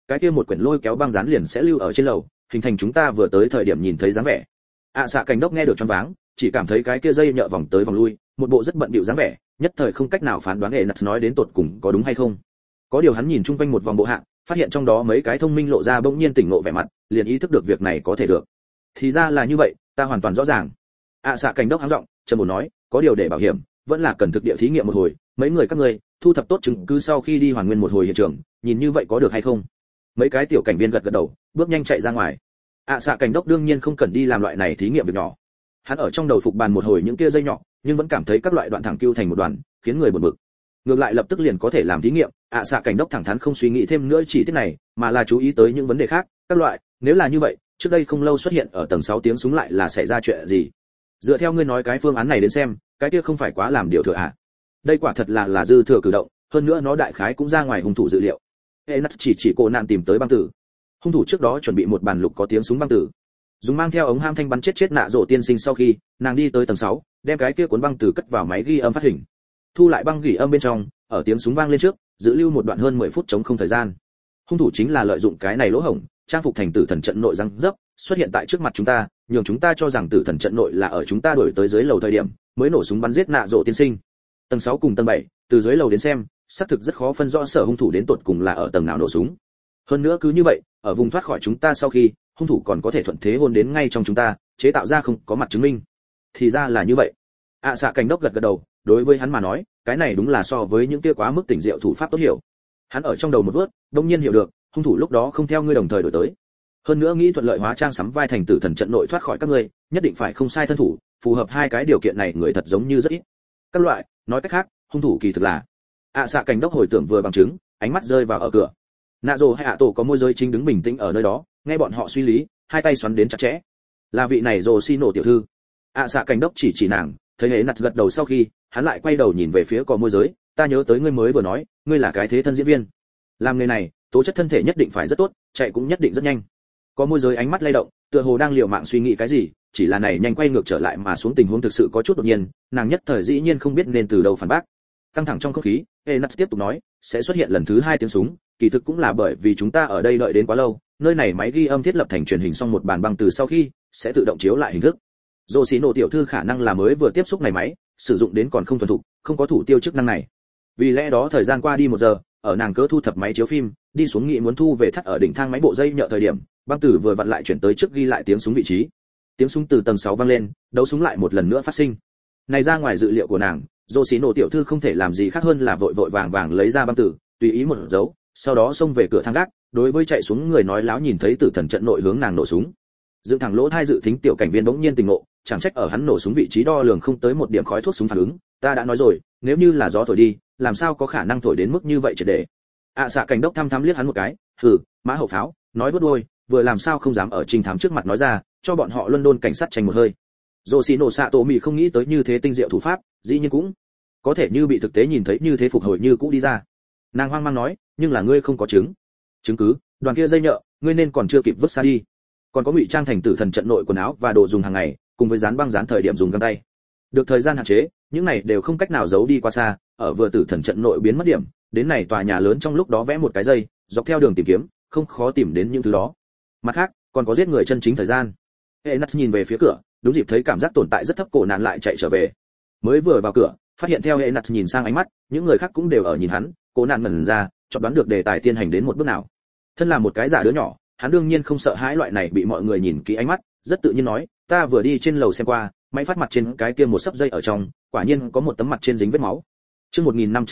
cái kia một quyển lôi kéo băng dán liền sẽ lưu ở trên lầu, hình thành chúng ta vừa tới thời điểm nhìn thấy dáng vẻ. Xạ Cảnh Đốc nghe được choáng váng, chỉ cảm thấy cái kia dây nhợ vòng tới vòng lui, một bộ rất bận bịu dáng vẻ, nhất thời không cách nào phán đoán Enas nói đến tột cùng có đúng hay không. Có điều hắn nhìn chung quanh một vòng bộ hạng, phát hiện trong đó mấy cái thông minh lộ ra bỗng nhiên tỉnh ngộ vẻ mặt, liền ý thức được việc này có thể được. Thì ra là như vậy, ta hoàn toàn rõ ràng. Xạ Cảnh Đốc hắng giọng, trầm ổn nói, có điều để bảo hiểm, vẫn là cần thực địa thí nghiệm một hồi, mấy người các ngươi thu thập tốt chứng cứ sau khi đi hoàn nguyên một hồi hiện trường, nhìn như vậy có được hay không? Mấy cái tiểu cảnh viên gật gật đầu, bước nhanh chạy ra ngoài. Xạ Cảnh Đốc đương nhiên không cần đi làm loại này thí nghiệm việc nhỏ. Hắn ở trong đầu phục bàn một hồi những kia dây nhỏ, nhưng vẫn cảm thấy các loại đoạn thẳng cưu thành một đoàn, khiến người buồn bực. Ngược lại lập tức liền có thể làm thí nghiệm. Xạ Cảnh Đốc thẳng thắn không suy nghĩ thêm nữa chỉ tiết này, mà là chú ý tới những vấn đề khác. Các loại, nếu là như vậy, trước đây không lâu xuất hiện ở tầng 6 tiếng súng lại là xảy ra chuyện gì? Dựa theo ngươi nói cái phương án này đến xem, cái kia không phải quá làm điều thừa à? Đây quả thật là dư thừa cử động, hơn nữa nó đại khái cũng ra ngoài hung thủ dự liệu. Enas chỉ cô nạn tìm tới băng tử. Hung thủ trước đó chuẩn bị một bàn lục có tiếng súng băng tử, dùng mang theo ống ham thanh bắn chết nạ rộ tiên sinh sau khi nàng đi tới tầng 6, đem cái kia cuốn băng tử cất vào máy ghi âm phát hình, thu lại băng ghi âm bên trong, ở tiếng súng vang lên trước giữ lưu một đoạn hơn 10 phút chống không thời gian. Hung thủ chính là lợi dụng cái này lỗ hổng, trang phục thành tử thần trận nội răng dấp, xuất hiện tại trước mặt chúng ta, nhường chúng ta cho rằng tử thần trận nội là ở chúng ta đuổi tới dưới lầu thời điểm mới nổ súng bắn giết nạ rộ tiên sinh. Tầng 6 cùng tầng 7, từ dưới lầu đến xem, xác thực rất khó phân rõ sở hung thủ đến tột cùng là ở tầng nào nổ súng. Hơn nữa cứ như vậy, ở vùng thoát khỏi chúng ta sau khi, hung thủ còn có thể thuận thế hôn đến ngay trong chúng ta, chế tạo ra không có mặt chứng minh. Thì ra là như vậy. Xạ Cảnh Đốc gật gật đầu, đối với hắn mà nói, cái này đúng là so với những kia quá mức tỉnh diệu thủ pháp tốt hiểu. Hắn ở trong đầu một vớt, đột nhiên hiểu được, hung thủ lúc đó không theo ngươi đồng thời đổi tới. Hơn nữa nghĩ thuận lợi hóa trang sắm vai thành tử thần trận nội thoát khỏi các ngươi, nhất định phải không sai thân thủ, phù hợp hai cái điều kiện này người thật giống như rất ít. Các loại, nói cách khác, hung thủ kỳ thực là. Xạ Cảnh Đốc hồi tưởng vừa bằng chứng, ánh mắt rơi vào ở cửa. Nạ Dồ hay Tổ có môi giới chính đứng bình tĩnh ở nơi đó, nghe bọn họ suy lý, hai tay xoắn đến chặt chẽ. Là vị này Dồ Xi nổ tiểu thư. Xạ Cảnh Đốc chỉ nàng, thấy hễ nặt gật đầu sau khi, hắn lại quay đầu nhìn về phía có môi giới, ta nhớ tới ngươi mới vừa nói, ngươi là cái thế thân diễn viên. Làm nghề này, tố chất thân thể nhất định phải rất tốt, chạy cũng nhất định rất nhanh. Có môi giới ánh mắt lay động, tựa hồ đang liều mạng suy nghĩ cái gì, chỉ là này nhanh quay ngược trở lại mà xuống tình huống thực sự có chút đột nhiên, nàng nhất thời dĩ nhiên không biết nên từ đâu phản bác. Căng thẳng trong không khí, Enas tiếp tục nói, sẽ xuất hiện lần thứ 2 tiếng súng, kỳ thực cũng là bởi vì chúng ta ở đây đợi đến quá lâu, nơi này máy ghi âm thiết lập thành truyền hình xong một bàn băng từ sau khi sẽ tự động chiếu lại hình thức. Dô xí nổ tiểu thư khả năng là mới vừa tiếp xúc này máy, sử dụng đến còn không thuần thục, không có thủ tiêu chức năng này. Vì lẽ đó thời gian qua đi 1 giờ, ở nàng cớ thu thập máy chiếu phim, đi xuống nghị muốn thu về thắt ở đỉnh thang máy bộ dây nhợ thời điểm, băng tử vừa vặn lại chuyển tới trước ghi lại tiếng súng vị trí. Tiếng súng từ tầng 6 vang lên, đấu súng lại một lần nữa phát sinh. Này ra ngoài dự liệu của nàng, Dô xí nổ tiểu thư không thể làm gì khác hơn là vội vội vàng vàng lấy ra băng tử, tùy ý một dấu, sau đó xông về cửa thang gác, đối với chạy xuống người nói láo nhìn thấy tử thần trận nội hướng nàng nổ súng. Dựng thẳng lỗ thai dự thính tiểu cảnh viên bỗng nhiên tỉnh ngộ, chẳng trách ở hắn nổ súng vị trí đo lường không tới một điểm khói thuốc súng phản ứng, ta đã nói rồi, nếu như là gió thổi đi, làm sao có khả năng thổi đến mức như vậy triệt để. Xạ Cảnh Đốc thăm thắm liếc hắn một cái, hừ, mã hậu pháo, nói vớt đuôi, vừa làm sao không dám ở trinh thám trước mặt nói ra, cho bọn họ London cảnh sát tranh một hơi. Dô xí nổ xạ tổ mì không nghĩ tới như thế tinh diệu thủ pháp, dĩ nhiên cũng có thể như bị thực tế nhìn thấy như thế phục hồi như cũ đi ra. Nàng hoang mang nói, nhưng là ngươi không có chứng cứ, đoàn kia dây nhợ, ngươi nên còn chưa kịp vứt xa đi. Còn có ngụy trang thành tử thần trận nội quần áo và đồ dùng hàng ngày, cùng với dán băng dán thời điểm dùng găng tay. Được thời gian hạn chế, những này đều không cách nào giấu đi qua xa, ở vừa tử thần trận nội biến mất điểm, đến này tòa nhà lớn trong lúc đó vẽ một cái dây, dọc theo đường tìm kiếm, không khó tìm đến những thứ đó. Mặt khác, còn có giết người chân chính thời gian. Enas nhìn về phía cửa, đúng dịp thấy cảm giác tồn tại rất thấp cổ nạn lại chạy trở về. Mới vừa vào cửa, phát hiện theo Enas nhìn sang ánh mắt, những người khác cũng đều ở nhìn hắn, cổ nạn ngẩn ra, chọn đoán được đề tài tiên hành đến một bước nào. Thân là một cái giả đứa nhỏ, hắn đương nhiên không sợ hãi loại này bị mọi người nhìn kỹ ánh mắt, rất tự nhiên nói, ta vừa đi trên lầu xem qua, máy phát mặt trên cái kia một sấp dây ở trong, quả nhiên có một tấm mặt trên dính vết máu. Chương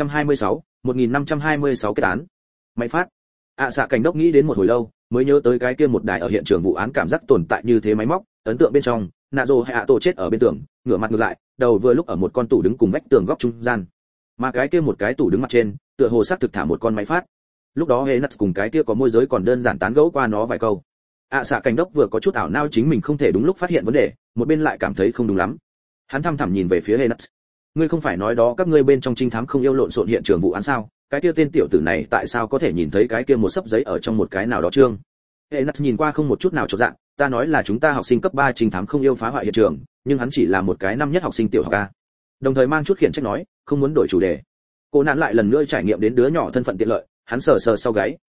1526 kết án. Máy phát. Xạ Cảnh Đốc nghĩ đến một hồi lâu, mới nhớ tới cái kia một đài ở hiện trường vụ án cảm giác tồn tại như thế máy móc, ấn tượng bên trong, nạ rồ hay tổ chết ở bên tường, ngửa mặt ngược lại, đầu vừa lúc ở một con tủ đứng cùng vách tường góc trung gian. Mà cái kia một cái tủ đứng mặt trên, tựa hồ xác thực thả một con máy phát. Lúc đó Enas cùng cái kia có môi giới còn đơn giản tán gẫu qua nó vài câu. Xạ Cảnh Đốc vừa có chút ảo não chính mình không thể đúng lúc phát hiện vấn đề, một bên lại cảm thấy không đúng lắm. Hắn thăm thẳm nhìn về phía Enas. Ngươi không phải nói đó các ngươi bên trong trinh thám không yêu lộn xộn hiện trường vụ án sao? Cái kia tên tiểu tử này tại sao có thể nhìn thấy cái kia một sấp giấy ở trong một cái nào đó chương? Enas nhìn qua không một chút nào chột dạ, ta nói là chúng ta học sinh cấp 3 trinh thám không yêu phá hoại hiện trường, nhưng hắn chỉ là một cái năm nhất học sinh tiểu học a. Đồng thời mang chút khiển trách nói, không muốn đổi chủ đề. Cô nạn lại lần nữa trải nghiệm đến đứa nhỏ thân phận tiện lợi, hắn sờ sờ sau gáy,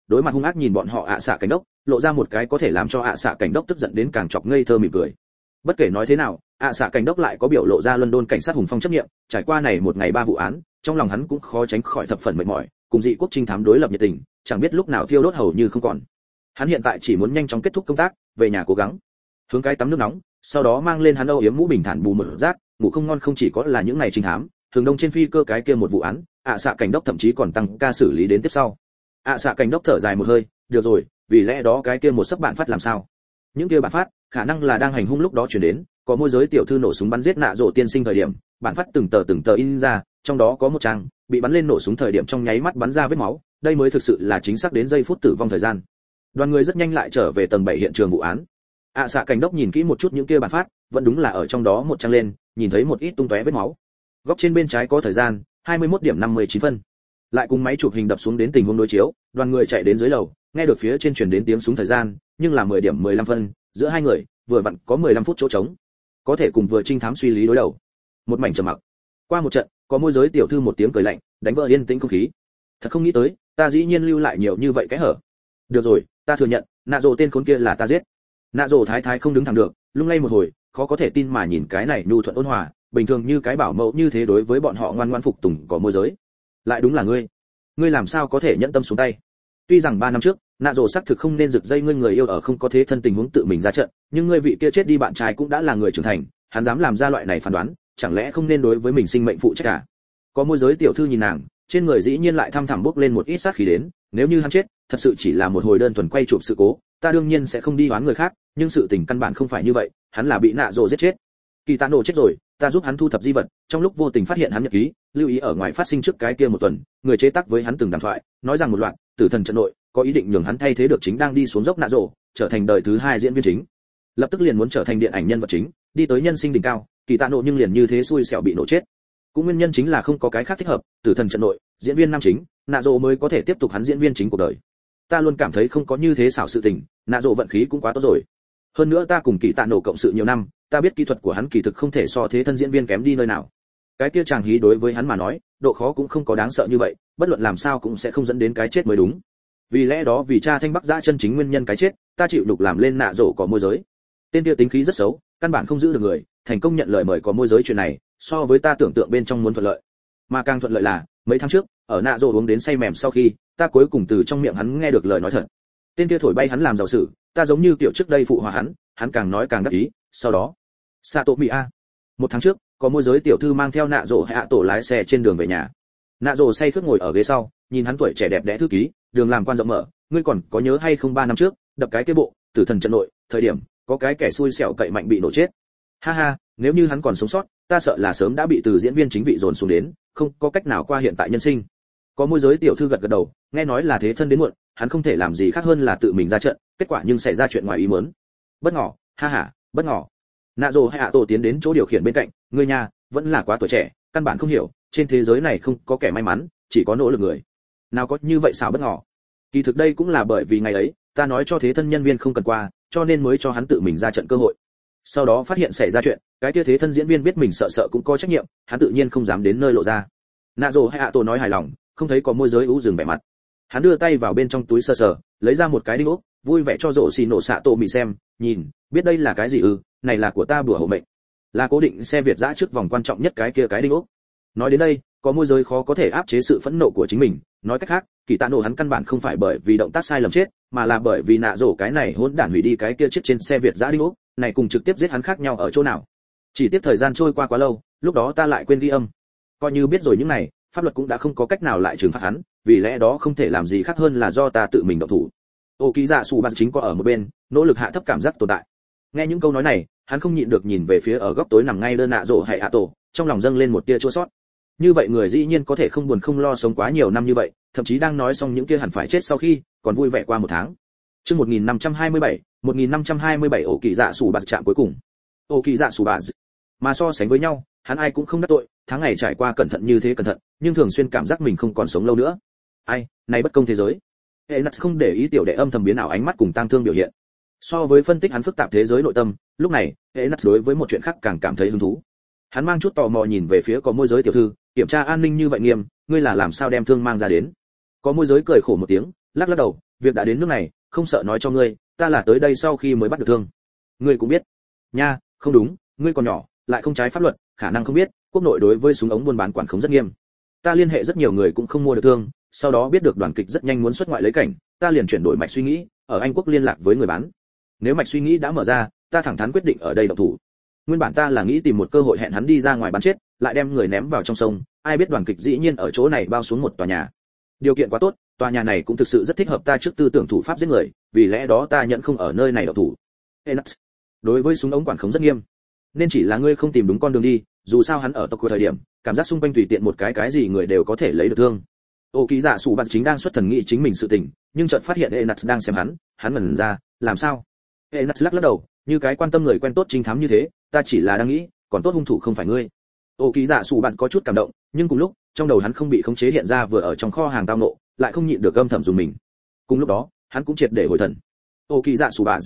đối mặt hung ác nhìn bọn họ ạ xạ cảnh đốc, lộ ra một cái có thể làm cho ạ xạ cảnh đốc tức giận đến càng chọc ngây thơ mỉm cười. Bất kể nói thế nào, ạ xạ cảnh đốc lại có biểu lộ ra London cảnh sát hùng phong chấp nghiệm, trải qua này một ngày 3 vụ án, trong lòng hắn cũng khó tránh khỏi thập phần mệt mỏi, cùng dị quốc trinh thám đối lập nhiệt tình, chẳng biết lúc nào thiêu đốt hầu như không còn. Hắn hiện tại chỉ muốn nhanh chóng kết thúc công tác, về nhà cố gắng hướng cái tắm nước nóng, sau đó mang lên hắn âu yếm mũ bình thản bù một rác, ngủ không ngon không chỉ có là những ngày trinh thám, thường đông trên phi cơ cái kia một vụ án, ạ xạ cảnh đốc thậm chí còn tăng ca xử lý đến tiếp sau. ạ xạ cảnh đốc thở dài một hơi, được rồi, vì lẽ đó cái kia một sấp bạn phát làm sao? Những kia bạn phát, khả năng là đang hành hung lúc đó chuyển đến, có môi giới tiểu thư nổ súng bắn giết nạ rộ tiên sinh thời điểm, bạn phát từng tờ in ra, trong đó có một trang bị bắn lên nổ súng thời điểm trong nháy mắt bắn ra vết máu, đây mới thực sự là chính xác đến giây phút tử vong thời gian. Đoàn người rất nhanh lại trở về tầng 7 hiện trường vụ án. ạ xạ cảnh đốc nhìn kỹ một chút những kia bản phát, vẫn đúng là ở trong đó một trang lên, nhìn thấy một ít tung tóe vết máu. Góc trên bên trái có thời gian 21 điểm 59 phân. Lại cùng máy chụp hình đập xuống đến tình huống đối chiếu, đoàn người chạy đến dưới lầu, nghe được phía trên truyền đến tiếng súng thời gian, nhưng là 10 điểm 15 phân, giữa hai người vừa vặn có 15 phút chỗ trống, có thể cùng vừa trinh thám suy lý đối đầu. Một mảnh trầm mặc. Qua một trận, có môi giới tiểu thư một tiếng cười lạnh, đánh vỡ yên tĩnh không khí. Thật không nghĩ tới, ta dĩ nhiên lưu lại nhiều như vậy cái hở. Được rồi, ta thừa nhận, nạ rồ tên khốn kia là ta giết. Nạ rồ thái thái không đứng thẳng được, lung lay một hồi, khó có thể tin mà nhìn cái này nhu thuận ôn hòa, bình thường như cái bảo mẫu như thế đối với bọn họ ngoan ngoãn phục tùng có môi giới. Lại đúng là ngươi làm sao có thể nhẫn tâm xuống tay? Tuy rằng 3 năm trước, nạ rồ xác thực không nên rực dây ngươi người yêu ở không có thế thân tình huống tự mình ra trận, nhưng ngươi vị kia chết đi bạn trai cũng đã là người trưởng thành, hắn dám làm ra loại này phán đoán, chẳng lẽ không nên đối với mình sinh mệnh phụ trách à? Có môi giới tiểu thư nhìn nàng, trên người dĩ nhiên lại thăm thẳm bốc lên một ít sát khí đến, nếu như hắn chết, thật sự chỉ là một hồi đơn thuần quay chụp sự cố, ta đương nhiên sẽ không đi oán người khác, nhưng sự tình căn bản không phải như vậy, hắn là bị nạ rồ giết chết. Kỳ Tạ Nổ chết rồi, ta giúp hắn thu thập di vật, trong lúc vô tình phát hiện hắn nhật ký, lưu ý ở ngoài phát sinh trước cái kia một tuần, người chế tác với hắn từng đàm thoại, nói rằng một loạt, tử thần trận nội, có ý định nhường hắn thay thế được chính đang đi xuống dốc nạ rồ, trở thành đời thứ 2 diễn viên chính. Lập tức liền muốn trở thành điện ảnh nhân vật chính, đi tới nhân sinh đỉnh cao, Kỳ Tạ Nổ nhưng liền như thế xui xẻo bị nổ chết. Cũng nguyên nhân chính là không có cái khác thích hợp, tử thần trận nội, diễn viên nam chính, nạ rồ mới có thể tiếp tục hắn diễn viên chính cuộc đời. Ta luôn cảm thấy không có như thế xảo sự tình, nạ rồ vận khí cũng quá tốt rồi. Hơn nữa ta cùng Kỳ Tạ Nổ cộng sự nhiều năm, ta biết kỹ thuật của hắn kỳ thực không thể so thế thân diễn viên kém đi nơi nào. Cái kia chàng hí đối với hắn mà nói, độ khó cũng không có đáng sợ như vậy, bất luận làm sao cũng sẽ không dẫn đến cái chết mới đúng. Vì lẽ đó vì cha Thanh Bắc Dã chân chính nguyên nhân cái chết, ta chịu đục làm lên nạ rổ có môi giới. Tên kia tính khí rất xấu, căn bản không giữ được người, thành công nhận lời mời có môi giới chuyện này, so với ta tưởng tượng bên trong muốn thuận lợi. Mà càng thuận lợi là, mấy tháng trước, ở nạ rổ uống đến say mềm sau khi, ta cuối cùng từ trong miệng hắn nghe được lời nói thật. Tên kia thổi bay hắn làm giàu sử, ta giống như kiểu trước đây phụ hòa hắn càng nói càng đắc ý, sau đó Sato Mia. 1 tháng trước, có môi giới tiểu thư mang theo nạ rồ hạ tổ lái xe trên đường về nhà. Nạ rồ say khướt ngồi ở ghế sau, nhìn hắn tuổi trẻ đẹp đẽ thư ký, đường làm quan rộng mở, ngươi còn có nhớ hay không 3 năm trước, đập cái bộ, tử thần trận nội, thời điểm, có cái kẻ xui xẻo cậy mạnh bị nổ chết. Ha ha, nếu như hắn còn sống sót, ta sợ là sớm đã bị từ diễn viên chính vị dồn xuống đến, không có cách nào qua hiện tại nhân sinh. Có môi giới tiểu thư gật gật đầu, nghe nói là thế thân đến muộn, hắn không thể làm gì khác hơn là tự mình ra trận, kết quả nhưng xảy ra chuyện ngoài ý muốn. Bất ngỏ, ha ha, bất ngỏ. Nạ rồ hạ tổ tiến đến chỗ điều khiển bên cạnh, ngươi nhà vẫn là quá tuổi trẻ, căn bản không hiểu, trên thế giới này không có kẻ may mắn, chỉ có nỗ lực người. Nào có như vậy xảo bất ngỏ. Kỳ thực đây cũng là bởi vì ngày ấy, ta nói cho thế thân nhân viên không cần qua, cho nên mới cho hắn tự mình ra trận cơ hội. Sau đó phát hiện xảy ra chuyện, cái kia thế thân diễn viên biết mình sợ cũng có trách nhiệm, hắn tự nhiên không dám đến nơi lộ ra. Nạ rồ hạ tổ nói hài lòng, không thấy có môi giới ú dừng vẻ mặt. Hắn đưa tay vào bên trong túi sờ, lấy ra một cái đinh ốc, vui vẻ cho rổ xì nổ xạ tổ mì xem, nhìn, biết đây là cái gì ư? Này là của ta bùa hộ mệnh, là cố định xe Việt dã trước vòng quan trọng nhất cái kia cái đinh ốc. Nói đến đây, có môi giới khó có thể áp chế sự phẫn nộ của chính mình, nói cách khác, Kỳ Tạ Nổ hắn căn bản không phải bởi vì động tác sai lầm chết, mà là bởi vì nạ rổ cái này hỗn đản hủy đi cái kia chiếc trên xe Việt dã đinh ốc, này cùng trực tiếp giết hắn khác nhau ở chỗ nào? Chỉ tiếc thời gian trôi qua quá lâu, lúc đó ta lại quên ghi âm. Coi như biết rồi những này, pháp luật cũng đã không có cách nào lại trừng phạt hắn, vì lẽ đó không thể làm gì khác hơn là do ta tự mình động thủ. Ô Ký Dạ Sủ Bạt chính có ở một bên, nỗ lực hạ thấp cảm giác tồn tại. Nghe những câu nói này, hắn không nhịn được nhìn về phía ở góc tối nằm ngay đơn nạ rổ hay hạ tổ, trong lòng dâng lên một tia chua xót. Như vậy người dĩ nhiên có thể không buồn không lo sống quá nhiều năm như vậy, thậm chí đang nói xong những kia hẳn phải chết sau khi, còn vui vẻ qua 1 tháng. Chương 1527, Ô Ký Dạ Sủ Bạt chạm cuối cùng. Ô Ký Dạ Sủ Bạt. Mà so sánh với nhau, hắn ai cũng không đắc tội, tháng ngày trải qua cẩn thận như thế cẩn thận, nhưng thường xuyên cảm giác mình không còn sống lâu nữa. Ai, này bất công thế giới. Enax không để ý tiểu đệ âm thầm biến ảo ánh mắt cùng tang thương biểu hiện. So với phân tích hắn phức tạp thế giới nội tâm, lúc này, Enax đối với một chuyện khác càng cảm thấy hứng thú. Hắn mang chút tò mò nhìn về phía có môi giới tiểu thư, kiểm tra an ninh như vậy nghiêm, ngươi là làm sao đem thương mang ra đến? Có môi giới cười khổ một tiếng, lắc lắc đầu, việc đã đến nước này, không sợ nói cho ngươi, ta là tới đây sau khi mới bắt được thương. Ngươi cũng biết. Nha, không đúng, ngươi còn nhỏ, lại không trái pháp luật, khả năng không biết, quốc nội đối với súng ống buôn bán quản khống rất nghiêm. Ta liên hệ rất nhiều người cũng không mua được thương, sau đó biết được đoàn kịch rất nhanh muốn xuất ngoại lấy cảnh, ta liền chuyển đổi mạch suy nghĩ, ở Anh quốc liên lạc với người bán. Nếu mạch suy nghĩ đã mở ra, ta thẳng thắn quyết định ở đây động thủ. Nguyên bản ta là nghĩ tìm một cơ hội hẹn hắn đi ra ngoài bắn chết, lại đem người ném vào trong sông, ai biết đoàn kịch dĩ nhiên ở chỗ này bao xuống một tòa nhà. Điều kiện quá tốt, tòa nhà này cũng thực sự rất thích hợp ta trước tư tưởng thủ pháp giết người, vì lẽ đó ta nhận không ở nơi này động thủ. Enax, đối với súng ống quản khống rất nghiêm, nên chỉ là ngươi không tìm đúng con đường đi, dù sao hắn ở tộc của thời điểm, cảm giác xung quanh tùy tiện một cái gì người đều có thể lấy được thương. Ô ký giả sủ bạt chính đang xuất thần nghĩ chính mình sự tình, nhưng chợt phát hiện Enax đang xem hắn ngẩn ra, làm sao? Enax lắc đầu, như cái quan tâm người quen tốt trinh thám như thế, ta chỉ là đang nghĩ, còn tốt hung thủ không phải ngươi. Ô ký giả sủ bạt có chút cảm động, nhưng cùng lúc, trong đầu hắn không bị khống chế hiện ra vừa ở trong kho hàng tao nộ, lại không nhịn được âm thầm dùng mình. Cùng lúc đó, hắn cũng triệt để hồi thần. Ô ký giả sủ bạt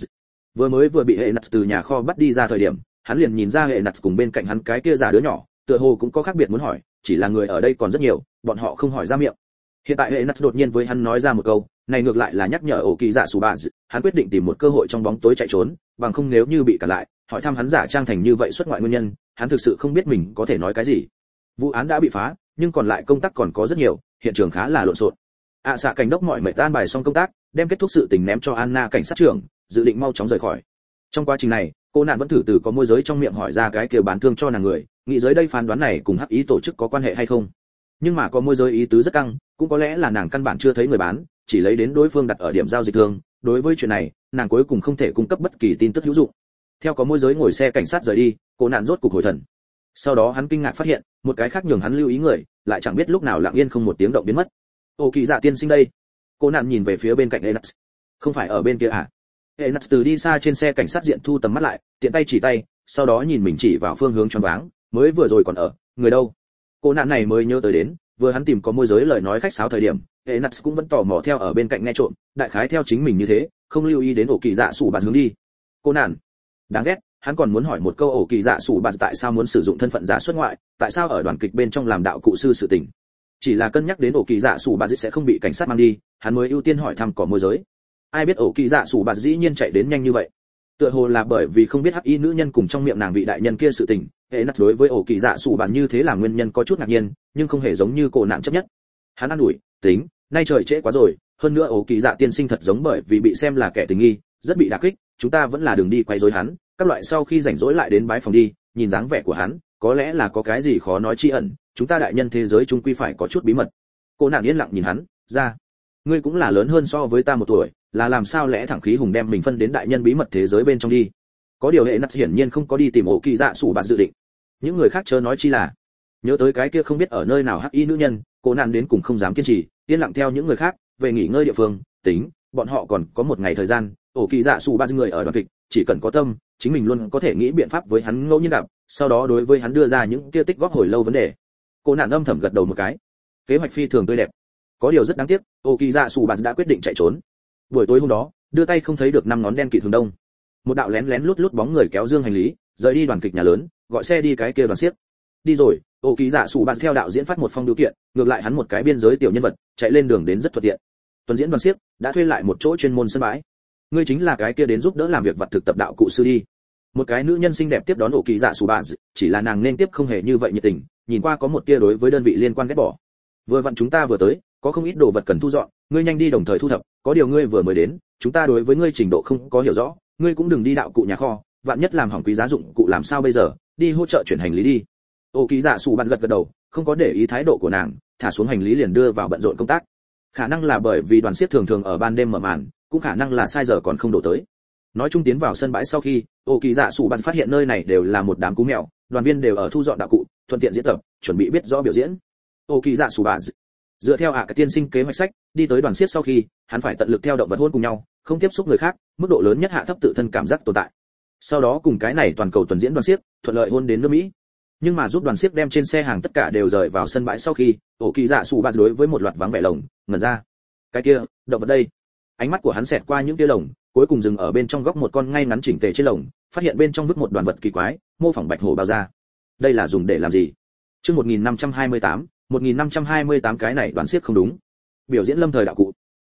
vừa bị Enax từ nhà kho bắt đi ra thời điểm, hắn liền nhìn ra Enax cùng bên cạnh hắn cái kia già đứa nhỏ, tựa hồ cũng có khác biệt muốn hỏi, chỉ là người ở đây còn rất nhiều, bọn họ không hỏi ra miệng. Hiện tại Enax đột nhiên với hắn nói ra một câu, này ngược lại là nhắc nhở ổ kỳ dạ sủ bạt, hắn quyết định tìm một cơ hội trong bóng tối chạy trốn, bằng không nếu như bị cản lại, hỏi thăm hắn giả trang thành như vậy xuất ngoại nguyên nhân, hắn thực sự không biết mình có thể nói cái gì. Vụ án đã bị phá, nhưng còn lại công tác còn có rất nhiều, hiện trường khá là lộn xộn. Xạ cảnh đốc mọi mệt tan bài xong công tác, đem kết thúc sự tình ném cho Anna cảnh sát trưởng, dự định mau chóng rời khỏi. Trong quá trình này, cô nạn vẫn thử từ có môi giới trong miệng hỏi ra cái kia bán thương cho nàng người, nghĩ giới đây phán đoán này cùng hắc ý tổ chức có quan hệ hay không. Nhưng mà có môi giới ý tứ rất căng, cũng có lẽ là nàng căn bản chưa thấy người bán, chỉ lấy đến đối phương đặt ở điểm giao dịch thương, đối với chuyện này, nàng cuối cùng không thể cung cấp bất kỳ tin tức hữu dụng. Theo có môi giới ngồi xe cảnh sát rời đi, cô nạn rốt cục hồi thần. Sau đó hắn kinh ngạc phát hiện, một cái khác nhường hắn lưu ý người, lại chẳng biết lúc nào lặng yên không một tiếng động biến mất. Ô kỳ dạ tiên sinh đây. Cô nạn nhìn về phía bên cạnh Enax. Không phải ở bên kia à? Enax từ đi xa trên xe cảnh sát diện thu tầm mắt lại, tiện tay chỉ tay, sau đó nhìn mình chỉ vào phương hướng choáng váng, mới vừa rồi còn ở, người đâu? Cô nạn này mới nhớ tới đến, vừa hắn tìm có môi giới lời nói khách sáo thời điểm, Enax cũng vẫn tò mò theo ở bên cạnh nghe trộm, đại khái theo chính mình như thế, không lưu ý đến ổ kỳ dạ sủ bạt hướng đi. Cô nạn, đáng ghét, hắn còn muốn hỏi một câu ổ kỳ dạ sủ bạt tại sao muốn sử dụng thân phận giả xuất ngoại, tại sao ở đoàn kịch bên trong làm đạo cụ sư sự tình. Chỉ là cân nhắc đến ổ kỳ dạ sủ bạt sẽ không bị cảnh sát mang đi, hắn mới ưu tiên hỏi thăm có môi giới. Ai biết ổ kỳ dạ sủ bạt dĩ nhiên chạy đến nhanh như vậy. Tựa hồ là bởi vì không biết hắc y nữ nhân cùng trong miệng nàng vị đại nhân kia sự tình, hệ nát đối với ổ kỳ dạ sủ bạt như thế là nguyên nhân có chút ngạc nhiên, nhưng không hề giống như cổ nạn chấp nhất. Hắn ăn ủi, tính, nay trời trễ quá rồi, hơn nữa ổ kỳ dạ tiên sinh thật giống bởi vì bị xem là kẻ tình nghi, rất bị đả kích, chúng ta vẫn là đường đi quay rối hắn, các loại sau khi rảnh rỗi lại đến bái phòng đi, nhìn dáng vẻ của hắn, có lẽ là có cái gì khó nói chi ẩn, chúng ta đại nhân thế giới chung quy phải có chút bí mật. Cô nạn yên lặng nhìn hắn, ra, ngươi cũng là lớn hơn so với ta một tuổi, là làm sao lẽ thẳng khí hùng đem mình phân đến đại nhân bí mật thế giới bên trong đi. Có điều hệ nát hiển nhiên không có đi tìm ổ kỳ dạ sủ bạt dự định. Những người khác chớ nói chi là, nhớ tới cái kia không biết ở nơi nào hắc y nữ nhân, cô nạn đến cùng không dám kiên trì, yên lặng theo những người khác về nghỉ ngơi địa phương. Tính, bọn họ còn có một ngày thời gian, ổ kỳ dạ sủ bạt người ở đoàn kịch, chỉ cần có tâm, chính mình luôn có thể nghĩ biện pháp với hắn ngẫu nhiên gặp, sau đó đối với hắn đưa ra những kia tích góp hồi lâu vấn đề. Cô nạn âm thầm gật đầu một cái, kế hoạch phi thường tươi đẹp. Có điều rất đáng tiếc, ổ kỳ dạ sủ bạt đã quyết định chạy trốn. Buổi tối hôm đó, đưa tay không thấy được năm ngón đen kịt hướng đông. Một đạo lén lén lút lút bóng người kéo dương hành lý, rời đi đoàn kịch nhà lớn, gọi xe đi cái kia đoàn xiếc. Đi rồi, ổ kỳ dạ sủ bạt theo đạo diễn phát một phong điều kiện, ngược lại hắn một cái biên giới tiểu nhân vật, chạy lên đường đến rất thuận tiện. Tuần diễn đoàn xiếc đã thuê lại một chỗ chuyên môn sân bãi. Ngươi chính là cái kia đến giúp đỡ làm việc vật thực tập đạo cụ sư đi. Một cái nữ nhân xinh đẹp tiếp đón ổ kỳ dạ sủ bạt, chỉ là nàng nên tiếp không hề như vậy nhiệt tình, nhìn qua có một tia đối với đơn vị liên quan ghét bỏ. Vừa vặn chúng ta vừa tới, có không ít đồ vật cần thu dọn, ngươi nhanh đi đồng thời thu thập, có điều ngươi vừa mới đến, chúng ta đối với ngươi trình độ không có hiểu rõ, ngươi cũng đừng đi đạo cụ nhà kho, vạn nhất làm hỏng quý giá dụng cụ làm sao bây giờ, đi hỗ trợ chuyển hành lý đi. Ô ký dạ sủ bạt gật gật đầu, không có để ý thái độ của nàng, thả xuống hành lý liền đưa vào bận rộn công tác. Khả năng là bởi vì đoàn xiếc thường thường ở ban đêm mở màn, cũng khả năng là sai giờ còn không đổ tới. Nói chung tiến vào sân bãi sau khi, ô ký dạ sủ bạt phát hiện nơi này đều là một đám cú mèo, đoàn viên đều ở thu dọn đạo cụ, thuận tiện diễn tập, chuẩn bị biết rõ biểu diễn. Ô ký dạ sủ bạt dựa theo cái tiên sinh kế hoạch sách, đi tới đoàn xiếc sau khi, hắn phải tận lực theo động vật hôn cùng nhau, không tiếp xúc người khác, mức độ lớn nhất hạ thấp tự thân cảm giác tồn tại. Sau đó cùng cái này toàn cầu tuần diễn đoàn xiếc, thuận lợi hôn đến nước Mỹ. Nhưng mà giúp đoàn xiếc đem trên xe hàng tất cả đều rời vào sân bãi sau khi, ổ kỳ dạ sủ bạt đối với một loạt vắng vẻ lồng, ngẩn ra. Cái kia, động vật đây. Ánh mắt của hắn xẹt qua những kia lồng, cuối cùng dừng ở bên trong góc một con ngay ngắn chỉnh tề trên lồng, phát hiện bên trong vứt một đoàn vật kỳ quái, mô phỏng bạch hổ bao da. Đây là dùng để làm gì? Chương 1528 cái này đoàn xiếc không đúng. Biểu diễn lâm thời đạo cụ.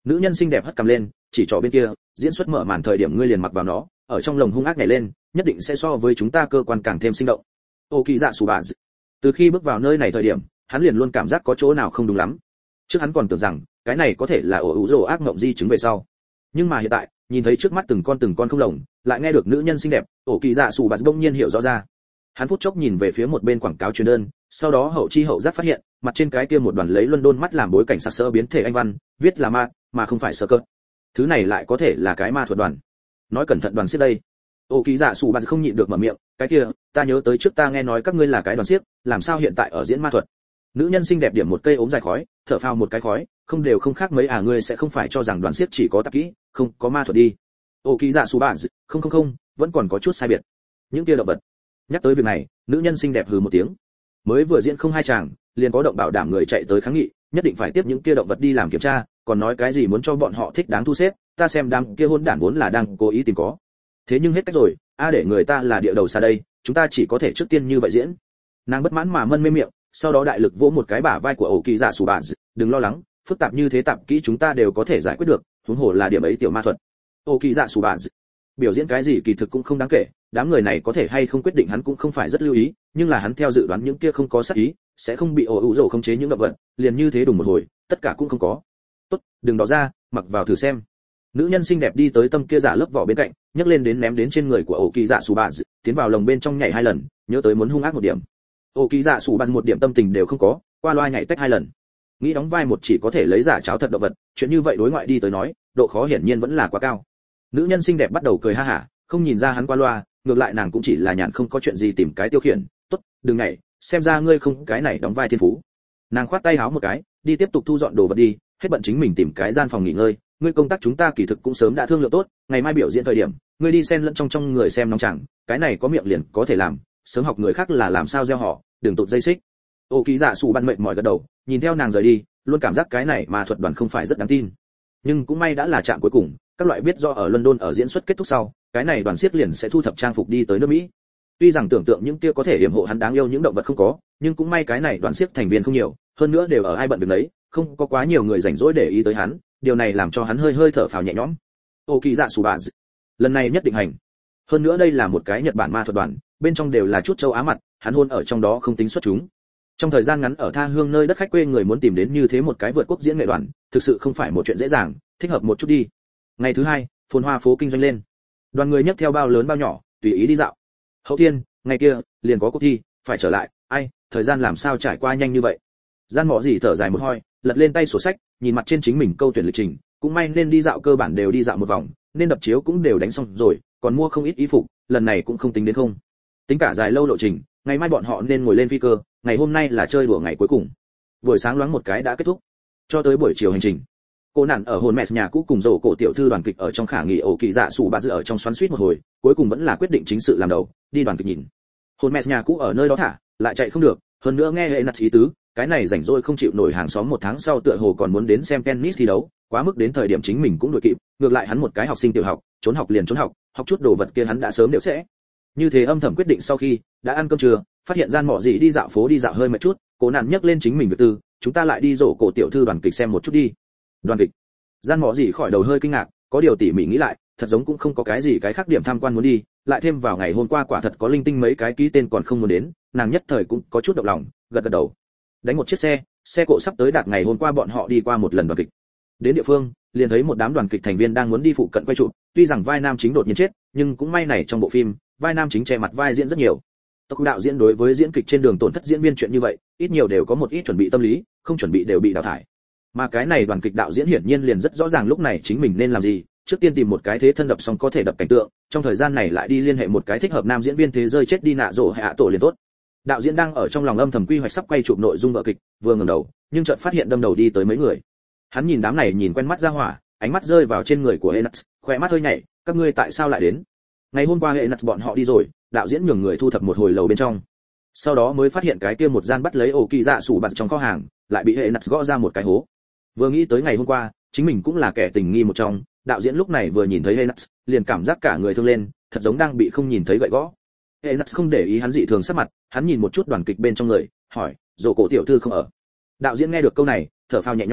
Nữ nhân xinh đẹp hất cằm lên, chỉ trỏ bên kia, diễn xuất mở màn thời điểm ngươi liền mặc vào nó, ở trong lồng hung ác nhảy lên, nhất định sẽ so với chúng ta cơ quan càng thêm sinh động. Ô kỳ dạ sủ bà. Từ khi bước vào nơi này thời điểm, hắn liền luôn cảm giác có chỗ nào không đúng lắm. Trước hắn còn tưởng rằng cái này có thể là ổ ủ rồ ác mộng di chứng về sau, nhưng mà hiện tại nhìn thấy trước mắt từng con không lồng, lại nghe được nữ nhân xinh đẹp, ổ kỳ dạ sủ bà bỗng nhiên hiểu rõ ra. Hắn phút chốc nhìn về phía một bên quảng cáo truyền đơn, sau đó hậu chi hậu giác phát hiện mặt trên cái kia một đoàn lấy London mắt làm bối cảnh sặc sỡ biến thể anh văn, viết là ma mà không phải sơ cơ. Thứ này lại có thể là cái ma thuật đoàn. Nói cẩn thận đoàn siết đây. Ô ký giả sủ bà không nhịn được mở miệng, cái kia ta nhớ tới trước ta nghe nói các ngươi là cái đoàn siết, làm sao hiện tại ở diễn ma thuật? Nữ nhân xinh đẹp điểm một cây ốm dài khói, thở phào một cái khói, không đều không khác mấy ngươi sẽ không phải cho rằng đoàn siết chỉ có tạp kỹ, không có ma thuật đi. Ô ký giả sủ bà, không, vẫn còn có chút sai biệt. Những kia động vật. Nhắc tới việc này, nữ nhân xinh đẹp hừ một tiếng. Mới vừa diễn không hai chàng, liền có động bảo đảm người chạy tới kháng nghị, nhất định phải tiếp những kia động vật đi làm kiểm tra, còn nói cái gì muốn cho bọn họ thích đáng thu xếp, ta xem đám kia hôn đản vốn là đang cố ý tìm có. Thế nhưng hết cách rồi, để người ta là địa đầu xa đây, chúng ta chỉ có thể trước tiên như vậy diễn. Nàng bất mãn mà mân mê miệng, sau đó đại lực vỗ một cái bả vai của ổ kỳ dạ sủ bà, đừng lo lắng, phức tạp như thế tạp kỹ chúng ta đều có thể giải quyết được, huống hồ là điểm ấy tiểu ma thuật. Ổ kỳ dạ sủ bà, biểu diễn cái gì kỳ thực cũng không đáng kể, đám người này có thể hay không quyết định hắn cũng không phải rất lưu ý, nhưng là hắn theo dự đoán những kia không có sát ý, sẽ không bị ổ ủ rồ khống chế những động vật, liền như thế đùng một hồi, tất cả cũng không có. Tốt, đừng đó ra, mặc vào thử xem. Nữ nhân xinh đẹp đi tới tâm kia giả lớp vỏ bên cạnh, nhấc lên đến ném đến trên người của ổ kỳ dạ sủ bà, tiến vào lồng bên trong nhảy 2 lần, nhớ tới muốn hung ác một điểm. Ổ kỳ dạ sủ bà một điểm tâm tình đều không có, qua loa nhảy tách 2 lần. Nghĩ đóng vai một chỉ có thể lấy giả cháo thật động vật, chuyện như vậy đối ngoại đi tới nói, độ khó hiển nhiên vẫn là quá cao. Nữ nhân xinh đẹp bắt đầu cười ha hả, không nhìn ra hắn qua loa, ngược lại nàng cũng chỉ là nhàn không có chuyện gì tìm cái tiêu khiển. Tốt, đừng nhảy, xem ra ngươi không cái này đóng vai thiên phú. Nàng khoát tay háo một cái, đi tiếp tục thu dọn đồ vật đi, hết bận chính mình tìm cái gian phòng nghỉ ngơi. Ngươi công tác chúng ta kỳ thực cũng sớm đã thương lượng tốt, ngày mai biểu diễn thời điểm, ngươi đi xen lẫn trong người xem nóng chẳng, cái này có miệng liền có thể làm, sớm học người khác là làm sao gieo họ, đừng tụt dây xích. Ô ký giả sủ ban mệt mỏi gật đầu, nhìn theo nàng rời đi, luôn cảm giác cái này mà thuật đoàn không phải rất đáng tin. Nhưng cũng may đã là trạm cuối cùng, các loại biết do ở London ở diễn xuất kết thúc sau, cái này đoàn siết liền sẽ thu thập trang phục đi tới nước Mỹ. Tuy rằng tưởng tượng những kia có thể yểm hộ hắn đáng yêu những động vật không có, nhưng cũng may cái này đoàn siết thành viên không nhiều, hơn nữa đều ở ai bận việc đấy, không có quá nhiều người rảnh rỗi để ý tới hắn, điều này làm cho hắn hơi thở phào nhẹ nhõm. Ô kỳ dạ sủ bà, lần này nhất định hành. Hơn nữa đây là một cái Nhật Bản ma thuật đoàn, bên trong đều là chút châu Á mặt, hắn hôn ở trong đó không tính xuất chúng. Trong thời gian ngắn ở tha hương nơi đất khách quê người muốn tìm đến như thế một cái vượt quốc diễn nghệ đoàn, thực sự không phải một chuyện dễ dàng, thích hợp một chút đi. Ngày thứ 2, phồn hoa phố kinh doanh lên. Đoàn người nhấc theo bao lớn bao nhỏ, tùy ý đi dạo. Hậu thiên, ngày kia, liền có cuộc thi, phải trở lại, thời gian làm sao trải qua nhanh như vậy. Gian Mọ Dĩ thở dài một hơi, lật lên tay sổ sách, nhìn mặt trên chính mình câu tuyển lịch trình, cũng may nên đi dạo cơ bản đều đi dạo một vòng, nên đập chiếu cũng đều đánh xong rồi, còn mua không ít y phục, lần này cũng không tính đến không. Tính cả dài lâu lộ trình, ngày mai bọn họ nên ngồi lên phi cơ, ngày hôm nay là chơi đùa ngày cuối cùng. Buổi sáng loáng một cái đã kết thúc, cho tới buổi chiều hành trình. Cô nạn ở hồn mẹ nhà cũ cùng rổ cổ tiểu thư đoàn kịch ở trong khả nghỉ ổ kỳ dạ sủ bà dự ở trong xoắn suýt một hồi, cuối cùng vẫn là quyết định chính sự làm đầu, đi đoàn kịch nhìn. Hồn mẹ nhà cũ ở nơi đó thả, lại chạy không được, hơn nữa nghe hệ nặt ý tứ, cái này rảnh rỗi không chịu nổi hàng xóm một tháng sau tựa hồ còn muốn đến xem tennis thi đấu, quá mức đến thời điểm chính mình cũng đuổi kịp, ngược lại hắn một cái học sinh tiểu học, trốn học liền trốn học, học chút đồ vật kia hắn đã sớm đều sẽ. Như thế âm thầm quyết định sau khi đã ăn cơm trưa, phát hiện Gian Mọ Dĩ đi dạo phố đi dạo hơi mệt chút, Cố nạn nhấc lên chính mình việc tư, chúng ta lại đi rổ cổ tiểu thư đoàn kịch xem một chút đi. Đoàn kịch? Gian Mọ Dĩ khỏi đầu hơi kinh ngạc, có điều tỉ mỉ nghĩ lại, thật giống cũng không có cái gì cái khác điểm tham quan muốn đi, lại thêm vào ngày hôm qua quả thật có linh tinh mấy cái ký tên còn không muốn đến, nàng nhất thời cũng có chút động lòng, gật gật đầu. Đánh một chiếc xe cộ sắp tới đạt ngày hôm qua bọn họ đi qua một lần đoàn kịch. Đến địa phương, liền thấy một đám đoàn kịch thành viên đang muốn đi phụ cận quay chụp, tuy rằng vai nam chính đột nhiên chết, nhưng cũng may này trong bộ phim, vai nam chính che mặt vai diễn rất nhiều. Tốc đạo diễn đối với diễn kịch trên đường tổn thất diễn viên chuyện như vậy, ít nhiều đều có một ít chuẩn bị tâm lý, không chuẩn bị đều bị đào thải. Mà cái này đoàn kịch đạo diễn hiển nhiên liền rất rõ ràng lúc này chính mình nên làm gì, trước tiên tìm một cái thế thân đập xong có thể đập cảnh tượng, trong thời gian này lại đi liên hệ một cái thích hợp nam diễn viên thế rơi chết đi nạ rổ hạ tổ liền tốt. Đạo diễn đang ở trong lòng âm thầm quy hoạch sắp quay chụp nội dung vở kịch, vừa ngẩng đầu, nhưng chợt phát hiện đâm đầu đi tới mấy người. Hắn nhìn đám này nhìn quen mắt ra hỏa, ánh mắt rơi vào trên người của Enuts, khóe mắt hơi nhảy, các ngươi tại sao lại đến? Ngày hôm qua Enuts bọn họ đi rồi, đạo diễn nhường người thu thập một hồi lầu bên trong. Sau đó mới phát hiện cái kia một gian bắt lấy ổ kỳ dạ sủ bạt trong kho hàng, lại bị Enuts gõ ra một cái hố. Vừa nghĩ tới ngày hôm qua, chính mình cũng là kẻ tình nghi một trong, đạo diễn lúc này vừa nhìn thấy Enuts, liền cảm giác cả người thương lên, thật giống đang bị không nhìn thấy gậy gõ. Enuts không để ý hắn dị thường sắc mặt, hắn nhìn một chút đoàn kịch bên trong người, hỏi, "Dỗ cổ tiểu thư không ở?" Đạo diễn nghe được câu này, thở phào nhẹ nhõm,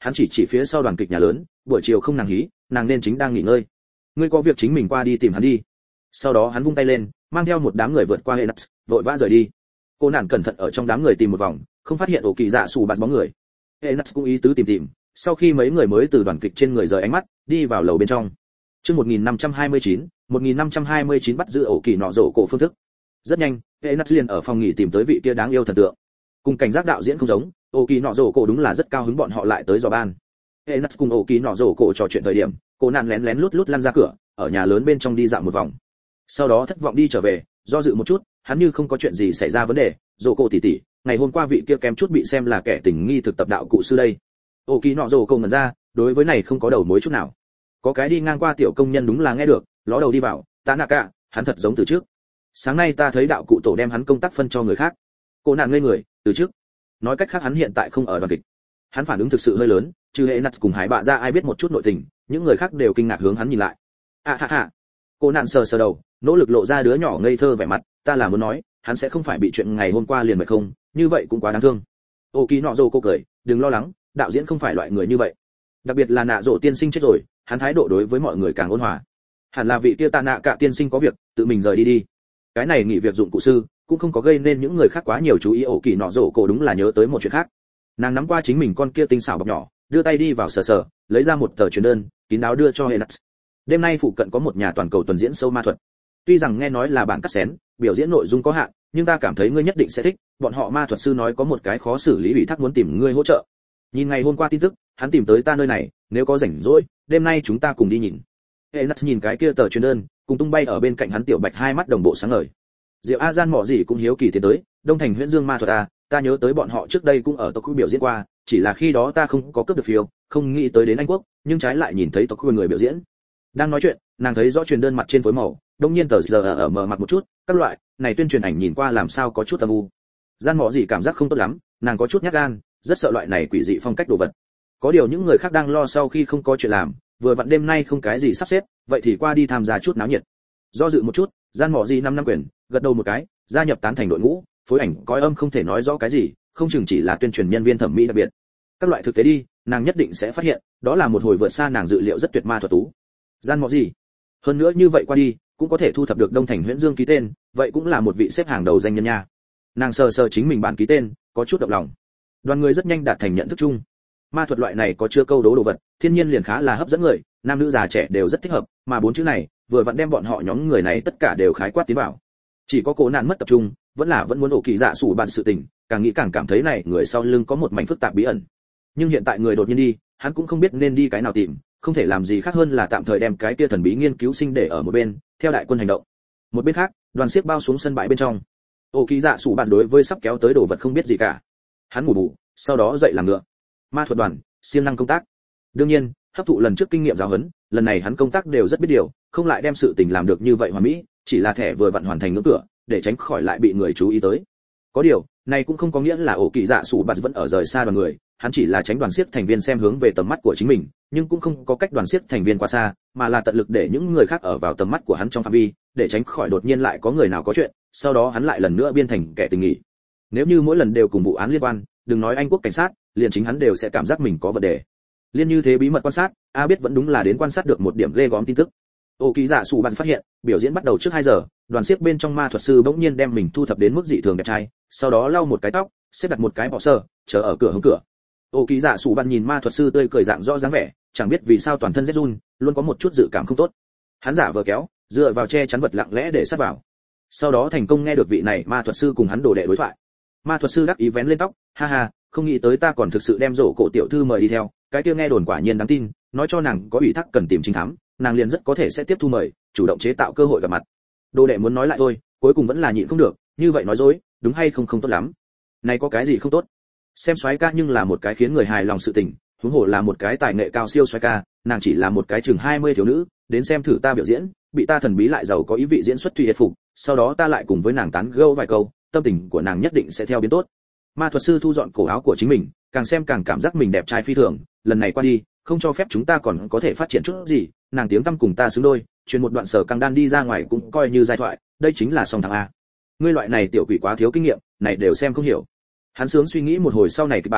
hắn chỉ phía sau đoàn kịch nhà lớn, buổi chiều không nàng hí, nàng nên chính đang nghỉ ngơi. Ngươi có việc chính mình qua đi tìm hắn đi. Sau đó hắn vung tay lên, mang theo một đám người vượt qua hệ nắt, vội vã rời đi. Cô nạn cẩn thận ở trong đám người tìm một vòng, không phát hiện ổ kỳ dạ sủ bạt bóng người. Hệ nắt cũng ý tứ tìm, sau khi mấy người mới từ đoàn kịch trên người rời ánh mắt, đi vào lầu bên trong. Chương 1529 bắt giữ ổ kỳ nọ rổ cổ phương thức. Rất nhanh, hệ nắt liền ở phòng nghỉ tìm tới vị kia đáng yêu thần tượng. Cùng cảnh giác đạo diễn không giống, ổ kỳ nọ rổ cổ đúng là rất cao hứng bọn họ lại tới dò ban. Hệ nắt cùng ổ kỳ nọ rổ cổ trò chuyện thời điểm, cô nạn lén lút lăn ra cửa, ở nhà lớn bên trong đi dạo một vòng. Sau đó thất vọng đi trở về, do dự một chút, hắn như không có chuyện gì xảy ra vấn đề, rổ cổ tỷ tỷ, ngày hôm qua vị kia kém chút bị xem là kẻ tình nghi thực tập đạo cụ sư đây. Ổ kỳ nọ rổ cổ ngẩn ra, đối với này không có đầu mối chút nào. Có cái đi ngang qua tiểu công nhân đúng là nghe được, ló đầu đi vào, Tanaka, hắn thật giống từ trước. Sáng nay ta thấy đạo cụ tổ đem hắn công tác phân cho người khác. Cô nạn ngây người, từ trước. Nói cách khác hắn hiện tại không ở đoàn kịch. Hắn phản ứng thực sự hơi lớn, trừ hệ nặt cùng hải bạ ra ai biết một chút nội tình, những người khác đều kinh ngạc hướng hắn nhìn lại. Cô nạn sờ đầu, nỗ lực lộ ra đứa nhỏ ngây thơ vẻ mặt, ta là muốn nói, hắn sẽ không phải bị chuyện ngày hôm qua liền mệt không, như vậy cũng quá đáng thương. Ô Kỳ nọ rồ cô cười, đừng lo lắng, đạo diễn không phải loại người như vậy. Đặc biệt là nạ rồ tiên sinh chết rồi, hắn thái độ đối với mọi người càng ôn hòa. Hẳn là vị kia tạ nạ cả tiên sinh có việc, tự mình rời đi. Cái này nghỉ việc dụng cụ sư, cũng không có gây nên những người khác quá nhiều chú ý. Ổ Kỳ nọ rồ cô đúng là nhớ tới một chuyện khác. Nàng nắm qua chính mình con kia tinh xảo bọc nhỏ, đưa tay đi vào sờ, lấy ra một tờ truyền đơn, kín đáo đưa cho Helix. Đêm nay phụ cận có một nhà toàn cầu tuần diễn show ma thuật. Tuy rằng nghe nói là bản cắt xén, biểu diễn nội dung có hạn, nhưng ta cảm thấy ngươi nhất định sẽ thích. Bọn họ ma thuật sư nói có một cái khó xử lý ủy thác muốn tìm ngươi hỗ trợ. Nhìn ngày hôm qua tin tức, hắn tìm tới ta nơi này, nếu có rảnh rỗi, đêm nay chúng ta cùng đi nhìn. Helix nhìn cái kia tờ truyền đơn, cùng tung bay ở bên cạnh hắn tiểu bạch hai mắt đồng bộ sáng ngời. Diệu A Gian mỏ gì cũng hiếu kỳ tiến tới, Đông Thành Huyễn Dương ma thuật ta nhớ tới bọn họ trước đây cũng ở Tokyo biểu diễn qua, chỉ là khi đó ta không có cướp được phiếu, không nghĩ tới đến Anh Quốc, nhưng trái lại nhìn thấy Tokyo người biểu diễn. Đang nói chuyện, nàng thấy rõ truyền đơn mặt trên phối màu, đương nhiên tờ giờ ở mở mặt một chút, các loại, này tuyên truyền ảnh nhìn qua làm sao có chút âm u. Gian mỏ gì cảm giác không tốt lắm, nàng có chút nhát gan, rất sợ loại này quỷ dị phong cách đồ vật. Có điều những người khác đang lo sau khi không có chuyện làm, vừa vặn đêm nay không cái gì sắp xếp, vậy thì qua đi tham gia chút náo nhiệt. Do dự một chút, Gian mỏ gì 5 năm quyền, gật đầu một cái, gia nhập tán thành đội ngũ, phối ảnh coi âm không thể nói rõ cái gì, không chừng chỉ là tuyên truyền nhân viên thẩm mỹ đặc biệt. Các loại thực tế đi, nàng nhất định sẽ phát hiện, đó là một hồi vượt xa nàng dự liệu rất tuyệt ma thuật tú. Gian mọ gì? Hơn nữa như vậy qua đi, cũng có thể thu thập được Đông Thành Huyễn Dương ký tên, vậy cũng là một vị xếp hàng đầu danh nhân nha. Nàng sờ chính mình bản ký tên, có chút động lòng. Đoàn người rất nhanh đạt thành nhận thức chung. Ma thuật loại này có chưa câu đố đồ vật, thiên nhiên liền khá là hấp dẫn người, nam nữ già trẻ đều rất thích hợp, mà 4 chữ này, vừa vặn đem bọn họ nhóm người này tất cả đều khái quát tiến vào. Chỉ có Cố nạn mất tập trung, vẫn muốn ổ kỳ dạ sủ bàn sự tình, càng nghĩ càng cảm thấy này người sau lưng có một mảnh phức tạp bí ẩn. Nhưng hiện tại người đột nhiên đi, hắn cũng không biết nên đi cái nào tìm, không thể làm gì khác hơn là tạm thời đem cái kia thần bí nghiên cứu sinh để ở một bên, theo đại quân hành động. Một bên khác, đoàn xiếc bao xuống sân bãi bên trong. Ổ kỳ dạ sủ bàn đối với sắp kéo tới đồ vật không biết gì cả. Hắn ngủ bù, sau đó dậy làm ngựa. Ma thuật đoàn, siêng năng công tác. Đương nhiên, hấp thụ lần trước kinh nghiệm giáo huấn, lần này hắn công tác đều rất biết điều, không lại đem sự tình làm được như vậy hoàn mỹ, chỉ là thẻ vừa vặn hoàn thành ngưỡng cửa, để tránh khỏi lại bị người chú ý tới. Có điều, này cũng không có nghĩa là ổ kỳ dạ sủ bạt vẫn ở rời xa đoàn người, hắn chỉ là tránh đoàn xiếc thành viên xem hướng về tầm mắt của chính mình, nhưng cũng không có cách đoàn xiếc thành viên quá xa, mà là tận lực để những người khác ở vào tầm mắt của hắn trong phạm vi, để tránh khỏi đột nhiên lại có người nào có chuyện, sau đó hắn lại lần nữa biên thành kẻ tình nghỉ. Nếu như mỗi lần đều cùng vụ án liên quan, đừng nói Anh quốc cảnh sát, liền chính hắn đều sẽ cảm giác mình có vấn đề. Liên như thế bí mật quan sát, biết vẫn đúng là đến quan sát được một điểm ghê gớm tin tức. Ổ kỳ dạ sủ bạt phát hiện, biểu diễn bắt đầu trước 2 giờ, đoàn xiếc bên trong ma thuật sư bỗng nhiên đem mình thu thập đến mức dị thường đẹp trai, sau đó lau một cái tóc, xếp đặt một cái bọ sơ, chờ ở cửa hướng cửa. Ổ kỳ dạ sủ bạt nhìn ma thuật sư tươi cười dạng rõ dáng vẻ, chẳng biết vì sao toàn thân rét run, luôn có một chút dự cảm không tốt. Hắn giả vờ kéo, dựa vào che chắn vật lặng lẽ để sát vào. Sau đó thành công nghe được vị này ma thuật sư cùng hắn đồ đệ đối thoại. Ma thuật sư đắc ý vén lên tóc, ha ha, không nghĩ tới ta còn thực sự đem rổ cổ tiểu thư mời đi theo, cái kia nghe đồn quả nhiên đáng tin, nói cho nàng có ủy thác cần tìm trinh thám, nàng liền rất có thể sẽ tiếp thu mời, chủ động chế tạo cơ hội gặp mặt. Đồ đệ muốn nói lại thôi, cuối cùng vẫn là nhịn không được, như vậy nói dối, đúng hay không không tốt lắm. Này có cái gì không tốt? Xem soái ca nhưng là một cái khiến người hài lòng sự tình, huống hồ là một cái tài nghệ cao siêu soái ca, nàng chỉ là một cái chừng 20 thiếu nữ, đến xem thử ta biểu diễn, bị ta thần bí lại giàu có ý vị diễn xuất tùy hiệp phục, sau đó ta lại cùng với nàng tán gẫu vài câu, tâm tình của nàng nhất định sẽ theo biến tốt. Ma thuật sư thu dọn cổ áo của chính mình, càng xem càng cảm giác mình đẹp trai phi thường, lần này qua đi, không cho phép chúng ta còn có thể phát triển chút gì, nàng tiếng tăm cùng ta xứng đôi, truyền một đoạn sở căng đan đi ra ngoài cũng coi như giai thoại, đây chính là song thằng a. Ngươi loại này tiểu quỷ quá thiếu kinh nghiệm, này đều xem không hiểu. Hắn sướng suy nghĩ một hồi sau này kịch bản,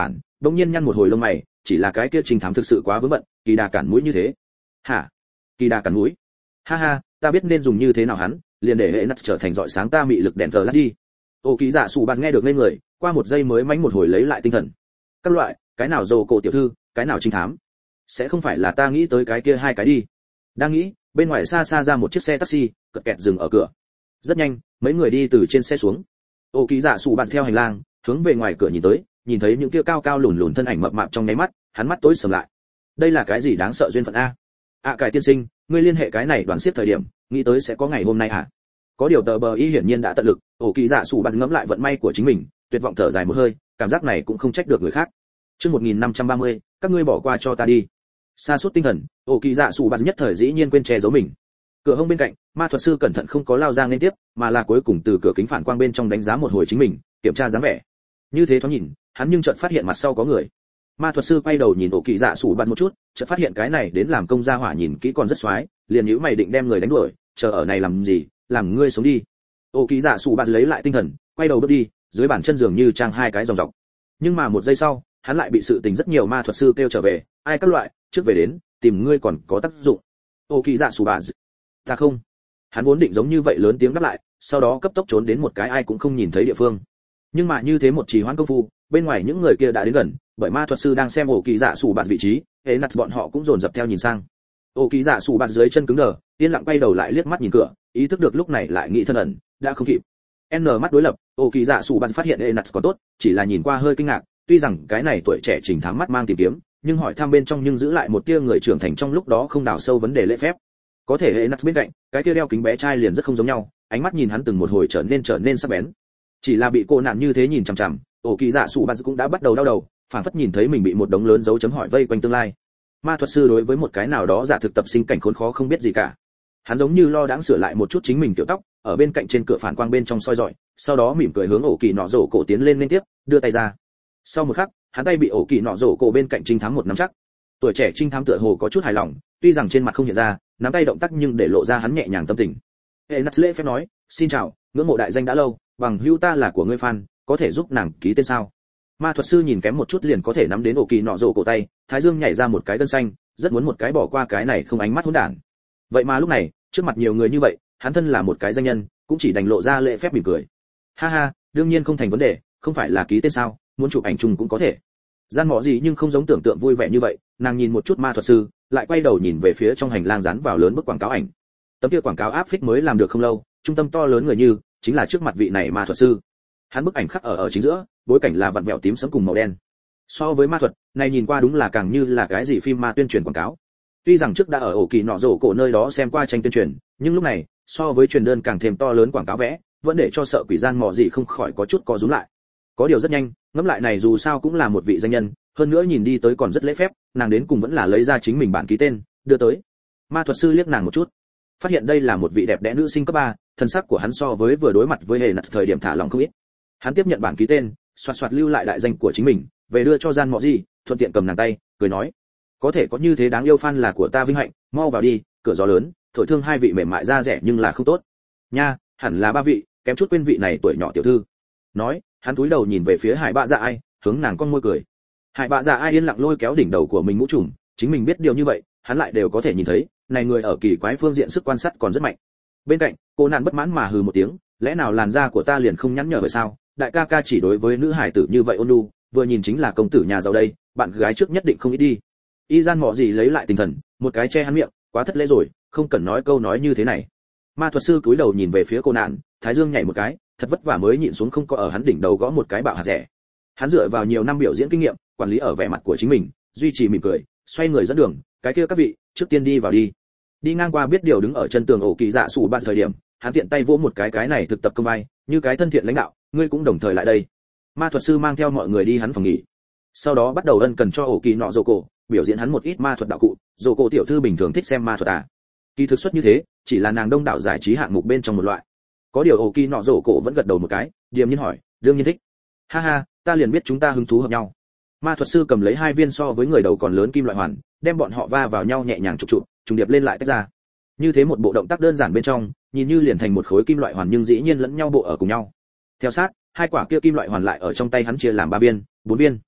Đông nhiên nhăn một hồi lông mày, chỉ là cái kia trình thám thực sự quá vướng bận, kỳ đà cản mũi như thế. Hả? Kỳ đà cản mũi? Ha ha, ta biết nên dùng như thế nào hắn, liền để hệ nắt trở thành dọi sáng ta mị lực đèn flash đi. Ô Kỳ Dạ Sủ Bạt nghe được lên người, qua một giây mới mánh một hồi lấy lại tinh thần. Các loại, cái nào rồ cổ tiểu thư, cái nào trinh thám, sẽ không phải là ta nghĩ tới cái kia hai cái đi. Đang nghĩ, bên ngoài xa xa ra một chiếc xe taxi, cật kẹt dừng ở cửa. Rất nhanh, mấy người đi từ trên xe xuống. Ô Kỳ Dạ Sủ Bạt theo hành lang, hướng về ngoài cửa nhìn tới, nhìn thấy những kia cao cao lùn lùn thân ảnh mập mạp trong nháy mắt, hắn mắt tối sầm lại. Đây là cái gì đáng sợ duyên phận a? Cải tiên sinh, ngươi liên hệ cái này đoàn xiết thời điểm, nghĩ tới sẽ có ngày hôm nay à? Có điều tờ bờ y hiển nhiên đã tận lực. Ổ Kỳ Dạ Sủ Bạt ngẫm lại vận may của chính mình, tuyệt vọng thở dài một hơi, cảm giác này cũng không trách được người khác. Chương 1530, các ngươi bỏ qua cho ta đi. Sa sút tinh thần, Ổ Kỳ Dạ Sủ Bạt nhất thời dĩ nhiên quên che giấu mình. Cửa hông bên cạnh, ma thuật sư cẩn thận không có lao ra liên tiếp, mà là cuối cùng từ cửa kính phản quang bên trong đánh giá một hồi chính mình, kiểm tra dáng vẻ. Như thế thoáng nhìn, hắn nhưng chợt phát hiện mặt sau có người. Ma thuật sư quay đầu nhìn Ổ Kỳ Dạ Sủ Bạt một chút, chợt phát hiện cái này đến làm công gia hỏa nhìn kỹ còn rất xoái, liền nhíu mày định đem người đánh đuổi, chờ ở này làm gì, làm ngươi sống đi. Ổ Kỳ Dạ Sủ Bạt lấy lại tinh thần, quay đầu bước đi, dưới bàn chân giường như trang hai cái dòng dọc. Nhưng mà một giây sau, hắn lại bị sự tình rất nhiều ma thuật sư kêu trở về, ai các loại, trước về đến, tìm ngươi còn có tác dụng. Ổ Kỳ Dạ Sủ Bạt, ta không. Hắn vốn định giống như vậy lớn tiếng đáp lại, sau đó cấp tốc trốn đến một cái ai cũng không nhìn thấy địa phương. Nhưng mà như thế một trì hoãn công phu, bên ngoài những người kia đã đến gần, bởi ma thuật sư đang xem Ổ Kỳ Dạ Sủ Bạt vị trí, hệ nặt bọn họ cũng dồn dập theo nhìn sang. Ổ Kỳ Dạ Sủ Bạt dưới chân cứng đờ, yên lặng quay đầu lại liếc mắt nhìn cửa, ý thức được lúc này lại nghĩ thân ẩn, đã không kịp. N mắt đối lập, Ổ Kỳ Dạ Sủ Bạt phát hiện hệ nặt còn tốt, chỉ là nhìn qua hơi kinh ngạc, tuy rằng cái này tuổi trẻ trình thám mắt mang tìm kiếm, nhưng hỏi thăm bên trong nhưng giữ lại một tia người trưởng thành trong lúc đó không đào sâu vấn đề lễ phép. Có thể hệ nặt bên cạnh, cái kia đeo kính bé trai liền rất không giống nhau, ánh mắt nhìn hắn từng một hồi trở nên sắc bén. Chỉ là bị cô nạn như thế nhìn chằm chằm, Ổ Kỳ Dạ Sủ Bạt cũng đã bắt đầu đau đầu, phản phất nhìn thấy mình bị một đống lớn dấu chấm hỏi vây quanh tương lai. Ma thuật sư đối với một cái nào đó giả thực tập sinh cảnh khốn khó không biết gì cả. Hắn giống như lo đãng sửa lại một chút chính mình kiểu tóc, ở bên cạnh trên cửa phản quang bên trong soi dọi, sau đó mỉm cười hướng Ổ Kỳ nọ rổ cổ tiến lên liên tiếp, đưa tay ra. Sau một khắc, hắn tay bị Ổ Kỳ nọ rổ cổ bên cạnh trinh thám một nắm chắc. Tuổi trẻ trinh thám tựa hồ có chút hài lòng, tuy rằng trên mặt không hiện ra, nắm tay động tác nhưng để lộ ra hắn nhẹ nhàng tâm tình. Hệ nặt lễ phép nói, xin chào, ngưỡng mộ đại danh đã lâu, bằng hữu ta là của ngươi fan, có thể giúp nàng ký tên sao? Ma thuật sư nhìn kém một chút liền có thể nắm đến Ổ Kỳ nọ rổ cổ tay, thái dương nhảy ra một cái gân xanh, rất muốn một cái bỏ qua cái này không ánh mắt hỗn đản. Vậy mà lúc này, trước mặt nhiều người như vậy, hắn thân là một cái danh nhân, cũng chỉ đành lộ ra lễ phép mỉm cười. Ha ha, đương nhiên không thành vấn đề, không phải là ký tên sao, muốn chụp ảnh chung cũng có thể. Gian mọ gì nhưng không giống tưởng tượng vui vẻ như vậy, nàng nhìn một chút ma thuật sư, lại quay đầu nhìn về phía trong hành lang dán vào lớn bức quảng cáo ảnh. Tấm kia quảng cáo áp phích mới làm được không lâu, trung tâm to lớn người như, chính là trước mặt vị này ma thuật sư. Hắn bức ảnh khắc ở chính giữa, bối cảnh là vặn vẹo tím sẫm cùng màu đen. So với ma thuật, này nhìn qua đúng là càng như là cái gì phim ma tuyên truyền quảng cáo. Tuy rằng trước đã ở Ổ Kỳ nọ rổ cổ nơi đó xem qua tranh tuyên truyền, nhưng lúc này, so với truyền đơn càng thêm to lớn quảng cáo vẽ, vẫn để cho sợ quỷ gian mọ gì không khỏi có chút co rúm lại. Có điều rất nhanh, ngẫm lại này dù sao cũng là một vị danh nhân, hơn nữa nhìn đi tới còn rất lễ phép, nàng đến cùng vẫn là lấy ra chính mình bản ký tên, đưa tới. Ma thuật sư liếc nàng một chút, phát hiện đây là một vị đẹp đẽ nữ sinh cấp 3, thân sắc của hắn so với vừa đối mặt với hệ nặt thời điểm thả lỏng không ít. Hắn tiếp nhận bản ký tên, xoạt xoạt lưu lại đại danh của chính mình, về đưa cho gian mọ gì, thuận tiện cầm nàng tay, cười nói, có thể có như thế đáng yêu fan là của ta vinh hạnh, mau vào đi, cửa gió lớn, thổi thương hai vị mềm mại da rẻ nhưng là không tốt. Nha, hẳn là 3 vị, kém chút quên vị này tuổi nhỏ tiểu thư. Nói, hắn cúi đầu nhìn về phía Hải Bạ Dạ Ai, hướng nàng con môi cười. Hải Bạ Dạ Ai yên lặng lôi kéo đỉnh đầu của mình mũ trùm, chính mình biết điều như vậy, hắn lại đều có thể nhìn thấy, này người ở kỳ quái phương diện sức quan sát còn rất mạnh. Bên cạnh, cô nạn bất mãn mà hừ một tiếng, lẽ nào làn da của ta liền không nhắn nhở vậy sao? Đại ca ca chỉ đối với nữ hải tử như vậy ôn nhu, vừa nhìn chính là công tử nhà giàu đây, bạn gái trước nhất định không ít đi. Y gian mọ gì lấy lại tinh thần, một cái che hắn miệng, quá thất lễ rồi, không cần nói câu nói như thế này. Ma thuật sư cúi đầu nhìn về phía cô nạn, thái dương nhảy một cái, thật vất vả mới nhịn xuống không có ở hắn đỉnh đầu gõ một cái bạo hạt rẻ. Hắn dựa vào nhiều năm biểu diễn kinh nghiệm, quản lý ở vẻ mặt của chính mình, duy trì mỉm cười, xoay người dẫn đường, cái kia các vị, trước tiên đi vào đi. Đi ngang qua biết điều đứng ở chân tường Ổ Kỳ Dạ Sủ Bạt thời điểm, hắn tiện tay vỗ một cái này thực tập công vai, như cái thân thiện lãnh đạo, ngươi cũng đồng thời lại đây. Ma thuật sư mang theo mọi người đi hắn phòng nghỉ, sau đó bắt đầu ân cần cho Ổ Kỳ nọ rổ cổ biểu diễn hắn một ít ma thuật đạo cụ. Rổ cổ tiểu thư bình thường thích xem ma thuật à? Kỳ thực xuất như thế, chỉ là nàng đông đảo giải trí hạng mục bên trong một loại. Có điều Ổ Kỳ nọ rổ cổ vẫn gật đầu một cái, điềm nhiên hỏi, đương nhiên thích. Ha ha, ta liền biết chúng ta hứng thú hợp nhau. Ma thuật sư cầm lấy 2 viên so với người đầu còn lớn kim loại hoàn, đem bọn họ va vào nhau nhẹ nhàng chụp, trùng điệp lên lại tách ra. Như thế một bộ động tác đơn giản bên trong, nhìn như liền thành một khối kim loại hoàn nhưng dĩ nhiên lẫn nhau bộ ở cùng nhau. Theo sát, 2 quả kia kim loại hoàn lại ở trong tay hắn chia làm 3 viên, 4 viên.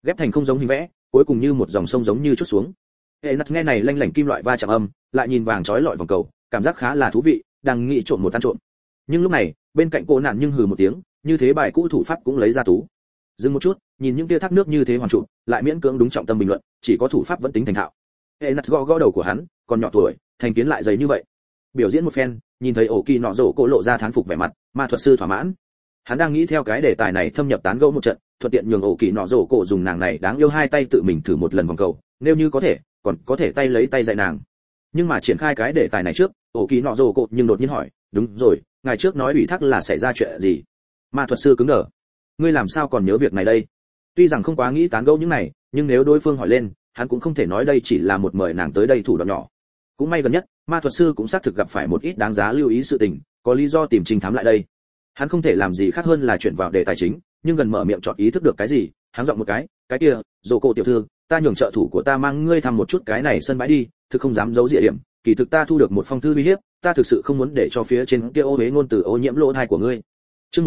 ghép thành không giống hình vẽ, cuối cùng như một dòng sông giống như chút xuống. Hệ nặt nghe này lanh lảnh kim loại va chạm âm, lại nhìn vàng chói lọi vòng cầu, cảm giác khá là thú vị, đang nghĩ trộm một ăn trộm. Nhưng lúc này, bên cạnh cô nạn nhưng hừ một tiếng, như thế bài cũ thủ pháp cũng lấy ra tú. Dừng một chút, nhìn những tia thác nước như thế hoàn trụ, lại miễn cưỡng đúng trọng tâm bình luận, chỉ có thủ pháp vẫn tính thành thạo. Hệ nặt gõ đầu của hắn, còn nhỏ tuổi, thành kiến lại dày như vậy. Biểu diễn một phen, nhìn thấy ổ kỳ nọ rổ cô lộ ra thán phục vẻ mặt, ma thuật sư thỏa mãn. Hắn đang nghĩ theo cái đề tài này thâm nhập tán gẫu một trận, thuận tiện nhường ổ kỳ nọ rổ cô dùng nàng này đáng yêu hai tay tự mình thử một lần vòng cầu, nếu như có thể, còn có thể tay lấy tay dạy nàng. Nhưng mà triển khai cái đề tài này trước, ổ kỳ nọ rổ cô nhưng đột nhiên hỏi, đúng rồi, ngày trước nói ủy thác là xảy ra chuyện gì? Ma thuật sư cứng đờ. Ngươi làm sao còn nhớ việc này đây? Tuy rằng không quá nghĩ tán gẫu những này, nhưng nếu đối phương hỏi lên, hắn cũng không thể nói đây chỉ là một mời nàng tới đây thủ đoạn nhỏ. Cũng may gần nhất, ma thuật sư cũng xác thực gặp phải một ít đáng giá lưu ý sự tình, có lý do tìm trinh thám lại đây. Hắn không thể làm gì khác hơn là chuyển vào đề tài chính, nhưng gần mở miệng chọn ý thức được cái gì, hắn giọng một cái kia, dồ cô tiểu thư, ta nhường trợ thủ của ta mang ngươi thăm một chút cái này sân bãi đi, thực không dám giấu địa điểm, kỳ thực ta thu được một phong thư uy hiếp, ta thực sự không muốn để cho phía trên kia ô uế ngôn từ ô nhiễm lỗ tai của ngươi. Chương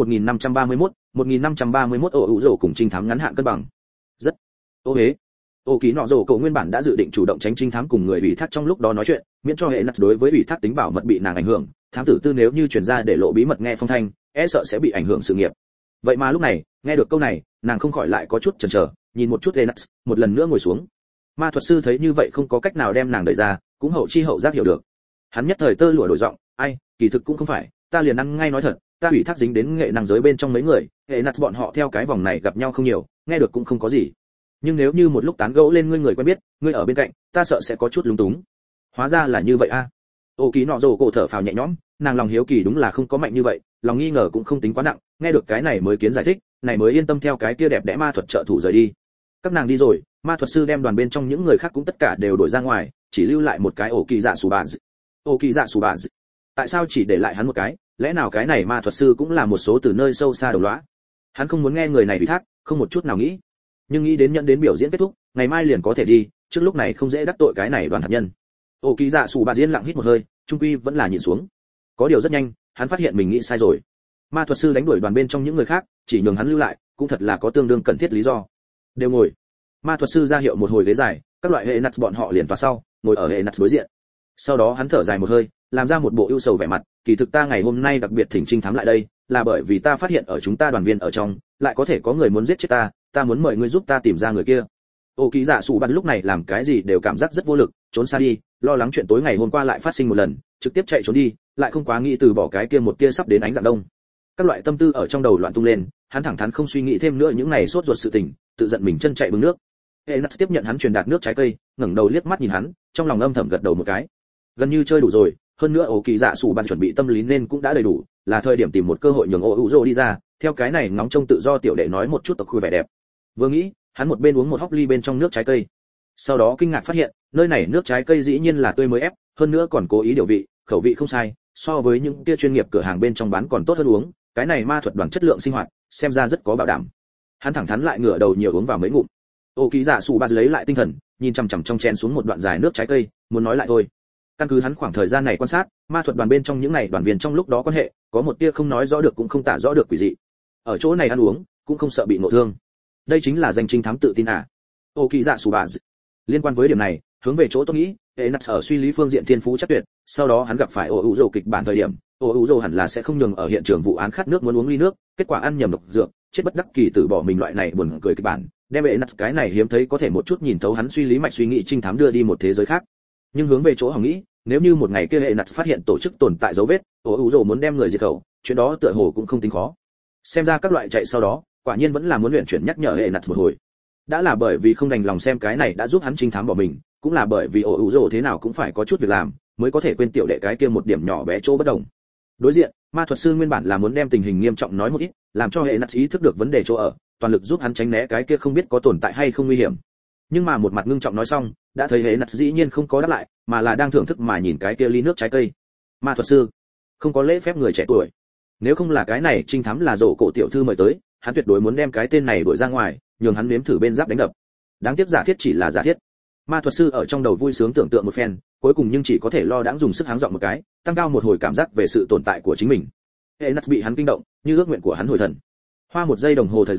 1531 ổ hữu rồ cùng trinh thám ngắn hạn cân bằng. Rất ô uế. Ô ký nọ rồ cậu nguyên bản đã dự định chủ động tránh trinh thám cùng người ủy thác trong lúc đó nói chuyện, miễn cho hệ nặt đối với ủy thác tính bảo mật bị nàng ảnh hưởng, thám tử tư nếu như truyền ra để lộ bí mật nghe phong thanh, e sợ sẽ bị ảnh hưởng sự nghiệp. Vậy mà lúc này, nghe được câu này, nàng không khỏi lại có chút chần chờ, nhìn một chút hệ nặt, một lần nữa ngồi xuống. Ma thuật sư thấy như vậy không có cách nào đem nàng đẩy ra, cũng hậu chi hậu giác hiểu được. Hắn nhất thời tơ lụa đổi giọng, ai, kỳ thực cũng không phải, ta liền ăn ngay nói thật, ta ủy thác dính đến nghệ năng giới bên trong mấy người, hệ nặt bọn họ theo cái vòng này gặp nhau không nhiều, nghe được cũng không có gì. Nhưng nếu như một lúc tán gẫu lên ngươi người quen biết, ngươi ở bên cạnh, ta sợ sẽ có chút lúng túng. Hóa ra là như vậy a. Ô ký nọ rồ cổ thở phào nhẹ nhõm, nàng lòng hiếu kỳ đúng là không có mạnh như vậy, lòng nghi ngờ cũng không tính quá nặng, nghe được cái này mới kiến giải thích, này mới yên tâm theo cái kia đẹp đẽ ma thuật trợ thủ rời đi. Các nàng đi rồi, ma thuật sư đem đoàn bên trong những người khác cũng tất cả đều đổi ra ngoài, chỉ lưu lại một cái ổ kỳ dạ sù bà. Ổ kỳ dạ sù bà. Tại sao chỉ để lại hắn một cái? Lẽ nào cái này ma thuật sư cũng là một số từ nơi sâu xa đầu lõa? Hắn không muốn nghe người này ủy thác, không một chút nào nghĩ. Nhưng nghĩ đến nhận đến biểu diễn kết thúc, ngày mai liền có thể đi, trước lúc này không dễ đắc tội cái này đoàn hạt nhân. Ổ kỳ dạ sù bà diễn lặng hít một hơi, trung quy vẫn là nhìn xuống. Có điều rất nhanh, hắn phát hiện mình nghĩ sai rồi. Ma thuật sư đánh đuổi đoàn bên trong những người khác, chỉ nhường hắn lưu lại, cũng thật là có tương đương cần thiết lý do. Đều ngồi. Ma thuật sư ra hiệu một hồi ghế dài, các loại hệ nặt bọn họ liền tòa sau, ngồi ở hệ nặt đối diện. Sau đó hắn thở dài một hơi, làm ra một bộ ưu sầu vẻ mặt, kỳ thực ta ngày hôm nay đặc biệt thỉnh trinh thám lại đây, là bởi vì ta phát hiện ở chúng ta đoàn viên ở trong, lại có thể có người muốn giết chết ta muốn mời ngươi giúp ta tìm ra người kia. Ô ký giả sủ bạt lúc này làm cái gì đều cảm giác rất vô lực, trốn xa đi, lo lắng chuyện tối ngày hôm qua lại phát sinh một lần, trực tiếp chạy trốn đi, lại không quá nghĩ từ bỏ cái kia một tia sắp đến ánh dạng đông. Các loại tâm tư ở trong đầu loạn tung lên, hắn thẳng thắn không suy nghĩ thêm nữa những ngày sốt ruột sự tình, tự giận mình chân chạy bưng nước. Enas tiếp nhận hắn truyền đạt nước trái cây, ngẩng đầu liếc mắt nhìn hắn, trong lòng âm thầm gật đầu một cái. Gần như chơi đủ rồi, hơn nữa ổ kỳ dạ sủ bạt chuẩn bị tâm lý nên cũng đã đầy đủ, là thời điểm tìm một cơ hội nhường ô hữu rồ đi ra, theo cái này ngóng trông tự do tiểu đệ nói một chút tộc khuya vẻ đẹp. Vừa nghĩ, hắn một bên uống một hốc ly bên trong nước trái cây, sau đó kinh ngạc phát hiện nơi này nước trái cây dĩ nhiên là tươi mới ép, hơn nữa còn cố ý điều vị, khẩu vị không sai, so với những kia chuyên nghiệp cửa hàng bên trong bán còn tốt hơn uống. Cái này ma thuật đoàn chất lượng sinh hoạt xem ra rất có bảo đảm. Hắn thẳng thắn lại ngửa đầu nhiều uống vào mấy ngụm. Ô ký giả sủ bạt lấy lại tinh thần, nhìn chằm chằm trong chén xuống một đoạn dài nước trái cây, muốn nói lại thôi. Căn cứ hắn khoảng thời gian này quan sát, ma thuật đoàn bên trong những này đoàn viên trong lúc đó quan hệ, có một tia không nói rõ được cũng không tả rõ được quỷ dị. Ở chỗ này ăn uống, cũng không sợ bị ngộ thương. Đây chính là danh trinh thám tự tin à? Ô kỳ dạ sủ bạt. Liên quan với điểm này, hướng về chỗ tôi nghĩ, Enas ở suy lý phương diện thiên phú chắc tuyệt, sau đó hắn gặp phải ổ hữu rồ kịch bản thời điểm, ổ hữu rồ hẳn là sẽ không nhường ở hiện trường vụ án khát nước muốn uống ly nước, kết quả ăn nhầm độc dược, chết bất đắc kỳ từ bỏ mình loại này buồn cười kịch bản, đem Enas cái này hiếm thấy có thể một chút nhìn thấu hắn suy lý mạch suy nghĩ trinh thám đưa đi một thế giới khác. Nhưng hướng về chỗ hỏng nghĩ, nếu như một ngày kia Enas phát hiện tổ chức tồn tại dấu vết, ổ hữu rồ muốn đem người diệt khẩu, chuyện đó tựa hồ cũng không tính khó. Xem ra các loại chạy sau đó, quả nhiên vẫn là muốn luyện chuyển nhắc nhở Enas một hồi. Đã là bởi vì không đành lòng xem cái này đã giúp hắn trinh thám bỏ mình, cũng là bởi vì ổ hữu rồ thế nào cũng phải có chút việc làm, mới có thể quên tiểu đệ cái kia một điểm nhỏ bé chỗ bất đồng. Đối diện, ma thuật sư nguyên bản là muốn đem tình hình nghiêm trọng nói một ít, làm cho Enas ý thức được vấn đề chỗ ở, toàn lực giúp hắn tránh né cái kia không biết có tồn tại hay không nguy hiểm. Nhưng mà một mặt ngưng trọng nói xong, đã thấy Enas dĩ nhiên không có đáp lại, mà là đang thưởng thức mà nhìn cái kia ly nước trái cây. Ma thuật sư không có lễ phép người trẻ tuổi. Nếu không là cái này trinh thám là rổ cổ tiểu thư mời tới, hắn tuyệt đối muốn đem cái tên này đuổi ra ngoài, nhường hắn nếm thử bên giáp đánh đập. Đáng tiếc giả thiết chỉ là giả thiết. Ma thuật sư ở trong đầu vui sướng tưởng tượng một phen, cuối cùng nhưng chỉ có thể lo đãng dùng sức háng giọng một cái, tăng cao một hồi cảm giác về sự tồn tại của chính mình. Enas bị hắn kinh động, như ước nguyện của hắn hồi thần. Hoa một giây đồng hồ thời gian,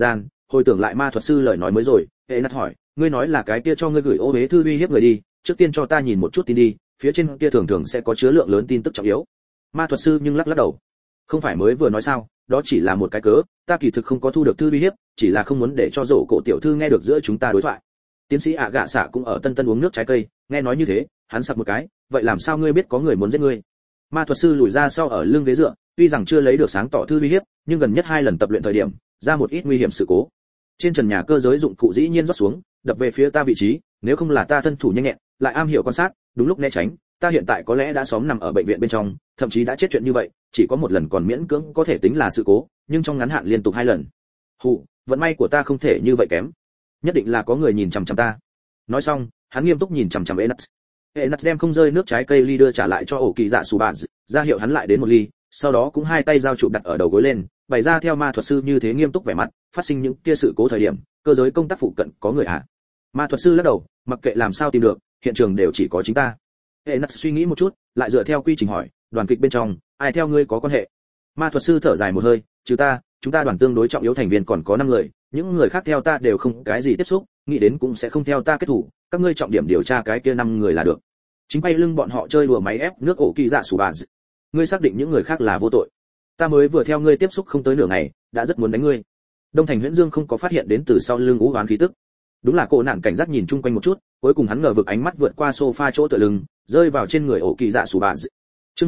hồi tưởng lại ma thuật sư lời nói mới rồi, hệ nát hỏi, ngươi nói là cái kia cho ngươi gửi ô uế thư uy hiếp người đi, trước tiên cho ta nhìn một chút tin đi, phía trên kia thường thường sẽ có chứa lượng lớn tin tức trọng yếu. Ma thuật sư nhưng lắc lắc đầu, không phải mới vừa nói sao, đó chỉ là một cái cớ, ta kỳ thực không có thu được thư uy hiếp, chỉ là không muốn để cho rổ cổ tiểu thư nghe được giữa chúng ta đối thoại. Tiến sĩ ạ gạ xạ cũng ở Tân Tân uống nước trái cây, nghe nói như thế, hắn sặc một cái, vậy làm sao ngươi biết có người muốn giết ngươi? Ma thuật sư lùi ra sau ở lưng ghế dựa, tuy rằng chưa lấy được sáng tỏ thư uy hiếp, nhưng gần nhất 2 lần tập luyện thời điểm, ra một ít nguy hiểm sự cố. Trên trần nhà cơ giới dụng cụ dĩ nhiên rót xuống, đập về phía ta vị trí, nếu không là ta thân thủ nhanh nhẹn, lại am hiểu quan sát, đúng lúc né tránh, ta hiện tại có lẽ đã xóm nằm ở bệnh viện bên trong, thậm chí đã chết chuyện như vậy, chỉ có một lần còn miễn cưỡng có thể tính là sự cố, nhưng trong ngắn hạn liên tục 2 lần. Hù, vận may của ta không thể như vậy kém. Nhất định là có người nhìn chằm chằm ta. Nói xong, hắn nghiêm túc nhìn chằm chằm Enas. Enas đem không rơi nước trái cây ly đưa trả lại cho ổ kỳ dạ sủ bà, ra hiệu hắn lại đến một ly, sau đó cũng hai tay giao chụp đặt ở đầu gối lên, bày ra theo ma thuật sư như thế nghiêm túc vẻ mặt, phát sinh những kia sự cố thời điểm, cơ giới công tác phụ cận có người à? Ma thuật sư lắc đầu, mặc kệ làm sao tìm được, hiện trường đều chỉ có chính ta. Enas suy nghĩ một chút, lại dựa theo quy trình hỏi, đoàn kịch bên trong, ai theo ngươi có quan hệ? Ma thuật sư thở dài một hơi, trừ ta, chúng ta đoàn tương đối trọng yếu thành viên còn có 5 người, những người khác theo ta đều không cái gì tiếp xúc, nghĩ đến cũng sẽ không theo ta kết thủ, các ngươi trọng điểm điều tra cái kia 5 người là được. Chính bay lưng bọn họ chơi đùa máy ép nước ổ kỳ dạ sủ bà. Ngươi xác định những người khác là vô tội? Ta mới vừa theo ngươi tiếp xúc không tới nửa ngày, đã rất muốn đánh ngươi. Đông Thành Huyễn Dương không có phát hiện đến từ sau lưng ú oán khí tức. Đúng là cô nạn cảnh giác nhìn chung quanh một chút, cuối cùng hắn ngờ vực ánh mắt vượt qua sofa chỗ tựa lưng, rơi vào trên người ổ kỳ dạ sủ bà. Chương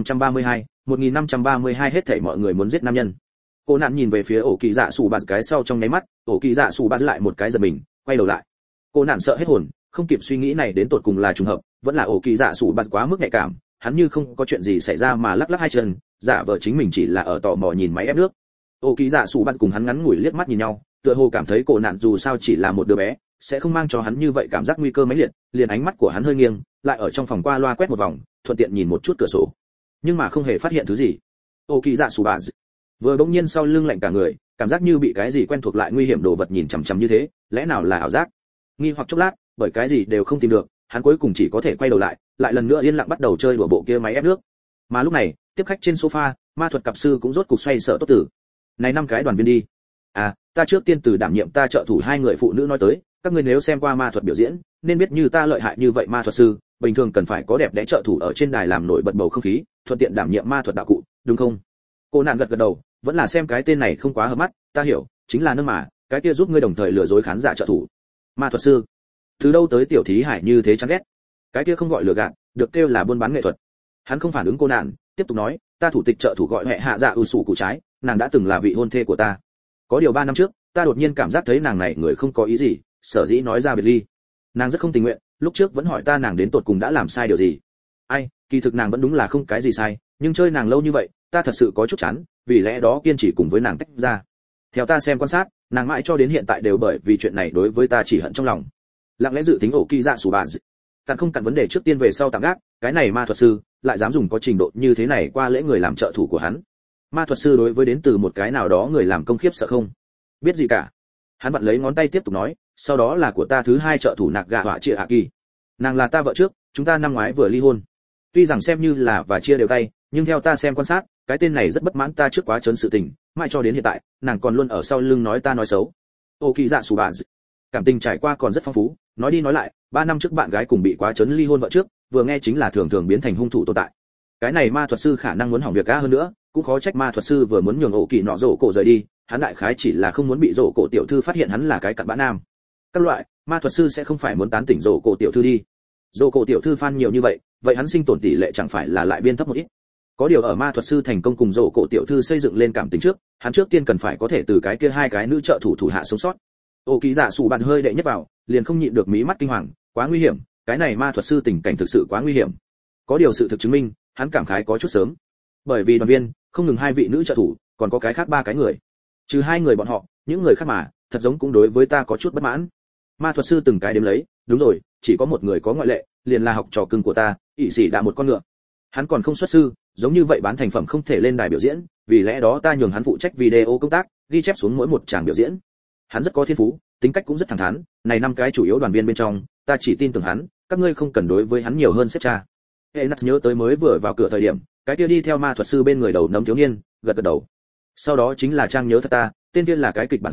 1532 hết thảy mọi người muốn giết nam nhân. Cô nạn nhìn về phía ổ kỳ dạ sủ bà cái sau trong nháy mắt, ổ kỳ dạ sủ bà lại một cái giật mình, quay đầu lại. Cô nạn sợ hết hồn, không kịp suy nghĩ này đến tột cùng là trùng hợp, vẫn là ổ kỳ dạ sủ bà quá mức nhạy cảm, hắn như không có chuyện gì xảy ra mà lắc lắc hai chân, giả vờ chính mình chỉ là ở tò mò nhìn máy ép nước. Ổ kỳ dạ sủ bà cùng hắn ngắn ngủi liếc mắt nhìn nhau, tựa hồ cảm thấy cô nạn dù sao chỉ là một đứa bé, sẽ không mang cho hắn như vậy cảm giác nguy cơ mãnh liệt, liền ánh mắt của hắn hơi nghiêng, lại ở trong phòng qua loa quét một vòng, thuận tiện nhìn một chút cửa sổ, nhưng mà không hề phát hiện thứ gì. Ổ kỳ dạ sủ bà vừa bỗng nhiên sau lưng lạnh cả người, cảm giác như bị cái gì quen thuộc lại nguy hiểm đồ vật nhìn chằm chằm như thế, lẽ nào là ảo giác? Nghi hoặc chốc lát, bởi cái gì đều không tìm được, hắn cuối cùng chỉ có thể quay đầu lại, lại lần nữa yên lặng bắt đầu chơi đùa bộ kia máy ép nước. Mà lúc này, tiếp khách trên sofa, ma thuật cặp sư cũng rốt cục xoay sở tốt tử. Này 5 cái đoàn viên đi. À, ta trước tiên từ đảm nhiệm ta trợ thủ 2 người phụ nữ nói tới, các ngươi nếu xem qua ma thuật biểu diễn, nên biết như ta lợi hại như vậy ma thuật sư, bình thường cần phải có đẹp đẽ trợ thủ ở trên đài làm nổi bật bầu không khí, thuận tiện đảm nhiệm ma thuật đạo cụ, đúng không? Cô nạn gật gật đầu, vẫn là xem cái tên này không quá hợp mắt, ta hiểu, chính là nâng mà, cái kia giúp ngươi đồng thời lừa dối khán giả trợ thủ. Ma thuật sư, từ đâu tới tiểu thí hải như thế chán ghét? Cái kia không gọi lừa gạt, được kêu là buôn bán nghệ thuật. Hắn không phản ứng cô nạn, tiếp tục nói, ta thủ tịch trợ thủ gọi mẹ hạ dạ ưu sủ cụ trái, nàng đã từng là vị hôn thê của ta. Có điều 3 năm trước, ta đột nhiên cảm giác thấy nàng này người không có ý gì, sở dĩ nói ra biệt ly. Nàng rất không tình nguyện, lúc trước vẫn hỏi ta nàng đến tột cùng đã làm sai điều gì. Ai, kỳ thực nàng vẫn đúng là không cái gì sai, nhưng chơi nàng lâu như vậy, ta thật sự có chút chán, vì lẽ đó kiên trì cùng với nàng tách ra. Theo ta xem quan sát, nàng mãi cho đến hiện tại đều bởi vì chuyện này đối với ta chỉ hận trong lòng. Lặng lẽ dự tính ổ kỳ dạ sủ bà, càng không cặn vấn đề trước tiên về sau tạm gác, cái này ma thuật sư lại dám dùng có trình độ như thế này qua lễ người làm trợ thủ của hắn. Ma thuật sư đối với đến từ một cái nào đó người làm công khiếp sợ không biết gì cả. Hắn vặn lấy ngón tay tiếp tục nói, sau đó là của ta thứ 2 trợ thủ nạc gạ họa chia hạ kỳ. Nàng là ta vợ trước, chúng ta năm ngoái vừa ly hôn. Tuy rằng xem như là và chia đều tay, nhưng theo ta xem quan sát, cái tên này rất bất mãn ta trước quá trớn sự tình, mãi cho đến hiện tại, nàng còn luôn ở sau lưng nói ta nói xấu. Ô kỳ dạ sủ bà, cảm tình trải qua còn rất phong phú, nói đi nói lại, 3 năm trước bạn gái cùng bị quá trớn ly hôn vợ trước, vừa nghe chính là thường thường biến thành hung thủ tồn tại. Cái này ma thuật sư khả năng muốn hỏng việc cá hơn nữa, cũng khó trách ma thuật sư vừa muốn nhường ổ kỳ nọ rổ cổ rời đi, hắn đại khái chỉ là không muốn bị rổ cổ tiểu thư phát hiện hắn là cái cặn bã nam. Các loại, ma thuật sư sẽ không phải muốn tán tỉnh rổ cổ tiểu thư đi. Rổ cổ tiểu thư fan nhiều như vậy, vậy hắn sinh tồn tỷ lệ chẳng phải là lại biên thấp một ít. Có điều ở ma thuật sư thành công cùng rổ cổ tiểu thư xây dựng lên cảm tình trước, hắn trước tiên cần phải có thể từ cái kia 2 cái nữ trợ thủ thủ hạ sống sót. Ô kỳ dạ sủ bà hơi đệ nhất vào, liền không nhịn được mí mắt kinh hoàng, quá nguy hiểm, cái này ma thuật sư tình cảnh thực sự quá nguy hiểm. Có điều sự thực chứng minh, hắn cảm khái có chút sớm. Bởi vì đoàn viên, không ngừng 2 vị nữ trợ thủ, còn có cái khác 3 cái người. Trừ 2 người bọn họ, những người khác mà, thật giống cũng đối với ta có chút bất mãn. Ma thuật sư từng cái đếm lấy, đúng rồi, chỉ có một người có ngoại lệ, liền là học trò cưng của ta, ỷ sĩ đã một con ngựa. Hắn còn không xuất sư, giống như vậy bán thành phẩm không thể lên đài biểu diễn, vì lẽ đó ta nhường hắn phụ trách video công tác, ghi chép xuống mỗi một tràng biểu diễn. Hắn rất có thiên phú, tính cách cũng rất thẳng thắn, này 5 cái chủ yếu đoàn viên bên trong, ta chỉ tin tưởng hắn, các ngươi không cần đối với hắn nhiều hơn xét tra. Enas nhớ tới mới vừa vào cửa thời điểm, cái kia đi theo ma thuật sư bên người đầu nấm thiếu niên, gật gật đầu. Sau đó chính là trang nhớ thật ta, tên kia là cái kịch bản sư,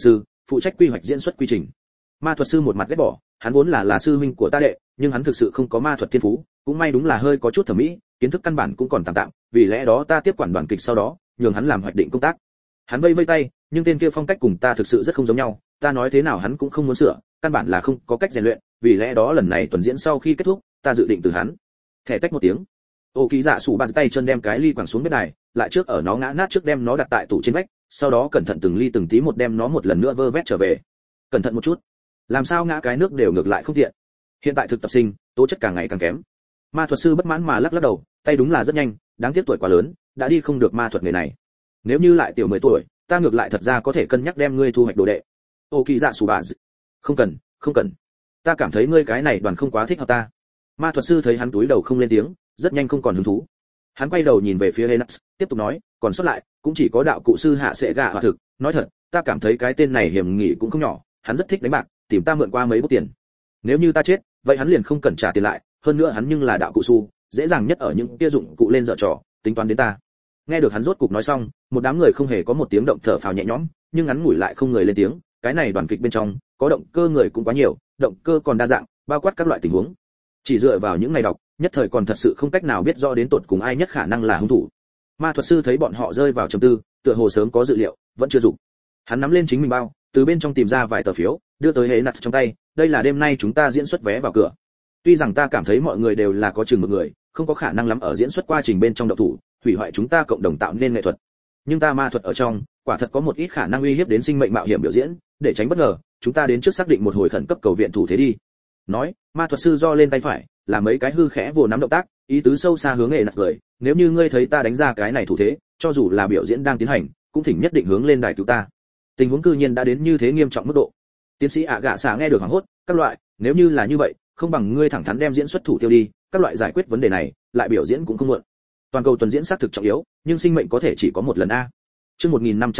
phụ trách quy hoạch diễn xuất quy trình. Ma thuật sư một mặt ghét bỏ, hắn vốn là sư huynh của ta đệ, nhưng hắn thực sự không có ma thuật thiên phú, cũng may đúng là hơi có chút thẩm mỹ, kiến thức căn bản cũng còn tạm tạm, vì lẽ đó ta tiếp quản đoàn kịch sau đó, nhường hắn làm hoạch định công tác. Hắn vây vây tay, nhưng tên kia phong cách cùng ta thực sự rất không giống nhau, ta nói thế nào hắn cũng không muốn sửa, căn bản là không có cách rèn luyện, vì lẽ đó lần này tuần diễn sau khi kết thúc, ta dự định từ hắn. Thẻ tách một tiếng. Ô Ký Dạ Sủ Bà tay chân đem cái ly quẳng xuống bếp này, lại trước ở nó ngã nát trước đem nó đặt tại tủ trên vách, sau đó cẩn thận từng ly từng tí một đem nó một lần nữa vơ vét trở về. Cẩn thận một chút. Làm sao ngã cái nước đều ngược lại không tiện. Hiện tại thực tập sinh, tố chất càng ngày càng kém. Ma thuật sư bất mãn mà lắc lắc đầu, tay đúng là rất nhanh, đáng tiếc tuổi quá lớn, đã đi không được ma thuật nghề này. Nếu như lại tiểu 10 tuổi, ta ngược lại thật ra có thể cân nhắc đem ngươi thu hoạch đồ đệ. Ô Ký Dạ Sủ Bà. Không cần, không cần. Ta cảm thấy ngươi cái này đoàn không quá thích hợp ta. Ma thuật sư thấy hắn túi đầu không lên tiếng, rất nhanh không còn hứng thú. Hắn quay đầu nhìn về phía Enax, tiếp tục nói, còn sót lại cũng chỉ có đạo cụ sư Hạ Sẽ Gạ Hòa thực, nói thật, ta cảm thấy cái tên này hiểm nghị cũng không nhỏ, hắn rất thích đánh bạc, tìm ta mượn qua mấy bút tiền. Nếu như ta chết, vậy hắn liền không cần trả tiền lại, hơn nữa hắn nhưng là đạo cụ su, dễ dàng nhất ở những kia dụng cụ lên dở trò, tính toán đến ta. Nghe được hắn rốt cục nói xong, một đám người không hề có một tiếng động thở phào nhẹ nhõm, nhưng ngắn ngủi lại không người lên tiếng, cái này đoàn kịch bên trong, có động cơ người cũng quá nhiều, động cơ còn đa dạng, bao quát các loại tình huống. Chỉ dựa vào những ngày đọc, nhất thời còn thật sự không cách nào biết rõ đến tột cùng ai nhất khả năng là hung thủ. Ma thuật sư thấy bọn họ rơi vào trầm tư, tựa hồ sớm có dự liệu, vẫn chưa dụng. Hắn nắm lên chính mình bao, từ bên trong tìm ra vài tờ phiếu, đưa tới Hễ Nặt trong tay, đây là đêm nay chúng ta diễn xuất vé vào cửa. Tuy rằng ta cảm thấy mọi người đều là có chừng một người, không có khả năng lắm ở diễn xuất quá trình bên trong động thủ, hủy hoại chúng ta cộng đồng tạo nên nghệ thuật. Nhưng ta ma thuật ở trong, quả thật có một ít khả năng uy hiếp đến sinh mệnh mạo hiểm biểu diễn, để tránh bất ngờ, chúng ta đến trước xác định một hồi khẩn cấp cầu viện thủ thế đi. Nói, ma thuật sư do lên tay phải, làm mấy cái hư khẽ vồ nắm động tác, ý tứ sâu xa hướng Hễ Nặt cười, nếu như ngươi thấy ta đánh ra cái này thủ thế, cho dù là biểu diễn đang tiến hành, cũng thỉnh nhất định hướng lên đài cứu ta. Tình huống cư nhiên đã đến như thế nghiêm trọng mức độ. Tiến sĩ ạ gạ xạ nghe được hoảng hốt, các loại, nếu như là như vậy, không bằng ngươi thẳng thắn đem diễn xuất thủ tiêu đi, các loại giải quyết vấn đề này, lại biểu diễn cũng không muộn. Toàn cầu tuần diễn xác thực trọng yếu, nhưng sinh mệnh có thể chỉ có một lần a. Chương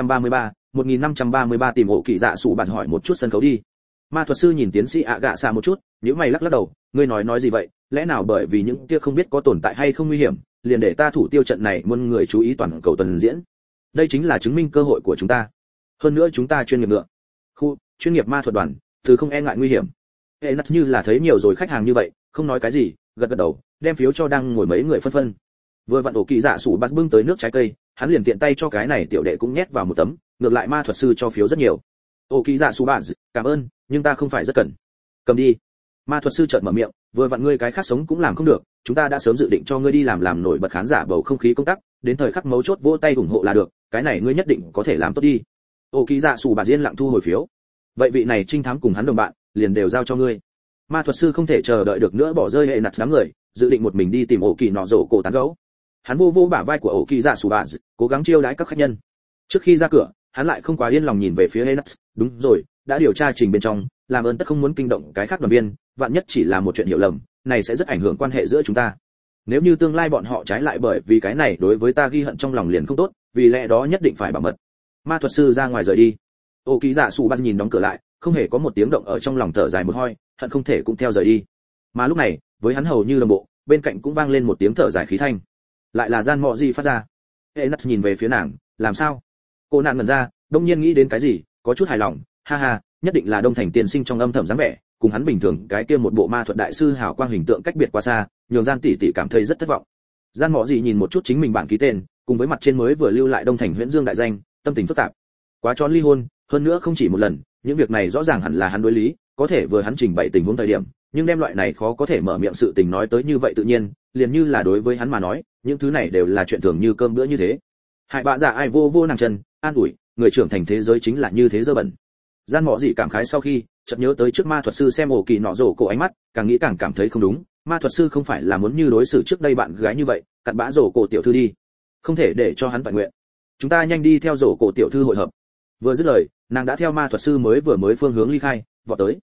1533 tìm Ổ Ký Dạ Sủ Bà hỏi một chút sân khấu đi. Ma thuật sư nhìn tiến sĩ ạ gạ xạ một chút, nhíu mày lắc lắc đầu, ngươi nói gì vậy, lẽ nào bởi vì những kia không biết có tồn tại hay không nguy hiểm, liền để ta thủ tiêu trận này muôn người chú ý toàn cầu tuần diễn. Đây chính là chứng minh cơ hội của chúng ta. Hơn nữa chúng ta chuyên nghiệp nữa. Chuyên nghiệp ma thuật đoàn, từ không e ngại nguy hiểm. Enax như là thấy nhiều rồi khách hàng như vậy, không nói cái gì, gật gật đầu, đem phiếu cho đang ngồi mấy người phân phân. Vừa vặn Ổ Ký Dạ Sủ Bà bưng tới nước trái cây, hắn liền tiện tay cho cái này tiểu đệ cũng nhét vào một tấm, ngược lại ma thuật sư cho phiếu rất nhiều. Ổ Ký Dạ Sủ Bà, cảm ơn, nhưng ta không phải rất cần. Cầm đi. Ma thuật sư chợt mở miệng, vừa vặn ngươi cái khác sống cũng làm không được, chúng ta đã sớm dự định cho ngươi đi làm nổi bật khán giả bầu không khí công tác, đến thời khắc mấu chốt vỗ tay ủng hộ là được, cái này ngươi nhất định có thể làm tốt đi. Ổ Ký Dạ Sủ Bà yên lặng thu hồi phiếu. Vậy vị này trinh thám cùng hắn đồng bạn, liền đều giao cho ngươi. Ma thuật sư không thể chờ đợi được nữa bỏ rơi Hệ Nặt đám người, dự định một mình đi tìm Ổ Kỳ nọ rổ cổ tán gấu. Hắn vô bả vai của Ổ Ký Dạ Sủ Bà, cố gắng chiêu đãi các khách nhân. Trước khi ra cửa, hắn lại không quá yên lòng nhìn về phía Hệ Nặt, đúng rồi, đã điều tra trình bên trong, làm ơn tất không muốn kinh động cái khác đoàn viên, vạn nhất chỉ là một chuyện hiểu lầm, này sẽ rất ảnh hưởng quan hệ giữa chúng ta. Nếu như tương lai bọn họ trái lại bởi vì cái này đối với ta ghi hận trong lòng liền không tốt, vì lẽ đó nhất định phải bảo mật. Ma thuật sư ra ngoài rời đi. Ổ Ký Dạ Sủ Bà nhìn đóng cửa lại, không hề có một tiếng động ở trong lòng thở dài một hơi, hận không thể cũng theo rời đi. Mà lúc này, với hắn hầu như đồng bộ, bên cạnh cũng vang lên một tiếng thở dài khí thanh. Lại là Gian Mọ Gì phát ra. Enax nhìn về phía nàng, làm sao? Cô nàng ngẩn ra, đông nhiên nghĩ đến cái gì, có chút hài lòng, ha ha, nhất định là Đông Thành tiên sinh trong âm thầm dáng vẻ, cùng hắn bình thường cái kia một bộ ma thuật đại sư hào quang hình tượng cách biệt quá xa, nhường Gian tỷ tỷ cảm thấy rất thất vọng. Gian Mọ Gì nhìn một chút chính mình bản ký tên, cùng với mặt trên mới vừa lưu lại Đông Thành Huyễn Dương đại danh, tâm tình phức tạp. Quá tròn ly hôn, hơn nữa không chỉ một lần, những việc này rõ ràng hẳn là hắn đối lý, có thể vừa hắn trình bày tình huống thời điểm, nhưng đem loại này khó có thể mở miệng sự tình nói tới như vậy tự nhiên, liền như là đối với hắn mà nói, những thứ này đều là chuyện thường như cơm bữa như thế. Hại bạ dạ ai vô nàng chân, an ủi, người trưởng thành thế giới chính là như thế dơ bẩn. Gian Mọ Gì cảm khái sau khi, chợt nhớ tới trước ma thuật sư xem Ổ Kỳ nọ rổ cổ ánh mắt, càng nghĩ càng cảm thấy không đúng, ma thuật sư không phải là muốn như đối xử trước đây bạn gái như vậy, cặn bã rổ cổ tiểu thư đi, không thể để cho hắn vạn nguyện. Chúng ta nhanh đi theo rổ cổ tiểu thư hội hợp. Vừa dứt lời, nàng đã theo ma thuật sư mới phương hướng ly khai, vọt tới.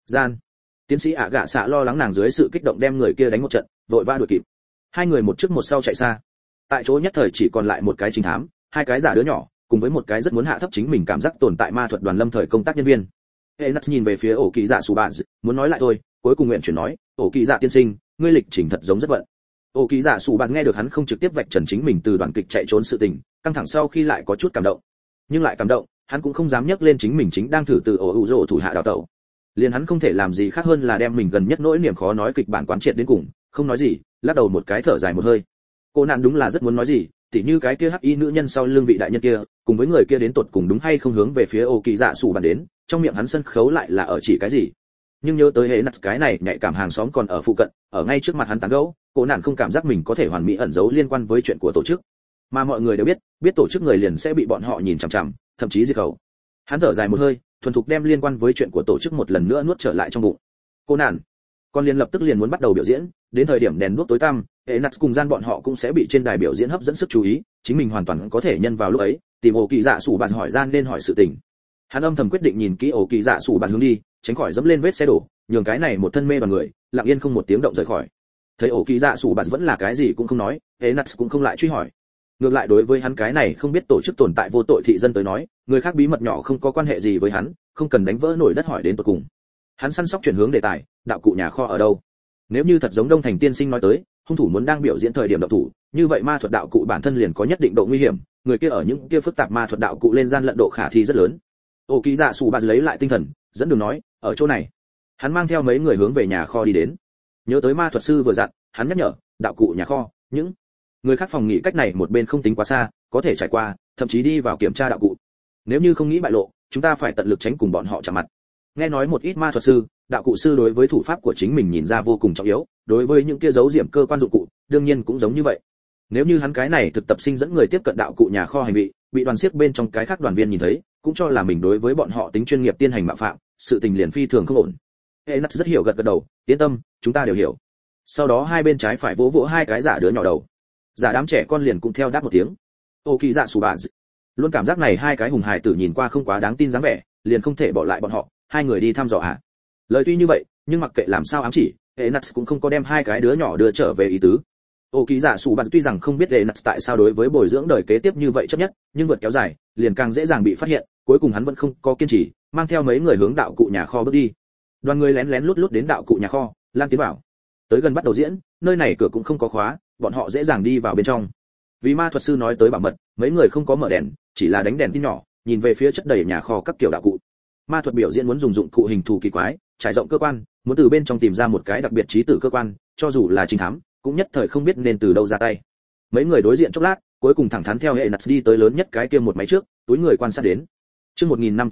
Tiến sĩ ạ gạ xạ lo lắng nàng dưới sự kích động đem người kia đánh một trận, vội vã đuổi kịp. Hai người một trước một sau chạy xa. Tại chỗ nhất thời chỉ còn lại một cái trinh thám, hai cái giả đứa nhỏ, cùng với một cái rất muốn hạ thấp chính mình cảm giác tồn tại ma thuật đoàn lâm thời công tác nhân viên. Enax nhìn về phía Ổ Ký Dạ Sủ Bà, muốn nói lại thôi, cuối cùng nguyện chuyển nói, Ổ Ký Dạ tiên sinh, ngươi lịch trình thật giống rất bận. Ổ Ký Dạ Sủ Bà nghe được hắn không trực tiếp vạch trần chính mình từ đoàn kịch chạy trốn sự tình, căng thẳng sau khi lại có chút cảm động. Nhưng lại cảm động, hắn cũng không dám nhắc lên chính mình chính đang thử từ ổ hữu rồ thủ hạ đào tẩu. Liền hắn không thể làm gì khác hơn là đem mình gần nhất nỗi niềm khó nói kịch bản quán triệt đến cùng, không nói gì, lắc đầu một cái thở dài một hơi. Cô nạn đúng là rất muốn nói gì, tỉ như cái kia hắc y nữ nhân sau lưng vị đại nhân kia, cùng với người kia đến tột cùng đúng hay không hướng về phía ổ kỳ dạ sủ bàn đến, trong miệng hắn sân khấu lại là ở chỉ cái gì. Nhưng nhớ tới hệ nặt cái này nhạy cảm hàng xóm còn ở phụ cận, ở ngay trước mặt hắn tán gẫu, cô nạn không cảm giác mình có thể hoàn mỹ ẩn giấu liên quan với chuyện của tổ chức, mà mọi người đều biết tổ chức người liền sẽ bị bọn họ nhìn chằm chằm, thậm chí diệt khẩu. Hắn thở dài một hơi, thuần thục đem liên quan với chuyện của tổ chức một lần nữa nuốt trở lại trong bụng. Cô nạn con liền lập tức liền muốn bắt đầu biểu diễn, đến thời điểm đèn đuốc tối tăm, hệ nặt cùng gian bọn họ cũng sẽ bị trên đài biểu diễn hấp dẫn sức chú ý, chính mình hoàn toàn có thể nhân vào lúc ấy tìm ổ kỳ dạ sủ bạn hỏi gian nên hỏi sự tình. Hắn âm thầm quyết định nhìn kỹ ổ kỳ dạ sủ bạn hướng đi, tránh khỏi dẫm lên vết xe đổ, nhường cái này một thân mê đoàn người lặng yên không một tiếng động rời khỏi. Thấy ổ kỳ dạ sủ bạn vẫn là cái gì cũng không nói, hệ nặt cũng không lại truy hỏi. Ngược lại đối với hắn cái này không biết tổ chức tồn tại vô tội thị dân tới nói, người khác bí mật nhỏ không có quan hệ gì với hắn, không cần đánh vỡ nổi đất hỏi đến tận cùng. Hắn săn sóc chuyển hướng đề tài, đạo cụ nhà kho ở đâu? Nếu như thật giống Đông Thành tiên sinh nói tới, hung thủ muốn đang biểu diễn thời điểm động thủ, như vậy ma thuật đạo cụ bản thân liền có nhất định độ nguy hiểm, người kia ở những kia phức tạp ma thuật đạo cụ lên gian lận độ khả thi rất lớn. Ổ Kỳ Dạ Sủ Bạt lấy lại tinh thần, dẫn đường nói, ở chỗ này. Hắn mang theo mấy người hướng về nhà kho đi đến. Nhớ tới ma thuật sư vừa dặn, hắn nhắc nhở, đạo cụ nhà kho, những người khác phòng nghĩ cách này một bên không tính quá xa, có thể trải qua, thậm chí đi vào kiểm tra đạo cụ. Nếu như không nghĩ bại lộ, chúng ta phải tận lực tránh cùng bọn họ chạm mặt. Nghe nói một ít ma thuật sư, đạo cụ sư đối với thủ pháp của chính mình nhìn ra vô cùng trọng yếu, đối với những kia giấu diệm cơ quan dụng cụ, đương nhiên cũng giống như vậy. Nếu như hắn cái này thực tập sinh dẫn người tiếp cận đạo cụ nhà kho hành vi, bị đoàn xiếc bên trong cái khác đoàn viên nhìn thấy, cũng cho là mình đối với bọn họ tính chuyên nghiệp tiên hành mạo phạm, sự tình liền phi thường không ổn. Enat rất hiểu gật gật đầu, yên tâm, chúng ta đều hiểu. Sau đó hai bên trái phải vỗ vỗ hai cái giả đứa nhỏ đầu. Giả đám trẻ con liền cũng theo đáp một tiếng. Ô Kỳ Dạ Sủ Bạt luôn cảm giác này hai cái hùng hài tử nhìn qua không quá đáng tin dáng vẻ, liền không thể bỏ lại bọn họ, hai người đi thăm dò hả? Lời tuy như vậy, nhưng mặc kệ làm sao ám chỉ, Enat cũng không có đem hai cái đứa nhỏ đưa trở về ý tứ. Ô Kỳ Dạ Sủ Bạt tuy rằng không biết Enat tại sao đối với bồi dưỡng đời kế tiếp như vậy chấp nhất, nhưng vượt kéo dài, liền càng dễ dàng bị phát hiện, cuối cùng hắn vẫn không có kiên trì, mang theo mấy người hướng đạo cụ nhà kho bước đi. Đoàn người lén lén lút lút đến đạo cụ nhà kho, lan tiến vào. Tới gần bắt đầu diễn, nơi này cửa cũng không có khóa, bọn họ dễ dàng đi vào bên trong. Vì ma thuật sư nói tới bảo mật, mấy người không có mở đèn, chỉ là đánh đèn tin nhỏ, nhìn về phía chất đầy nhà kho các kiểu đạo cụ. Ma thuật biểu diễn muốn dùng dụng cụ hình thù kỳ quái, trải rộng cơ quan, muốn từ bên trong tìm ra một cái đặc biệt trí tử cơ quan, cho dù là trinh thám, cũng nhất thời không biết nên từ đâu ra tay. Mấy người đối diện chốc lát, cuối cùng thẳng thắn theo hệ nặt đi tới lớn nhất cái kia một máy trước, túi người quan sát đến. Chương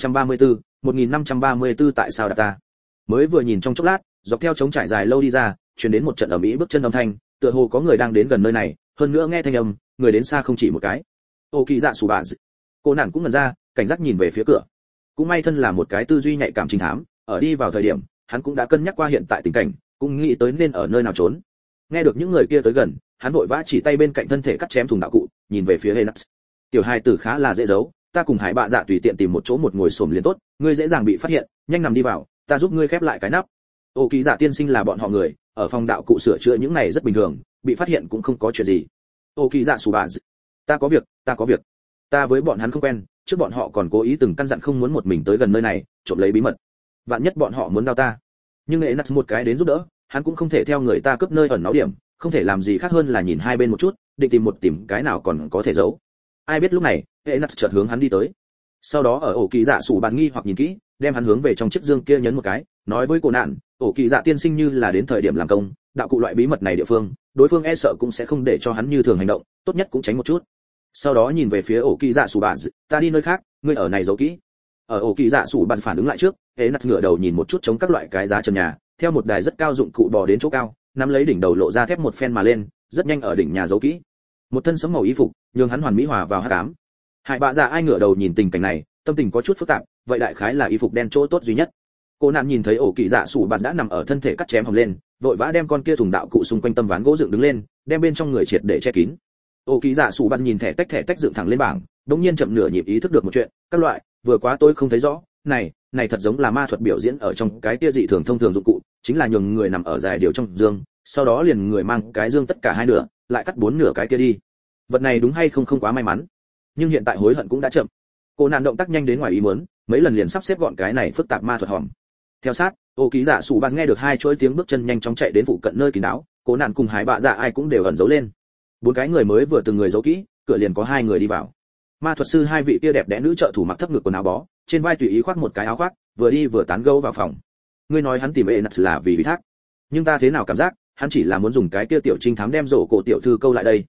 1534 tại sao đặt ta? Mới vừa nhìn trong chốc lát, dọc theo trống trải dài lâu đi ra, truyền đến một trận ầm ĩ bước chân âm thanh, tựa hồ có người đang đến gần nơi này, hơn nữa nghe thanh âm, người đến xa không chỉ một cái. Ô Kỳ Dạ Sủ Bạt, cô nàng cũng ngẩn ra, cảnh giác nhìn về phía cửa. Cũng may thân là một cái tư duy nhạy cảm trinh thám, ở đi vào thời điểm, hắn cũng đã cân nhắc qua hiện tại tình cảnh, cũng nghĩ tới nên ở nơi nào trốn. Nghe được những người kia tới gần, hắn vội vã chỉ tay bên cạnh thân thể cắt chém thùng đạo cụ, nhìn về phía Helix. Tiểu hài tử khá là dễ giấu, ta cùng Hải Bạ Dạ tùy tiện tìm một chỗ một ngồi xổm liền tốt, ngươi dễ dàng bị phát hiện, nhanh nằm đi vào, ta giúp ngươi khép lại cái nắp. Ô Kỳ Dạ tiên sinh là bọn họ người, ở phòng đạo cụ sửa chữa những này rất bình thường, bị phát hiện cũng không có chuyện gì. Ô Kỳ Dạ Sủ Bạt, ta có việc. Ta với bọn hắn không quen, trước bọn họ còn cố ý từng căn dặn không muốn một mình tới gần nơi này, trộm lấy bí mật. Vạn nhất bọn họ muốn đao ta. Nhưng Enat một cái đến giúp đỡ, hắn cũng không thể theo người ta cướp nơi ẩn náu điểm, không thể làm gì khác hơn là nhìn hai bên một chút, định tìm cái nào còn có thể giấu. Ai biết lúc này, Enat chợt hướng hắn đi tới. Sau đó ở Ổ Kỳ Dạ Sủ Bạt nghi hoặc nhìn kỹ, đem hắn hướng về trong chiếc dương kia nhấn một cái, nói với cô nạn, Ổ Kỳ Dạ tiên sinh như là đến thời điểm làm công, đạo cụ loại bí mật này địa phương, đối phương e sợ cũng sẽ không để cho hắn như thường hành động, tốt nhất cũng tránh một chút. Sau đó nhìn về phía Ổ Kỳ Dạ Sủ Bạt, ta đi nơi khác, ngươi ở này giấu kỹ. Ở Ổ Kỳ Dạ Sủ Bạt phản ứng lại trước, Enat ngửa đầu nhìn một chút chống các loại cái giá trần nhà, theo một đài rất cao dụng cụ bò đến chỗ cao, nắm lấy đỉnh đầu lộ ra thép một phen mà lên, rất nhanh ở đỉnh nhà giấu kỹ. Một thân sẫm màu y phục, nhường hắn hoàn mỹ hòa vào hắc ám. Hải Bạ Dạ ai ngửa đầu nhìn tình cảnh này, tâm tình có chút phức tạp, vậy đại khái là y phục đen chỗ tốt duy nhất. Cô nạn nhìn thấy Ổ Kỳ Dạ Sủ Bạt đã nằm ở thân thể cắt chém hồng lên, vội vã đem con kia thùng đạo cụ xung quanh tâm ván gỗ dựng đứng lên, đem bên trong người triệt để che kín. Ổ Kỳ Dạ Sủ Bạt nhìn thẻ tách dựng thẳng lên bảng, đống nhiên chậm nửa nhịp ý thức được một chuyện, các loại, vừa quá tôi không thấy rõ, này thật giống là ma thuật biểu diễn ở trong cái kia dị thường thông thường dụng cụ, chính là nhường người nằm ở dài điều trong dương, sau đó liền người mang cái dương tất cả hai nửa, lại cắt bốn nửa cái kia đi. Vật này đúng hay không quá may mắn, nhưng hiện tại hối hận cũng đã chậm. Cô nạn động tác nhanh đến ngoài ý muốn, mấy lần liền sắp xếp gọn cái này phức tạp ma thuật hòm. Theo sát, Ổ Kỳ Dạ Sủ Bạt nghe được hai chuỗi tiếng bước chân nhanh chóng chạy đến phụ cận nơi kín đáo, cô nạn cùng Hải Bạ Dạ ai cũng đều ẩn giấu lên. Bốn cái người mới vừa từng người giấu kỹ, cửa liền có hai người đi vào. Ma thuật sư hai vị kia đẹp đẽ nữ trợ thủ mặc thấp ngực quần áo bó, trên vai tùy ý khoác một cái áo khoác, vừa đi vừa tán gẫu vào phòng. Ngươi nói hắn tìm Enas là vì ủy thác, nhưng ta thế nào cảm giác, hắn chỉ là muốn dùng cái kia tiểu trinh thám đem rổ cổ tiểu thư câu lại đây.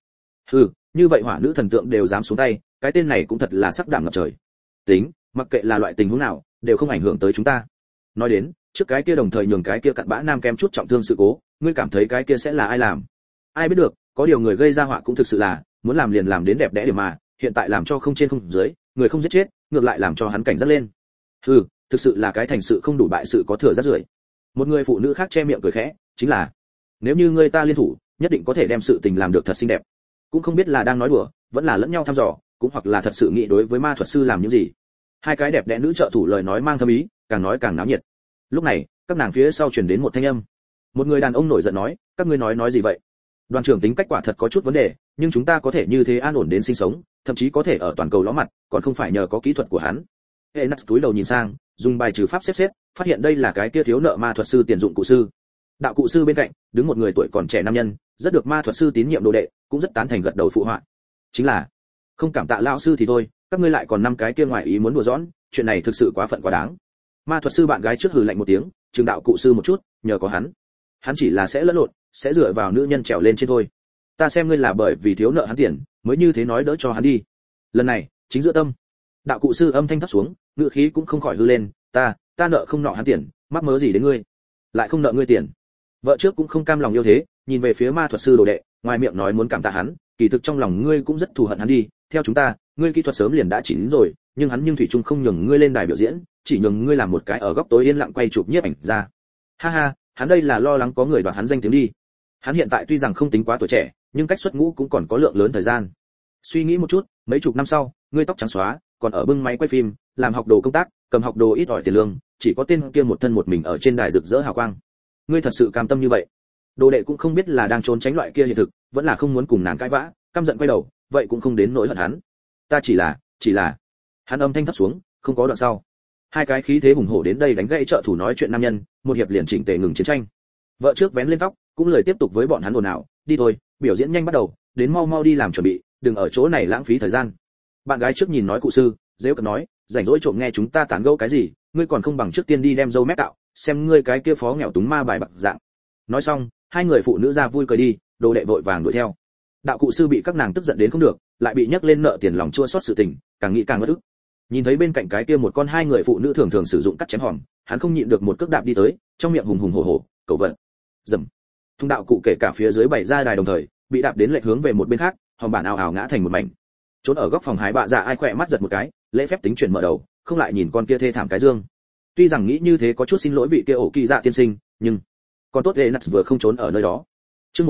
Như vậy hỏa nữ thần tượng đều dám xuống tay, cái tên này cũng thật là sắc đảm ngập trời. Tính, mặc kệ là loại tình huống nào, đều không ảnh hưởng tới chúng ta. Nói đến, trước cái kia đồng thời nhường cái kia cặn bã nam kem chút trọng thương sự cố, ngươi cảm thấy cái kia sẽ là ai làm? Ai biết được, có điều người gây ra họa cũng thực sự là, muốn làm liền làm đến đẹp đẽ điểm mà, hiện tại làm cho không trên không dưới, người không giết chết, ngược lại làm cho hắn cảnh giác lên. Thực sự là cái thành sự không đủ bại sự có thừa rất rưởi. Một người phụ nữ khác che miệng cười khẽ, chính là, nếu như ngươi ta liên thủ, nhất định có thể đem sự tình làm được thật xinh đẹp. Cũng không biết là đang nói đùa, vẫn là lẫn nhau thăm dò, cũng hoặc là thật sự nghĩ đối với ma thuật sư làm những gì. Hai cái đẹp đẽ nữ trợ thủ lời nói mang thâm ý, càng nói càng náo nhiệt. Lúc này, các nàng phía sau truyền đến một thanh âm. Một người đàn ông nổi giận nói, các ngươi nói gì vậy? Đoàn trưởng tính cách quả thật có chút vấn đề, nhưng chúng ta có thể như thế an ổn đến sinh sống, thậm chí có thể ở toàn cầu ló mặt, còn không phải nhờ có kỹ thuật của hắn. Enas túi đầu nhìn sang, dùng bài trừ pháp xếp, phát hiện đây là cái kia thiếu nợ ma thuật sư tiền dụng cụ sư. Đạo cụ sư bên cạnh, đứng một người tuổi còn trẻ nam nhân, rất được ma thuật sư tín nhiệm đồ đệ, cũng rất tán thành gật đầu phụ họa. Chính là, không cảm tạ lão sư thì thôi, các ngươi lại còn năm cái kia ngoài ý muốn đùa giỡn, chuyện này thực sự quá phận quá đáng. Ma thuật sư bạn gái trước hừ lạnh một tiếng, trừng đạo cụ sư một chút, nhờ có hắn chỉ là sẽ lẫn lộn, sẽ dựa vào nữ nhân trèo lên trên thôi. Ta xem ngươi là bởi vì thiếu nợ hắn tiền, mới như thế nói đỡ cho hắn đi. Lần này, chính giữa tâm. Đạo cụ sư âm thanh thấp xuống, ngữ khí cũng không khỏi hư lên, ta nợ không nọ hắn tiền, mắc mớ gì đến ngươi? Lại không nợ ngươi tiền. Vợ trước cũng không cam lòng yêu thế, nhìn về phía ma thuật sư đồ đệ, ngoài miệng nói muốn cảm tạ hắn, kỳ thực trong lòng ngươi cũng rất thù hận hắn đi. Theo chúng ta, ngươi kỹ thuật sớm liền đã chín rồi, nhưng hắn thủy chung không nhường ngươi lên đài biểu diễn, chỉ nhường ngươi làm một cái ở góc tối yên lặng quay chụp nhiếp ảnh ra. Ha ha, hắn đây là lo lắng có người đoạt hắn danh tiếng đi. Hắn hiện tại tuy rằng không tính quá tuổi trẻ, nhưng cách xuất ngũ cũng còn có lượng lớn thời gian. Suy nghĩ một chút, mấy chục năm sau, ngươi tóc trắng xóa, còn ở bưng máy quay phim, làm học đồ công tác, cầm học đồ ít ỏi tiền lương, chỉ có tên kia một thân một mình ở trên đài rực rỡ hào quang. Ngươi thật sự cam tâm như vậy? Đồ đệ cũng không biết là đang trốn tránh loại kia hiện thực, vẫn là không muốn cùng nàng cãi vã, căm giận quay đầu, vậy cũng không đến nỗi hận hắn. Ta chỉ là. Hắn âm thanh thấp xuống, không có đoạn sau. Hai cái khí thế hùng hổ đến đây đánh gãy trợ thủ nói chuyện nam nhân, một hiệp liền chỉnh tề ngừng chiến tranh. Vợ trước vén lên tóc, cũng lời tiếp tục với bọn hắn ồn ào, đi thôi, biểu diễn nhanh bắt đầu, đến mau đi làm chuẩn bị, đừng ở chỗ này lãng phí thời gian. Bạn gái trước nhìn nói cụ sư, giễu cợt nói, rảnh rỗi trộm nghe chúng ta tán gẫu cái gì, ngươi còn không bằng trước tiên đi đem dâu mép tạo, xem ngươi cái kia phó nghèo túng ma bài bạc dạng. Nói xong, hai người phụ nữ ra vui cười đi, đồ đệ vội vàng đuổi theo. Đạo cụ sư bị các nàng tức giận đến không được, lại bị nhắc lên nợ tiền lòng chua xót sự tình, càng nghĩ càng uất ức. Nhìn thấy bên cạnh cái kia một con hai người phụ nữ thường thường sử dụng cắt chém hòm, hắn không nhịn được một cước đạp đi tới, trong miệng hùng hổ, cầu vận. Dầm. Thung đạo cụ kể cả phía dưới bảy ra đài đồng thời, bị đạp đến lệch hướng về một bên khác, hòm bản ào ngã thành một mảnh. Trốn ở góc phòng hái bạ dạ ai khỏe mắt giật một cái, lễ phép tính chuyển mở đầu, không lại nhìn con kia thê thảm cái dương. Tuy rằng nghĩ như thế có chút xin lỗi vị kia ổ kỳ dạ tiên sinh, nhưng còn tốt Enas vừa không trốn ở nơi đó. Chương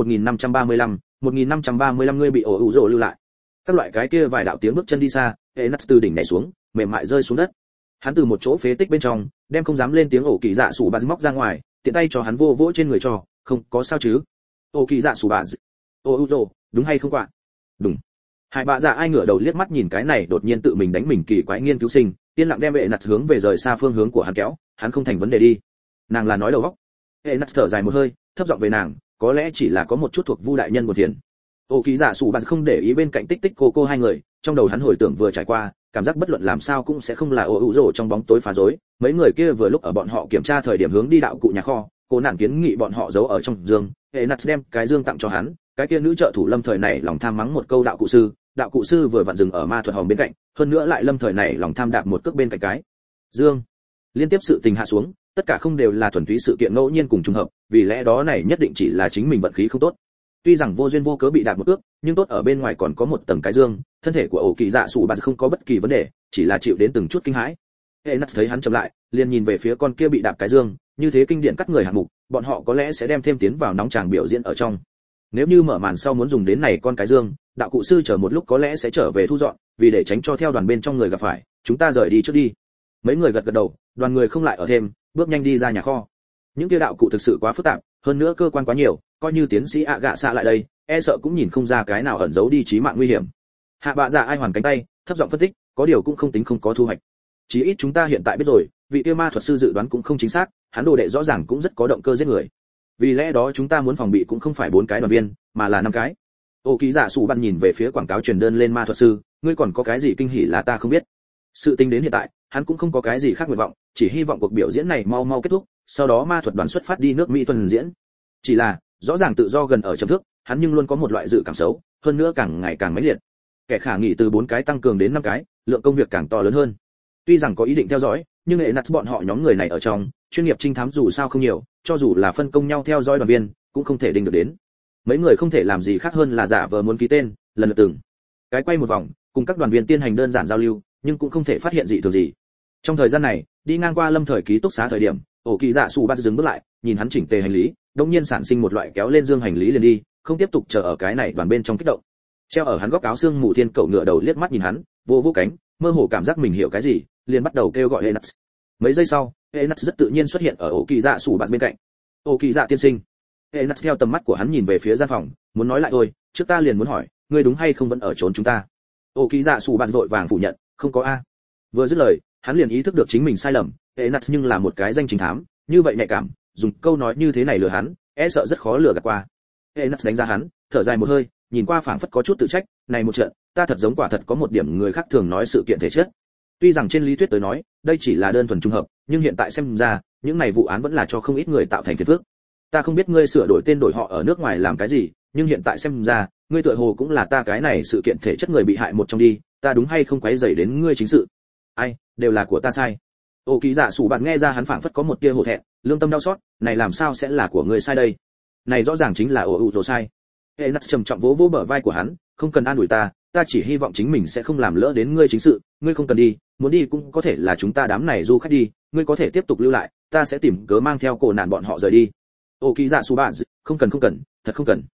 1535 ngươi bị ổ ủ rồ lưu lại. Các loại cái kia vài đạo tiếng bước chân đi xa, Enas từ đỉnh nhảy xuống, mềm mại rơi xuống đất. Hắn từ một chỗ phế tích bên trong, đem không dám lên tiếng ổ kỳ dạ sủ bà móc ra ngoài, tiện tay cho hắn vô vỗ trên người cho, không có sao chứ? Ổ kỳ dạ sủ bà, ổ ủ rồ, đúng hay không quạ? Đúng. Hai bà dạ ai ngửa đầu liếc mắt nhìn cái này đột nhiên tự mình đánh mình kỳ quái nghiên cứu sinh, yên lặng đem Enas hướng về rời xa phương hướng của hắn kéo, hắn không thành vấn đề đi. Nàng là nói đầu óc. Enas thở dài một hơi, thấp giọng về nàng, có lẽ chỉ là có một chút thuộc Vu đại nhân buồn phiền. Ô ký giả sủ bà không để ý bên cạnh tích tích cô hai người, trong đầu hắn hồi tưởng vừa trải qua, cảm giác bất luận làm sao cũng sẽ không là ô ủ rồ trong bóng tối phá rối. Mấy người kia vừa lúc ở bọn họ kiểm tra thời điểm hướng đi đạo cụ nhà kho, cô nản kiến nghị bọn họ giấu ở trong giường. Enas đem cái dương tặng cho hắn, cái kia nữ trợ thủ lâm thời này lòng tham mắng một câu đạo cụ sư vừa vặn dừng ở ma thuật hòm bên cạnh, hơn nữa lại lâm thời này lòng tham đạp một cước bên cạnh cái dương. Liên tiếp sự tình hạ xuống, tất cả không đều là thuần túy sự kiện ngẫu nhiên cùng trùng hợp, vì lẽ đó này nhất định chỉ là chính mình vận khí không tốt. Tuy rằng vô duyên vô cớ bị đạp một cước, nhưng tốt ở bên ngoài còn có một tầng cái dương, thân thể của ổ kỳ dạ sủ bà không có bất kỳ vấn đề, chỉ là chịu đến từng chút kinh hãi. Enas thấy hắn chậm lại, liền nhìn về phía con kia bị đạp cái dương, như thế kinh điển cắt người hạng mục, bọn họ có lẽ sẽ đem thêm tiến vào nóng tràng biểu diễn ở trong. Nếu như mở màn sau muốn dùng đến này con cái dương, đạo cụ sư chờ một lúc có lẽ sẽ trở về thu dọn, vì để tránh cho theo đoàn bên trong người gặp phải, chúng ta rời đi trước đi. Mấy người gật đầu, đoàn người không lại ở thêm, bước nhanh đi ra nhà kho. Những kia đạo cụ thực sự quá phức tạp, hơn nữa cơ quan quá nhiều, coi như tiến sĩ ạ gạ xạ lại đây, e sợ cũng nhìn không ra cái nào ẩn giấu đi chí mạng nguy hiểm. Hạ bạ dạ ai hoàn cánh tay, thấp giọng phân tích, có điều cũng không tính không có thu hoạch. Chí ít chúng ta hiện tại biết rồi, vị kia ma thuật sư dự đoán cũng không chính xác, hắn đồ đệ rõ ràng cũng rất có động cơ giết người. Vì lẽ đó chúng ta muốn phòng bị cũng không phải 4 cái đoàn viên, mà là 5 cái. Ô Kỳ Dạ Sủ Bạt nhìn về phía quảng cáo truyền đơn lên ma thuật sư, ngươi còn có cái gì kinh hỉ là ta không biết. Sự tình đến hiện tại, hắn cũng không có cái gì khác nguyện vọng, chỉ hy vọng cuộc biểu diễn này mau mau kết thúc, sau đó ma thuật đoàn xuất phát đi nước Mỹ tuần diễn. Chỉ là, rõ ràng tự do gần ở chấm thước, hắn nhưng luôn có một loại dự cảm xấu, hơn nữa càng ngày càng mãnh liệt. Kẻ khả nghỉ từ 4 cái tăng cường đến 5 cái, lượng công việc càng to lớn hơn. Tuy rằng có ý định theo dõi, nhưng hệ nặt bọn họ nhóm người này ở trong, chuyên nghiệp trinh thám dù sao không nhiều, cho dù là phân công nhau theo dõi đoàn viên, cũng không thể định được đến. Mấy người không thể làm gì khác hơn là giả vờ muốn ký tên, lần lượt từng cái quay một vòng, cùng các đoàn viên tiến hành đơn giản giao lưu, nhưng cũng không thể phát hiện gì thường gì. Trong thời gian này, đi ngang qua Lâm Thời ký túc xá thời điểm, Ổ Kỳ Dạ Sủ Bạt dừng bước lại, nhìn hắn chỉnh tề hành lý, đột nhiên sản sinh một loại kéo lên dương hành lý liền đi, không tiếp tục chờ ở cái này đoàn bên trong kích động. Treo ở hắn góc áo xương mù thiên cậu ngựa đầu liếc mắt nhìn hắn, vô vô cánh, mơ hồ cảm giác mình hiểu cái gì, liền bắt đầu kêu gọi Enuts. Mấy giây sau, Enuts rất tự nhiên xuất hiện ở Ổ Kỳ Dạ Sủ Bạt bên cạnh. Ổ Kỳ Dạ tiên sinh. Enuts theo tầm mắt của hắn nhìn về phía gian phòng, muốn nói lại thôi, trước ta liền muốn hỏi, ngươi đúng hay không vẫn ở trốn chúng ta? Ổ Kỳ Dạ Sủ Bạt vội vàng phủ nhận, không có a. Vừa dứt lời, hắn liền ý thức được chính mình sai lầm, Enuts nhưng là một cái danh chính thám, như vậy nhạy cảm, dùng câu nói như thế này lừa hắn, e sợ rất khó lừa gạt qua. Enuts đánh giá hắn, thở dài một hơi, nhìn qua phảng phất có chút tự trách, này một trận, ta thật giống quả thật có một điểm người khác thường nói sự kiện thể chất. Tuy rằng trên lý thuyết tới nói, đây chỉ là đơn thuần trùng hợp, nhưng hiện tại xem ra, những này vụ án vẫn là cho không ít người tạo thành phiền phức. Ta không biết ngươi sửa đổi tên đổi họ ở nước ngoài làm cái gì, nhưng hiện tại xem ra, ngươi tựa hồ cũng là ta cái này sự kiện thể chất người bị hại một trong đi, ta đúng hay không quấy rầy đến ngươi chính sự? Ai, đều là của ta sai. Ô Kỳ Dạ Sủ Bạt nghe ra hắn phảng phất có một tia hổ thẹn, lương tâm đau xót, này làm sao sẽ là của ngươi sai đây? Này rõ ràng chính là ủ rồ sai. Enuts trầm trọng vỗ vỗ bờ vai của hắn, không cần an ủi ta, ta chỉ hy vọng chính mình sẽ không làm lỡ đến ngươi chính sự, ngươi không cần đi, muốn đi cũng có thể là chúng ta đám này du khách đi, ngươi có thể tiếp tục lưu lại, ta sẽ tìm cớ mang theo cổ nạn bọn họ rời đi. Ô Kỳ Dạ Sủ Bạt, không cần, thật không cần.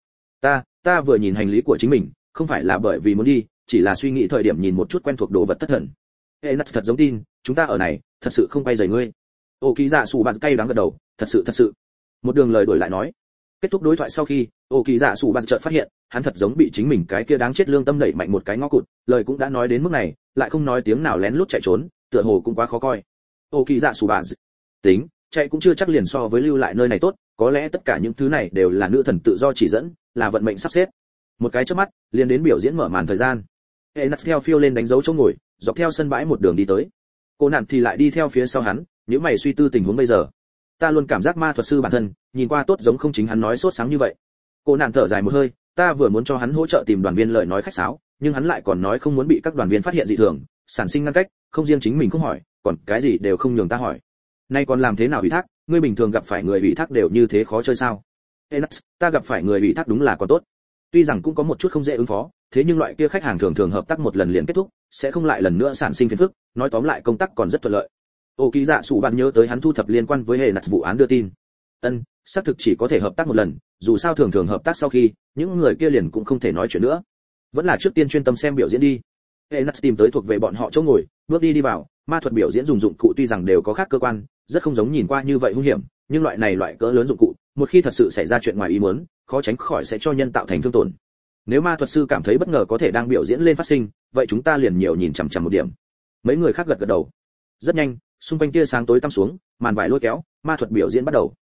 Ta vừa nhìn hành lý của chính mình, không phải là bởi vì muốn đi, chỉ là suy nghĩ thời điểm nhìn một chút quen thuộc đồ vật thất thần. Enuts thật giống tin, chúng ta ở này, thật sự không quay rời ngươi. Ô Kỳ Dạ Sủ Bạt cay đắng gật đầu, thật sự. Một đường lời đổi lại nói. Kết thúc đối thoại sau khi, Ô Kỳ Dạ Sủ Bạt chợt phát hiện, hắn thật giống bị chính mình cái kia đáng chết lương tâm đẩy mạnh một cái ngõ cụt, lời cũng đã nói đến mức này, lại không nói tiếng nào lén lút chạy trốn, tựa hồ cũng quá khó coi. Ô Kỳ Dạ Sủ Bạt, tính, chạy cũng chưa chắc liền so với lưu lại nơi này tốt, có lẽ tất cả những thứ này đều là nữ thần tự do chỉ dẫn, là vận mệnh sắp xếp. Một cái chớp mắt, liền đến biểu diễn mở màn thời gian. Enuts theo phiêu lên đánh dấu chỗ ngồi, dọc theo sân bãi một đường đi tới. Cô nạn thì lại đi theo phía sau hắn, nếu mày suy tư tình huống bây giờ. Ta luôn cảm giác ma thuật sư bản thân, nhìn qua tốt giống không chính hắn nói sốt sáng như vậy. Cô nạn thở dài một hơi, ta vừa muốn cho hắn hỗ trợ tìm đoàn viên lời nói khách sáo, nhưng hắn lại còn nói không muốn bị các đoàn viên phát hiện dị thường, sản sinh ngăn cách, không riêng chính mình không hỏi, còn cái gì đều không nhường ta hỏi. Nay còn làm thế nào ủy thác, ngươi bình thường gặp phải người ủy thác đều như thế khó chơi sao? Enuts, ta gặp phải người ủy thác đúng là còn tốt. Tuy rằng cũng có một chút không dễ ứng phó, thế nhưng loại kia khách hàng thường thường hợp tác một lần liền kết thúc, sẽ không lại lần nữa sản sinh phiền phức, nói tóm lại công tác còn rất thuận lợi. Ô Kỳ Dạ Sủ Bạt nhớ tới hắn thu thập liên quan với Enuts vụ án đưa tin. Xác thực chỉ có thể hợp tác một lần, dù sao thường thường hợp tác sau khi, những người kia liền cũng không thể nói chuyện nữa. Vẫn là trước tiên chuyên tâm xem biểu diễn đi. Enuts tìm tới thuộc về bọn họ chỗ ngồi, bước đi vào, ma thuật biểu diễn dùng dụng cụ tuy rằng đều có khác cơ quan, rất không giống nhìn qua như vậy hung hiểm, nhưng loại cỡ lớn dụng cụ, một khi thật sự xảy ra chuyện ngoài ý muốn, khó tránh khỏi sẽ cho nhân tạo thành thương tổn. Nếu ma thuật sư cảm thấy bất ngờ có thể đang biểu diễn lên phát sinh, vậy chúng ta liền nhiều nhìn chằm chằm một điểm. Mấy người khác gật gật đầu. Rất nhanh, xung quanh tia sáng tối tăm xuống, màn vải lôi kéo, ma thuật biểu diễn bắt đầu.